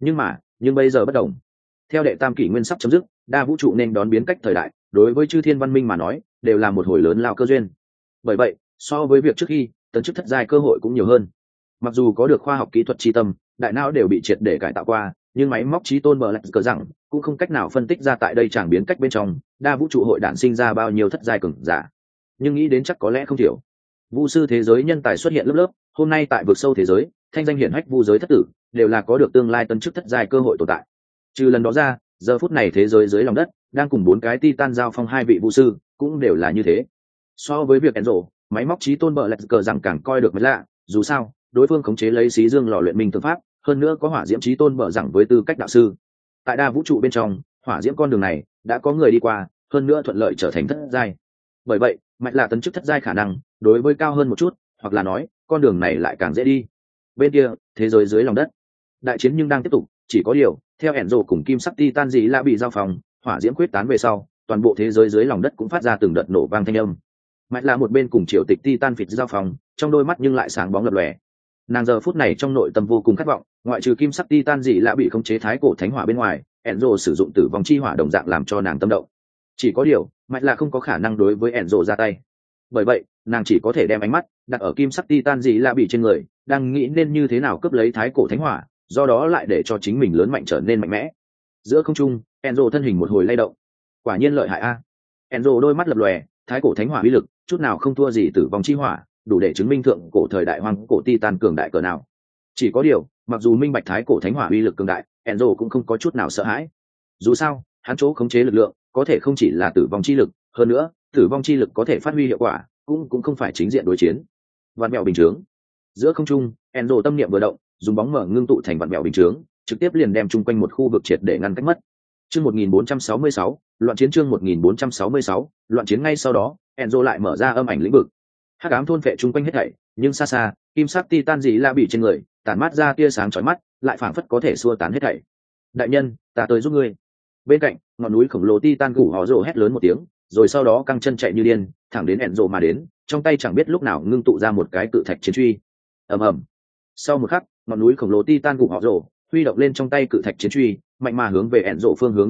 Nhưng bây giờ bất đồng. Theo đệ tam kỷ nguyên sắp chấm dứt, đa vũ trụ nên đón biến cách thời đại, đối với chư thiên văn minh mà nói, đều là một hồi lớn lao cơ duyên. Bởi vậy, so với việc trước khi, tấn chức thất giai cơ hội cũng nhiều hơn. Mặc dù có được khoa học kỹ thuật chi tâm, đại não đều bị triệt để cải tạo qua, nhưng máy móc chí tôn bợ lạch cờ rằng cũng không cách nào phân tích ra tại đây chẳng biến cách bên trong đa vũ trụ hội đản sinh ra bao nhiêu thất giai cường giả. Nhưng nghĩ đến chắc có lẽ không thiểu. Vu sư thế giới nhân tài xuất hiện lớp lớp, hôm nay tại vực sâu thế giới, thanh danh hiển hách vu giới thất tử đều là có được tương lai tấn chức thất giai cơ hội tồn tại. Trừ lần đó ra, giờ phút này thế giới dưới lòng đất đang cùng 4 cái titan giao phong, 2 vị vu sư cũng đều là như thế. So với việc Enzo, máy móc chí tôn bợ lạch cờ rằng càng coi được mới lạ, dù sao đối phương khống chế lấy xí dương lò luyện minh tương pháp, hơn nữa có hỏa diễm chí tôn bợ rằng với tư cách đạo sư. Tại đa vũ trụ bên trong, hỏa diễm con đường này đã có người đi qua, hơn nữa thuận lợi trở thành thất giai. Bởi vậy mạnh là tấn chức thất giai khả năng đối với cao hơn một chút, hoặc là nói con đường này lại càng dễ đi. Bên kia thế giới dưới lòng đất, đại chiến nhưng đang tiếp tục, chỉ có điều theo Enzo cùng kim sắc titan dị lạ bị giao phòng, hỏa diễm quyết tán về sau, toàn bộ thế giới dưới lòng đất cũng phát ra từng đợt nổ vang thanh âm. Mạnh là một bên cùng triều tịch titan phịt giao phòng, trong đôi mắt nhưng lại sáng bóng lập lòe. Nàng giờ phút này trong nội tâm vô cùng khát vọng, ngoại trừ kim sắc titan dị lạ bị khống chế thái cổ thánh hỏa bên ngoài, Enzo sử dụng tử vong chi hỏa đồng dạng làm cho nàng tâm động. Chỉ có điều mạnh là không có khả năng đối với Enzo ra tay, bởi vậy nàng chỉ có thể đem ánh mắt đặt ở kim sắc titan dị lạ bị trên người, đang nghĩ nên như thế nào cướp lấy thái cổ thánh hỏa, do đó lại để cho chính mình lớn mạnh trở nên mạnh mẽ. Giữa không trung, Enzo thân hình một hồi lay động. Quả nhiên lợi hại a. Enzo đôi mắt lập lòe, thái cổ thánh hỏa uy lực chút nào không thua gì tử vong chi hỏa, đủ để chứng minh thượng cổ thời đại hoang cổ titan cường đại cỡ nào. Chỉ có điều mặc dù minh bạch thái cổ thánh hỏa uy lực cường đại, Enzo cũng không có chút nào sợ hãi. Dù sao hắn chỗ khống chế lực lượng có thể không chỉ là tử vong chi lực, hơn nữa tử vong chi lực có thể phát huy hiệu quả cũng không phải chính diện đối chiến. Vạn mèo bình chướng. Giữa không trung, Enzo tâm niệm vừa động, dùng bóng mở ngưng tụ thành vạn mèo bình chướng, trực tiếp liền đem chung quanh một khu vực triệt để ngăn cách mất. Chương 1466, loạn chiến. Chương 1466, loạn chiến. Ngay sau đó, Enzo lại mở ra âm ảnh lĩnh vực. Hắc ám thôn phệ chung quanh hết thảy, nhưng xa xa, kim sắc titan dị la bị trên người, tản mát ra tia sáng chói mắt, lại phảng phất có thể xua tán hết thảy. Đại nhân, ta tới giúp ngươi. Bên cạnh, ngọn núi khổng lồ titan gù họ rồ hét lớn một tiếng, rồi sau đó căng chân chạy như điên, thẳng đến Enzo mà đến, trong tay chẳng biết lúc nào ngưng tụ ra một cái cự thạch chiến truy. Ầm ầm. Sau một khắc, ngọn núi khổng lồ titan gù họ rồ huy động lên trong tay cự thạch chiến truy, mạnh mà hướng về Enzo phương hướng đập tới,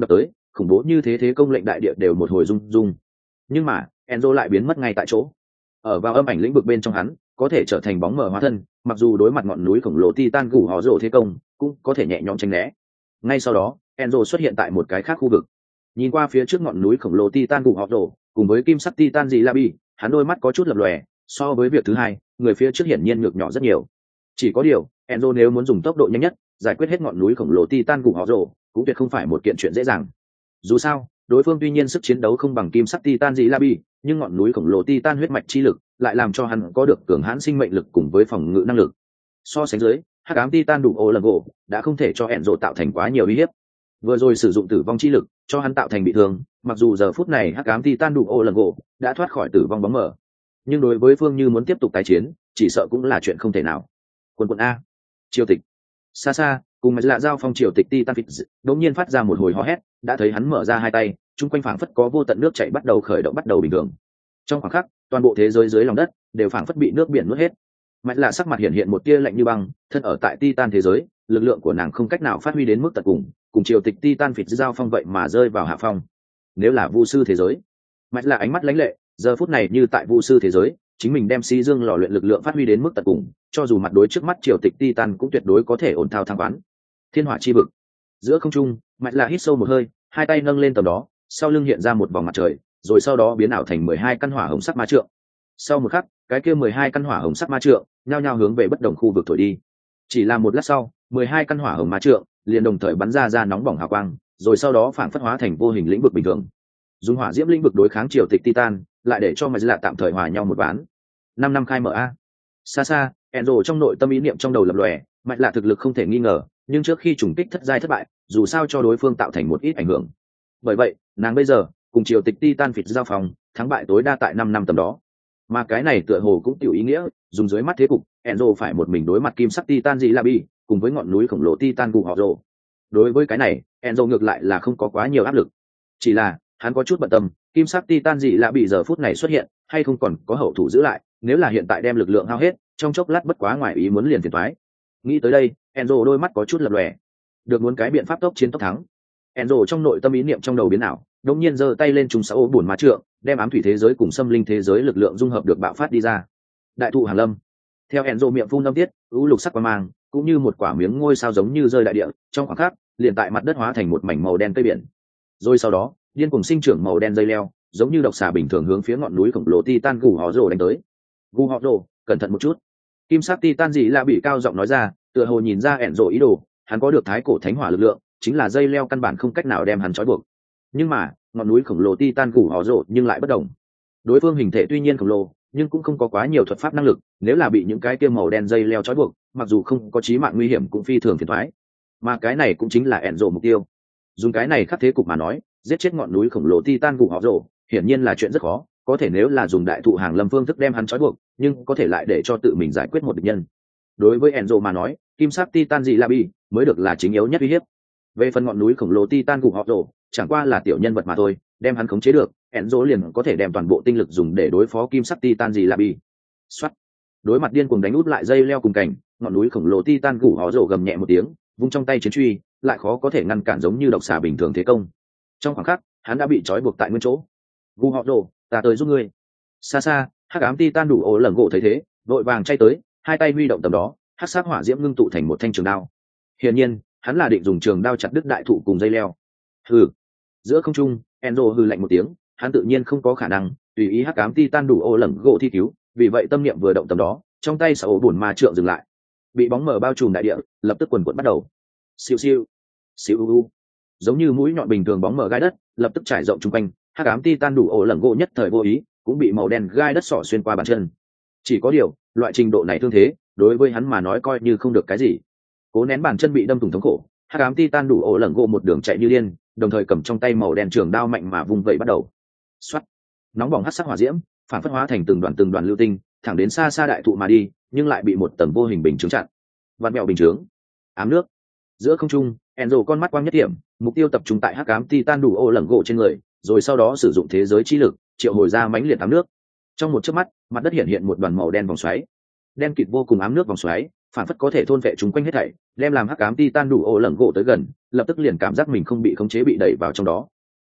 khủng bố như thế công lệnh đại địa đều một hồi rung rung. Nhưng mà Enzo lại biến mất ngay tại chỗ. Ở vào âm ảnh lĩnh vực bên trong hắn có thể trở thành bóng mờ hóa thân, mặc dù đối mặt ngọn núi khổng lồ Titan gù họ rồ thế công cũng có thể nhẹ nhõm tránh né. Ngay sau đó Enzo xuất hiện tại một cái khác khu vực, nhìn qua phía trước ngọn núi khổng lồ Titan gù họ rồ cùng với kim sắc Titan dị la bi, hắn đôi mắt có chút lập lòe. So với việc thứ hai, người phía trước hiển nhiên nhược nhỏ rất nhiều. Chỉ có điều Enzo nếu muốn dùng tốc độ nhanh nhất giải quyết hết ngọn núi khổng lồ Titan gù họ rồ cũng tuyệt không phải một kiện chuyện dễ dàng. Dù sao đối phương tuy nhiên sức chiến đấu không bằng kim sắc Titan dị la bi, nhưng ngọn núi khổng lồ Titan huyết mạch chi lực lại làm cho hắn có được cường hãn sinh mệnh lực cùng với phòng ngự năng lực. So sánh dưới, hắc ám Titan đủ ô lần gỗ đã không thể cho Enzo tạo thành quá nhiều uy hiếp. Vừa rồi sử dụng tử vong chi lực cho hắn tạo thành bị thương, mặc dù giờ phút này hắc ám Titan đủ ô lần gỗ đã thoát khỏi tử vong bóng mờ, nhưng đối với phương như muốn tiếp tục tái chiến chỉ sợ cũng là chuyện không thể nào. Quần a, triều tịch xa xa cùng mạch lạ giao phong triều tịch Titan Fitz đột nhiên phát ra một hồi hò hét, đã thấy hắn mở ra hai tay, chung quanh phảng phất có vô tận nước chảy bắt đầu khởi động bắt đầu bình thường. Trong khoảng khắc toàn bộ thế giới dưới lòng đất đều phảng phất bị nước biển nuốt hết. Mạch lạ sắc mặt hiện một tia lạnh như băng, thân ở tại Titan thế giới, lực lượng của nàng không cách nào phát huy đến mức tận cùng triều tịch Titan Fitz giao phong vậy mà rơi vào hạ phong. Nếu là vu sư thế giới, Mạch lạ ánh mắt lãnh lệ, giờ phút này như tại vu sư thế giới, chính mình đem si dương lò luyện lực lượng phát huy đến mức tận cùng, cho dù mặt đối trước mắt triều tịch Titan cũng tuyệt đối có thể ổn thao thăng quán. Thiên hỏa chi vực giữa không trung, Mạch lạ hít sâu một hơi, hai tay nâng lên tầm đó, sau lưng hiện ra một vòng mặt trời, rồi sau đó biến ảo thành 12 căn hỏa hồng sắc ma trượng. Sau một khắc, cái kia 12 căn hỏa hồng sắc ma trượng nhao nhao hướng về bất đồng khu vực thổi đi. Chỉ là một lát sau, 12 căn hỏa hồng ma trượng liền đồng thời bắn ra nóng bỏng hào quang, rồi sau đó phản phất hóa thành vô hình lĩnh vực bình thường. Dùng hỏa diễm lĩnh vực đối kháng triều tịch Titan, lại để cho Mạch lạ tạm thời hòa nhau một ván. 5 năm khai mở a. Xa xa, Enzo trong nội tâm ý niệm trong đầu lập lòe, Mạch lạ thực lực không thể nghi ngờ, nhưng trước khi trùng kích thất giai thất bại, dù sao cho đối phương tạo thành một ít ảnh hưởng. Bởi vậy, nàng bây giờ cùng triều tịch Titan Fitz giao phòng, thắng bại tối đa tại 5 năm tầm đó. Mà cái này tựa hồ cũng tiểu ý nghĩa, dùng dưới mắt thế cục, Enzo phải một mình đối mặt kim sắc Titan dị la bi, cùng với ngọn núi khổng lồ Titan gù họ rồ. Đối với cái này, Enzo ngược lại là không có quá nhiều áp lực. Chỉ là, hắn có chút bận tâm, kim sắc Titan dị la bi giờ phút này xuất hiện, hay không còn có hậu thủ giữ lại, nếu là hiện tại đem lực lượng hao hết, trong chốc lát bất quá ngoài ý muốn liền phiền toái. Nghĩ tới đây, Enzo đôi mắt có chút lập lòe. Được muốn cái biện pháp tốc chiến tốc thắng. Enzo trong nội tâm ý niệm trong đầu biến ảo, đột nhiên giơ tay lên trùng sáu buồn ma trượng, đem ám thủy thế giới cùng xâm linh thế giới lực lượng dung hợp được bạo phát đi ra. Đại thụ hàng lâm. Theo Enzo miệng phun âm tiết, lục sắc quang mang, cũng như một quả miếng ngôi sao giống như rơi đại địa, trong khoảng khắc, liền tại mặt đất hóa thành một mảnh màu đen cây biển. Rồi sau đó, điên cuồng sinh trưởng màu đen dây leo, giống như độc xà bình thường hướng phía ngọn núi khổng lồ Titan gù họ rồ đánh tới. Gù họ rồ, cẩn thận một chút. Kim sắc Titan dị la bị cao giọng nói ra, tựa hồ nhìn ra Enzo ý đồ, hắn có được thái cổ thánh hỏa lực lượng, chính là dây leo căn bản không cách nào đem hắn trói buộc. Nhưng mà ngọn núi khổng lồ Titan gù họ rồ nhưng lại bất đồng. Đối phương hình thể tuy nhiên khổng lồ, nhưng cũng không có quá nhiều thuật pháp năng lực, nếu là bị những cái kia màu đen dây leo trói buộc, mặc dù không có chí mạng nguy hiểm cũng phi thường phiền toái. Mà cái này cũng chính là Enzo mục tiêu. Dùng cái này khắc thế cục mà nói, giết chết ngọn núi khổng lồ Titan gù họ rồ, hiển nhiên là chuyện rất khó, có thể nếu là dùng đại thụ hàng lâm phương thức đem hắn trói buộc, nhưng có thể lại để cho tự mình giải quyết một địch nhân. Đối với Enzo mà nói, kim sắc Titan dị la bi mới được là chính yếu nhất uy hiếp. Về phần ngọn núi khổng lồ Titan gù họ rồ, chẳng qua là tiểu nhân vật mà thôi, đem hắn khống chế được, Enzo liền có thể đem toàn bộ tinh lực dùng để đối phó kim sắc Titan dị la bi. Soát. Đối mặt điên cuồng đánh út lại dây leo cùng cảnh, ngọn núi khổng lồ Titan gù họ rồ gầm nhẹ một tiếng, vung trong tay chiến truy, lại khó có thể ngăn cản giống như độc xà bình thường thế công. Trong khoảng khắc, hắn đã bị trói buộc tại nguyên chỗ. Gù họ rồ, ta tới giúp ngươi. Xa xa, hắc ám Titan đủ ổ lẩn gỗ thấy thế, vội vàng chạy tới, hai tay huy động tầm đó, hắc sắc hỏa diễm ngưng tụ thành một thanh trường đao. Hiển nhiên, hắn là định dùng trường đao chặt đứt đại thụ cùng dây leo. Hừ. Giữa không trung, Enzo hừ lạnh một tiếng, hắn tự nhiên không có khả năng tùy ý hắc ám Titan đủ ổ lẩn gỗ thi cứu, vì vậy tâm niệm vừa động tầm đó, trong tay sáu buồn ma trượng dừng lại. Bị bóng mờ bao trùm đại địa, lập tức quần quật bắt đầu. Siêu siêu, siêu u. Giống như mũi nhọn bình thường bóng mờ gai đất, lập tức trải rộng chung quanh, hắc ám Titan đủ ổ lẩn gỗ nhất thời vô ý, cũng bị màu đen gai đất xỏ xuyên qua bàn chân. Chỉ có điều, loại trình độ này thương thế, đối với hắn mà nói coi như không được cái gì. Cố nén bàn chân bị đâm thủng thống khổ, hắc ám Titan đủ ổ lẩn gỗ một đường chạy như điên, đồng thời cầm trong tay màu đen trường đao mạnh mà vung vẩy bắt đầu. Xoát, nóng bỏng hắc sắc hỏa diễm, phản phất hóa thành từng đoàn lưu tinh, thẳng đến xa xa đại thụ mà đi, nhưng lại bị một tầng vô hình bình chướng chặn. Vạn mèo bình chướng, ám nước. Giữa không trung, Enzo con mắt quang nhất điểm, mục tiêu tập trung tại hắc ám Titan đủ ổ lẩn gỗ trên người, rồi sau đó sử dụng thế giới chi lực, triệu hồi ra mãnh liệt ám nước. Trong một chớp mắt, mặt đất hiện một đoàn màu đen vòng xoáy, đen kịt vô cùng ám nước vòng xoáy, phản phất có thể thôn vệ chúng quanh hết thảy, đem làm hắc ám Titan đủ ổ lẩn gỗ tới gần, lập tức liền cảm giác mình không bị khống chế bị đẩy vào trong đó,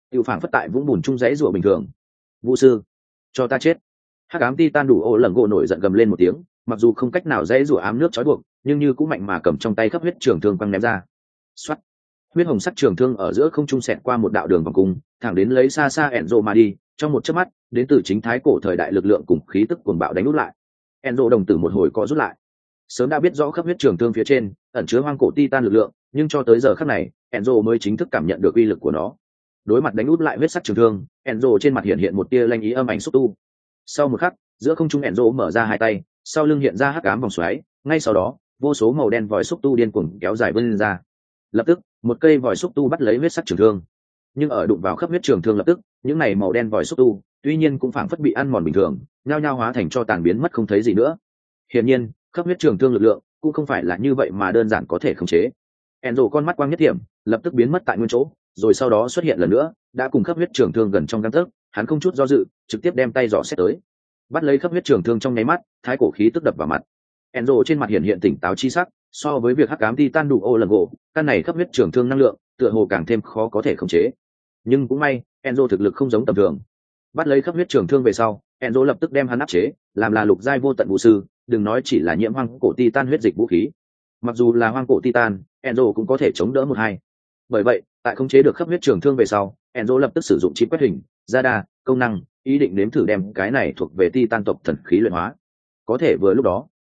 tiêu phảng phất tại vũng bùn chung rẽ rụa bình thường. Vũ sư, cho ta chết! Hắc ám titan đủ ô lần gỗ nổi giận gầm lên một tiếng, mặc dù không cách nào rẽ rụa ám nước trói buộc, nhưng như cũng mạnh mà cầm trong tay khắp huyết trường thương quăng ném ra. Xoát! Huyết hồng sắc trường thương ở giữa không trung xẹt qua một đạo đường vòng cung, thẳng đến lấy xa xa Enzo mà đi. Trong một chớp mắt, đến từ chính thái cổ thời đại lực lượng cùng khí tức cuồng bạo đánh út lại. Enzo đồng tử một hồi co rút lại. Sớm đã biết rõ khắp huyết trường thương phía trên ẩn chứa hoang cổ titan lực lượng, nhưng cho tới giờ khắc này, Enzo mới chính thức cảm nhận được uy lực của nó. Đối mặt đánh út lại huyết sắc trường thương, Enzo trên mặt hiện hiện một tia lanh ý âm ảnh xúc tu. Sau một khắc, giữa không trung Enzo mở ra hai tay, sau lưng hiện ra hắc ám vòng xoáy, ngay sau đó, vô số màu đen vòi xúc tu điên cuồng kéo dài vươn ra. Lập tức, một cây vòi xúc tu bắt lấy huyết sắc trường thương. Nhưng ở đụng vào khắp huyết trường thương lập tức, những này màu đen vòi xúc tu, tuy nhiên cũng phảng phất bị ăn mòn bình thường, nhao nhao hóa thành cho tàn biến mất không thấy gì nữa. Hiển nhiên, khắp huyết trường thương lực lượng cũng không phải là như vậy mà đơn giản có thể khống chế. Enzo con mắt quang nhất điểm, lập tức biến mất tại nguyên chỗ, rồi sau đó xuất hiện lần nữa, đã cùng khắp huyết trường thương gần trong gang tấc, hắn không chút do dự, trực tiếp đem tay dò xét tới, bắt lấy khắp huyết trường thương trong nháy mắt, thái cổ khí tức đập vào mặt. Enzo trên mặt hiện tỉnh táo chi sắc, so với việc hắc ám titan đủ ô lần gỗ, căn này khắp huyết trường thương năng lượng, tựa hồ càng thêm khó có thể khống chế. Nhưng cũng may, Enzo thực lực không giống tầm thường. Bắt lấy khắp huyết trường thương về sau, Enzo lập tức đem hắn áp chế, làm là lục giai vô tận vũ sư, đừng nói chỉ là nhiễm hoang cổ titan huyết dịch vũ khí. Mặc dù là hoang cổ titan, Enzo cũng có thể chống đỡ một hai. Bởi vậy, tại khống chế được khắp huyết trường thương về sau, Enzo lập tức sử dụng chip quét hình, radar, công năng, ý định nếm thử đem cái này thuộc về titan tộc thần khí luyện hóa. Có thể vừa lúc đó,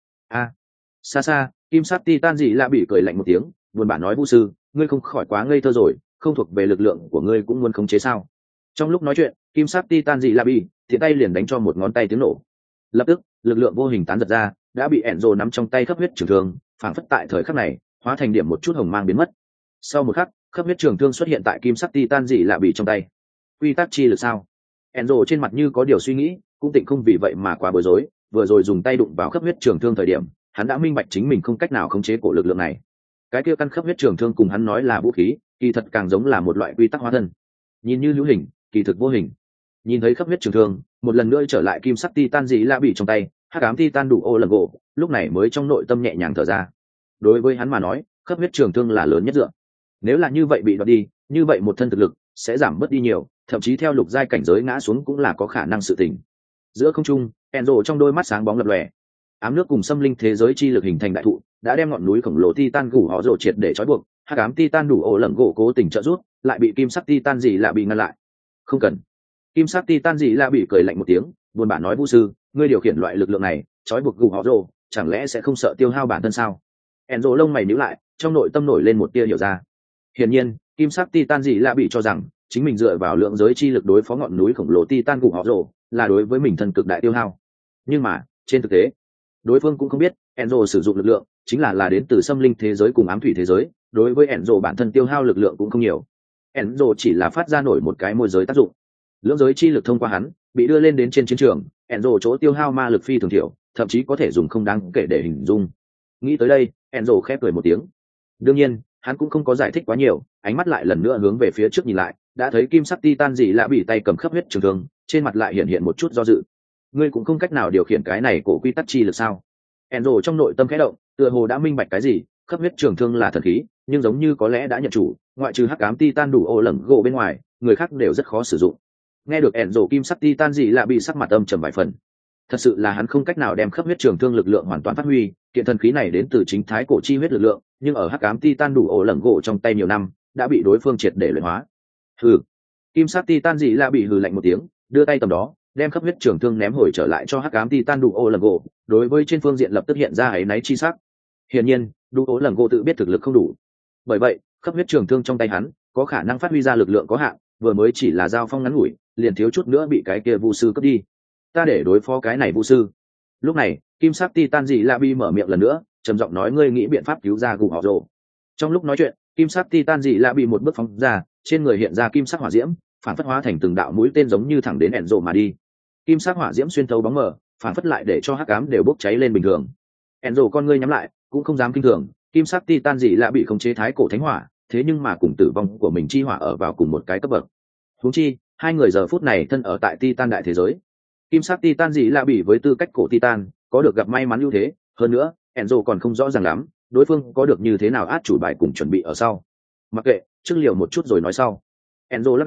xa xa, kim sắc titan dị lạ bị cười lạnh một tiếng, buồn bã nói: "Vũ sư, ngươi không khỏi quá ngây thơ rồi, không thuộc về lực lượng của ngươi cũng muốn khống chế sao?" Trong lúc nói chuyện, kim sắc titan dị lạ bị thiện tay liền đánh cho một ngón tay tiếng nổ. Lập tức, lực lượng vô hình tán giật ra, đã bị Enzo nắm trong tay khắp huyết trường thương, phảng phất tại thời khắc này, hóa thành điểm một chút hồng mang biến mất. Sau một khắc, khắp huyết trường thương xuất hiện tại kim sắc titan dị lạ bị trong tay. Quy tắc chi lực sao? Enzo trên mặt như có điều suy nghĩ, cũng tịnh không vì vậy mà quá bối rối, vừa rồi dùng tay đụng vào khắp huyết trường thương thời điểm, hắn đã minh bạch chính mình không cách nào khống chế cổ lực lượng này. Cái kia căn khắp huyết trường thương cùng hắn nói là vũ khí, kỳ thật càng giống là một loại quy tắc hóa thân. Nhìn như hữu hình, kỳ thực vô hình. Nhìn thấy khắp huyết trường thương, một lần nữa trở lại kim sắc titan dị lạ bị trong tay, hắc ám titan đủ ô lần gỗ, lúc này mới trong nội tâm nhẹ nhàng thở ra. Đối với hắn mà nói, khắp huyết trường thương là lớn nhất dựa. Nếu là như vậy bị đoạt đi, như vậy một thân thực lực sẽ giảm bớt đi nhiều, thậm chí theo lục giai cảnh giới ngã xuống cũng là có khả năng sự tình. Giữa không trung, Enzo trong đôi mắt sáng bóng lập lòe. Ám nước cùng xâm linh thế giới chi lực hình thành đại thụ, đã đem ngọn núi khổng lồ titan gù họ rồ triệt để trói buộc. Hắc ám titan đủ ổ lẩn gỗ cố tình trợ rút, lại bị kim sắc titan dị lạ bị ngăn lại. Không cần. Kim sắc titan dị lạ bị cười lạnh một tiếng, buồn bã nói: "Vũ sư, ngươi điều khiển loại lực lượng này, trói buộc gù họ rồ, chẳng lẽ sẽ không sợ tiêu hao bản thân sao?" Enzo lông mày nhíu lại, trong nội tâm nổi lên một tia hiểu ra. Hiển nhiên, kim sắc titan dị lạ bị cho rằng chính mình dựa vào lượng giới chi lực đối phó ngọn núi khổng lồ titan gù họ rồ, là đối với mình thân cực đại tiêu hao. Nhưng mà, trên thực tế, đối phương cũng không biết Enzo sử dụng lực lượng chính là đến từ xâm linh thế giới cùng ám thủy thế giới, đối với Enzo bản thân tiêu hao lực lượng cũng không nhiều. Enzo chỉ là phát ra nổi một cái môi giới tác dụng, lưỡng giới chi lực thông qua hắn bị đưa lên đến trên chiến trường. Enzo chỗ tiêu hao ma lực phi thường thiểu, thậm chí có thể dùng không đáng kể để hình dung. Nghĩ tới đây, Enzo khép cười một tiếng. Đương nhiên, hắn cũng không có giải thích quá nhiều, ánh mắt lại lần nữa hướng về phía trước nhìn lại, đã thấy kim sắc titan dị lạ bị tay cầm khắp huyết trường thương, trên mặt lại hiện một chút do dự. Ngươi cũng không cách nào điều khiển cái này cổ quy tắc chi lực sao? Enzo trong nội tâm khẽ động, tựa hồ đã minh bạch cái gì, khắp huyết trường thương là thần khí, nhưng giống như có lẽ đã nhận chủ, ngoại trừ hắc ám titan đủ ô lẩn gỗ bên ngoài, người khác đều rất khó sử dụng. Nghe được Enzo kim sắc titan dị lạ bị sắc mặt âm trầm vài phần. Thật sự là hắn không cách nào đem khắp huyết trường thương lực lượng hoàn toàn phát huy, kiện thần khí này đến từ chính thái cổ chi huyết lực lượng, nhưng ở hắc ám titan đủ ổ lẩn gỗ trong tay nhiều năm, đã bị đối phương triệt để luyện hóa. Hừ. Kim sắc titan dị lạ bị hừ lạnh một tiếng, đưa tay tầm đó, đem khắp huyết trường thương ném hồi trở lại cho hắc ám titan đủ ổ lẩn gỗ, đối với trên phương diện lập tức hiện ra áy náy chi sắc. Hiển nhiên, đủ ổ lẩn gỗ tự biết thực lực không đủ. Bởi vậy, khắp huyết trường thương trong tay hắn, có khả năng phát huy ra lực lượng có hạn, vừa mới chỉ là giao phong ngắn ngủi, liền thiếu chút nữa bị cái kia vu sư cướp đi. Ta để đối phó cái này vu sư. Lúc này, kim sắc titan dị lạ bị mở miệng lần nữa, trầm giọng nói: "Ngươi nghĩ biện pháp cứu ra gù họ rồ." Trong lúc nói chuyện, kim sắc titan dị lạ bị một bước phóng ra, trên người hiện ra kim sắc hỏa diễm, phản phất hóa thành từng đạo mũi tên giống như thẳng đến Enzo mà đi. Kim sắc hỏa diễm xuyên thấu bóng mờ, phản phất lại để cho hắc ám đều bốc cháy lên bình thường. Enzo con ngươi nhắm lại, cũng không dám kinh thường, kim sắc titan dị lạ bị khống chế thái cổ thánh hỏa, thế nhưng mà cùng tử vong của mình chi hỏa ở vào cùng một cái cấp bậc. Huống chi, hai người giờ phút này thân ở tại titan đại thế giới. Kim sắc titan dị lạ bị với tư cách cổ titan, có được gặp may mắn ưu thế, hơn nữa, Enzo còn không rõ ràng lắm, đối phương có được như thế nào át chủ bài cùng chuẩn bị ở sau. Mặc kệ, trước liều một chút rồi nói sau. Enzo lắc đầu,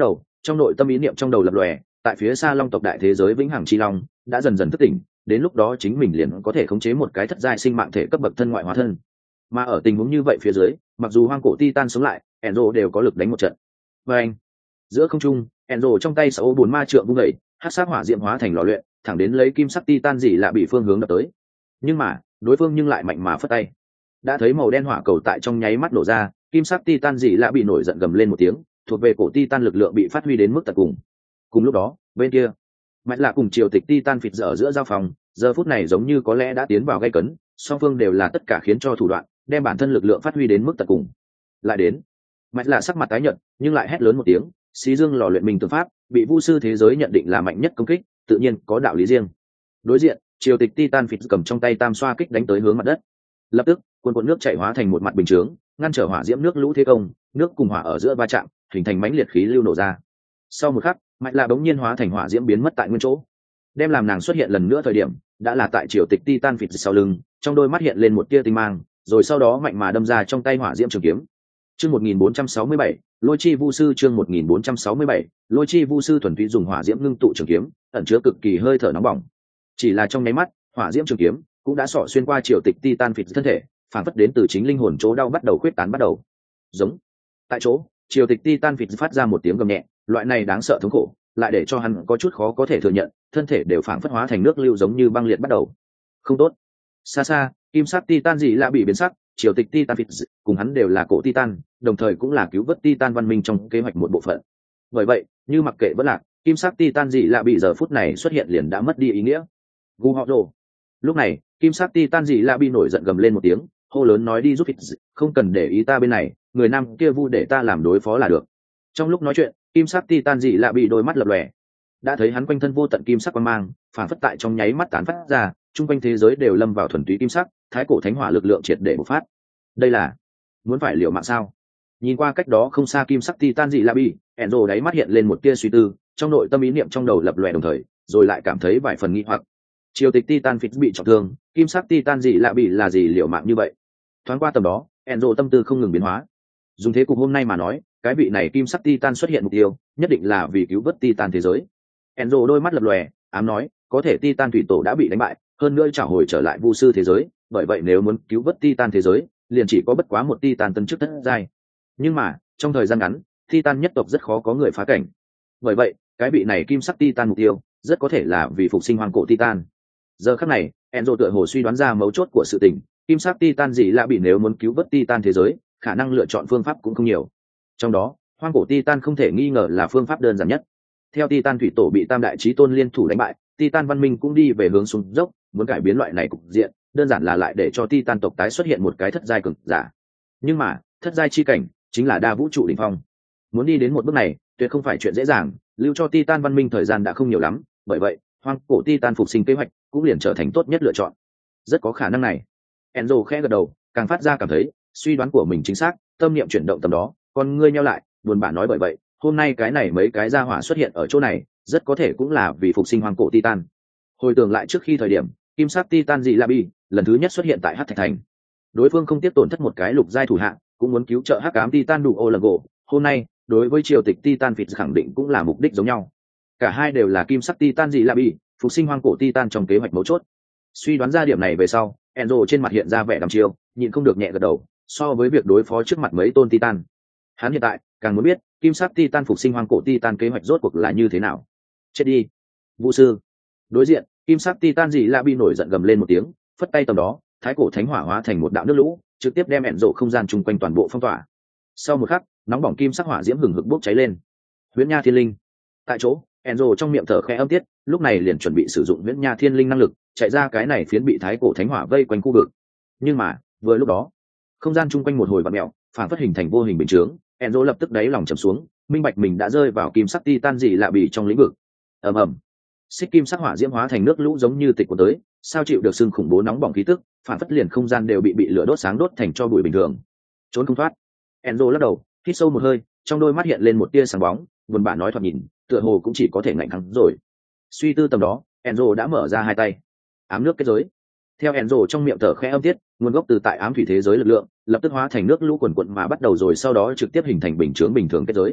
trong nội tâm ý niệm trong đầu lập lòe, tại phía xa long tộc đại thế giới vĩnh hằng chi long đã dần dần thức tỉnh, đến lúc đó chính mình liền có thể khống chế một cái thất giai sinh mạng thể cấp bậc thân ngoại hóa thân. Mà ở tình huống như vậy phía dưới, mặc dù hoang cổ titan sống lại, Enzo đều có lực đánh một trận. Và anh, giữa không trung, Enzo trong tay sáu bốn ma trượng vung dậy, hắc sát hỏa diệm hóa thành lò luyện, thẳng đến lấy kim sắc titan gì lạ bị phương hướng đập tới. Nhưng mà đối phương nhưng lại mạnh mà phất tay, đã thấy màu đen hỏa cầu tại trong nháy mắt nổ ra, kim sắc titan gì lạ bị nổi giận gầm lên một tiếng, thuộc về cổ titan lực lượng bị phát huy đến mức tận cùng. Cùng lúc đó bên kia, mạch lạ cùng triều tịch titan phịt ở giữa giao phòng, giờ phút này giống như có lẽ đã tiến vào gây cấn, song phương đều là tất cả khiến cho thủ đoạn đem bản thân lực lượng phát huy đến mức tận cùng. Lại đến, mạch lạ sắc mặt tái nhợt nhưng lại hét lớn một tiếng, xí dương lò luyện mình tương pháp bị vu sư thế giới nhận định là mạnh nhất công kích, tự nhiên có đạo lý riêng. Đối diện, triều tịch titan phịt cầm trong tay tam xoa kích đánh tới hướng mặt đất. Lập tức cuồn cuộn nước chảy hóa thành một mặt bình chướng, ngăn trở hỏa diễm nước lũ thế công, nước cùng hỏa ở giữa va chạm hình thành mãnh liệt khí lưu nổ ra. Sau một khắc, mạch lạ bỗng nhiên hóa thành hỏa diễm biến mất tại nguyên chỗ. Đem làm nàng xuất hiện lần nữa thời điểm, đã là tại triều tịch titan phịt sau lưng, trong đôi mắt hiện lên một tia tinh mang, rồi sau đó mạnh mà đâm ra trong tay hỏa diễm trường kiếm. Chương 1467, Lôi chi vu sư. Chương 1467, Lôi chi vu sư thuần túy dùng hỏa diễm ngưng tụ trường kiếm, ẩn chứa cực kỳ hơi thở nóng bỏng. Chỉ là trong nháy mắt, hỏa diễm trường kiếm cũng đã xỏ xuyên qua triều tịch titan phịt thân thể, phản phất đến từ chính linh hồn chỗ đau bắt đầu khuyết tán bắt đầu. Giống. Tại chỗ, triều tịch titan phịt phát ra một tiếng gầm nhẹ, loại này đáng sợ thống khổ, lại để cho hắn có chút khó có thể thừa nhận, thân thể đều phản phất hóa thành nước lưu giống như băng liệt bắt đầu. Không tốt. Xa xa, kim sắc titan gì lạ bị biến sắc, triều tịch titan phịt cùng hắn đều là cổ titan, đồng thời cũng là cứu vớt titan văn minh trong kế hoạch một bộ phận. Bởi vậy, như mặc kệ vẫn lạc, kim sắc titan gì lạ bị giờ phút này xuất hiện liền đã mất đi ý nghĩa. Gu họ rồ. Lúc này, kim sắc titan gì lạ bị nổi giận gầm lên một tiếng, hô lớn nói đi giúp phịt, không cần để ý ta bên này, người nam kia vu để ta làm đối phó là được. Trong lúc nói chuyện, kim sắc titan dị lạ bị đôi mắt lập lòe, đã thấy hắn quanh thân vô tận kim sắc quang mang phản phất tại trong nháy mắt tán phát ra, chung quanh thế giới đều lâm vào thuần túy kim sắc, thái cổ thánh hỏa lực lượng triệt để bộc phát. Đây là muốn phải liều mạng sao? Nhìn qua cách đó không xa kim sắc titan dị lạ bị, Enzo đáy mắt hiện lên một tia suy tư, trong nội tâm ý niệm trong đầu lập lòe đồng thời, rồi lại cảm thấy vài phần nghi hoặc. Triều tịch titan phịt bị trọng thương, kim sắc titan dị lạ bị là gì liều mạng như vậy? Thoáng qua tầm đó, Enzo tâm tư không ngừng biến hóa. Dùng thế cục hôm nay mà nói, cái vị này kim sắc titan xuất hiện mục tiêu nhất định là vì cứu vớt titan thế giới. Enzo đôi mắt lập lòe, ám nói, có thể titan thủy tổ đã bị đánh bại, hơn nữa trả hồi trở lại vu sư thế giới, bởi vậy nếu muốn cứu vớt titan thế giới, liền chỉ có bất quá một titan tân chức thất giai. Nhưng mà trong thời gian ngắn, titan nhất tộc rất khó có người phá cảnh, bởi vậy cái vị này kim sắc titan mục tiêu rất có thể là vì phục sinh hoang cổ titan. Giờ khắc này, Enzo tựa hồ suy đoán ra mấu chốt của sự tình, kim sắc titan gì lạ bị nếu muốn cứu vớt titan thế giới, khả năng lựa chọn phương pháp cũng không nhiều. Trong đó, hoang cổ titan không thể nghi ngờ là phương pháp đơn giản nhất. Theo titan thủy tổ bị tam đại chí tôn liên thủ đánh bại, titan văn minh cũng đi về hướng xuống dốc, muốn cải biến loại này cục diện, đơn giản là lại để cho titan tộc tái xuất hiện một cái thất giai cường giả. Nhưng mà, thất giai chi cảnh chính là đa vũ trụ đỉnh phong. Muốn đi đến một bước này, tuyệt không phải chuyện dễ dàng, lưu cho titan văn minh thời gian đã không nhiều lắm, bởi vậy, hoang cổ titan phục sinh kế hoạch cũng liền trở thành tốt nhất lựa chọn. Rất có khả năng này. Enzo khẽ gật đầu, càng phát ra cảm thấy suy đoán của mình chính xác, tâm niệm chuyển động tầm đó, con ngươi nheo lại, buồn bã nói bởi vậy, hôm nay cái này mấy cái gia hỏa xuất hiện ở chỗ này, rất có thể cũng là vì phục sinh hoang cổ titan. Hồi tưởng lại trước khi thời điểm, kim sắc titan dị la bi lần thứ nhất xuất hiện tại Hắc Thạch Thành, đối phương không tiếp tổn thất một cái lục giai thủ hạng, cũng muốn cứu trợ Hắc Ám Titan đủ ô lần gỗ. Hôm nay, đối với triều tịch titan phịt khẳng định cũng là mục đích giống nhau. Cả hai đều là kim sắc titan dị la bi, phục sinh hoang cổ titan trong kế hoạch mấu chốt. Suy đoán ra điểm này về sau, Enzo trên mặt hiện ra vẻ đăm chiêu, nhịn không được nhẹ gật đầu. So với việc đối phó trước mặt mấy tôn titan, hắn hiện tại càng muốn biết kim sắc titan phục sinh hoang cổ titan kế hoạch rốt cuộc là như thế nào. Chết đi, vũ sư. Đối diện, kim sắc titan dị la bi nổi giận gầm lên một tiếng, phất tay tầm đó, thái cổ thánh hỏa hóa thành một đạo nước lũ, trực tiếp đem Enzo không gian chung quanh toàn bộ phong tỏa. Sau một khắc, nóng bỏng kim sắc hỏa diễm hừng hực bốc cháy lên. Huyễn Nha Thiên Linh. Tại chỗ, Enzo trong miệng thở khẽ âm tiết, lúc này liền chuẩn bị sử dụng Huyễn Nha Thiên Linh năng lực, chạy ra cái này phiến bị thái cổ thánh hỏa vây quanh khu vực. Nhưng mà, vừa lúc đó, không gian chung quanh một hồi vặn mèo, phản phất hình thành vô hình bình chướng. Enzo lập tức đáy lòng trầm xuống, minh bạch mình đã rơi vào kim sắc titan gì lạ bì trong lĩnh vực. Ầm ầm, xích kim sắc hỏa diễm hóa thành nước lũ giống như tịch cuốn tới, sao chịu được sưng khủng bố nóng bỏng khí tức, phản phất liền không gian đều bị lửa đốt sáng đốt thành cho bụi bình thường. Trốn không thoát. Enzo lắc đầu, hít sâu một hơi, trong đôi mắt hiện lên một tia sáng bóng, buồn bã nói thoạt nhìn, tựa hồ cũng chỉ có thể ngạnh thắng rồi. Suy tư tầm đó, Enzo đã mở ra hai tay, ám nước kết giới. Theo Enzo trong miệng thở khẽ âm tiết, nguồn gốc từ tại ám thủy thế giới lực lượng lập tức hóa thành nước lũ quần quận mà bắt đầu rồi sau đó trực tiếp hình thành bình chướng bình thường kết giới.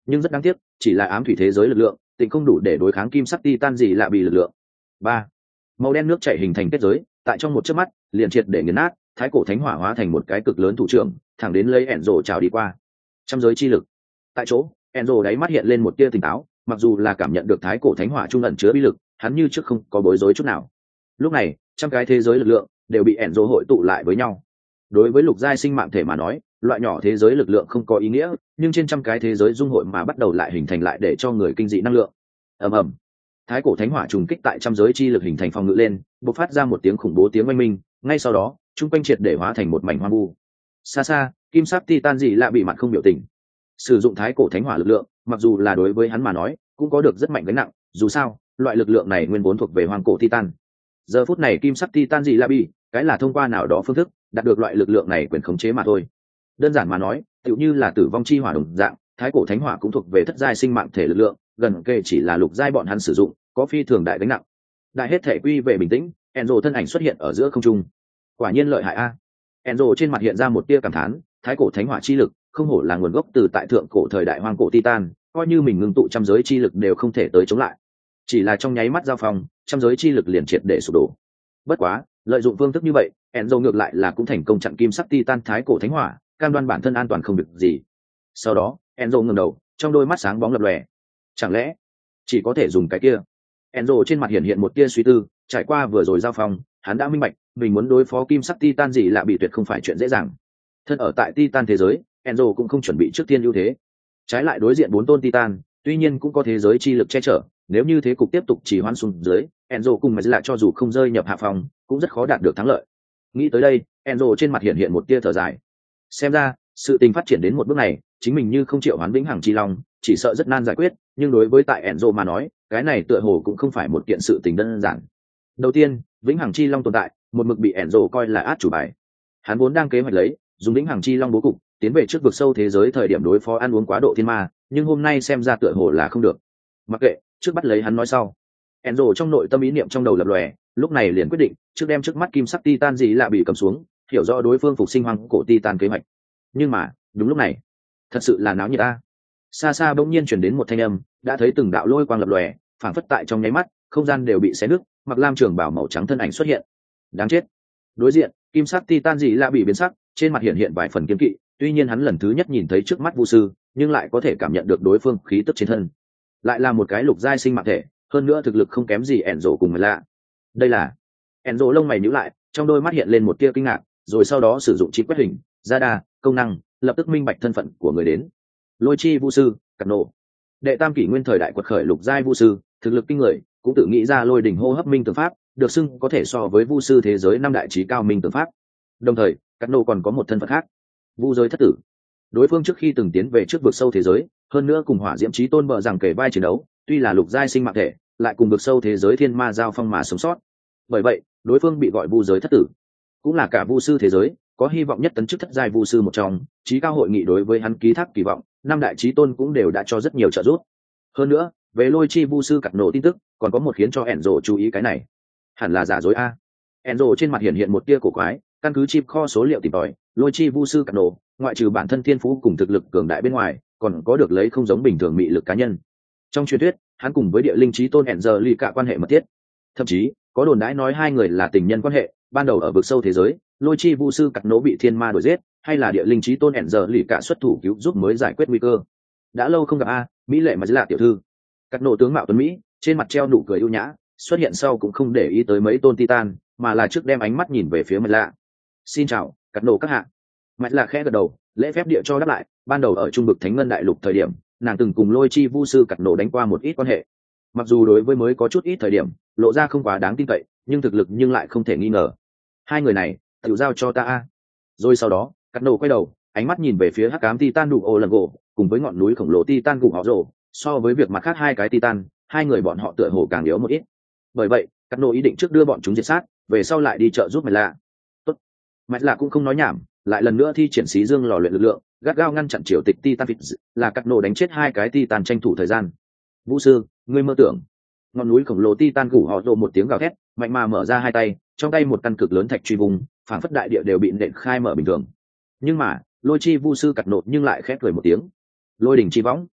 nhưng rất đáng tiếc, chỉ là ám thủy thế giới lực lượng tịnh không đủ để đối kháng kim sắc titan gì lạ bị lực lượng. Ba, màu đen nước chảy hình thành kết giới, tại trong một chớp mắt liền triệt để nghiền nát, thái cổ thánh hỏa hóa thành một cái cực lớn thủ trưởng, thẳng đến lấy Enzo trào đi qua. Trăm giới chi lực. Tại chỗ, Enzo đáy mắt hiện lên một tia tỉnh táo, mặc dù là cảm nhận được thái cổ thánh hỏa trung ẩn chứa bí lực, hắn như trước không có bối rối chút nào. Lúc này, trăm cái thế giới lực lượng đều bị Enzo hội tụ lại với nhau. Đối với lục giai sinh mạng thể mà nói, loại nhỏ thế giới lực lượng không có ý nghĩa, nhưng trên trăm cái thế giới dung hội mà bắt đầu lại hình thành lại để cho người kinh dị năng lượng. Ầm ầm. Thái cổ thánh hỏa trùng kích tại trăm giới chi lực hình thành phòng ngự lên, bộc phát ra một tiếng khủng bố tiếng oanh minh, ngay sau đó, trung quanh triệt để hóa thành một mảnh hoang vu. Xa xa, kim sắc titan dị lạ bị mặt không biểu tình. Sử dụng thái cổ thánh hỏa lực lượng, mặc dù là đối với hắn mà nói, cũng có được rất mạnh gánh nặng, dù sao, loại lực lượng này nguyên vốn thuộc về hoang cổ titan. Giờ phút này kim sắc titan dị lạ bị, cái là thông qua nào đó phương thức, đạt được loại lực lượng này quyền khống chế mà thôi. Đơn giản mà nói, tựu như là tử vong chi hỏa đồng dạng, thái cổ thánh hỏa cũng thuộc về thất giai sinh mạng thể lực lượng, gần kề chỉ là lục giai bọn hắn sử dụng, có phi thường đại gánh nặng. Đại hết thể quy về bình tĩnh, Enzo thân ảnh xuất hiện ở giữa không trung. Quả nhiên lợi hại a. Enzo trên mặt hiện ra một tia cảm thán, thái cổ thánh hỏa chi lực, không hổ là nguồn gốc từ tại thượng cổ thời đại hoang cổ titan, coi như mình ngưng tụ trăm giới chi lực đều không thể tới chống lại. Chỉ là trong nháy mắt giao phong, trăm giới chi lực liền triệt để sụp đổ. Bất quá, lợi dụng phương thức như vậy, Enzo ngược lại là cũng thành công chặn kim sắc titan thái cổ thánh hỏa, cam đoan bản thân an toàn không được gì. Sau đó, Enzo ngẩng đầu, trong đôi mắt sáng bóng lập lòe. Chẳng lẽ chỉ có thể dùng cái kia? Enzo trên mặt hiện một tia suy tư, trải qua vừa rồi giao phong, hắn đã minh bạch, mình muốn đối phó kim sắc titan gì lạ bị tuyệt không phải chuyện dễ dàng. Thân ở tại titan thế giới, Enzo cũng không chuẩn bị trước tiên ưu thế. Trái lại đối diện bốn tôn titan, tuy nhiên cũng có thế giới chi lực che chở, nếu như thế cục tiếp tục trì hoãn xuống dưới, Enzo cùng mà lại cho dù không rơi nhập hạ phòng, cũng rất khó đạt được thắng lợi. Nghĩ tới đây, Enzo trên mặt hiện một tia thở dài. Xem ra, sự tình phát triển đến một bước này, chính mình như không triệu hoán vĩnh hằng chi long, chỉ sợ rất nan giải quyết, nhưng đối với tại Enzo mà nói, cái này tựa hồ cũng không phải một kiện sự tình đơn giản. Đầu tiên, vĩnh hằng chi long tồn tại, một mực bị Enzo coi là át chủ bài. Hắn vốn đang kế hoạch lấy, dùng vĩnh hằng chi long bố cục, tiến về trước vực sâu thế giới thời điểm đối phó ăn uống quá độ thiên ma, nhưng hôm nay xem ra tựa hồ là không được. Mặc kệ, trước bắt lấy hắn nói sau. Enzo trong nội tâm ý niệm trong đầu lập lòe, lúc này liền quyết định, trước đem trước mắt kim sắc titan gì lạ bị cầm xuống, hiểu rõ đối phương phục sinh hoang cổ titan kế hoạch. Nhưng mà, đúng lúc này, thật sự là náo nhiệt ta. Xa xa bỗng nhiên truyền đến một thanh âm, đã thấy từng đạo lôi quang lập lòe, phảng phất tại trong nháy mắt, không gian đều bị xé nứt, mặc lam trường bảo màu trắng thân ảnh xuất hiện. Đáng chết. Đối diện, kim sắc titan gì lạ bị biến sắc, trên mặt hiện vài phần kiên kỵ, tuy nhiên hắn lần thứ nhất nhìn thấy trước mắt Vu sư, nhưng lại có thể cảm nhận được đối phương khí tức trên thân. Lại là một cái lục giai sinh mạng thể, hơn nữa thực lực không kém gì Enzo cùng người lạ. Đây là Enzo lông mày nhíu lại, trong đôi mắt hiện lên một tia kinh ngạc, rồi sau đó sử dụng chip quét hình, radar, công năng, lập tức minh bạch thân phận của người đến. Lôi chi Vu sư, cật nổ. Đệ tam kỷ nguyên thời đại quật khởi lục giai Vu sư, thực lực kinh người, cũng tự nghĩ ra lôi đỉnh hô hấp minh tưởng pháp, được xưng có thể so với Vu sư thế giới năm đại trí cao minh tưởng pháp. Đồng thời, cật nổ còn có một thân phận khác, Vu giới thất tử. Đối phương trước khi từng tiến về trước vực sâu thế giới, hơn nữa cùng hỏa diễm chí tôn bờ rằng kể vai chiến đấu, tuy là lục giai sinh mạng thể, lại cùng vực sâu thế giới thiên ma giao phong mà sống sót. Bởi vậy, đối phương bị gọi Vu giới thất tử, cũng là cả Vu sư thế giới có hy vọng nhất tấn chức thất giai Vu sư một trong. Chí cao hội nghị đối với hắn ký thác kỳ vọng, năm đại chí tôn cũng đều đã cho rất nhiều trợ giúp. Hơn nữa, về lôi chi Vu sư cật nổ tin tức, còn có một khiến cho Enzo chú ý cái này. Hẳn là giả dối a. Enzo trên mặt hiện một tia cổ quái, căn cứ chip kho số liệu tìm tòi, lôi chi Vu sư cật nổ, ngoại trừ bản thân thiên phú cùng thực lực cường đại bên ngoài, còn có được lấy không giống bình thường mị lực cá nhân. Trong truyền thuyết, hắn cùng với địa linh chí tôn Angelica quan hệ mật thiết, thậm chí có đồn đãi nói hai người là tình nhân quan hệ. Ban đầu ở vực sâu thế giới, lôi chi Vu sư cật nổ bị thiên ma đuổi giết, hay là địa linh chí tôn Angelica xuất thủ cứu giúp mới giải quyết nguy cơ. Đã lâu không gặp a, mỹ lệ mà là tiểu thư. Cật nổ tướng mạo tuấn mỹ, trên mặt treo nụ cười ưu nhã, xuất hiện sau cũng không để ý tới mấy tôn titan, mà là trước đem ánh mắt nhìn về phía Mạch Lạ. Xin chào, cật nổ các hạ. Mạch Lạ khẽ gật đầu, lễ phép địa cho đáp lại. Ban đầu ở trung vực thánh ngân đại lục thời điểm, nàng từng cùng lôi chi Vu sư cật nổ đánh qua một ít quan hệ. Mặc dù đối với mới có chút ít thời điểm lộ ra không quá đáng tin cậy, nhưng thực lực nhưng lại không thể nghi ngờ. Hai người này tự giao cho ta a. Rồi sau đó cật nổ quay đầu, ánh mắt nhìn về phía hắc ám titan đủ ô lần gỗ cùng với ngọn núi khổng lồ titan gục họ rồ. So với việc mặt khác hai cái titan, hai người bọn họ tựa hồ càng yếu một ít. Bởi vậy cật nổ ý định trước đưa bọn chúng diệt sát, về sau lại đi trợ giúp Mạch Lạ. Tốt. Mạch Lạ cũng không nói nhảm, lại lần nữa thi triển xí dương lò luyện lực lượng, gắt gao ngăn chặn triều tịch titan vịt, là cật nổ đánh chết hai cái titan tranh thủ thời gian. Vũ sư, ngươi mơ tưởng. Ngọn núi khổng lồ titan gủ họ rồ một tiếng gào thét, mạnh mà mở ra hai tay, trong tay một căn cực lớn thạch truy vùng, phảng phất đại địa đều bị nện khai mở bình thường. Nhưng mà lôi chi Vu sư cật nổ nhưng lại khép cười một tiếng. Lôi đỉnh chi võng.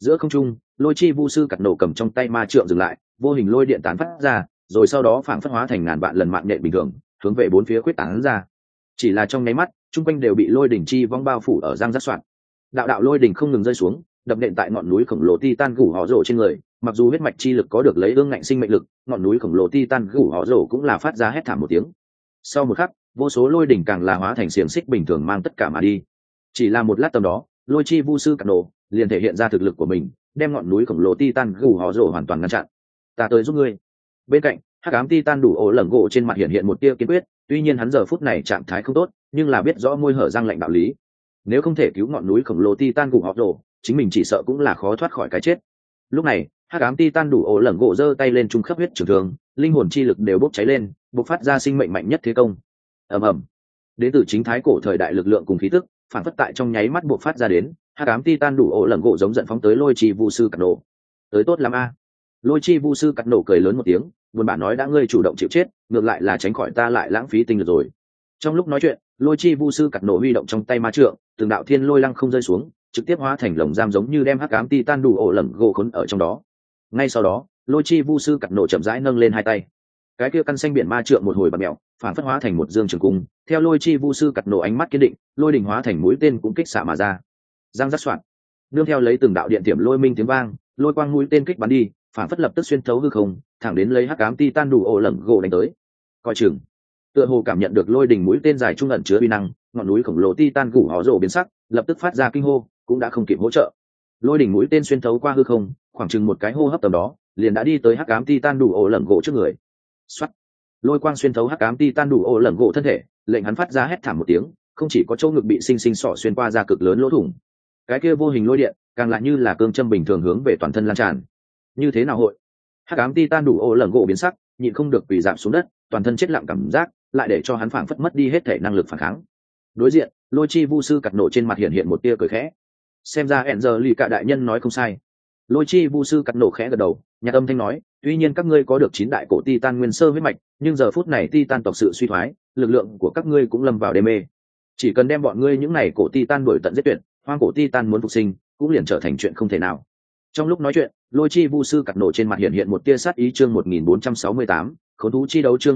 Giữa không trung, lôi chi vu sư cắt nổ cầm trong tay ma trượng dừng lại, vô hình lôi điện tán phát ra, rồi sau đó phảng phất hóa thành ngàn vạn lần mạng nhện bình thường, hướng về bốn phía quyết tán ra. Chỉ là trong nháy mắt, trung quanh đều bị lôi đỉnh chi vong bao phủ ở giang rắc soạn. Đạo đạo lôi đỉnh không ngừng rơi xuống, đập nện tại ngọn núi khổng lồ titan gù họ rổ trên người. Mặc dù huyết mạch chi lực có được lấy ương ngạnh sinh mệnh lực, ngọn núi khổng lồ titan gù họ rổ cũng là phát ra hét thảm một tiếng. Sau một khắc, vô số lôi đỉnh càng là hóa thành xiềng xích bình thường mang tất cả mà đi. Chỉ là một lát tầm đó, lôi chi vu sư cắt nổ liền thể hiện ra thực lực của mình, đem ngọn núi khổng lồ titan gù họ rổ hoàn toàn ngăn chặn. Ta tới giúp ngươi. Bên cạnh, hắc ám titan đủ ổ lẩn gỗ trên mặt hiện một tia kiên quyết, tuy nhiên hắn giờ phút này trạng thái không tốt, nhưng là biết rõ môi hở răng lạnh đạo lý. Nếu không thể cứu ngọn núi khổng lồ titan gù họ rổ, chính mình chỉ sợ cũng là khó thoát khỏi cái chết. Lúc này, hắc ám titan đủ ổ lẩn gỗ giơ tay lên trung khắp huyết trường thương, linh hồn chi lực đều bốc cháy lên, bộc phát ra sinh mệnh mạnh nhất thế công. Ầm ầm. Đến từ chính thái cổ thời đại lực lượng cùng khí tức, phản phất tại trong nháy mắt bộc phát ra đến, hắc ám titan đủ ổ lẩn gỗ giống giận phóng tới lôi chi vu sư cắt nổ. Tới tốt lắm a. Lôi chi vu sư cắt nổ cười lớn một tiếng, buồn bã nói đã ngươi chủ động chịu chết, ngược lại là tránh khỏi ta lại lãng phí tinh lực rồi. Trong lúc nói chuyện, lôi chi vu sư cắt nổ huy động trong tay ma trượng, từng đạo thiên lôi lăng không rơi xuống, trực tiếp hóa thành lồng giam giống như đem hắc ám titan đủ ổ lẩn gỗ khốn ở trong đó. Ngay sau đó, lôi chi vu sư cắt nổ chậm rãi nâng lên hai tay, cái kia căn xanh biển ma trượng một hồi bật mèo, phản phất hóa thành một dương trường cung, theo lôi chi vu sư cắt nổ ánh mắt kiên định, lôi đỉnh hóa thành mũi tên cũng kích xạ mà ra. Giang rắc soạn, nương theo lấy từng đạo điện tiệm lôi minh tiếng vang, lôi quang mũi tên kích bắn đi, phản phất lập tức xuyên thấu hư không, thẳng đến lấy hắc ám titan đủ ổ lẩn gỗ đánh tới. Coi chừng, tựa hồ cảm nhận được lôi đỉnh mũi tên dài trung ẩn chứa uy năng, ngọn núi khổng lồ titan gù họ rồ biến sắc, lập tức phát ra kinh hô, cũng đã không kịp hỗ trợ. Lôi đỉnh mũi tên xuyên thấu qua hư không, khoảng chừng một cái hô hấp tầm đó, liền đã đi tới hắc ám titan đủ ổ lẩn gỗ trước người. Soát, lôi quang xuyên thấu hắc ám titan đủ ổ lẩn gỗ thân thể, lệnh hắn phát ra hét thảm một tiếng, không chỉ có chỗ ngực bị sinh sinh sọ xuyên qua ra cực lớn lỗ thủng, cái kia vô hình lôi điện càng lại như là cương châm bình thường hướng về toàn thân lan tràn. Như thế nào hội? Hắc ám titan đủ ổ lẩn gỗ biến sắc, nhịn không được quỳ giảm xuống đất, toàn thân chết lặng cảm giác, lại để cho hắn phảng phất mất đi hết thể năng lực phản kháng. Đối diện, lôi chi vu sư cắt nổ trên mặt hiện một tia cười khẽ. Xem ra Angelica đại nhân nói không sai. Lôi chi vu sư cắt nổ khẽ gật đầu, nhạt âm thanh nói, tuy nhiên các ngươi có được 9 đại cổ titan nguyên sơ huyết mạch, nhưng giờ phút này titan tộc sự suy thoái, lực lượng của các ngươi cũng lâm vào đê mê. Chỉ cần đem bọn ngươi những này cổ titan đuổi tận giết tuyệt, hoang cổ titan muốn phục sinh, cũng liền trở thành chuyện không thể nào. Trong lúc nói chuyện, lôi chi vu sư cắt nổ trên mặt hiện một tia sát ý. Chương 1468, khốn thú chi đấu. Chương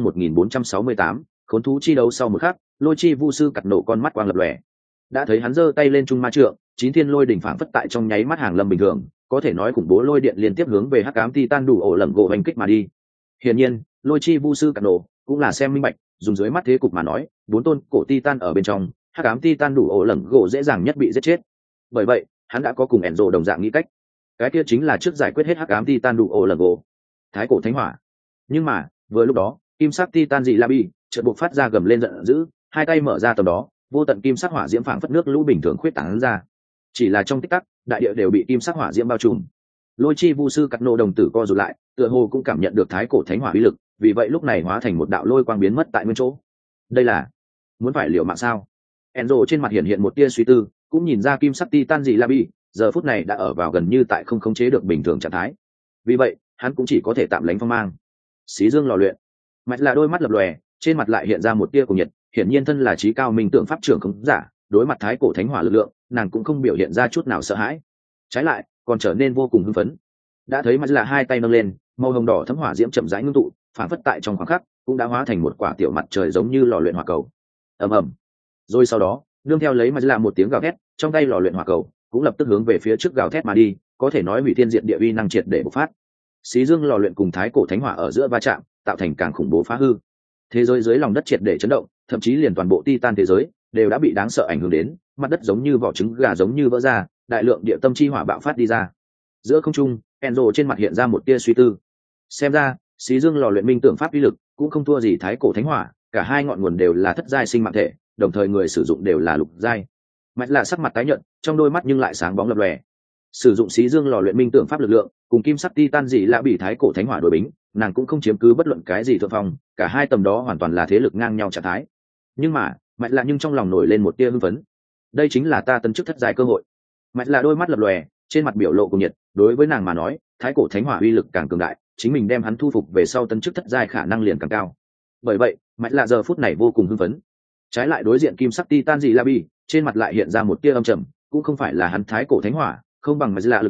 1468, khốn thú chi đấu. Sau một khắc, lôi chi vu sư cắt nổ con mắt quang lập lòe, đã thấy hắn giơ tay lên trung ma trượng, 9 thiên lôi đỉnh phảng phất tại trong nháy mắt hàng lâm bình thường, có thể nói khủng bố lôi điện liên tiếp hướng về hắc ám titan đủ ổ lẩn gỗ hành kích mà đi. Hiển nhiên, lôi chi vu sư cắt nổ cũng là xem minh bạch, dùng dưới mắt thế cục mà nói, 4 tôn cổ titan ở bên trong, hắc ám titan đủ ổ lẩn gỗ dễ dàng nhất bị giết chết. Bởi vậy, hắn đã có cùng Enzo đồng dạng nghĩ cách, cái kia chính là trước giải quyết hết hắc ám titan đủ ổ lẩn gỗ, thái cổ thánh hỏa. Nhưng mà, vừa lúc đó, kim sắc titan dị la bi chợt bộc phát ra gầm lên giận dữ, hai tay mở ra tầm đó, vô tận kim sắc hỏa diễm phảng phất nước lũ bình thường khuyết tán ra. Chỉ là trong tích tắc, đại địa đều bị kim sắc hỏa diễm bao trùm. Lôi chi vu sư cắt nổ đồng tử co rụt lại, tựa hồ cũng cảm nhận được thái cổ thánh hỏa uy lực, vì vậy lúc này hóa thành một đạo lôi quang biến mất tại nguyên chỗ. Đây là muốn phải liều mạng sao? Enzo trên mặt hiện một tia suy tư, cũng nhìn ra kim sắc titan dị la bi giờ phút này đã ở vào gần như tại không khống chế được bình thường trạng thái. Vì vậy, hắn cũng chỉ có thể tạm lánh phong mang. Xí dương lò luyện, mạch là đôi mắt lập lòe, trên mặt lại hiện ra một tia cùng nhiệt, hiển nhiên thân là trí cao minh tượng pháp trưởng khống giả, đối mặt thái cổ thánh hỏa lực lượng, nàng cũng không biểu hiện ra chút nào sợ hãi, trái lại còn trở nên vô cùng hưng phấn. Đã thấy mạch là hai tay nâng lên, màu hồng đỏ thấm hỏa diễm chậm rãi ngưng tụ, phản phất tại trong khoảng khắc cũng đã hóa thành một quả tiểu mặt trời giống như lò luyện hỏa cầu. Ầm ầm. Rồi sau đó, nương theo lấy mạch là một tiếng gào thét, trong tay lò luyện hỏa cầu cũng lập tức hướng về phía trước gào thét mà đi, có thể nói hủy thiên diệt địa uy năng triệt để bộc phát. Xí dương lò luyện cùng thái cổ thánh hỏa ở giữa va chạm, tạo thành càng khủng bố phá hư. Thế giới dưới lòng đất triệt để chấn động, thậm chí liền toàn bộ titan thế giới đều đã bị đáng sợ ảnh hưởng đến, mặt đất giống như vỏ trứng gà giống như vỡ ra, đại lượng địa tâm chi hỏa bạo phát đi ra. Giữa không trung, Enzo trên mặt hiện ra một tia suy tư. Xem ra, xí dương lò luyện minh tưởng pháp uy lực cũng không thua gì thái cổ thánh hỏa, cả hai ngọn nguồn đều là thất giai sinh mạng thể, đồng thời người sử dụng đều là lục giai. Mạch là sắc mặt tái nhợt, trong đôi mắt nhưng lại sáng bóng lập lòe. Sử dụng xí dương lò luyện minh tưởng pháp lực lượng, cùng kim sắc titan dị lạ bị thái cổ thánh hỏa đối bính, nàng cũng không chiếm cứ bất luận cái gì thượng phong, cả hai tầm đó hoàn toàn là thế lực ngang nhau trạng thái. Nhưng mà, Mạch là nhưng trong lòng nổi lên một tia hưng phấn. Đây chính là ta tân chức thất giai cơ hội. Mạch là đôi mắt lập lòe, trên mặt biểu lộ cùng nhiệt, đối với nàng mà nói, thái cổ thánh hỏa uy lực càng cường đại, chính mình đem hắn thu phục về sau tân chức thất giai khả năng liền càng cao. Bởi vậy, Mạch là giờ phút này vô cùng hưng phấn. Trái lại đối diện kim sắc titan dị la bi, trên mặt lại hiện ra một tia âm trầm, cũng không phải là hắn thái cổ thánh hỏa không bằng Mạch là lực lượng,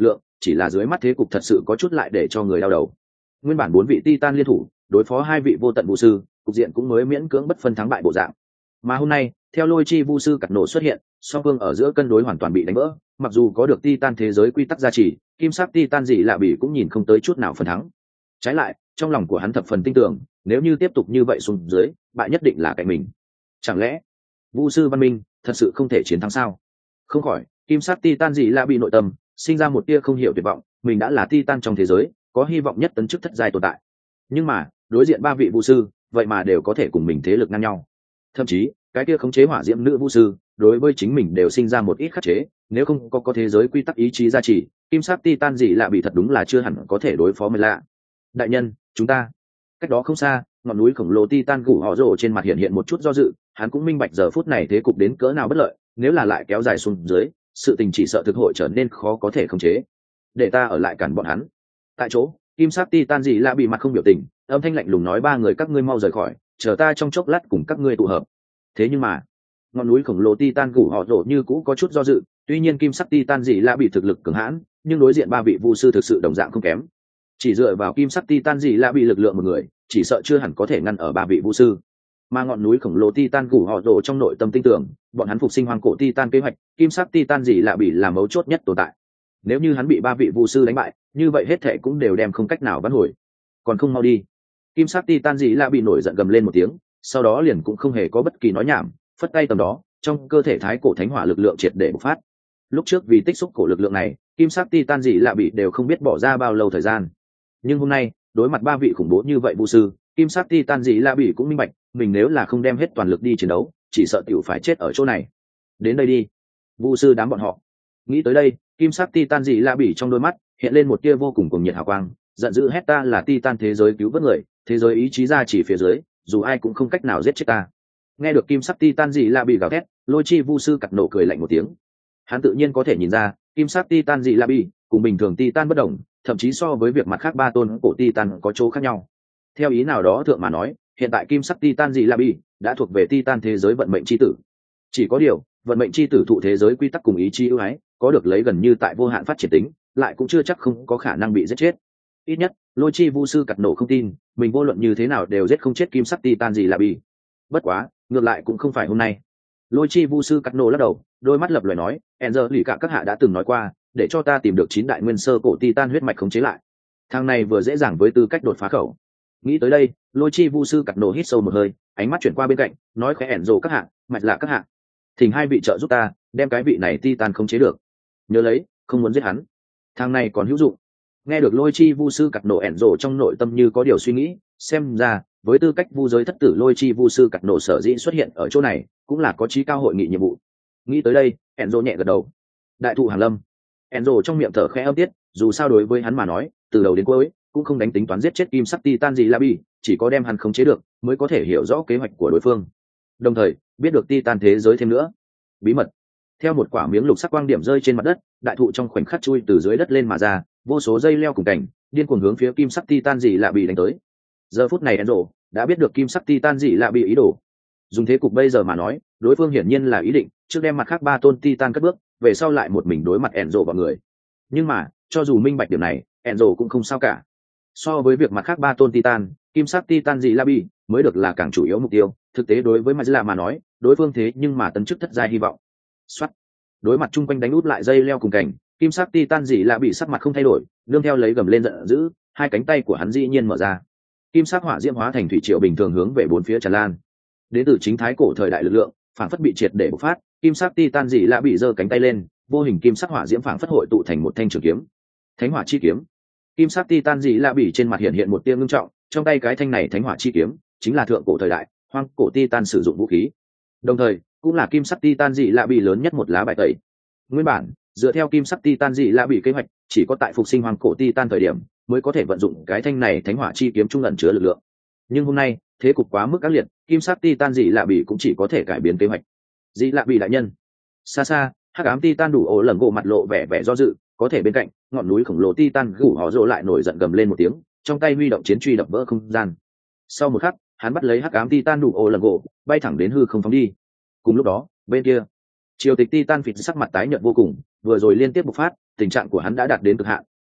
chỉ là dưới mắt thế cục thật sự có chút lại để cho người đau đầu. Nguyên bản 4 vị Titan liên thủ đối phó 2 vị vô tận vũ sư, cục diện cũng mới miễn cưỡng bất phân thắng bại bộ dạng. Mà hôm nay theo lôi chi vu sư cắt nổ xuất hiện, song phương ở giữa cân đối hoàn toàn bị đánh vỡ. Mặc dù có được Titan thế giới quy tắc gia trì, kim sắc Titan gì lạ bị cũng nhìn không tới chút nào phần thắng. Trái lại trong lòng của hắn thập phần tin tưởng, nếu như tiếp tục như vậy xuống dưới, bại nhất định là cạnh mình. Chẳng lẽ vu sư văn minh thật sự không thể chiến thắng sao? Không khỏi kim sắc Titan gì lạ bị nội tâm sinh ra một tia không hiểu tuyệt vọng. Mình đã là Titan trong thế giới có hy vọng nhất tấn chức thất giai tồn tại, nhưng mà đối diện 3 vị vu sư vậy mà đều có thể cùng mình thế lực ngang nhau. Thậm chí cái kia khống chế hỏa diễm nữ vu sư đối với chính mình đều sinh ra một ít khắc chế. Nếu không có thế giới quy tắc ý chí gia trì, kim sắc Titan gì lạ bị thật đúng là chưa hẳn có thể đối phó mới lạ. Đại nhân, chúng ta. Cách đó không xa, ngọn núi khổng lồ Titan gù họ rồ trên mặt hiện hiện một chút do dự. Hắn cũng minh bạch giờ phút này thế cục đến cỡ nào bất lợi, nếu là lại kéo dài xuống dưới, sự tình chỉ sợ thực hội trở nên khó có thể khống chế. Để ta ở lại cản bọn hắn. Tại chỗ kim sắc Titan gì lạ bị mặt không biểu tình, âm thanh lạnh lùng nói: 3 người các ngươi mau rời khỏi, chờ ta trong chốc lát cùng các ngươi tụ hợp. Thế nhưng mà ngọn núi khổng lồ Titan gù họ rồ như cũ có chút do dự. Tuy nhiên kim sắc Titan gì lạ bị thực lực cường hãn, nhưng đối diện 3 vị vu sư thực sự đồng dạng không kém. Chỉ dựa vào kim sắc Titan gì lạ bị lực lượng một người, chỉ sợ chưa hẳn có thể ngăn ở 3 vị vu sư. Mà ngọn núi khổng lồ Titan gù họ rồ trong nội tâm tin tưởng, bọn hắn phục sinh hoang cổ Titan kế hoạch, kim sắc Titan gì lạ bị là mấu chốt nhất tồn tại. Nếu như hắn bị 3 vị vu sư đánh bại, như vậy hết thảy cũng đều đem không cách nào vãn hồi. Còn không mau đi. Kim sắc Titan gì lạ bị nổi giận gầm lên một tiếng, sau đó liền cũng không hề có bất kỳ nói nhảm, phất tay tầm đó, trong cơ thể thái cổ thánh hỏa lực lượng triệt để bộc phát. Lúc trước vì tích xúc cổ lực lượng này, kim sắc Titan gì lạ bị đều không biết bỏ ra bao lâu thời gian. Nhưng hôm nay, đối mặt 3 vị khủng bố như vậy vu sư, kim sắc Titan gì lạ bị cũng minh bạch, mình nếu là không đem hết toàn lực đi chiến đấu, chỉ sợ tiểu phải chết ở chỗ này. Đến đây đi, vu sư đám bọn họ. Nghĩ tới đây, kim sắc Titan gì lạ bị trong đôi mắt hiện lên một tia vô cùng cuồng nhiệt hào quang, giận dữ hét: ta là Titan thế giới cứu vớt người, thế giới ý chí ra chỉ phía dưới, dù ai cũng không cách nào giết chết ta. Nghe được kim sắc Titan gì lạ bị gào thét, lôi chi vu sư cặt nổ cười lạnh một tiếng. Hắn tự nhiên có thể nhìn ra kim sắc Titan gì lạ bị cùng bình thường Titan bất đồng, thậm chí so với việc mặt khác 3 tôn cổ Titan có chỗ khác nhau. Theo ý nào đó thượng mà nói, hiện tại kim sắc Titan gì lạ bị đã thuộc về Titan thế giới vận mệnh chi tử. Chỉ có điều vận mệnh chi tử thụ thế giới quy tắc cùng ý chí ưu ái, có được lấy gần như tại vô hạn phát triển tính, lại cũng chưa chắc không có khả năng bị giết chết. Ít nhất lôi chi vu sư cặt nổ không tin mình vô luận như thế nào đều giết không chết kim sắc Titan gì lạ bị. Bất quá ngược lại cũng không phải hôm nay. Lôi chi vu sư cắt nổ lắc đầu, đôi mắt lập loè nói: Enzer lì cả các hạ đã từng nói qua, để cho ta tìm được 9 đại nguyên sơ cổ Titan huyết mạch khống chế lại. Thằng này vừa dễ dàng với tư cách đột phá khẩu. Nghĩ tới đây, lôi chi vu sư cắt nổ hít sâu một hơi, ánh mắt chuyển qua bên cạnh, nói khẽ: Enzo các hạ, mạch lạ các hạ, thỉnh 2 vị trợ giúp ta đem cái vị này Titan khống chế được. Nhớ lấy, không muốn giết hắn. Thằng này còn hữu dụng. Nghe được lôi chi vu sư cắt nổ, Enzo trong nội tâm như có điều suy nghĩ, xem ra với tư cách vu giới thất tử lôi chi vu sư cắt nổ sở dĩ xuất hiện ở chỗ này cũng là có chí cao hội nghị nhiệm vụ. Nghĩ tới đây, Enzo nhẹ gật đầu. Đại thụ hàn lâm. Enzo trong miệng thở khẽ âm tiết, dù sao đối với hắn mà nói, từ đầu đến cuối cũng không đánh tính toán giết chết kim sắc Titan gì lạ bị, chỉ có đem hắn khống chế được mới có thể hiểu rõ kế hoạch của đối phương, đồng thời biết được Titan thế giới thêm nữa bí mật. Theo một quả miếng lục sắc quang điểm rơi trên mặt đất, đại thụ trong khoảnh khắc chui từ dưới đất lên mà ra, vô số dây leo cùng cảnh điên cuồng hướng phía kim sắc Titan gì lạ bị đánh tới. Giờ phút này Enzo đã biết được kim sắc Titan gì lạ bị ý đồ. Dùng thế cục bây giờ mà nói, đối phương hiển nhiên là ý định trước đem mặt khác 3 tôn Titan cất bước, về sau lại một mình đối mặt Enzo bọn người. Nhưng mà cho dù minh bạch điểm này, Enzo cũng không sao cả. So với việc mặt khác 3 tôn Titan, kim sắc Titan gì lạ bị mới được là càng chủ yếu mục tiêu. Thực tế đối với Mazla mà nói, đối phương thế nhưng mà tấn chức thất giai hy vọng. Soát. Đối mặt chung quanh đánh út lại dây leo cùng cảnh, kim sắc Titan gì lạ bị sắc mặt không thay đổi, nương theo lấy gầm lên giận dữ, 2 cánh tay của hắn dĩ nhiên mở ra. Kim sắc hỏa diễm hóa thành thủy triều bình thường hướng về 4 phía tràn lan. Đến từ chính thái cổ thời đại lực lượng phảng phất bị triệt để bộc phát, kim sắc Titan gì lạ bị giơ cánh tay lên, vô hình kim sắc hỏa diễm phảng phất hội tụ thành một thanh trường kiếm, thánh hỏa chi kiếm. Kim sắc Titan gì lạ bị trên mặt hiện hiện một tia ngưng trọng, trong tay cái thanh này thánh hỏa chi kiếm chính là thượng cổ thời đại hoang cổ Titan sử dụng vũ khí, đồng thời cũng là kim sắc Titan gì lạ bị lớn nhất một lá bài tẩy. Nguyên bản dựa theo kim sắc Titan gì lạ bị kế hoạch, chỉ có tại phục sinh hoang cổ Titan thời điểm mới có thể vận dụng cái thanh này thánh hỏa chi kiếm trung ẩn chứa lực lượng. Nhưng hôm nay thế cục quá mức ác liệt, kim sắc Titan gì lạ bị cũng chỉ có thể cải biến kế hoạch. Dị lạ bị đại nhân. Xa xa, hắc ám Titan đủ ổ lẩn gỗ mặt lộ vẻ vẻ do dự, có thể bên cạnh ngọn núi khổng lồ Titan gù họ rồ lại nổi giận gầm lên một tiếng, trong tay huy động chiến truy đập vỡ không gian. Sau một khắc, hắn bắt lấy hắc ám Titan đủ ổ lẩn gỗ, bay thẳng đến hư không phóng đi. Cùng lúc đó, bên kia, triều tịch Titan phịt sắc mặt tái nhợt vô cùng, vừa rồi liên tiếp bộc phát, tình trạng của hắn đã đạt đến cực hạn,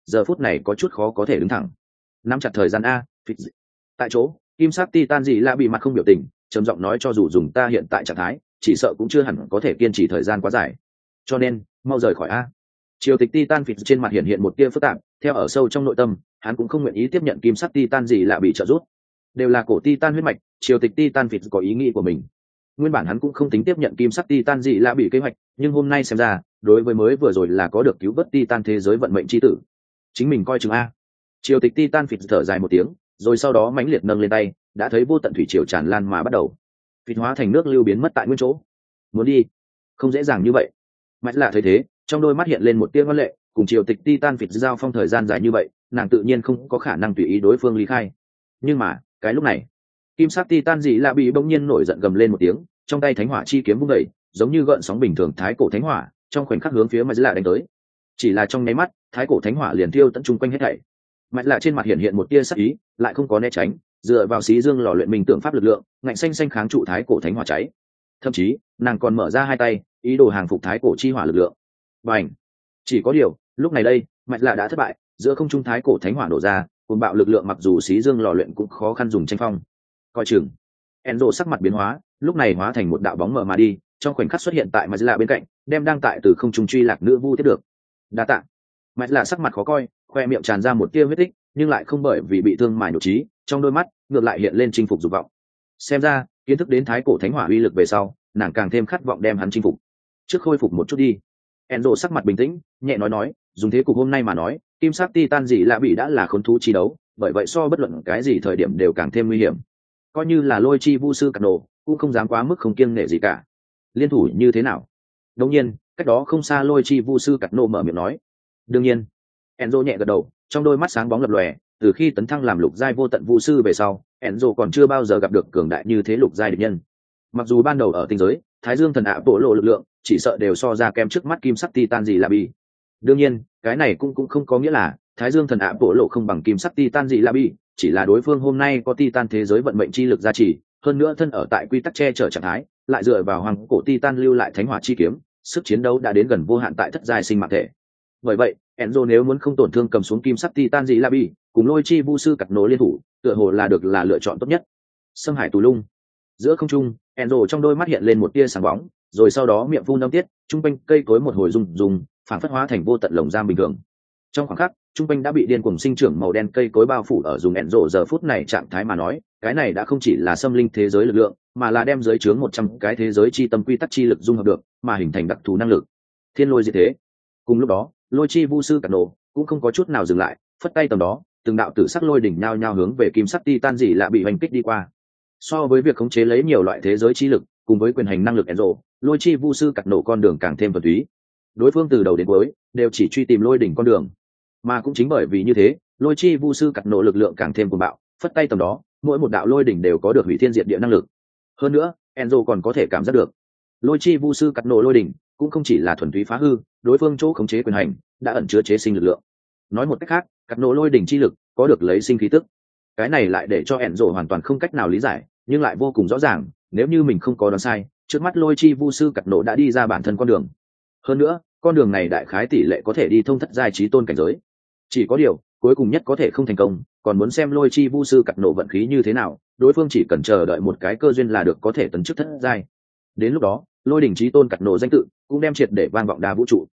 giờ phút này có chút khó có thể đứng thẳng. Nắm chặt thời gian a. Tại chỗ kim sắc titan dị lạ bị mặt không biểu tình, trầm giọng nói cho dù dùng ta hiện tại trạng thái chỉ sợ cũng chưa hẳn có thể kiên trì thời gian quá dài, cho nên mau rời khỏi a. Triều tịch titan phịt trên mặt hiện hiện một tia phức tạp, theo ở sâu trong nội tâm hắn cũng không nguyện ý tiếp nhận kim sắc titan dị lạ bị trợ giúp. Đều là cổ titan huyết mạch, triều tịch titan phịt có ý nghĩ của mình. Nguyên bản hắn cũng không tính tiếp nhận kim sắc titan dị lạ bị kế hoạch, nhưng hôm nay xem ra đối với mới vừa rồi là có được cứu vớt titan thế giới vận mệnh chi tử, chính mình coi chừng a. Triều tịch titan phịt thở dài một tiếng, rồi sau đó mãnh liệt nâng lên tay, đã thấy vô tận thủy triều tràn lan mà bắt đầu phịt hóa thành nước lưu biến mất tại nguyên chỗ. Muốn đi không dễ dàng như vậy. Mạch lạ thấy thế, trong đôi mắt hiện lên một tia ngoan lệ, cùng triều tịch titan phịt giao phong thời gian dài như vậy, nàng tự nhiên không có khả năng tùy ý đối phương ly khai. Nhưng mà cái lúc này kim sắc titan dị lạ bị bỗng nhiên nổi giận gầm lên một tiếng, trong tay thánh hỏa chi kiếm vung đẩy, giống như gợn sóng bình thường thái cổ thánh hỏa trong khoảnh khắc hướng phía Mạch lạ đánh tới. Chỉ là trong nháy mắt, thái cổ thánh hỏa liền thiêu tận chung quanh hết thảy. Mạch lạ trên mặt hiện hiện một tia sắc ý, lại không có né tránh, dựa vào xí dương lò luyện minh tưởng pháp lực lượng, ngạnh xanh xanh kháng trụ thái cổ thánh hỏa cháy. Thậm chí nàng còn mở ra hai tay, ý đồ hàng phục thái cổ chi hỏa lực lượng. Bành! Chỉ có điều lúc này đây Mạch lạ đã thất bại, giữa không trung thái cổ thánh hỏa nổ ra, cuồng bạo lực lượng mặc dù xí dương lò luyện cũng khó khăn dùng tranh phong. Coi chừng! Enzo sắc mặt biến hóa, lúc này hóa thành một đạo bóng mờ mà đi, trong khoảnh khắc xuất hiện tại Mạch lạ bên cạnh, đem đang tại từ không trung truy lạc nữ vu tiếp được. Đa tạ. Mạch lạ sắc mặt khó coi, khoe miệng tràn ra một tia huyết tích, nhưng lại không bởi vì bị thương mà nhục trí, trong đôi mắt ngược lại hiện lên chinh phục dục vọng. Xem ra kiến thức đến thái cổ thánh hỏa uy lực về sau, nàng càng thêm khát vọng đem hắn chinh phục. Trước khôi phục một chút đi. Enzo sắc mặt bình tĩnh, nhẹ nói, dùng thế cục hôm nay mà nói, kim sắc titan dị lạ bị đã là khốn thú chi đấu, bởi vậy so bất luận cái gì thời điểm đều càng thêm nguy hiểm. Coi như là lôi chi vu sư cắt nổ, cũng không dám quá mức không kiêng nể gì cả. Liên thủ như thế nào? Đương nhiên, cách đó không xa lôi chi vu sư cắt nổ mở miệng nói. Đương nhiên. Enzo nhẹ gật đầu, trong đôi mắt sáng bóng lập lòe, từ khi tấn thăng làm lục giai vô tận vu sư về sau, Enzo còn chưa bao giờ gặp được cường đại như thế lục giai địch nhân. Mặc dù ban đầu ở tinh giới, Thái Dương thần ạ bộ lộ lực lượng, chỉ sợ đều so ra kem trước mắt kim sắc titan dị lạ bị. Đương nhiên, cái này cũng không có nghĩa là Thái Dương thần ạ bộ lộ không bằng kim sắc titan dị lạ bị, chỉ là đối phương hôm nay có titan thế giới vận mệnh chi lực gia trì, hơn nữa thân ở tại quy tắc che chở trạng thái, lại dựa vào hoàng cổ titan lưu lại thánh hỏa chi kiếm, sức chiến đấu đã đến gần vô hạn tại thất giai sinh mạng thể. Bởi vậy Enzo nếu muốn không tổn thương cầm xuống kim sắc titan dị lạ bị, cùng lôi chi vu sư cắt nổ liên thủ, tựa hồ là lựa chọn tốt nhất. Sâm hải tù lung giữa không trung, Enzo trong đôi mắt hiện lên một tia sáng bóng, rồi sau đó miệng phun âm tiết, trung quanh cây cối một hồi rung, phản phất hóa thành vô tận lồng giam bình thường. Trong khoảng khắc, trung quanh đã bị điên cuồng sinh trưởng màu đen cây cối bao phủ ở, dùng Enzo giờ phút này trạng thái mà nói, cái này đã không chỉ là xâm linh thế giới lực lượng, mà là đem dưới chướng 100 cái thế giới chi tâm quy tắc chi lực dung hợp được, mà hình thành đặc thù năng lực. Thiên lôi diệt thế. Cùng lúc đó, lôi chi vu sư cắt nổ cũng không có chút nào dừng lại, phất tay tầm đó, từng đạo tử sắc lôi đỉnh nhao nhao hướng về kim sắc titan dị lạ bị hoành kích đi qua. So với việc khống chế lấy nhiều loại thế giới chi lực, cùng với quyền hành năng lực Enzo, lôi chi vu sư cắt nổ con đường càng thêm thuần túy. Đối phương từ đầu đến cuối đều chỉ truy tìm lôi đỉnh con đường, mà cũng chính bởi vì như thế, lôi chi vu sư cắt nổ lực lượng càng thêm cuồng bạo, phất tay tầm đó, mỗi một đạo lôi đỉnh đều có được hủy thiên diệt địa năng lực. Hơn nữa, Enzo còn có thể cảm giác được, lôi chi vu sư cắt nổ lôi đỉnh cũng không chỉ là thuần túy phá hư, đối phương chỗ khống chế quyền hành đã ẩn chứa chế sinh lực lượng. Nói một cách khác, cắt nổ lôi đỉnh chi lực có được lấy sinh khí tức. Cái này lại để cho Enzo hoàn toàn không cách nào lý giải, nhưng lại vô cùng rõ ràng, nếu như mình không có đoán sai, trước mắt lôi chi vu sư cắt nổ đã đi ra bản thân con đường. Hơn nữa, con đường này đại khái tỷ lệ có thể đi thông thất giai chí tôn cảnh giới. Chỉ có điều, cuối cùng nhất có thể không thành công, còn muốn xem lôi chi vu sư cắt nổ vận khí như thế nào, đối phương chỉ cần chờ đợi một cái cơ duyên là được có thể tấn chức thất giai. Đến lúc đó, lôi đỉnh chí tôn cắt nổ danh tự cũng đem triệt để vang vọng đa vũ trụ.